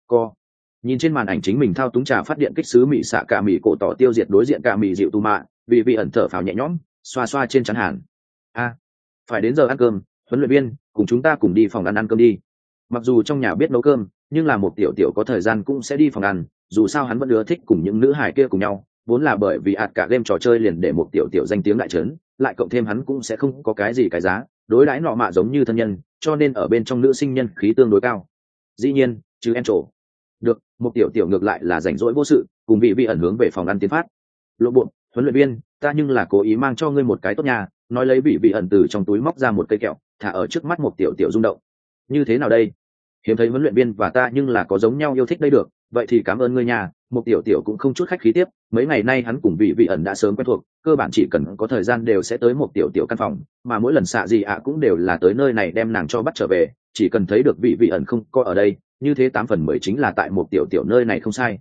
Nhìn trên màn ảnh chính mình thao túng trà phát điện kích sứ mị xạ cả mị cổ tỏ tiêu diệt đối diện cả mị dịu tu mạ, vì ẩn thở phào nhẹ nhõm, xoa xoa trên chắn hàn. Phải đến giờ ăn cơm, huấn luyện viên, cùng chúng ta cùng đi phòng ăn cơm đi. Mặc dù trong nhà biết nấu cơm, nhưng là một tiểu tiểu có thời gian cũng sẽ đi phòng ăn, dù sao hắn vẫn ưa thích cùng những nữ hải kia cùng nhau, vốn là bởi vì ạt cả game trò chơi liền để một tiểu tiểu danh tiếng đại trấn, lại cộng thêm hắn cũng sẽ không có cái gì cái giá, đối đãi nọ mạ giống như thân nhân, cho nên ở bên trong nữ sinh nhân khí tương đối cao. Dĩ nhiên, chứ Encho. Được, một tiểu tiểu ngược lại là rảnh rỗi vô sự, cùng vị ẩn hướng về phòng ăn tiến phát. Lộ bộ, huấn luyện viên, ta nhưng là cố ý mang cho ngươi một cái tốt nhà, nói lấy vị ẩn từ trong túi móc ra một cây kẹo, thả ở trước mắt một tiểu tiểu rung động. Như thế nào đây? Hiếm thấy huấn luyện viên và ta nhưng là có giống nhau yêu thích đây được, vậy thì cảm ơn ngươi nhà. Một tiểu tiểu cũng không chút khách khí tiếp, mấy ngày nay hắn cùng vị ẩn đã sớm quen thuộc, cơ bản chỉ cần có thời gian đều sẽ tới một tiểu tiểu căn phòng, mà mỗi lần xạ gì ạ cũng đều là tới nơi này đem nàng cho bắt trở về, chỉ cần thấy được vị ẩn không có ở đây, như thế 8/10 chính là tại một tiểu tiểu nơi này không sai.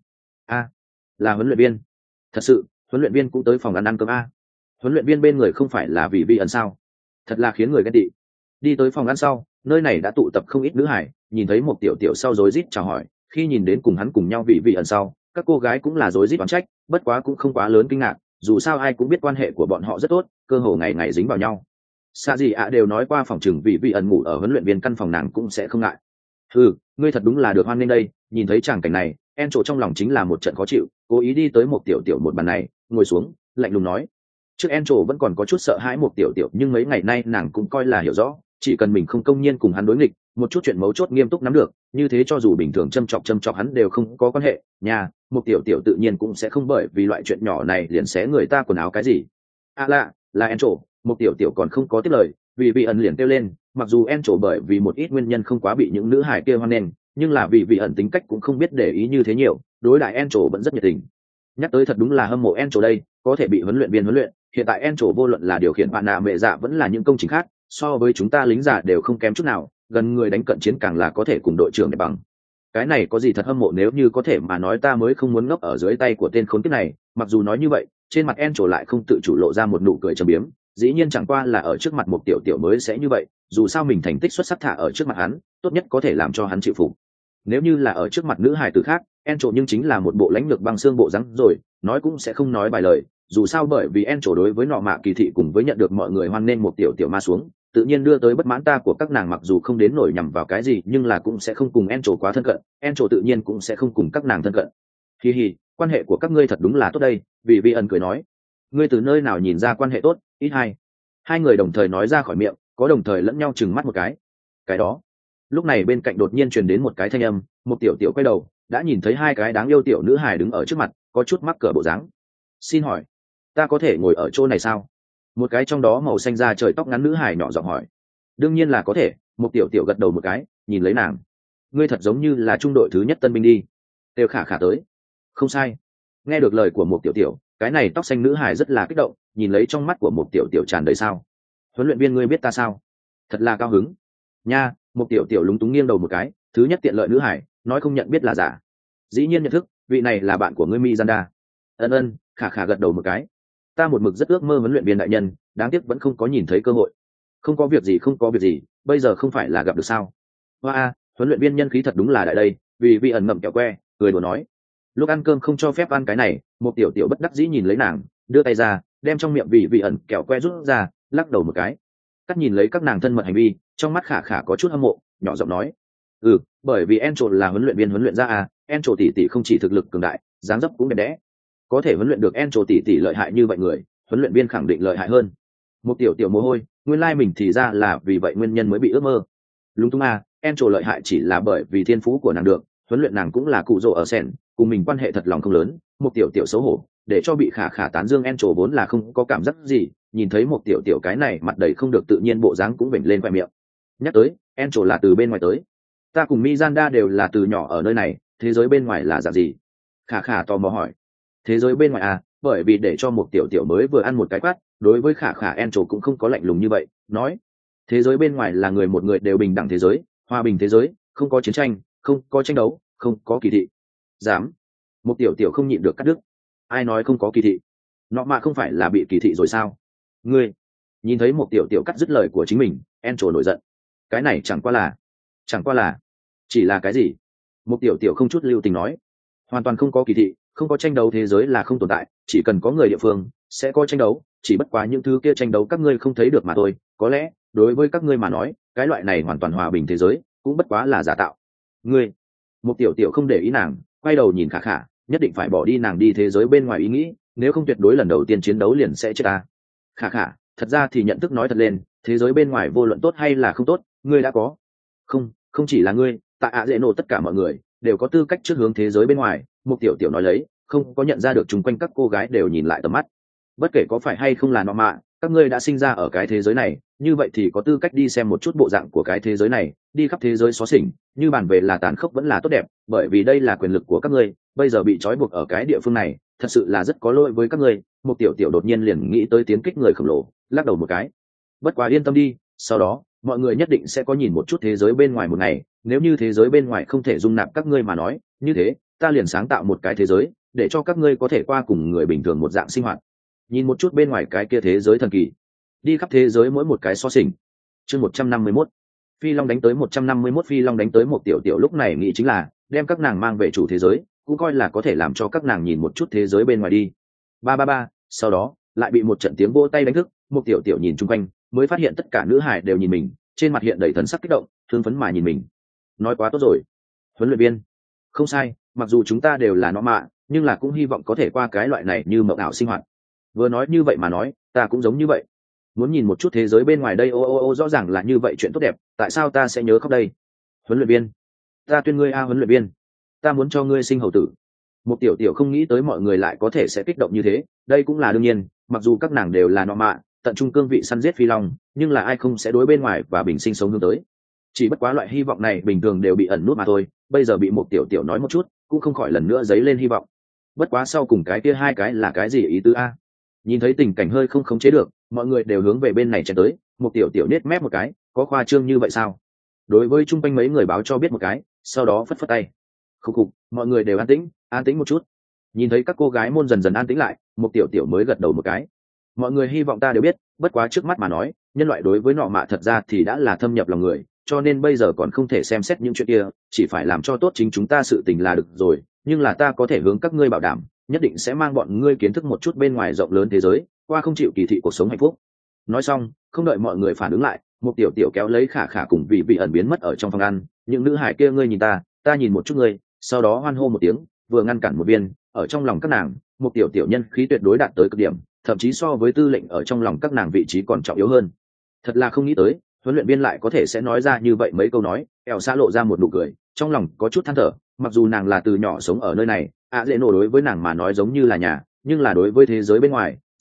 Là huấn luyện viên. Thật sự, huấn luyện viên cũng tới phòng ăn cơm huấn luyện viên bên người không phải là vị ẩn sao? Thật là khiến người ghen tị. Đi tới phòng ăn sau, nơi này đã tụ tập không ít nữ hải, nhìn thấy một tiểu tiểu sau rối rít chào hỏi, khi nhìn đến cùng hắn cùng nhau vị ẩn sau, các cô gái cũng là rối rít oán trách, bất quá cũng không quá lớn kinh ngạc, dù sao ai cũng biết quan hệ của bọn họ rất tốt, cơ hồ ngày ngày dính vào nhau. Xa gì ạ đều nói qua phòng chừng vị ẩn ngủ ở huấn luyện viên căn phòng nàng cũng sẽ không ngại. Ngươi thật đúng là được hoan nghênh đây. Nhìn thấy tràng cảnh này, Encho trong lòng chính là một trận khó chịu, cố ý đi tới một tiểu tiểu một bàn này, ngồi xuống, lạnh lùng nói. Trước Encho vẫn còn có chút sợ hãi một tiểu tiểu, nhưng mấy ngày nay nàng cũng coi là hiểu rõ, chỉ cần mình không công nhiên cùng hắn đối nghịch, một chút chuyện mấu chốt nghiêm túc nắm được, như thế cho dù bình thường châm chọc hắn đều không có quan hệ. Nhà, một tiểu tiểu tự nhiên cũng sẽ không bởi vì loại chuyện nhỏ này liền xé người ta quần áo cái gì. Là Encho. Một tiểu tiểu còn không có tiếp lời, vì ẩn liền kêu lên, mặc dù Encho bởi vì một ít nguyên nhân không quá bị những nữ hải kia hoan nghênh, nhưng là vì ẩn tính cách cũng không biết để ý như thế nhiều, đối đại Encho vẫn rất nhiệt tình. Nhắc tới thật đúng là hâm mộ Encho đây, có thể bị huấn luyện viên huấn luyện, hiện tại Encho vô luận là điều khiển bạn nạ mẹ dạ vẫn là những công trình khác, so với chúng ta lính giả đều không kém chút nào, gần người đánh cận chiến càng là có thể cùng đội trưởng để bằng. Cái này có gì thật hâm mộ, nếu như có thể mà nói ta mới không muốn ngốc ở dưới tay của tên khốn kiếp này. Mặc dù nói như vậy, trên mặt Encho lại không tự chủ lộ ra một nụ cười trầm biếm, dĩ nhiên chẳng qua là ở trước mặt một tiểu tiểu mới sẽ như vậy, dù sao mình thành tích xuất sắc thả ở trước mặt hắn, tốt nhất có thể làm cho hắn chịu phục. Nếu như là ở trước mặt nữ hài tử khác, Encho nhưng chính là một bộ lãnh lược băng xương bộ dáng rồi, nói cũng sẽ không nói bài lời, dù sao bởi vì Encho đối với nọ mạ kỳ thị cùng với nhận được mọi người hoan nghênh một tiểu tiểu ma xuống, tự nhiên đưa tới bất mãn ta của các nàng, mặc dù không đến nổi nhằm vào cái gì, nhưng là cũng sẽ không cùng Encho quá thân cận, Encho tự nhiên cũng sẽ không cùng các nàng thân cận. Hi, quan hệ của các ngươi thật đúng là tốt đây, vì ẩn cười nói. Ngươi từ nơi nào nhìn ra quan hệ tốt? Ít hai người đồng thời nói ra khỏi miệng, có đồng thời lẫn nhau chừng mắt một cái đó. Lúc này bên cạnh đột nhiên truyền đến một cái thanh âm, một tiểu tiểu quay đầu, đã nhìn thấy hai cái đáng yêu tiểu nữ hài đứng ở trước mặt, có chút mắc cỡ bộ dáng. Xin hỏi, ta có thể ngồi ở chỗ này sao? Một cái trong đó màu xanh da trời tóc ngắn nữ hài nhỏ giọng hỏi. Đương nhiên là có thể. Một tiểu tiểu gật đầu một cái, nhìn lấy nàng. Ngươi thật giống như là trung đội thứ nhất tân binh đi. Tiêu khả khả tới. Không sai. Nghe được lời của một tiểu tiểu, cái này tóc xanh nữ hài rất là kích động, nhìn lấy trong mắt của một tiểu tiểu tràn đầy sao. Huấn luyện viên ngươi biết ta sao? Thật là cao hứng. Nha, một tiểu tiểu lúng túng nghiêng đầu một cái, thứ nhất tiện lợi nữ hải, nói không nhận biết là giả. Dĩ nhiên nhận thức, vị này là bạn của ngươi Mizanda. Ân, khả khả gật đầu một cái. Ta một mực rất ước mơ huấn luyện viên đại nhân, đáng tiếc vẫn không có nhìn thấy cơ hội. Không có việc gì, không có việc gì, bây giờ không phải là gặp được sao? Hoa, huấn luyện viên nhân khí thật đúng là đại đây, vì vị ẩn ngậm kẹo que, cười đùa nói. Lúc ăn cơm không cho phép ăn cái này, một tiểu tiểu bất đắc dĩ nhìn lấy nàng, đưa tay ra, đem trong miệng vị ẩn kẹo que rút ra, lắc đầu một cái. Cắt nhìn lấy các nàng thân mật hành vi, trong mắt khả khả có chút hâm mộ, nhỏ giọng nói. Bởi vì Encho là huấn luyện viên huấn luyện ra à, Encho tỷ tỷ không chỉ thực lực cường đại, dáng dấp cũng đẹp đẽ. Có thể huấn luyện được Encho tỷ tỷ lợi hại như vậy người, huấn luyện viên khẳng định lợi hại hơn. Một tiểu tiểu mồ hôi, nguyên lai mình thì ra là vì vậy nguyên nhân mới bị ước mơ. Lúng túng à, Encho lợi hại chỉ là bởi vì thiên phú của nàng được, huấn luyện nàng cũng là cụ rồ ở sen, cùng mình quan hệ thật lòng không lớn. Một tiểu tiểu xấu hổ, để cho bị khả khả tán dương Encho vốn là không có cảm giác gì, nhìn thấy một tiểu tiểu cái này mặt đầy không được tự nhiên bộ dáng cũng vểnh lên khoe miệng. Nhắc tới, Encho là từ bên ngoài tới. Ta cùng Mizanda đều là từ nhỏ ở nơi này, thế giới bên ngoài là dạng gì? Khả khả tò mò hỏi. Thế giới bên ngoài à, bởi vì để cho một tiểu tiểu mới vừa ăn một cái quát, đối với khả khả Encho cũng không có lạnh lùng như vậy, nói. Thế giới bên ngoài là người một người đều bình đẳng thế giới, hòa bình thế giới, không có chiến tranh, không có tranh đấu, không có kỳ thị. Dám. Một tiểu tiểu không nhịn được cắt đứt. Ai nói không có kỳ thị? Nọ mà không phải là bị kỳ thị rồi sao? Ngươi. Nhìn thấy một tiểu tiểu cắt dứt lời của chính mình, Encho nổi giận. Cái này chẳng qua là chỉ là cái gì? Một tiểu tiểu không chút lưu tình nói. Hoàn toàn không có kỳ thị, không có tranh đấu, thế giới là không tồn tại, chỉ cần có người địa phương sẽ có tranh đấu, chỉ bất quá những thứ kia tranh đấu các ngươi không thấy được mà thôi. Có lẽ đối với các ngươi mà nói, cái loại này hoàn toàn hòa bình thế giới cũng bất quá là giả tạo. Ngươi. Một tiểu tiểu không để ý nàng, quay đầu nhìn khả khả, nhất định phải bỏ đi nàng đi thế giới bên ngoài ý nghĩ, nếu không tuyệt đối lần đầu tiên chiến đấu liền sẽ chết ta. Khả khả, thật ra thì nhận thức nói thật lên, thế giới bên ngoài vô luận tốt hay là không tốt, ngươi đã có. Không chỉ là ngươi, tại ạ dễ nổ tất cả mọi người đều có tư cách trước hướng thế giới bên ngoài. Một tiểu tiểu nói lấy, không có nhận ra được chung quanh các cô gái đều nhìn lại tầm mắt. Bất kể có phải hay không là nọ mạ, các ngươi đã sinh ra ở cái thế giới này, như vậy thì có tư cách đi xem một chút bộ dạng của cái thế giới này, đi khắp thế giới xóa xỉnh, như bàn về là tàn khốc vẫn là tốt đẹp, bởi vì đây là quyền lực của các ngươi, bây giờ bị trói buộc ở cái địa phương này, thật sự là rất có lỗi với các ngươi. Một tiểu tiểu đột nhiên liền nghĩ tới tiến kích người khổng lồ, lắc đầu một cái. Bất quá yên tâm đi, sau đó mọi người nhất định sẽ có nhìn một chút thế giới bên ngoài một ngày, nếu như thế giới bên ngoài không thể dung nạp các ngươi mà nói, như thế ta liền sáng tạo một cái thế giới để cho các ngươi có thể qua cùng người bình thường một dạng sinh hoạt, nhìn một chút bên ngoài cái kia thế giới thần kỳ, đi khắp thế giới mỗi một cái so sình. Chương 151, Phi Long đánh tới 151, Phi Long đánh tới. Một tiểu tiểu lúc này nghĩ chính là đem các nàng mang về chủ thế giới, cũng coi là có thể làm cho các nàng nhìn một chút thế giới bên ngoài đi. Ba, sau đó lại bị một trận tiếng vỗ tay đánh thức. Một tiểu tiểu nhìn chung quanh, mới phát hiện tất cả nữ hải đều nhìn mình, trên mặt hiện đầy thần sắc kích động, thương phấn mà nhìn mình. Nói quá tốt rồi, huấn luyện viên. Không sai, mặc dù chúng ta đều là nó mạ, nhưng là cũng hy vọng có thể qua cái loại này như mộng ảo sinh hoạt. Vừa nói như vậy mà nói, ta cũng giống như vậy, muốn nhìn một chút thế giới bên ngoài đây. Ô, rõ ràng là như vậy chuyện tốt đẹp, tại sao ta sẽ nhớ khóc đây? Huấn luyện viên, ta tuyên ngươi huấn luyện viên, ta muốn cho ngươi sinh hầu tử. Một tiểu tiểu không nghĩ tới mọi người lại có thể sẽ kích động như thế, đây cũng là đương nhiên, mặc dù các nàng đều là nọ mạ, tận trung cương vị săn giết phi long, nhưng là ai không sẽ đối bên ngoài và bình sinh sống hướng tới. Chỉ bất quá loại hy vọng này bình thường đều bị ẩn nút mà thôi, bây giờ bị một tiểu tiểu nói một chút, cũng không khỏi lần nữa dấy lên hy vọng. Bất quá sau cùng cái kia hai cái là cái gì ý tứ a? Nhìn thấy tình cảnh hơi không khống chế được, mọi người đều hướng về bên này chen tới. Một tiểu tiểu nết mép một cái, có khoa trương như vậy sao? Đối với chung quanh mấy người báo cho biết một cái, sau đó phất phất tay. Khục, mọi người đều an tĩnh một chút. Nhìn thấy các cô gái môn dần dần an tĩnh lại, một tiểu tiểu mới gật đầu một cái. Mọi người hy vọng ta đều biết, bất quá trước mắt mà nói, nhân loại đối với nọ mạ thật ra thì đã là thâm nhập lòng người, cho nên bây giờ còn không thể xem xét những chuyện kia, chỉ phải làm cho tốt chính chúng ta sự tình là được rồi. Nhưng là ta có thể hướng các ngươi bảo đảm, nhất định sẽ mang bọn ngươi kiến thức một chút bên ngoài rộng lớn thế giới, qua không chịu kỳ thị cuộc sống hạnh phúc. Nói xong, không đợi mọi người phản ứng lại, một tiểu tiểu kéo lấy khả khả cùng vị ẩn biến mất ở trong phòng ăn. Những nữ hải kia ngươi nhìn ta nhìn một chút ngươi, sau đó hoan hô một tiếng, vừa ngăn cản một viên. Ở trong lòng các nàng, một tiểu tiểu nhân khí tuyệt đối đạt tới cực điểm, thậm chí so với tư lệnh ở trong lòng các nàng vị trí còn trọng yếu hơn. Thật là không nghĩ tới, huấn luyện viên lại có thể sẽ nói ra như vậy mấy câu nói. Elsa lộ ra một nụ cười, trong lòng có chút than thở, mặc dù nàng là từ nhỏ sống ở nơi này, dễ nổ đối với nàng mà nói giống như là nhà, nhưng là đối với thế giới bên ngoài,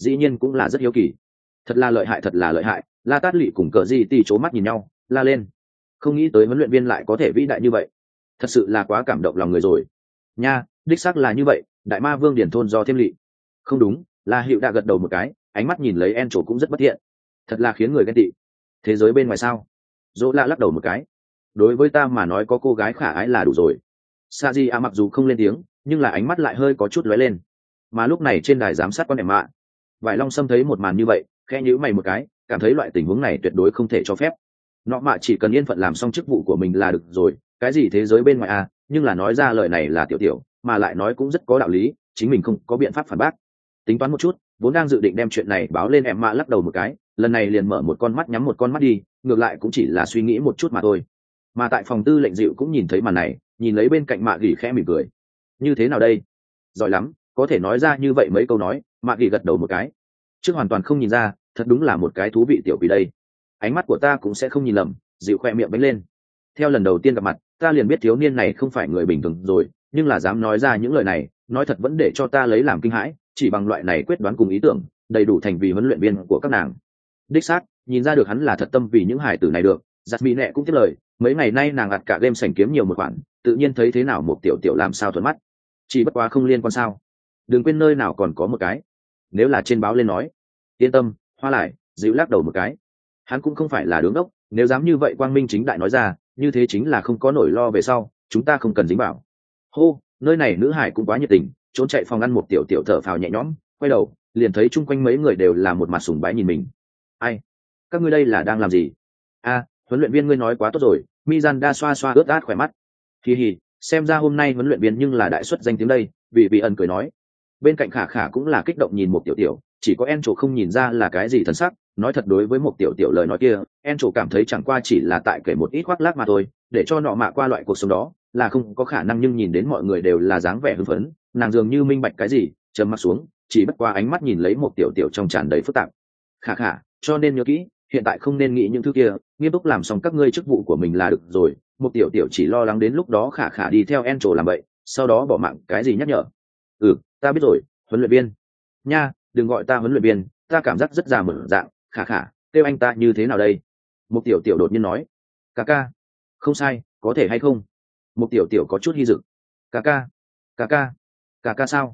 dĩ nhiên cũng là rất hiếu kỳ. Thật là lợi hại, thật là lợi hại. La Tát Lị cùng Cờ Di Ti c mắt nhìn nhau la lên, không nghĩ tới huấn luyện viên lại có thể vĩ đại như vậy, thật sự là quá cảm động lòng người rồi nha. Đích xác là như vậy, đại ma vương điển thôn do thêm lị. Không đúng, La Hiệu đã gật đầu một cái, ánh mắt nhìn lấy Encho cũng rất bất thiện, thật là khiến người ghen tị. Thế giới bên ngoài sao? Dỗ lạ lắc đầu một cái, đối với ta mà nói có cô gái khả ái là đủ rồi. Sa Di mặc dù không lên tiếng nhưng là ánh mắt lại hơi có chút lóe lên. Mà lúc này trên đài giám sát con em mạ Vải Long Sâm thấy một màn như vậy, khẽ nhíu mày một cái, cảm thấy loại tình huống này tuyệt đối không thể cho phép. Nọ mạ chỉ cần yên phận làm xong chức vụ của mình là được rồi, cái gì thế giới bên ngoài à, nhưng là nói ra lời này là tiểu tiểu, mà lại nói cũng rất có đạo lý, chính mình không có biện pháp phản bác. Tính toán một chút, vốn đang dự định đem chuyện này báo lên em mạ lắc đầu một cái, lần này liền mở một con mắt nhắm một con mắt đi, ngược lại cũng chỉ là suy nghĩ một chút mà thôi. Mà tại phòng tư lệnh dịu cũng nhìn thấy màn này, nhìn lấy bên cạnh mạ gỉ khẽ mỉm cười. Như thế nào đây? Giỏi lắm, có thể nói ra như vậy mấy câu nói. Mạ gỉ gật đầu một cái, trước hoàn toàn không nhìn ra, thật đúng là một cái thú vị tiểu quỷ đây. Ánh mắt của ta cũng sẽ không nhìn lầm. Dịu khoe miệng bánh lên. Theo lần đầu tiên gặp mặt, ta liền biết thiếu niên này không phải người bình thường rồi, nhưng là dám nói ra những lời này, nói thật vẫn để cho ta lấy làm kinh hãi. Chỉ bằng loại này quyết đoán cùng ý tưởng, đầy đủ thành vì huấn luyện viên của các nàng. Đích xác, nhìn ra được hắn là thật tâm vì những hải tử này được. Giặt mỹ nẹ cũng tiếp lời, mấy ngày nay nàng ạt cả game sành kiếm nhiều một khoản, tự nhiên thấy thế nào một tiểu tiểu làm sao thuận mắt. Chỉ bất quá không liên quan sao? Đừng quên nơi nào còn có một cái. Nếu là trên báo lên nói, yên tâm. Hoa lại dịu lắc đầu một cái, hắn cũng không phải là đứng đốc, nếu dám như vậy quang minh chính đại nói ra, như thế chính là không có nỗi lo về sau, chúng ta không cần dính vào. Hô, nơi này nữ hải cũng quá nhiệt tình. Trốn chạy phòng ăn một tiểu tiểu thở phào nhẹ nhõm, quay đầu liền thấy chung quanh mấy người đều là một mặt sùng bái nhìn mình. Ai, các ngươi đây là đang làm gì? A, huấn luyện viên ngươi nói quá tốt rồi. Mizanda xoa xoa ướt át khỏe mắt. Hì hì, xem ra hôm nay huấn luyện viên nhưng là đại xuất danh tiếng đây. Vì ẩn cười nói. Bên cạnh khả khả cũng là kích động nhìn một tiểu tiểu, chỉ có Encho không nhìn ra là cái gì thần sắc. Nói thật, đối với một tiểu tiểu lời nói kia, Encho cảm thấy chẳng qua chỉ là tại kể một ít khoác lác mà thôi, để cho nọ mạ qua loại cuộc sống đó là không có khả năng. Nhưng nhìn đến mọi người đều là dáng vẻ hưng phấn, nàng dường như minh bạch cái gì, trầm mặc xuống, chỉ bất qua ánh mắt nhìn lấy một tiểu tiểu trong tràn đầy phức tạp. Khả khả, cho nên nhớ kỹ, hiện tại không nên nghĩ những thứ kia, nghiêm túc làm xong các ngươi chức vụ của mình là được rồi. Một tiểu tiểu chỉ lo lắng đến lúc đó khả khả đi theo Encho làm vậy, sau đó bỏ mạng cái gì nhắc nhở. Ta biết rồi, huấn luyện viên. Nha, đừng gọi ta huấn luyện viên, ta cảm giác rất già mở dạng. Khả khả, kêu anh ta như thế nào đây? Một tiểu tiểu đột nhiên nói. Ca ca. Không sai, có thể hay không? Một tiểu tiểu có chút hy dự. Ca ca. Ca ca. Ca ca sao?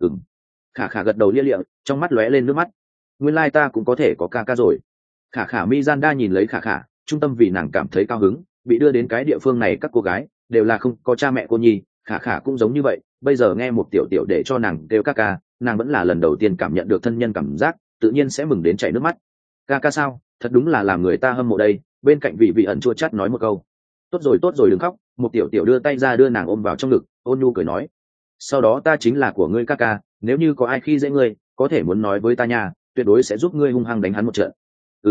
Khả khả gật đầu lia lịa, trong mắt lóe lên nước mắt. Nguyên lai ta cũng có thể có ca ca rồi. Khả khả Mizanda nhìn lấy khả khả, trung tâm vì nàng cảm thấy cao hứng. Bị đưa đến cái địa phương này các cô gái đều là không có cha mẹ cô nhi, khả khả cũng giống như vậy. Bây giờ nghe một tiểu tiểu để cho nàng kêu ca ca, nàng vẫn là lần đầu tiên cảm nhận được thân nhân cảm giác, tự nhiên sẽ mừng đến chảy nước mắt. Ca ca sao? Thật đúng là làm người ta hâm mộ đây. Bên cạnh vị ẩn chua chát nói một câu. Tốt rồi đừng khóc. Một tiểu tiểu đưa tay ra đưa nàng ôm vào trong ngực, ôn nhu cười nói. Sau đó ta chính là của ngươi ca ca, nếu như có ai khi dễ ngươi, có thể muốn nói với ta nha, tuyệt đối sẽ giúp ngươi hung hăng đánh hắn một trận.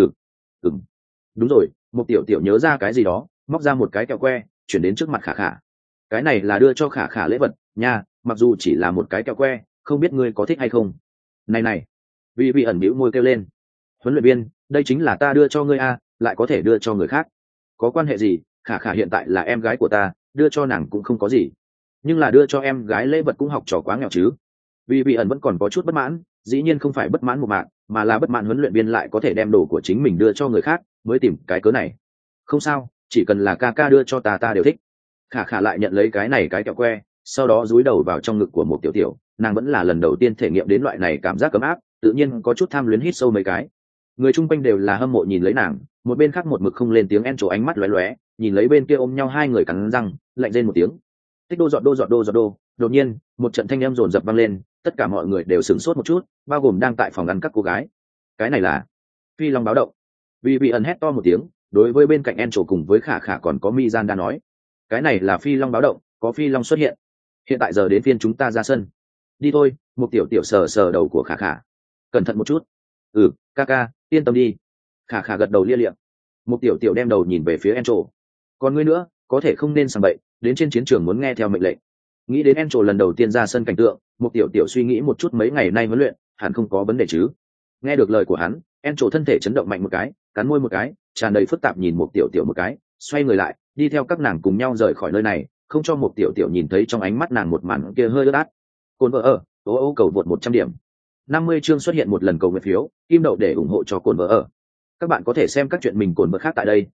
Đúng rồi. Một tiểu tiểu nhớ ra cái gì đó, móc ra một cái kẹo que, chuyển đến trước mặt khả khả. Cái này là đưa cho khả khả lễ vật nha, mặc dù chỉ là một cái kẹo que, không biết ngươi có thích hay không. Này vị ẩn bĩu môi kêu lên. Huấn luyện viên, đây chính là ta đưa cho ngươi a, lại có thể đưa cho người khác, có quan hệ gì? Khả khả hiện tại là em gái của ta, đưa cho nàng cũng không có gì, nhưng là đưa cho em gái lễ vật cũng học trò quá nghèo chứ. Vị ẩn vẫn còn có chút bất mãn, dĩ nhiên không phải bất mãn một mạng, mà là bất mãn huấn luyện viên lại có thể đem đồ của chính mình đưa cho người khác, mới tìm cái cớ này. Không sao, chỉ cần là ca ca đưa cho ta đều thích. Khả khả lại nhận lấy cái này cái kẹo que, sau đó dúi đầu vào trong ngực của một tiểu tiểu. Nàng vẫn là lần đầu tiên thể nghiệm đến loại này cảm giác ấm áp, tự nhiên có chút tham luyến, hít sâu mấy cái. Người chung quanh đều là hâm mộ nhìn lấy nàng, một bên khác một mực không lên tiếng Encho ánh mắt lóe lóe, nhìn lấy bên kia ôm nhau hai người cắn răng, lạnh rên một tiếng. Tích đô giọt đô. Đột nhiên, một trận thanh âm rồn rập vang lên, tất cả mọi người đều sửng sốt một chút, bao gồm đang tại phòng ăn các cô gái. Cái này là phi long báo động. Vị ẩn hét to một tiếng, đối với bên cạnh Encho cùng với khả khả còn có Mizanda nói. Cái này là phi long báo động, có phi long xuất hiện. Hiện tại giờ đến phiên chúng ta ra sân. Đi thôi. Một tiểu tiểu sờ đầu của khả khả. Cẩn thận một chút. Ca, yên tâm đi. Khả khả gật đầu lia lịa. Một tiểu tiểu đem đầu nhìn về phía Encho. Còn ngươi nữa, có thể không nên sằng bậy, đến trên chiến trường muốn nghe theo mệnh lệnh. Nghĩ đến Encho lần đầu tiên ra sân cảnh tượng, một tiểu tiểu suy nghĩ một chút mấy ngày nay huấn luyện, hẳn không có vấn đề chứ. Nghe được lời của hắn, Encho thân thể chấn động mạnh một cái, cắn môi một cái, tràn đầy phức tạp nhìn một tiểu tiểu một cái, xoay người lại, đi theo các nàng cùng nhau rời khỏi nơi này, không cho một tiểu tiểu nhìn thấy trong ánh mắt nàng một màn kia hơi ướt át. Cồn vợ ở, ô cầu vượt 100 điểm. 50 chương xuất hiện một lần cầu nguyện phiếu, kim đậu để ủng hộ cho Cồn Vợ ở. Các bạn có thể xem các chuyện mình Cồn Vợ khác tại đây.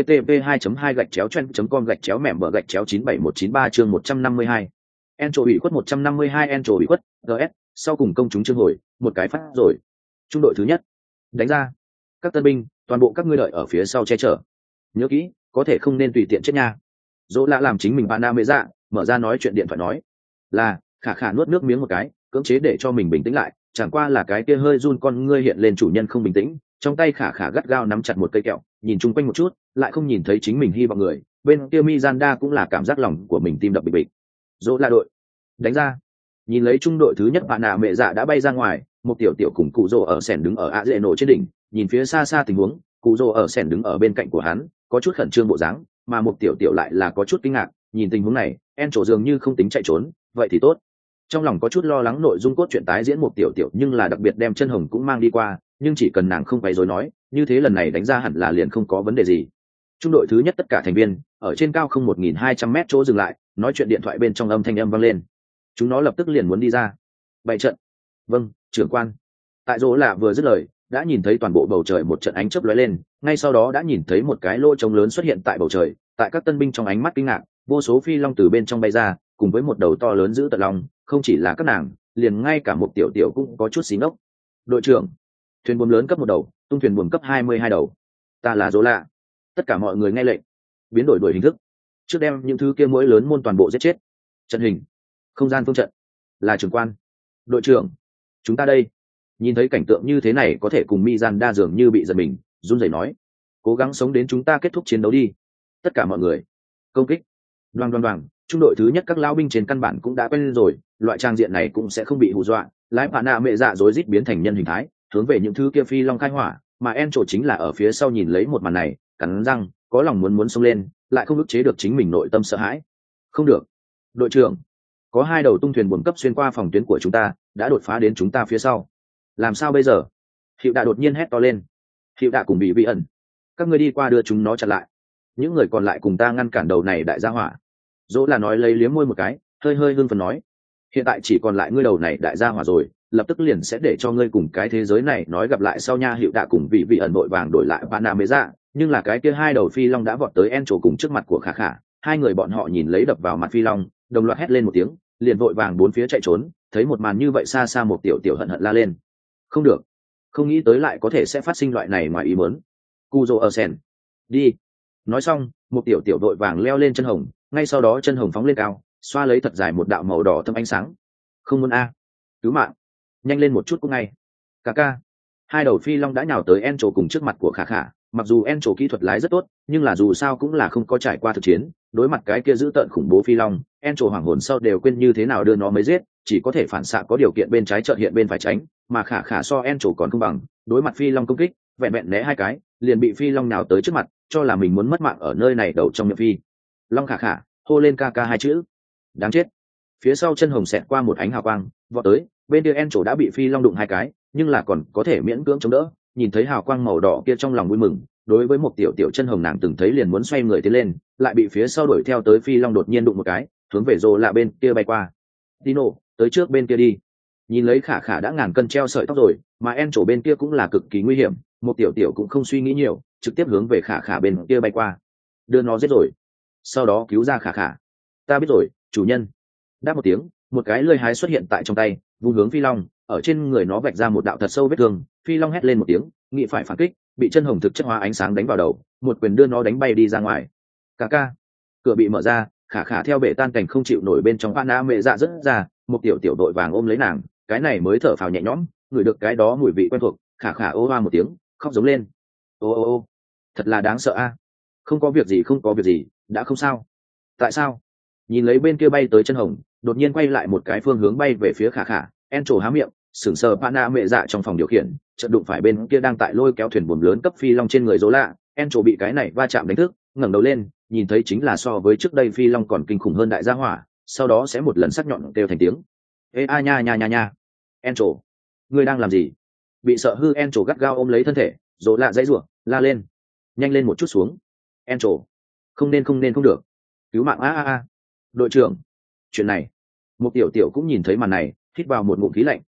http://2.2/chen.com/mẻm/97193 chương 152. Encho ủy khuất 152 Encho ủy khuất, GS, sau cùng công chúng chương hồi, một cái phát rồi. Trung đội thứ nhất. Đánh ra. Các tân binh, toàn bộ các ngươi đợi ở phía sau che chở. Nhớ kỹ, có thể không nên tùy tiện chết nha. Dỗ lạ làm chính mình bạn nam mê dạ, mở ra nói chuyện điện thoại nói. Là, khả khả nuốt nước miếng một cái, cưỡng chế để cho mình bình tĩnh lại, chẳng qua là cái kia hơi run con ngươi hiện lên chủ nhân không bình tĩnh, trong tay khả khả gắt gao nắm chặt một cây kẹo, nhìn chung quanh một chút, lại không nhìn thấy chính mình hy vọng người, bên kia Mizanda cũng là cảm giác lòng của mình tim đập bịch bịch. Dỗ là đội, đánh ra. Nhìn lấy trung đội thứ nhất bạn nạ mẹ dạ đã bay ra ngoài, một tiểu tiểu cùng cụ rồ ở sèn đứng ở ạ dễ nổ trên đỉnh, nhìn phía xa xa tình huống, cụ rồ ở sèn đứng ở bên cạnh của hắn, có chút khẩn trương bộ dáng, mà một tiểu tiểu lại là có chút kinh ngạc, nhìn tình huống này, En trổ dường như không tính chạy trốn, vậy thì tốt. Trong lòng có chút lo lắng nội dung cốt truyện tái diễn một tiểu tiểu, nhưng là đặc biệt đem chân hồng cũng mang đi qua, nhưng chỉ cần nàng không quấy rối nói, như thế lần này đánh ra hẳn là liền không có vấn đề gì. Trung đội thứ nhất tất cả thành viên ở trên cao không 1.200 mét chỗ dừng lại, nói chuyện điện thoại bên trong âm thanh âm vang lên. Chúng nó lập tức liền muốn đi ra. Bày trận. Vâng, trưởng quan. Tại chỗ là vừa dứt lời, đã nhìn thấy toàn bộ bầu trời một trận ánh chớp lóe lên, ngay sau đó đã nhìn thấy một cái lỗ trống lớn xuất hiện tại bầu trời, tại các tân binh trong ánh mắt kinh ngạc, vô số phi long từ bên trong bay ra, cùng với một đầu to lớn giữ tận long, không chỉ là các nàng, liền ngay cả một tiểu tiểu cũng có chút xí ngốc. Đội trưởng, thuyền buồm lớn cấp một đầu, tung thuyền buồm cấp 22 đầu. Ta là Dỗ Lạ. Tất cả mọi người nghe lệnh, biến đổi hình thức. Trước đem những thứ kia mũi lớn môn toàn bộ giết chết. Trận hình, không gian phương trận. Là trưởng quan. Đội trưởng, chúng ta đây. Nhìn thấy cảnh tượng như thế này có thể cùng Mizanda dường như bị giật mình, run rẩy nói, cố gắng sống đến chúng ta kết thúc chiến đấu đi. Tất cả mọi người, công kích. Đoàng, trung đội thứ nhất các lão binh trên căn bản cũng đã quen rồi, loại trang diện này cũng sẽ không bị hù dọa, lái bạn nạ mẹ dạ rối rít biến thành nhân hình thái, hướng về những thứ kia phi long khai hỏa, mà En trổ chính là ở phía sau nhìn lấy một màn này, cắn răng, có lòng muốn xông lên, lại không ức chế được chính mình nội tâm sợ hãi. Không được. Đội trưởng, có hai đầu tung thuyền buồm cấp xuyên qua phòng tuyến của chúng ta, đã đột phá đến chúng ta phía sau. Làm sao bây giờ? Hiệu Đạ đột nhiên hét to lên. Hiệu Đạ cùng bị vị ẩn, các ngươi đi qua đưa chúng nó chặn lại. Những người còn lại cùng ta ngăn cản đầu này đại gia hỏa. Dỗ là nói lấy liếm môi một cái, hơi hưng phấn nói, hiện tại chỉ còn lại ngươi đầu này đại gia hỏa rồi, lập tức liền sẽ để cho ngươi cùng cái thế giới này nói gặp lại sau nha. Hiệu Đạ cùng vị vị ẩn vội vàng đổi lại bạn nào mới ra, nhưng là cái kia hai đầu phi long đã vọt tới En trổ cùng trước mặt của khả khả, hai người bọn họ nhìn lấy đập vào mặt phi long, đồng loạt hét lên một tiếng, liền vội vàng bốn phía chạy trốn. Thấy một màn như vậy xa xa một tiểu tiểu hận la lên, không được, không nghĩ tới lại có thể sẽ phát sinh loại này ngoài ý muốn. Cu dô ở sen, đi. Nói xong, một tiểu tiểu vội vàng leo lên chân hồng, ngay sau đó chân hồng phóng lên cao, xoa lấy thật dài một đạo màu đỏ thâm ánh sáng. Không muốn a, cứu mạng, nhanh lên một chút cũng ngay. Ca hai đầu phi long đã nhào tới En trổ cùng trước mặt của khả khả, mặc dù En trổ kỹ thuật lái rất tốt, nhưng là dù sao cũng là không có trải qua thực chiến, đối mặt cái kia dữ tợn khủng bố phi long, En trổ hoảng hồn sau đều quên như thế nào đưa nó mới giết, chỉ có thể phản xạ có điều kiện bên trái chợt hiện bên phải tránh, mà khả khả so En trổ còn không bằng, đối mặt phi long công kích, vẹn vẹn né hai cái, liền bị phi long nhào tới trước mặt, cho là mình muốn mất mạng ở nơi này đầu trong miệng phi long. Khả khả hô lên ca hai chữ, đáng chết. Phía sau chân hồng xẹt qua một ánh hào quang, vọt tới, bên kia En trổ đã bị phi long đụng hai cái, nhưng là còn có thể miễn cưỡng chống đỡ. Nhìn thấy hào quang màu đỏ kia trong lòng vui mừng, đối với một tiểu tiểu chân hồng nàng từng thấy liền muốn xoay người tiến lên, lại bị phía sau đuổi theo tới phi long đột nhiên đụng một cái, hướng về Dỗ Lạ bên kia bay qua. Dino, tới trước bên kia đi. Nhìn lấy khả khả đã ngàn cân treo sợi tóc rồi, mà En trổ bên kia cũng là cực kỳ nguy hiểm, một tiểu tiểu cũng không suy nghĩ nhiều, trực tiếp hướng về khả khả bên kia bay qua, đưa nó giết rồi, sau đó cứu ra khả khả. Ta biết rồi, chủ nhân. Đáp một tiếng, một cái lưỡi hái xuất hiện tại trong tay, vung hướng phi long, ở trên người nó vạch ra một đạo thật sâu vết thương. Phi long hét lên một tiếng, nghĩ phải phản kích, bị chân hồng thực chất hóa ánh sáng đánh vào đầu, một quyền đưa nó đánh bay đi ra ngoài. Ca cửa bị mở ra, khả khả theo bể tan cảnh không chịu nổi bên trong Anna mẹ dạ rất ra, một tiểu tiểu đội vàng ôm lấy nàng, cái này mới thở phào nhẹ nhõm, ngửi được cái đó mùi vị quen thuộc, khả khả ô hoa một tiếng, khóc giống lên. Ô, thật là đáng sợ a. Không có việc gì, đã không sao. Tại sao? Nhìn lấy bên kia bay tới chân hồng, đột nhiên quay lại một cái phương hướng bay về phía khả khả, En trổ há miệng, sững sờ Anna mẹ dạ trong phòng điều khiển, chợt đụng phải bên kia đang tại lôi kéo thuyền buồm lớn cấp phi long trên người Dỗ Lạ. En trổ bị cái này va chạm đánh thức, ngẩng đầu lên, nhìn thấy chính là so với trước đây phi long còn kinh khủng hơn đại gia hỏa, sau đó sẽ một lần sắc nhọn kêu thành tiếng. Ê a nha. En trổ, ngươi đang làm gì? Bị sợ hư En trổ gắt gao ôm lấy thân thể, Dỗ Lạ dãy rủa, la lên, nhanh lên một chút xuống. En trổ, không nên không được, cứu mạng a. Đội trưởng, chuyện này. Một tiểu tiểu cũng nhìn thấy màn này, hít vào một ngụm khí lạnh,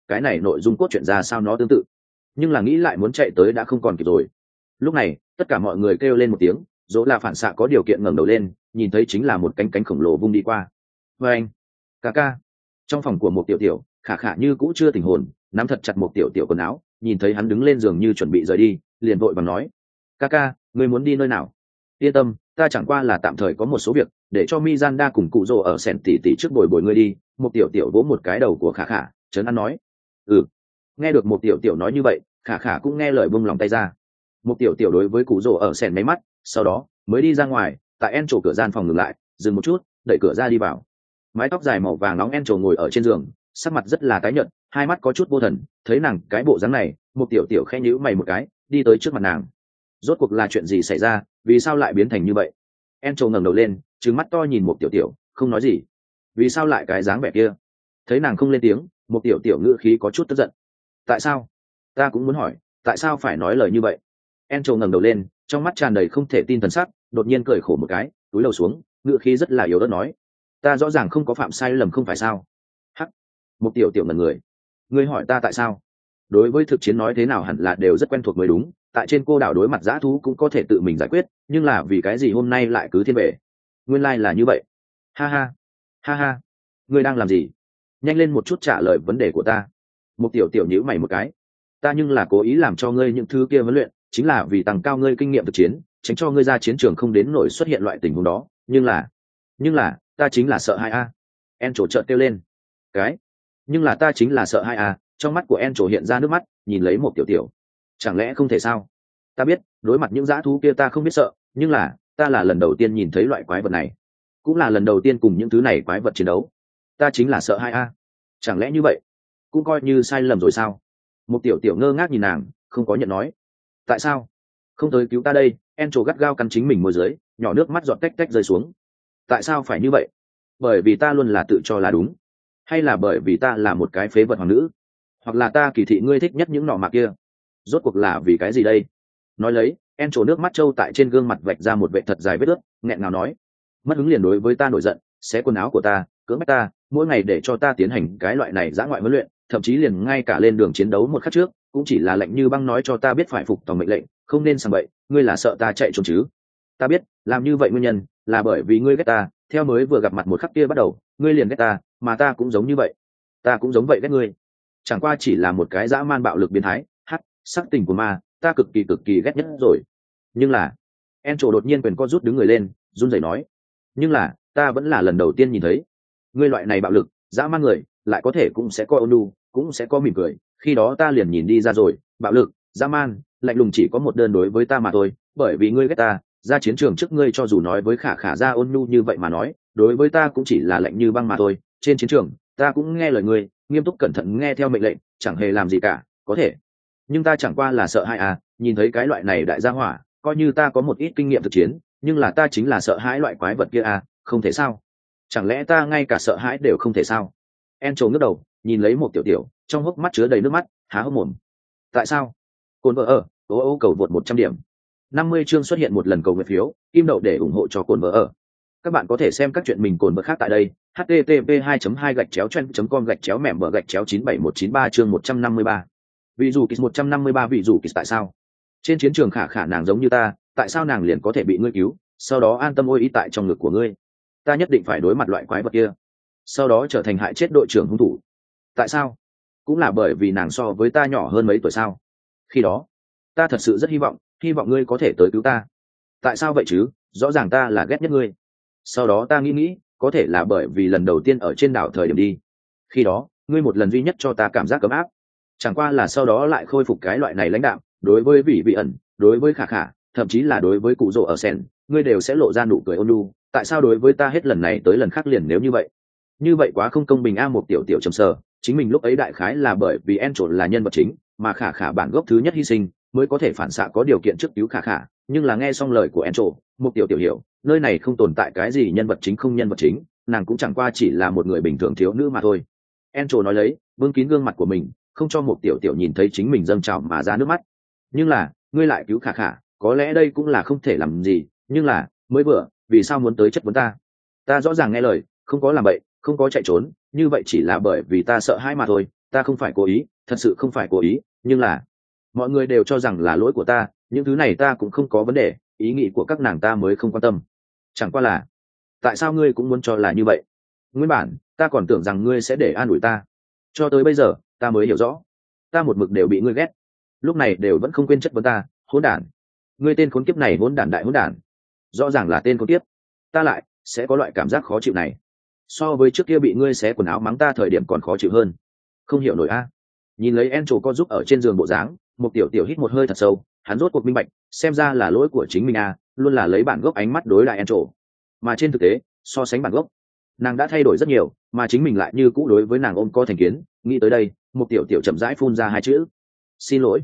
cái này nội dung cốt truyện ra sao nó tương tự, nhưng là nghĩ lại muốn chạy tới đã không còn kịp rồi. Lúc này tất cả mọi người kêu lên một tiếng, dỗ là phản xạ có điều kiện ngẩng đầu lên, nhìn thấy chính là một cánh cánh khổng lồ vung đi qua. Và anh, ca ca. Trong phòng của một tiểu tiểu, khả khả như cũ chưa tỉnh hồn, nắm thật chặt một tiểu tiểu quần áo, nhìn thấy hắn đứng lên giường như chuẩn bị rời đi, liền vội vàng nói: ca ca, ngươi muốn đi nơi nào? Yên tâm, ta chẳng qua là tạm thời có một số việc, để cho Mizanda cùng cụ rồ ở sèn tỉ tỉ trước bồi bồi ngươi đi. Một tiểu tiểu vỗ một cái đầu của khả khả, trấn an nói: ừ. Nghe được một tiểu tiểu nói như vậy, khả khả cũng nghe lời buông lòng tay ra. Một tiểu tiểu đối với cụ rồ ở sèn mấy mắt, sau đó mới đi ra ngoài. Tại En chỗ cửa gian phòng ngừng lại, dừng một chút, đẩy cửa ra đi vào. Mái tóc dài màu vàng nóng En chỗ ngồi ở trên giường, sắc mặt rất là tái nhợt, hai mắt có chút vô thần. Thấy nàng cái bộ dáng này, một tiểu tiểu khẽ nhíu mày một cái, đi tới trước mặt nàng. Rốt cuộc là chuyện gì xảy ra, vì sao lại biến thành như vậy? En trầu ngẩng đầu lên, trừng mắt to nhìn một tiểu tiểu, không nói gì. Vì sao lại cái dáng vẻ kia? Thấy nàng không lên tiếng, một tiểu tiểu ngữ khí có chút tức giận. Tại sao? Ta cũng muốn hỏi, tại sao phải nói lời như vậy? En trầu ngẩng đầu lên, trong mắt tràn đầy không thể tin thần sắc, đột nhiên cười khổ một cái, túi đầu xuống, ngữ khí rất là yếu ớt nói: ta rõ ràng không có phạm sai lầm không phải sao? Hắc. Một tiểu tiểu ngẩn người. Ngươi hỏi ta tại sao? Đối với thực chiến nói thế nào hẳn là đều rất quen thuộc mới đúng, tại trên cô đảo đối mặt dã thú cũng có thể tự mình giải quyết, nhưng là vì cái gì hôm nay lại cứ thiên về? Nguyên lai là như vậy. Ha ha, ha ha. Ngươi đang làm gì? Nhanh lên một chút trả lời vấn đề của ta. Một tiểu tiểu nhíu mày một cái. Ta nhưng là cố ý làm cho ngươi những thứ kia huấn luyện, chính là vì tăng cao ngươi kinh nghiệm thực chiến, tránh cho ngươi ra chiến trường không đến nổi xuất hiện loại tình huống đó. Nhưng là, ta chính là sợ hai a. En trổ trợn kêu lên. Cái? Nhưng là ta chính là sợ hai a. Trong mắt của En trổ hiện ra nước mắt, nhìn lấy một tiểu tiểu. Chẳng lẽ không thể sao? Ta biết, đối mặt những dã thú kia ta không biết sợ, nhưng là ta là lần đầu tiên nhìn thấy loại quái vật này, cũng là lần đầu tiên cùng những thứ này quái vật chiến đấu. Ta chính là sợ hai a. Chẳng lẽ như vậy cũng coi như sai lầm rồi sao? Một tiểu tiểu ngơ ngác nhìn nàng, không có nhận nói. Tại sao không tới cứu ta đây? En trổ gắt gao cắn chính mình môi dưới, nhỏ nước mắt giọt tách tách rơi xuống. Tại sao phải như vậy? Bởi vì ta luôn là tự cho là đúng, hay là bởi vì ta là một cái phế vật hoàng nữ, hoặc là ta kỳ thị ngươi thích nhất những nọ mạc kia? Rốt cuộc là vì cái gì đây? Nói lấy, En trổ nước mắt trâu tại trên gương mặt vạch ra một vệ thật dài vết ướt, nghẹn ngào nói: mất hứng liền đối với ta nổi giận, xé quần áo của ta, cưỡng bách ta, mỗi ngày để cho ta tiến hành cái loại này dã ngoại huấn luyện, thậm chí liền ngay cả lên đường chiến đấu một khắc trước cũng chỉ là lệnh như băng nói cho ta biết phải phục tòng mệnh lệnh, không nên sang bậy. Ngươi là sợ ta chạy trốn chứ? Ta biết làm như vậy nguyên nhân là bởi vì ngươi ghét ta, theo mới vừa gặp mặt một khắc kia bắt đầu ngươi liền ghét ta, mà ta cũng giống như vậy, ta cũng giống vậy ghét ngươi. Chẳng qua chỉ là một cái dã man bạo lực biến thái, sắc tình của ma, ta cực kỳ ghét nhất rồi. Nhưng là, En trổ đột nhiên quyền co rút đứng người lên, run rẩy nói: nhưng là ta vẫn là lần đầu tiên nhìn thấy ngươi loại này bạo lực dã man người, lại có thể cũng sẽ có ôn nhu, cũng sẽ có mỉm cười. Khi đó ta liền nhìn đi ra rồi, bạo lực, dã man, lạnh lùng chỉ có một đơn đối với ta mà thôi. Bởi vì ngươi ghét ta, ra chiến trường trước ngươi cho dù nói với khả khả ra ôn nhu như vậy mà nói, đối với ta cũng chỉ là lạnh như băng mà thôi. Trên chiến trường ta cũng nghe lời ngươi, nghiêm túc cẩn thận nghe theo mệnh lệnh, chẳng hề làm gì cả. Có thể, nhưng ta chẳng qua là sợ hãi à, nhìn thấy cái loại này đại gia hỏa, coi như ta có một ít kinh nghiệm thực chiến, nhưng là ta chính là sợ hãi loại quái vật kia à, không thể sao? Chẳng lẽ ta ngay cả sợ hãi đều không thể sao? En trầu ngước đầu, nhìn lấy một tiểu tiểu, trong hốc mắt chứa đầy nước mắt, há hốc mồm. Tại sao? Cồn vợ ở, ô cầu vượt 100 điểm. 50 chương xuất hiện một lần cầu nguyện phiếu, kim đậu để ủng hộ cho Cồn vợ ở. Các bạn có thể xem các chuyện mình Cồn vợ khác tại đây. http://2.trend.com/membr/97193 chương 153. Ví dụ kịch 153 ví dụ kịch tại sao? Trên chiến trường khả khả nàng giống như ta, tại sao nàng liền có thể bị ngươi cứu, sau đó an tâm ôi ý tại trong ngực của ngươi? Ta nhất định phải đối mặt loại quái vật kia, sau đó trở thành hại chết đội trưởng hung thủ. Tại sao? Cũng là bởi vì nàng so với ta nhỏ hơn mấy tuổi sao? Khi đó ta thật sự rất hy vọng ngươi có thể tới cứu ta. Tại sao vậy chứ? Rõ ràng ta là ghét nhất ngươi. Sau đó ta nghĩ có thể là bởi vì lần đầu tiên ở trên đảo thời điểm đi, khi đó ngươi một lần duy nhất cho ta cảm giác ấm áp. Chẳng qua là sau đó lại khôi phục cái loại này lãnh đạm, đối với vị ẩn, đối với khả khả, thậm chí là đối với cụ rồ ở sen, ngươi đều sẽ lộ ra nụ cười ôn nhu. Tại sao đối với ta hết lần này tới lần khác liền nếu như vậy quá không công bình a. Một tiểu tiểu trầm sờ, chính mình lúc ấy đại khái là bởi vì En trộn là nhân vật chính, mà khả khả bản gốc thứ nhất hy sinh, mới có thể phản xạ có điều kiện trước cứu khả khả. Nhưng là nghe xong lời của En trộn, một tiểu tiểu hiểu, nơi này không tồn tại cái gì nhân vật chính không nhân vật chính, nàng cũng chẳng qua chỉ là một người bình thường thiếu nữ mà thôi. En trộn nói lấy, vương kín gương mặt của mình, không cho một tiểu tiểu nhìn thấy chính mình dâng trào mà ra nước mắt. Nhưng là ngươi lại cứu khả khả, có lẽ đây cũng là không thể làm gì, nhưng là mới vừa vì sao muốn tới chất vấn ta? Ta rõ ràng nghe lời, không có làm bậy, không có chạy trốn, như vậy chỉ là bởi vì ta sợ hãi mà thôi. ta không phải cố ý, thật sự không phải cố ý, nhưng là mọi người đều cho rằng là lỗi của ta, những thứ này ta cũng không có vấn đề, ý nghĩ của các nàng ta mới không quan tâm. Chẳng qua là tại sao ngươi cũng muốn cho là như vậy? Nguyên bản ta còn tưởng rằng ngươi sẽ để an ủi ta, cho tới bây giờ ta mới hiểu rõ, ta một mực đều bị ngươi ghét, lúc này đều vẫn không quên chất vấn ta. Hỗn đản, ngươi tên khốn kiếp này, hỗn đản đại hỗn đản, rõ ràng là tên khốn kiếp, ta lại sẽ có loại cảm giác khó chịu này, so với trước kia bị ngươi xé quần áo mắng ta thời điểm còn khó chịu hơn. Không hiểu nổi a. Nhìn lấy Encho co giúp ở trên giường bộ dáng, một tiểu tiểu hít một hơi thật sâu, hắn rốt cuộc minh bạch, xem ra là lỗi của chính mình a, luôn là lấy bản gốc ánh mắt đối lại Encho, mà trên thực tế so sánh bản gốc, nàng đã thay đổi rất nhiều, mà chính mình lại như cũ đối với nàng ôm có thành kiến. Nghĩ tới đây, một tiểu tiểu chậm rãi phun ra hai chữ: xin lỗi.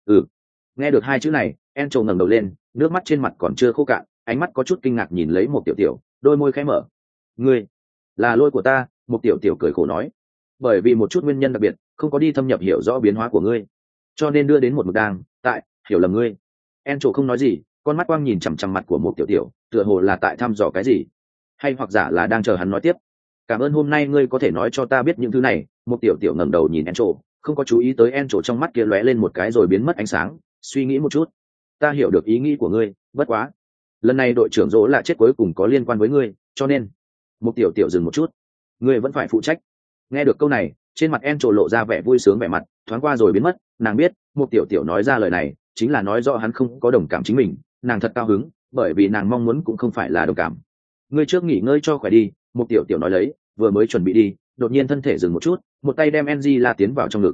Nghe được hai chữ này, Encho ngẩng đầu lên, nước mắt trên mặt còn chưa khô cạn, ánh mắt có chút kinh ngạc nhìn lấy một tiểu tiểu, đôi môi khẽ mở. Ngươi là lỗi của ta. Một tiểu tiểu cười khổ nói, bởi vì một chút nguyên nhân đặc biệt, không có đi thâm nhập hiểu rõ biến hóa của ngươi, cho nên đưa đến một mực đang tại hiểu lầm ngươi. Encho không nói gì, con mắt quang nhìn chằm chằm mặt của một tiểu tiểu, tựa hồ là tại thăm dò cái gì, hay hoặc giả là đang chờ hắn nói tiếp. Cảm ơn hôm nay ngươi có thể nói cho ta biết những thứ này. Một tiểu tiểu ngẩng đầu nhìn Encho, không có chú ý tới Encho trong mắt kia lóe lên một cái rồi biến mất ánh sáng, suy nghĩ một chút. Ta hiểu được ý nghĩ của ngươi, bất quá lần này đội trưởng Dỗ là chết cuối cùng có liên quan với ngươi, cho nên một tiểu tiểu dừng một chút, ngươi vẫn phải phụ trách. Nghe được câu này, trên mặt Encho lộ ra vẻ vui sướng, vẻ mặt thoáng qua rồi biến mất. Nàng biết một tiểu tiểu nói ra lời này chính là nói rõ hắn không có đồng cảm chính mình, nàng thật cao hứng, bởi vì nàng mong muốn cũng không phải là đồng cảm. Ngươi trước nghỉ ngơi cho khỏe đi. Một tiểu tiểu nói lấy, vừa mới chuẩn bị đi, đột nhiên thân thể dừng một chút, một tay đem Angela tiến vào trong ngực.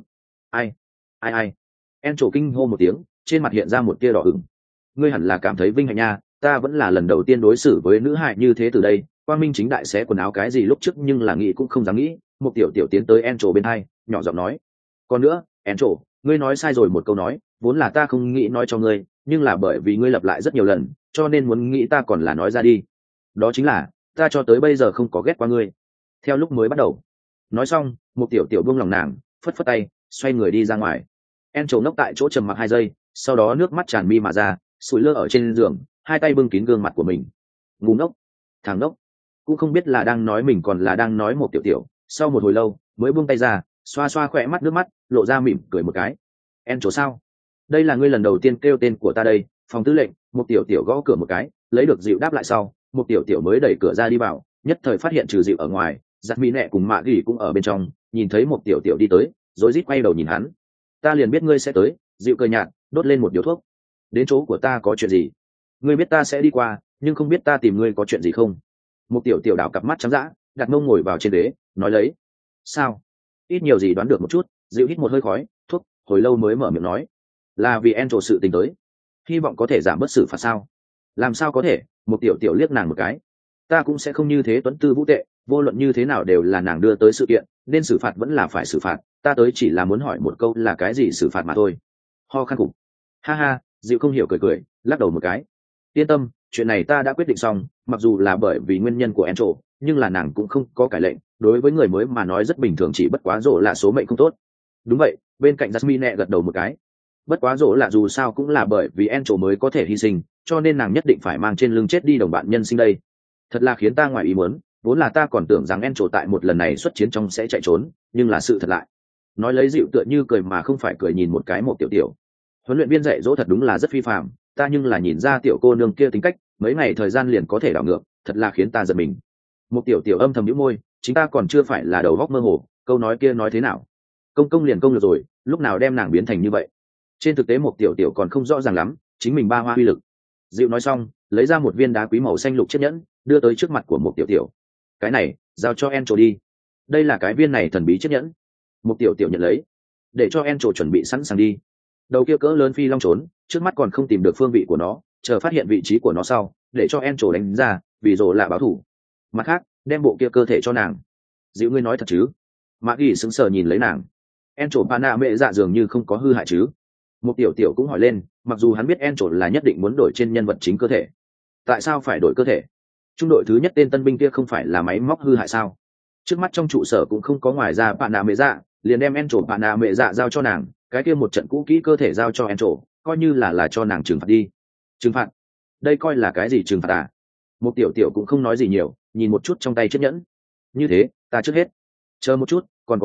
Ai? Encho kinh hô một tiếng, trên mặt hiện ra một tia đỏ ửng. Ngươi hẳn là cảm thấy vinh hạnh nha, ta vẫn là lần đầu tiên đối xử với nữ hài như thế từ đây. Quang minh chính đại xé quần áo cái gì lúc trước nhưng là nghĩ cũng không dám nghĩ. Một tiểu tiểu tiến tới Encho bên hai, nhỏ giọng nói, còn nữa Encho, ngươi nói sai rồi một câu nói, vốn là ta không nghĩ nói cho ngươi, nhưng là bởi vì ngươi lặp lại rất nhiều lần, cho nên muốn nghĩ ta còn là nói ra đi. Đó chính là ta cho tới bây giờ không có ghét qua ngươi, theo lúc mới bắt đầu. Nói xong, một tiểu tiểu buông lòng nàng, phất phất tay, xoay người đi ra ngoài. Encho ngốc tại chỗ trầm mặc 2 giây, sau đó nước mắt tràn mi mà ra, sủi lơ ở trên giường, hai tay bưng kín gương mặt của mình. Ngu ngốc, thằng ngốc, cũng không biết là đang nói mình còn là đang nói một tiểu tiểu. Sau một hồi lâu mới buông tay ra, xoa xoa khỏe mắt nước mắt, lộ ra mỉm cười một cái. Encho sao, đây là ngươi lần đầu tiên kêu tên của ta đây. Phòng tư lệnh. Một tiểu tiểu gõ cửa một cái, lấy được dịu đáp lại sau, một tiểu tiểu mới đẩy cửa ra đi vào, nhất thời phát hiện trừ dịu ở ngoài, giặt mỹ nẹ cùng mạ gỉ cũng ở bên trong. Nhìn thấy một tiểu tiểu đi tới, rối rít quay đầu nhìn hắn. Ta liền biết ngươi sẽ tới. Dịu cười nhạt, đốt lên một điếu thuốc. Đến chỗ của ta có chuyện gì? Ngươi biết ta sẽ đi qua, nhưng không biết ta tìm ngươi có chuyện gì không? Một tiểu tiểu đảo cặp mắt trắng dã, đặt mông ngồi vào trên ghế, nói lấy. Sao? Ít nhiều gì đoán được một chút. Dịu hít một hơi khói thuốc, hồi lâu mới mở miệng nói, là vì Encho sự tình tới, hy vọng có thể giảm bớt xử phạt. Sao? Làm sao có thể? Một tiểu tiểu liếc nàng một cái. Ta cũng sẽ không như thế tuấn tư vũ tệ, vô luận như thế nào đều là nàng đưa tới sự kiện, nên xử phạt vẫn là phải xử phạt, ta tới chỉ là muốn hỏi một câu là cái gì xử phạt mà thôi. Ho khan cục. Ha ha. Dịu không hiểu cười, lắc đầu một cái. Yên tâm, chuyện này ta đã quyết định xong, mặc dù là bởi vì nguyên nhân của Encho, nhưng là nàng cũng không có cải lệnh, đối với người mới mà nói rất bình thường, chỉ bất quá Dỗ là số mệnh không tốt. Đúng vậy. Bên cạnh Jasmine gật đầu một cái. Bất quá Dỗ là dù sao cũng là bởi vì Encho mới có thể hy sinh, cho nên nàng nhất định phải mang trên lưng chết đi đồng bạn nhân sinh đây. Thật là khiến ta ngoài ý muốn, vốn là ta còn tưởng rằng Encho tại một lần này xuất chiến trong sẽ chạy trốn, nhưng là sự thật lại. Nói lấy dịu tựa như cười mà không phải cười nhìn một cái một tiểu tiểu. Huấn luyện viên dạy dỗ thật đúng là rất phi phàm, ta nhưng là nhìn ra tiểu cô nương kia tính cách, mấy ngày thời gian liền có thể đảo ngược, thật là khiến ta giật mình. Một tiểu tiểu âm thầm nhíu môi, chính ta còn chưa phải là đầu góc mơ hồ, câu nói kia nói thế nào? Công liền công được rồi, lúc nào đem nàng biến thành như vậy? Trên thực tế một tiểu tiểu còn không rõ ràng lắm, chính mình ba hoa uy lực. Dịu nói xong, lấy ra một viên đá quý màu xanh lục chiếc nhẫn, đưa tới trước mặt của một tiểu tiểu. Cái này, giao cho Encho đi. Đây là cái viên này thần bí chiếc nhẫn. Một tiểu tiểu nhận lấy, để cho Encho chuẩn bị sẵn sàng đi. Đầu kia cỡ lớn phi long trốn, trước mắt còn không tìm được phương vị của nó, chờ phát hiện vị trí của nó sau, để cho Encho đánh ra, vì rồi là báo thủ. Mặt khác, đem bộ kia cơ thể cho nàng. Dịu, ngươi nói thật chứ? Mã Gỉ sững sờ nhìn lấy nàng. Encho Pana mẹ dạ dường như không có hư hại chứ? Một tiểu tiểu cũng hỏi lên, mặc dù hắn biết Encho là nhất định muốn đổi trên nhân vật chính cơ thể. Tại sao phải đổi cơ thể? Trung đội thứ nhất tên tân binh kia không phải là máy móc hư hại sao? Trước mắt trong trụ sở cũng không có ngoài ra Pana mẹ dạ, liền đem Encho Pana mẹ dạ giao cho nàng, cái kia một trận cũ kỹ cơ thể giao cho Encho, coi như là cho nàng trừng phạt đi. Trừng phạt? Đây coi là cái gì trừng phạt à? Một tiểu tiểu cũng không nói gì nhiều, nhìn một chút trong tay chiếc nhẫn. Như thế, ta trước hết. Chờ một chút, còn có một việc,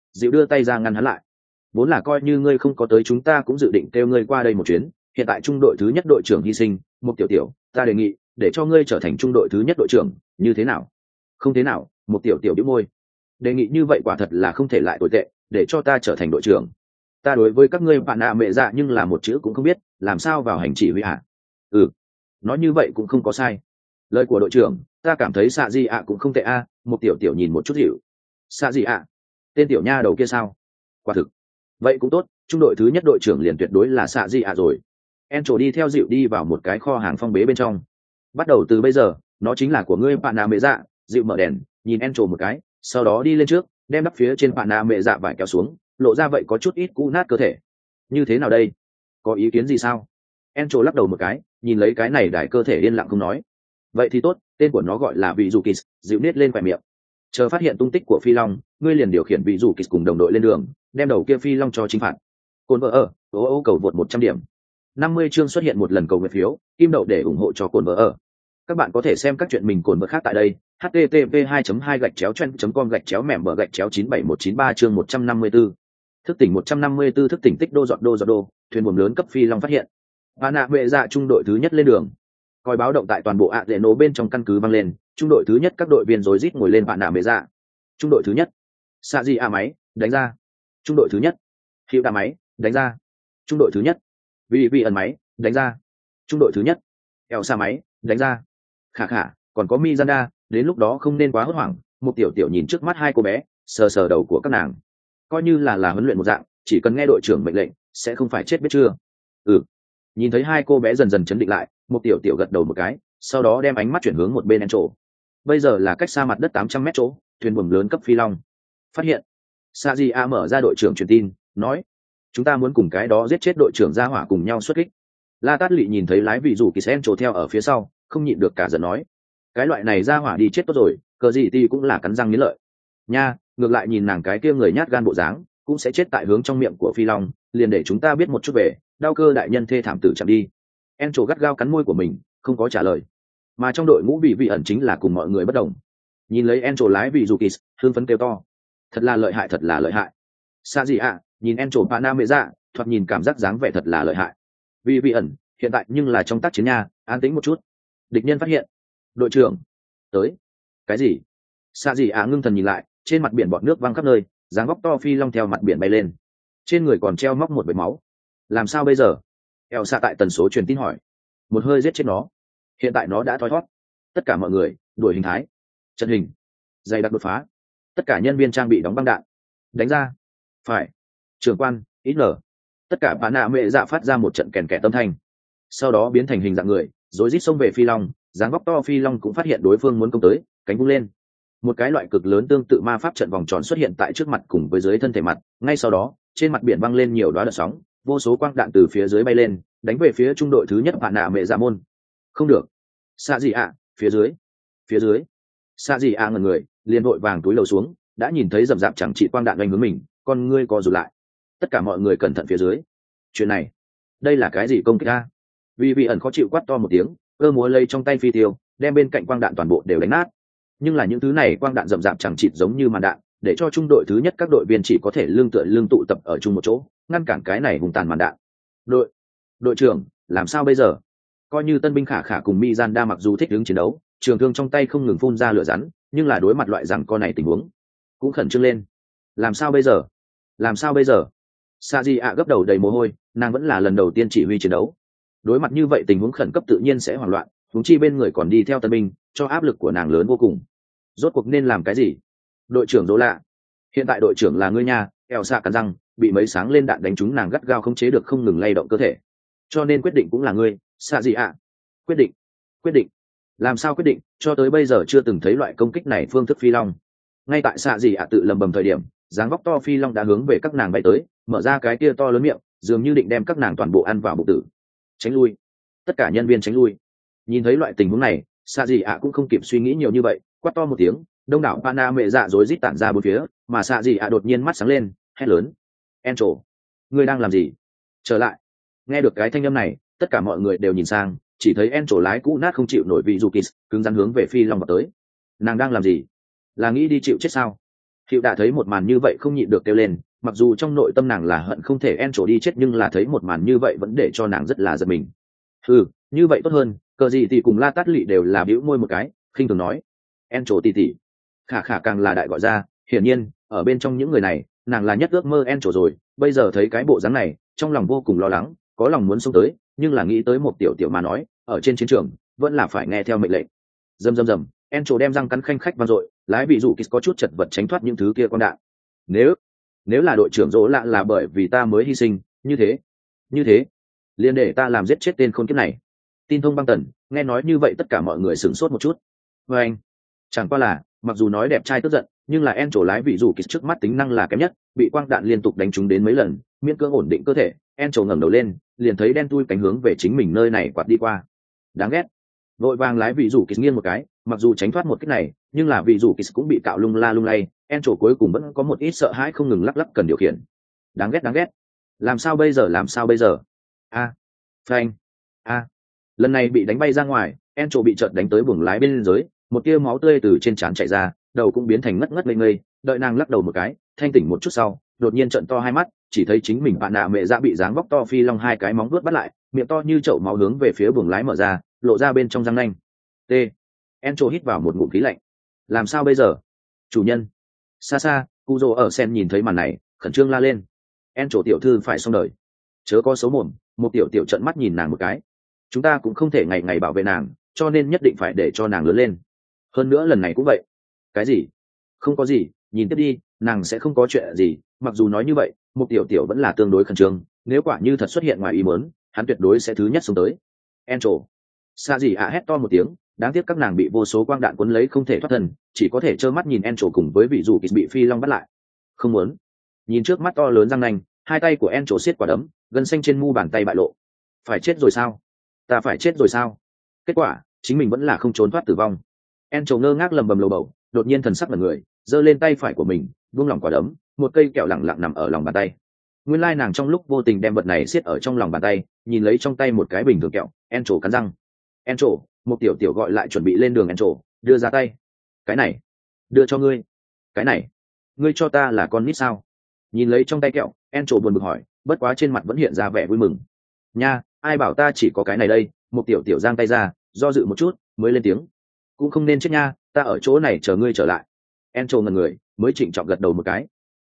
dịu đưa tay ra ngăn hắn lại. Vốn là coi như ngươi không có tới chúng ta cũng dự định kêu ngươi qua đây một chuyến, hiện tại trung đội thứ nhất đội trưởng hy sinh, một tiểu tiểu, ta đề nghị để cho ngươi trở thành trung đội thứ nhất đội trưởng, như thế nào? Không thế nào, một tiểu tiểu bĩu môi. Đề nghị như vậy quả thật là không thể lại tồi tệ, để cho ta trở thành đội trưởng. Ta đối với các ngươi bạn nạ mẹ dạ nhưng là một chữ cũng không biết, làm sao vào hành chỉ huy hả? Nói như vậy cũng không có sai. Lời của đội trưởng, ta cảm thấy xạ gì ạ cũng không tệ a. Một tiểu tiểu nhìn một chút hiểu. Xạ gì ạ? Tên tiểu nha đầu kia sao? Quả thực. Vậy cũng tốt, trung đội thứ nhất đội trưởng liền tuyệt đối là xạ gì ạ rồi. Encho đi theo dịu đi vào một cái kho hàng phong bế bên trong. Bắt đầu từ bây giờ, nó chính là của ngươi bạn nạ mẹ dạ. Dịu mở đèn, nhìn Encho một cái, sau đó đi lên trước, đem đắp phía trên bạn nạ mẹ dạ vải kéo xuống, lộ ra vậy có chút ít cũ nát cơ thể. Như thế nào đây? Có ý kiến gì sao? Encho lắc đầu một cái, nhìn lấy cái này đài cơ thể yên lặng không nói. Vậy thì tốt, tên của nó gọi là vị dù kis. Dịu nết lên khỏe miệng. Chờ phát hiện tung tích của phi long, ngươi liền điều khiển vị dù kis cùng đồng đội lên đường, đem đầu kia phi long cho chinh phạt. Cồn vợ ở, ô cầu vượt 100 điểm. 50 chương xuất hiện một lần cầu nguyện phiếu, kim đậu để ủng hộ cho Cồn vợ ở. Các bạn có thể xem các chuyện mình Cồn vợ khác tại đây. http://2.2/trend.com/membờ/971993 chương 154. Thức tỉnh 154 thức tỉnh tích đô giọt đô, thuyền buồm lớn cấp phi long phát hiện. Bà nạ vệ dạ trung đội thứ nhất lên đường. Còi báo động tại toàn bộ ạ dễ nổ bên trong căn cứ vang lên, trung đội thứ nhất các đội viên rối rít ngồi lên bạn nạ vệ dạ. Trung đội thứ nhất, xạ gì a máy, đánh ra. Trung đội thứ nhất, hiệu đà máy, đánh ra. Trung đội thứ nhất, vị ẩn máy, đánh ra. Trung đội thứ nhất, eo xa máy, đánh ra. Khả khả, còn có Mizanda, đến lúc đó không nên quá hốt hoảng. Một tiểu tiểu nhìn trước mắt hai cô bé, sờ sờ đầu của các nàng, coi như là huấn luyện một dạng, chỉ cần nghe đội trưởng mệnh lệnh sẽ không phải chết biết chưa. Nhìn thấy hai cô bé dần dần chấn định lại, một tiểu tiểu gật đầu một cái, sau đó đem ánh mắt chuyển hướng một bên Encho. Bây giờ là cách xa mặt đất 800 mét chỗ, thuyền buồm lớn cấp phi long phát hiện. Saji mở ra đội trưởng truyền tin, nói: chúng ta muốn cùng cái đó giết chết đội trưởng ra hỏa cùng nhau xuất kích. La Tát Lị nhìn thấy lái vị dù kỳ Encho theo ở phía sau, không nhịn được cả giận nói: cái loại này ra hỏa đi chết tốt rồi, cờ gì thì cũng là cắn răng nghiến lợi nha. Ngược lại nhìn nàng cái kia người nhát gan bộ dáng, cũng sẽ chết tại hướng trong miệng của phi long, liền để chúng ta biết một chút về đau cơ đại nhân thê thảm tử chạm đi. Encho gắt gao cắn môi của mình, không có trả lời. Mà trong đội ngũ vị ẩn chính là cùng mọi người bất đồng. Nhìn lấy Encho lái vị dù kỳ, hương phấn kêu to: thật là lợi hại, thật là lợi hại. Sa gì ạ, nhìn Encho Pana mẹ dạ, thoạt nhìn cảm giác dáng vẻ thật là lợi hại. Vị ẩn hiện tại nhưng là trong tác chiến nha, an tĩnh một chút. Địch nhân phát hiện. Đội trưởng tới. Cái gì? Sa gì ạ ngưng thần nhìn lại, trên mặt biển bọt nước văng khắp nơi, dáng vóc to phi long theo mặt biển bay lên, trên người còn treo móc một vệt máu. Làm sao bây giờ? Eo xạ tại tần số truyền tin hỏi. Một hơi giết chết nó. Hiện tại nó đã thoi thoát. Tất cả mọi người đuổi hình thái, trận hình, dày đặc đột phá. Tất cả nhân viên trang bị đóng băng đạn. Đánh ra. Phải. Trưởng quan, ít lờ. Tất cả bạn nạ mẹ dạ phát ra một trận kèn kẻ tâm thanh. Sau đó biến thành hình dạng người, rối rít xông về phi long. Dáng vóc to phi long cũng phát hiện đối phương muốn công tới, cánh vung lên. Một cái loại cực lớn tương tự ma pháp trận vòng tròn xuất hiện tại trước mặt cùng với dưới thân thể mặt. Ngay sau đó, trên mặt biển văng lên nhiều đóa đợt sóng, vô số quang đạn từ phía dưới bay lên, đánh về phía trung đội thứ nhất bạn nạ mẹ dạ môn. Không được. Xạ gì ạ, phía dưới. Xạ gì ạ ngẩn người, liền vội vàng túi lầu xuống, đã nhìn thấy rầm rạp chẳng trị quang đạn đánh hướng mình, con ngươi co rụt lại. Tất cả mọi người cẩn thận phía dưới. Chuyện này, đây là cái gì công kích a? Vì ẩn khó chịu quát to một tiếng, cơ múa lây trong tay phi tiêu, đem bên cạnh quang đạn toàn bộ đều đánh nát. Nhưng là những thứ này quang đạn rầm rạp chẳng chịt giống như màn đạn, để cho trung đội thứ nhất các đội viên chỉ có thể lương tụ tập ở chung một chỗ, ngăn cản cái này hùng tàn màn đạn. Đội trưởng, làm sao bây giờ? Coi như tân binh khả khả cùng Mizanda mặc dù thích ứng chiến đấu, trường thương trong tay không ngừng phun ra lửa rắn, nhưng là đối mặt loại rằng con này tình huống cũng khẩn trương lên. Làm sao bây giờ? Saji ạ gấp đầu đầy mồ hôi, nàng vẫn là lần đầu tiên chỉ huy chiến đấu. Đối mặt như vậy tình huống khẩn cấp tự nhiên sẽ hoảng loạn, huống chi bên người còn đi theo tân binh, cho áp lực của nàng lớn vô cùng. Rốt cuộc nên làm cái gì? Đội trưởng Đỗ Lạ, hiện tại đội trưởng là ngươi nha. Eo xạ cắn răng, bị mấy sáng lên đạn đánh trúng, nàng gắt gao không chế được không ngừng lay động cơ thể. Cho nên quyết định cũng là ngươi. Xạ gì ạ? Quyết định. Làm sao quyết định? Cho tới bây giờ chưa từng thấy loại công kích này phương thức phi long. Ngay tại xạ gì ạ tự lầm bầm thời điểm, dáng vóc to phi long đã hướng về các nàng bay tới, mở ra cái kia to lớn miệng, dường như định đem các nàng toàn bộ ăn vào bụng tử. Tránh lui. Tất cả nhân viên tránh lui. Nhìn thấy loại tình huống này, xạ gì ạ cũng không kịp suy nghĩ nhiều như vậy, quát to một tiếng, đông đảo Pana mẹ dạ rối rít tản ra bốn phía, mà xạ gì ạ đột nhiên mắt sáng lên, hét lớn: Encho, ngươi đang làm gì? Trở lại. Nghe được cái thanh âm này, tất cả mọi người đều nhìn sang, chỉ thấy Encho lái cũ nát không chịu nổi vị dù kỳ, cứng rắn hướng về phi long vào tới. Nàng đang làm gì? Là nghĩ đi chịu chết sao? Hiệu đã thấy một màn như vậy không nhịn được kêu lên, mặc dù trong nội tâm nàng là hận không thể En trổ đi chết, nhưng là thấy một màn như vậy vẫn để cho nàng rất là giật mình. Như vậy tốt hơn. Cờ gì thì cùng La Tát Lị đều là bĩu môi một cái, khinh thường nói: En trổ tỉ tỉ. Khả khả càng là đại gọi ra, hiển nhiên ở bên trong những người này nàng là nhất ước mơ En trổ rồi. Bây giờ thấy cái bộ dáng này trong lòng vô cùng lo lắng, có lòng muốn xông tới, nhưng là nghĩ tới một tiểu tiểu mà nói ở trên chiến trường vẫn là phải nghe theo mệnh lệnh. Rầm rầm rầm, En trổ đem răng cắn khanh khách vang dội, lái vị dụ có chút chật vật tránh thoát những thứ kia quang đạn. Nếu là đội trưởng Dỗ Lạ là bởi vì ta mới hy sinh, như thế liền để ta làm giết chết tên khốn kiếp này. Tin thông băng tần nghe nói như vậy tất cả mọi người sửng sốt một chút. Và anh chẳng qua là mặc dù nói đẹp trai tức giận, nhưng là En trổ lái vị dụ trước mắt tính năng là kém nhất, bị quang đạn liên tục đánh trúng đến mấy lần, miễn cưỡng ổn định cơ thể. En trổ ngẩng đầu lên, liền thấy đen tui cánh hướng về chính mình nơi này quạt đi qua. Đáng ghét. Vội vàng lái vị dụ nghiêng một cái, mặc dù tránh thoát một cái này, nhưng là vị dụ cũng bị cạo lung la lung lay. En trổ cuối cùng vẫn có một ít sợ hãi không ngừng lắc lắc cần điều khiển. Đáng ghét. Làm sao bây giờ? Phanh. Lần này bị đánh bay ra ngoài, En trổ bị chợt đánh tới buồng lái bên dưới, một tia máu tươi từ trên trán chảy ra, đầu cũng biến thành ngất ngất ngây. Đợi nàng lắc đầu một cái, thanh tỉnh một chút sau, đột nhiên trợn to hai mắt, chỉ thấy chính mình bạn nạ mẹ dạ bị dáng vóc to phi long hai cái móng vuốt bắt lại, miệng to như chậu máu hướng về phía buồng lái mở ra, lộ ra bên trong răng nanh. En trổ hít vào một ngụm khí lạnh. Làm sao bây giờ? Chủ nhân. Xa Cujo ở sen nhìn thấy màn này khẩn trương la lên: En trổ tiểu thư phải xong đời. Chớ có xấu mồm. Một tiểu trợn mắt nhìn nàng một cái. Chúng ta cũng không thể ngày ngày bảo vệ nàng, cho nên nhất định phải để cho nàng lớn lên. Hơn nữa lần này cũng vậy. Cái gì? Không có gì, nhìn tiếp đi, nàng sẽ không có chuyện gì. Mặc dù nói như vậy, một tiểu vẫn là tương đối khẩn trương, nếu quả như thật xuất hiện ngoài ý muốn, hắn tuyệt đối sẽ thứ nhất xuống tới. En trổ. Xa gì hét to một tiếng, đáng tiếc các nàng bị vô số quang đạn cuốn lấy không thể thoát thân, chỉ có thể trơ mắt nhìn En trổ cùng với vị dù bị phi long bắt lại. Không muốn. Nhìn trước mắt to lớn răng nanh, hai tay của En trổ siết quả đấm, gân xanh trên mu bàn tay bại lộ. Phải chết rồi sao? Ta phải chết rồi sao? Kết quả chính mình vẫn là không trốn thoát tử vong. En trổ ngơ ngác lầm bầm lầu bầu, đột nhiên thần sắc mật người, giơ lên tay phải của mình, buông lỏng quả đấm, một cây kẹo lẳng lặng nằm ở lòng bàn tay. Nguyên lai nàng trong lúc vô tình đem vật này siết ở trong lòng bàn tay, nhìn lấy trong tay một cái bình thường kẹo. En trổ cắn răng. En trổ, một tiểu gọi lại chuẩn bị lên đường. En trổ đưa ra tay. Cái này đưa cho ngươi. Cái này ngươi cho ta là con nít sao? Nhìn lấy trong tay kẹo, En trổ buồn bực hỏi, bất quá trên mặt vẫn hiện ra vẻ vui mừng. Nha, ai bảo ta chỉ có cái này đây? Một tiểu giang tay ra, do dự một chút mới lên tiếng. Cũng không nên chết nha, ta ở chỗ này chờ ngươi trở lại. En trổ ngẩn người, mới trịnh trọng gật đầu một cái.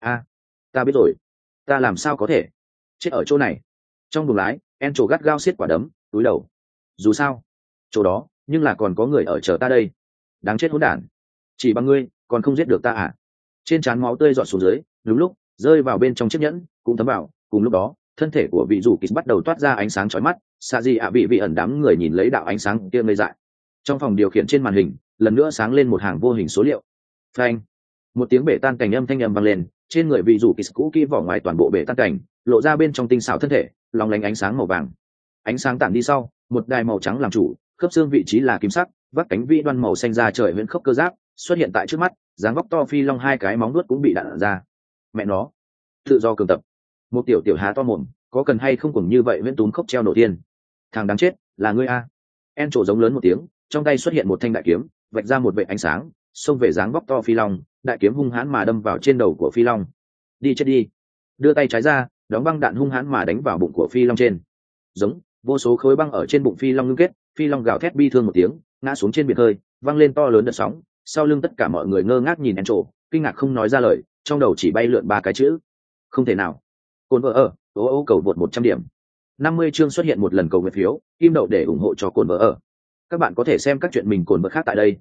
Ta biết rồi. Ta làm sao có thể chết ở chỗ này? Trong buồng lái, En trổ gắt gao siết quả đấm, túi đầu. Dù sao chỗ đó nhưng là còn có người ở chờ ta đây. Đáng chết hỗn đản, chỉ bằng ngươi còn không giết được ta à? Trên trán máu tươi giọt xuống dưới, đúng lúc rơi vào bên trong chiếc nhẫn cũng thấm vào. Cùng lúc đó thân thể của vị dù kịch bắt đầu toát ra ánh sáng chói mắt. Xạ gì vị ẩn đám người nhìn lấy đạo ánh sáng kia ngây dại. Trong phòng điều khiển trên màn hình lần nữa sáng lên một hàng vô hình số liệu. Phanh. Một tiếng bể tan cảnh âm thanh vang lên, trên người vị dù kịch cũ kỹ vỏ ngoài toàn bộ bể tan cảnh, lộ ra bên trong tinh xảo thân thể long lánh ánh sáng màu vàng. Ánh sáng tản đi sau, một đài màu trắng làm chủ, khớp xương vị trí là kim sắc, vắt cánh vĩ đoan màu xanh ra trời huyễn khốc cơ giáp xuất hiện tại trước mắt, dáng vóc to phi long hai cái móng vuốt cũng bị đạn ra. Mẹ nó, tự do cường tập. Một tiểu há to mồm, có cần hay không cùng như vậy huyễn túm khốc treo nổ tiên. Thằng đáng chết, là ngươi a? En trổ giống lớn một tiếng, trong tay xuất hiện một thanh đại kiếm, vạch ra một vệt ánh sáng, xông về dáng vóc to phi long, đại kiếm hung hãn mà đâm vào trên đầu của phi long. Đi chết đi. Đưa tay trái ra, đóng băng đạn hung hãn mà đánh vào bụng của phi long trên. Giống, vô số khối băng ở trên bụng phi long ngưng kết, phi long gào thét bi thương một tiếng, ngã xuống trên biển hơi, văng lên to lớn đợt sóng. Sau lưng tất cả mọi người ngơ ngác nhìn En trổ, kinh ngạc không nói ra lời, trong đầu chỉ bay lượn ba cái chữ: không thể nào. Cồn vợ ở, cầu vượt 100 điểm. 50 chương xuất hiện một lần cầu nguyện phiếu, kim đậu để ủng hộ cho Cồn vợ ở. Các bạn có thể xem các chuyện mình Cồn vợ khác tại đây.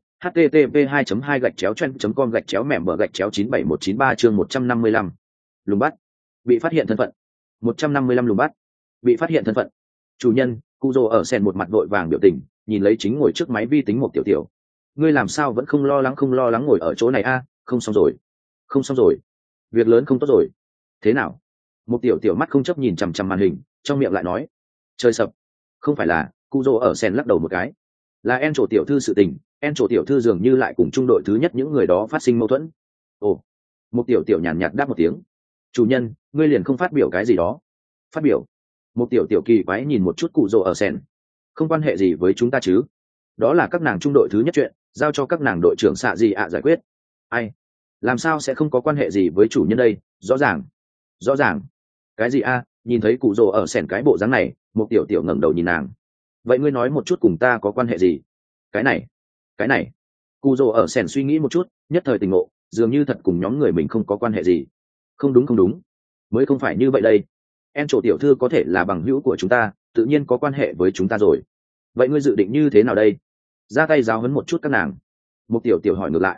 http://2-trend.com/member/9719 chương 155. Lùng bắt. Bị phát hiện thân phận. 155 lùng bắt. Bị phát hiện thân phận. Chủ nhân, Cujo ở sen một mặt vội vàng biểu tình, nhìn lấy chính ngồi trước máy vi tính một tiểu. Ngươi làm sao vẫn không lo lắng ngồi ở chỗ này a? Không xong rồi. Việc lớn không tốt rồi. Thế nào? Một tiểu mắt không chấp nhìn chằm chằm màn hình, trong miệng lại nói: trời sập. Không phải là. Cujo ở sen lắc đầu một cái. Là En trổ tiểu thư sự tình. En trổ tiểu thư dường như lại cùng trung đội thứ nhất những người đó phát sinh mâu thuẫn. Ồ. Một tiểu nhàn nhạt đáp một tiếng. Chủ nhân, ngươi liền không phát biểu cái gì đó? Phát biểu? Một tiểu kỳ quái nhìn một chút cụ rồ ở sen. Không quan hệ gì với chúng ta chứ? Đó là các nàng trung đội thứ nhất chuyện, giao cho các nàng đội trưởng xạ gì ạ giải quyết. Ai? làm sao sẽ không có quan hệ gì với chủ nhân đây? Rõ ràng cái gì a? Nhìn thấy cụ rồ ở sẻn cái bộ dáng này, một tiểu tiểu ngẩng đầu nhìn nàng. Vậy ngươi nói một chút cùng ta có quan hệ gì? Cái này cụ rồ ở sẻn suy nghĩ một chút, nhất thời tỉnh ngộ, dường như thật cùng nhóm người mình không có quan hệ gì. Không đúng, mới không phải như vậy đây. En chỗ tiểu thư có thể là bằng hữu của chúng ta, tự nhiên có quan hệ với chúng ta rồi. Vậy ngươi dự định như thế nào đây? Ra tay giáo huấn một chút các nàng. Một tiểu tiểu hỏi ngược lại.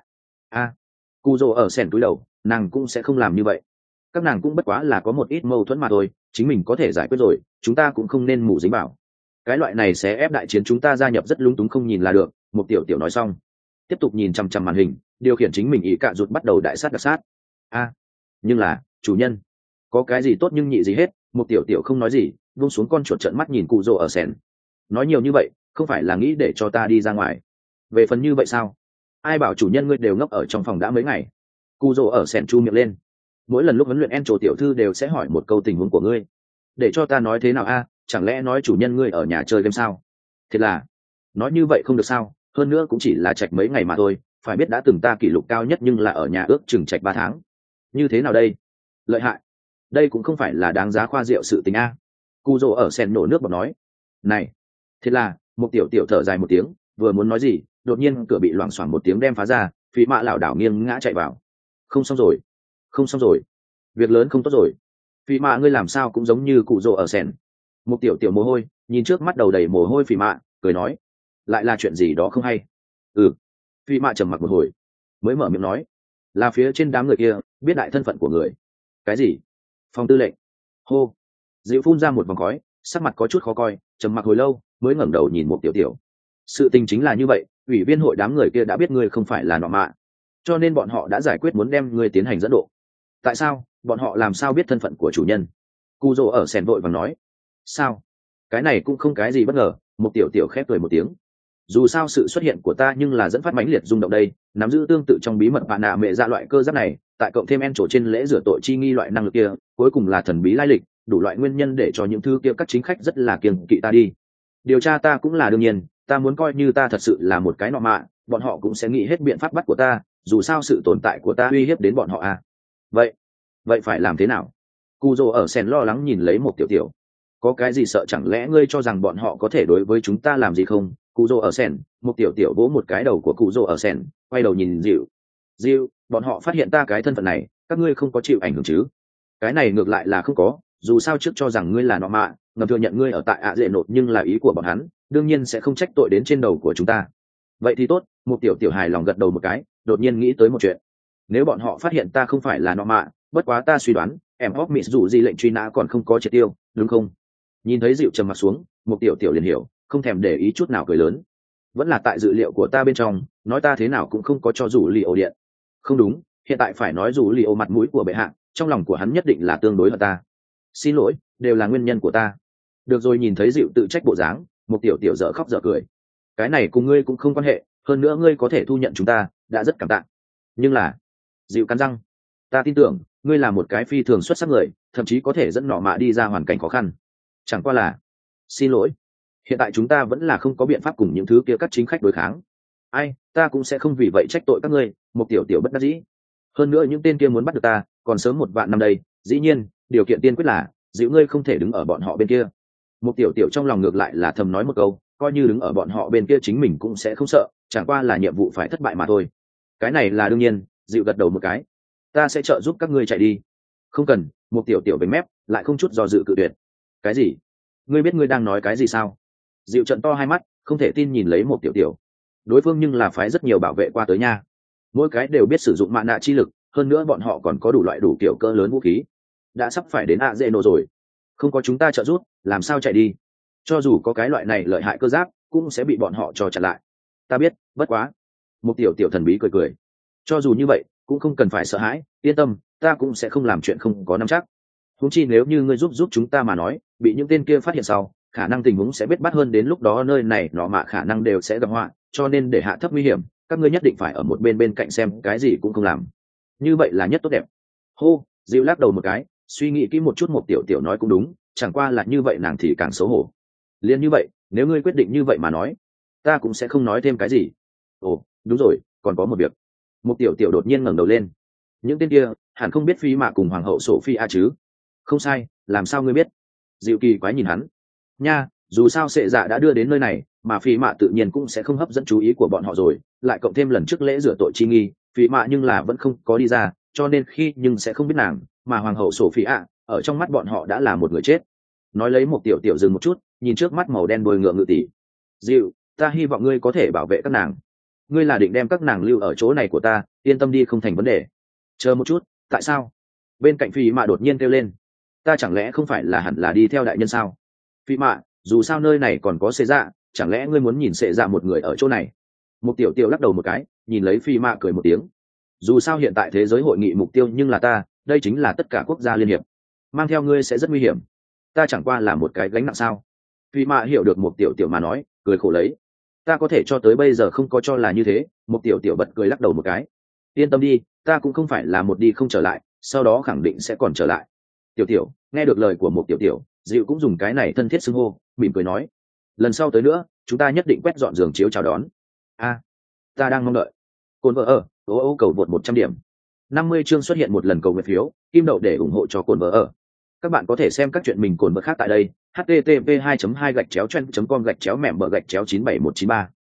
Cụ rồ ở sẻn túi đầu, nàng cũng sẽ không làm như vậy. Các nàng cũng bất quá là có một ít mâu thuẫn mà thôi, chính mình có thể giải quyết rồi, chúng ta cũng không nên mù dính vào. Cái loại này sẽ ép đại chiến chúng ta gia nhập rất lung túng, không nhìn là được. Một tiểu tiểu nói xong, tiếp tục nhìn chằm chằm màn hình, điều khiển chính mình ý cạ rụt bắt đầu đại sát đặc sát. Nhưng là chủ nhân, có cái gì tốt nhưng nhị gì hết. Một tiểu tiểu không nói gì, buông xuống con chuột trợn mắt nhìn cụ rồ ở sẻn. Nói nhiều như vậy không phải là nghĩ để cho ta đi ra ngoài? Về phần như vậy sao? Ai bảo chủ nhân ngươi đều ngốc ở trong phòng đã mấy ngày? Cụ rồ ở sẻn chu miệng lên. Mỗi lần lúc huấn luyện En trổ tiểu thư đều sẽ hỏi một câu tình huống của ngươi. Để cho ta nói thế nào chẳng lẽ nói chủ nhân ngươi ở nhà chơi game sao? Thiệt là nói như vậy không được sao? Hơn nữa cũng chỉ là trạch mấy ngày mà thôi, phải biết đã từng ta kỷ lục cao nhất nhưng là ở nhà ước chừng trạch 3 tháng. Như thế nào đây? Lợi hại. Đây cũng không phải là đáng giá khoa rượu sự tình Cụ rồ ở sen nổ nước bọt nói. Này, thế là một tiểu tiểu thở dài một tiếng, vừa muốn nói gì, đột nhiên cửa bị loảng xoảng một tiếng đem phá ra, Phỉ Mạ lảo đảo nghiêng ngã chạy vào. Không xong rồi, việc lớn không tốt rồi. Phỉ Mạ ngươi làm sao cũng giống như cụ rồ ở sen. Một tiểu tiểu mồ hôi, nhìn trước mắt đầu đầy mồ hôi Phỉ Mạ, cười nói, lại là chuyện gì đó không hay. Phỉ Mạ trầm mặc một hồi, mới mở miệng nói, là phía trên đám người kia biết đại thân phận của người. Cái gì? Phòng tư lệnh. Hô. Dịu phun ra một vòng khói, sắc mặt có chút khó coi, trầm mặc hồi lâu mới ngẩng đầu nhìn một tiểu tiểu. Sự tình chính là như vậy, ủy viên hội đám người kia đã biết ngươi không phải là nọ mạ, cho nên bọn họ đã giải quyết muốn đem ngươi tiến hành dẫn độ. Tại sao? Bọn họ làm sao biết thân phận của chủ nhân? Cu rồ ở sèn vội vàng nói. Sao? Cái này cũng không cái gì bất ngờ. Một tiểu tiểu khép cười một tiếng. Dù sao sự xuất hiện của ta nhưng là dẫn phát mãnh liệt rung động đây, nắm giữ tương tự trong bí mật bạn nạ mẹ ra loại cơ giáp này, tại cộng thêm En trổ trên lễ rửa tội chi nghi loại năng lực kia, cuối cùng là thần bí lai lịch, đủ loại nguyên nhân để cho những thứ kia các chính khách rất là kiêng kỵ ta đi. Điều tra ta cũng là đương nhiên, ta muốn coi như ta thật sự là một cái nọ mạ, bọn họ cũng sẽ nghĩ hết biện pháp bắt của ta, dù sao sự tồn tại của ta uy hiếp đến bọn họ vậy phải làm thế nào? Cu rồ ở sen lo lắng nhìn lấy một tiểu tiểu. Có cái gì sợ, chẳng lẽ ngươi cho rằng bọn họ có thể đối với chúng ta làm gì không? Cụ rồ ở sen, một tiểu tiểu vỗ một cái đầu của cụ rồ ở sen, quay đầu nhìn dịu, bọn họ phát hiện ta cái thân phận này, các ngươi không có chịu ảnh hưởng chứ? Cái này ngược lại là không có, dù sao trước cho rằng ngươi là nọ mạ, ngầm thừa nhận ngươi ở tại ạ dệ nột, nhưng là ý của bọn hắn, đương nhiên sẽ không trách tội đến trên đầu của chúng ta. Vậy thì tốt. Một tiểu tiểu hài lòng gật đầu một cái, đột nhiên nghĩ tới một chuyện. Nếu bọn họ phát hiện ta không phải là nọ mạ, bất quá ta suy đoán em hóc mịt dù gì lệnh truy nã còn không có triệt tiêu, đúng không? Nhìn thấy dịu trầm mặt xuống, một tiểu tiểu liền hiểu, không thèm để ý chút nào, cười lớn. Vẫn là tại dự liệu của ta bên trong, nói ta thế nào cũng không có cho dù lì ổ điện. Không đúng, hiện tại phải nói dù lì ổ mặt mũi của bệ hạ, trong lòng của hắn nhất định là tương đối là ta. Xin lỗi, đều là nguyên nhân của ta. Được rồi. Nhìn thấy dịu tự trách bộ dáng, một tiểu tiểu dở khóc dở cười. Cái này cùng ngươi cũng không quan hệ, hơn nữa ngươi có thể thu nhận chúng ta đã rất cảm tạ. Nhưng là, dịu cắn răng, ta tin tưởng ngươi là một cái phi thường xuất sắc người, thậm chí có thể dẫn nọ mạ đi ra hoàn cảnh khó khăn. Chẳng qua là, xin lỗi, hiện tại chúng ta vẫn là không có biện pháp cùng những thứ kia các chính khách đối kháng. Ta cũng sẽ không vì vậy trách tội các ngươi. Một tiểu tiểu bất đắc dĩ. Hơn nữa những tên kia muốn bắt được ta còn sớm 1 vạn năm đây, dĩ nhiên điều kiện tiên quyết là dịu ngươi không thể đứng ở bọn họ bên kia. Một tiểu tiểu trong lòng ngược lại là thầm nói một câu, coi như đứng ở bọn họ bên kia chính mình cũng sẽ không sợ, chẳng qua là nhiệm vụ phải thất bại mà thôi. Cái này là đương nhiên. Dịu gật đầu một cái. Ta sẽ trợ giúp các ngươi chạy đi. Không cần. Một tiểu tiểu bánh mép lại không chút do dự cự tuyệt. Cái gì? Ngươi biết ngươi đang nói cái gì sao? Dịu trận to hai mắt, không thể tin nhìn lấy một tiểu tiểu. Đối phương nhưng là phái rất nhiều bảo vệ qua tới nha, mỗi cái đều biết sử dụng mạ nạ chi lực, hơn nữa bọn họ còn có đủ loại đủ kiểu cỡ lớn vũ khí. Đã sắp phải đến ạ dễ nổ rồi, không có chúng ta trợ giúp làm sao chạy đi? Cho dù có cái loại này lợi hại cơ giáp cũng sẽ bị bọn họ cho chặn lại. Ta biết, bất quá. Một tiểu tiểu thần bí cười cười. Cho dù như vậy cũng không cần phải sợ hãi, yên tâm, ta cũng sẽ không làm chuyện không có nắm chắc. Huống chi nếu như ngươi giúp chúng ta mà nói, bị những tên kia phát hiện sau, khả năng tình huống sẽ biết bắt hơn, đến lúc đó nơi này nọ mạ khả năng đều sẽ gặp họa, cho nên để hạ thấp nguy hiểm, các ngươi nhất định phải ở một bên bên cạnh xem cái gì cũng không làm. Như vậy là nhất tốt đẹp. Hô. Dịu lắc đầu một cái, suy nghĩ kỹ một chút. Một tiểu tiểu nói cũng đúng, chẳng qua là như vậy nàng thì càng xấu hổ. Liên như vậy, nếu ngươi quyết định như vậy mà nói, ta cũng sẽ không nói thêm cái gì. Ồ, đúng rồi, còn có một việc. Một tiểu tiểu đột nhiên ngẩng đầu lên. những tên kia hẳn không biết phi mạ cùng hoàng hậu Sophia chứ? Không sai, làm sao ngươi biết? Dịu kỳ quái nhìn hắn. Nha, dù sao sệ dạ đã đưa đến nơi này, mà phi mạ tự nhiên cũng sẽ không hấp dẫn chú ý của bọn họ rồi, lại cộng thêm lần trước lễ rửa tội chi nghi, phi mạ nhưng là vẫn không có đi ra, cho nên khi nhưng sẽ không biết nàng, mà hoàng hậu Sophia ở trong mắt bọn họ đã là một người chết. Nói lấy một tiểu tiểu dừng một chút, nhìn trước mắt màu đen đuôi ngựa ngự tỷ. Dịu, ta hy vọng ngươi có thể bảo vệ các nàng. Ngươi là định đem các nàng lưu ở chỗ này của ta, yên tâm đi, không thành vấn đề. Chờ một chút, tại sao? Bên cạnh phi mạ đột nhiên kêu lên. Ta chẳng lẽ không phải là hẳn là đi theo đại nhân sao? Phi mạ, dù sao nơi này còn có xê dạ, chẳng lẽ ngươi muốn nhìn xê dạ một người ở chỗ này? Một tiểu tiểu lắc đầu một cái, nhìn lấy phi mạ cười một tiếng. Dù sao hiện tại thế giới hội nghị mục tiêu nhưng là ta, đây chính là tất cả quốc gia liên hiệp. Mang theo ngươi sẽ rất nguy hiểm. Ta chẳng qua là một cái gánh nặng sao? Phi mạ hiểu được một tiểu tiểu mà nói, cười khổ lấy. Ta có thể cho tới bây giờ không có cho là như thế. Một tiểu tiểu bật cười lắc đầu một cái. Yên tâm đi, ta cũng không phải là một đi không trở lại, sau đó khẳng định sẽ còn trở lại. Tiểu tiểu, nghe được lời của một tiểu tiểu, dịu cũng dùng cái này thân thiết xưng hô, mỉm cười nói, lần sau tới nữa chúng ta nhất định quét dọn giường chiếu chào đón. Ta đang mong đợi. Cồn vợ ở ô cầu vượt 100 điểm. 50 chương xuất hiện một lần cầu nguyện phiếu kim đậu để ủng hộ cho Cồn vợ ở. Các bạn có thể xem các chuyện mình Cồn vợ khác tại đây. http 2 2 gạch chéo chen com gạch chéo mẻm bờ gạch chéo 97193.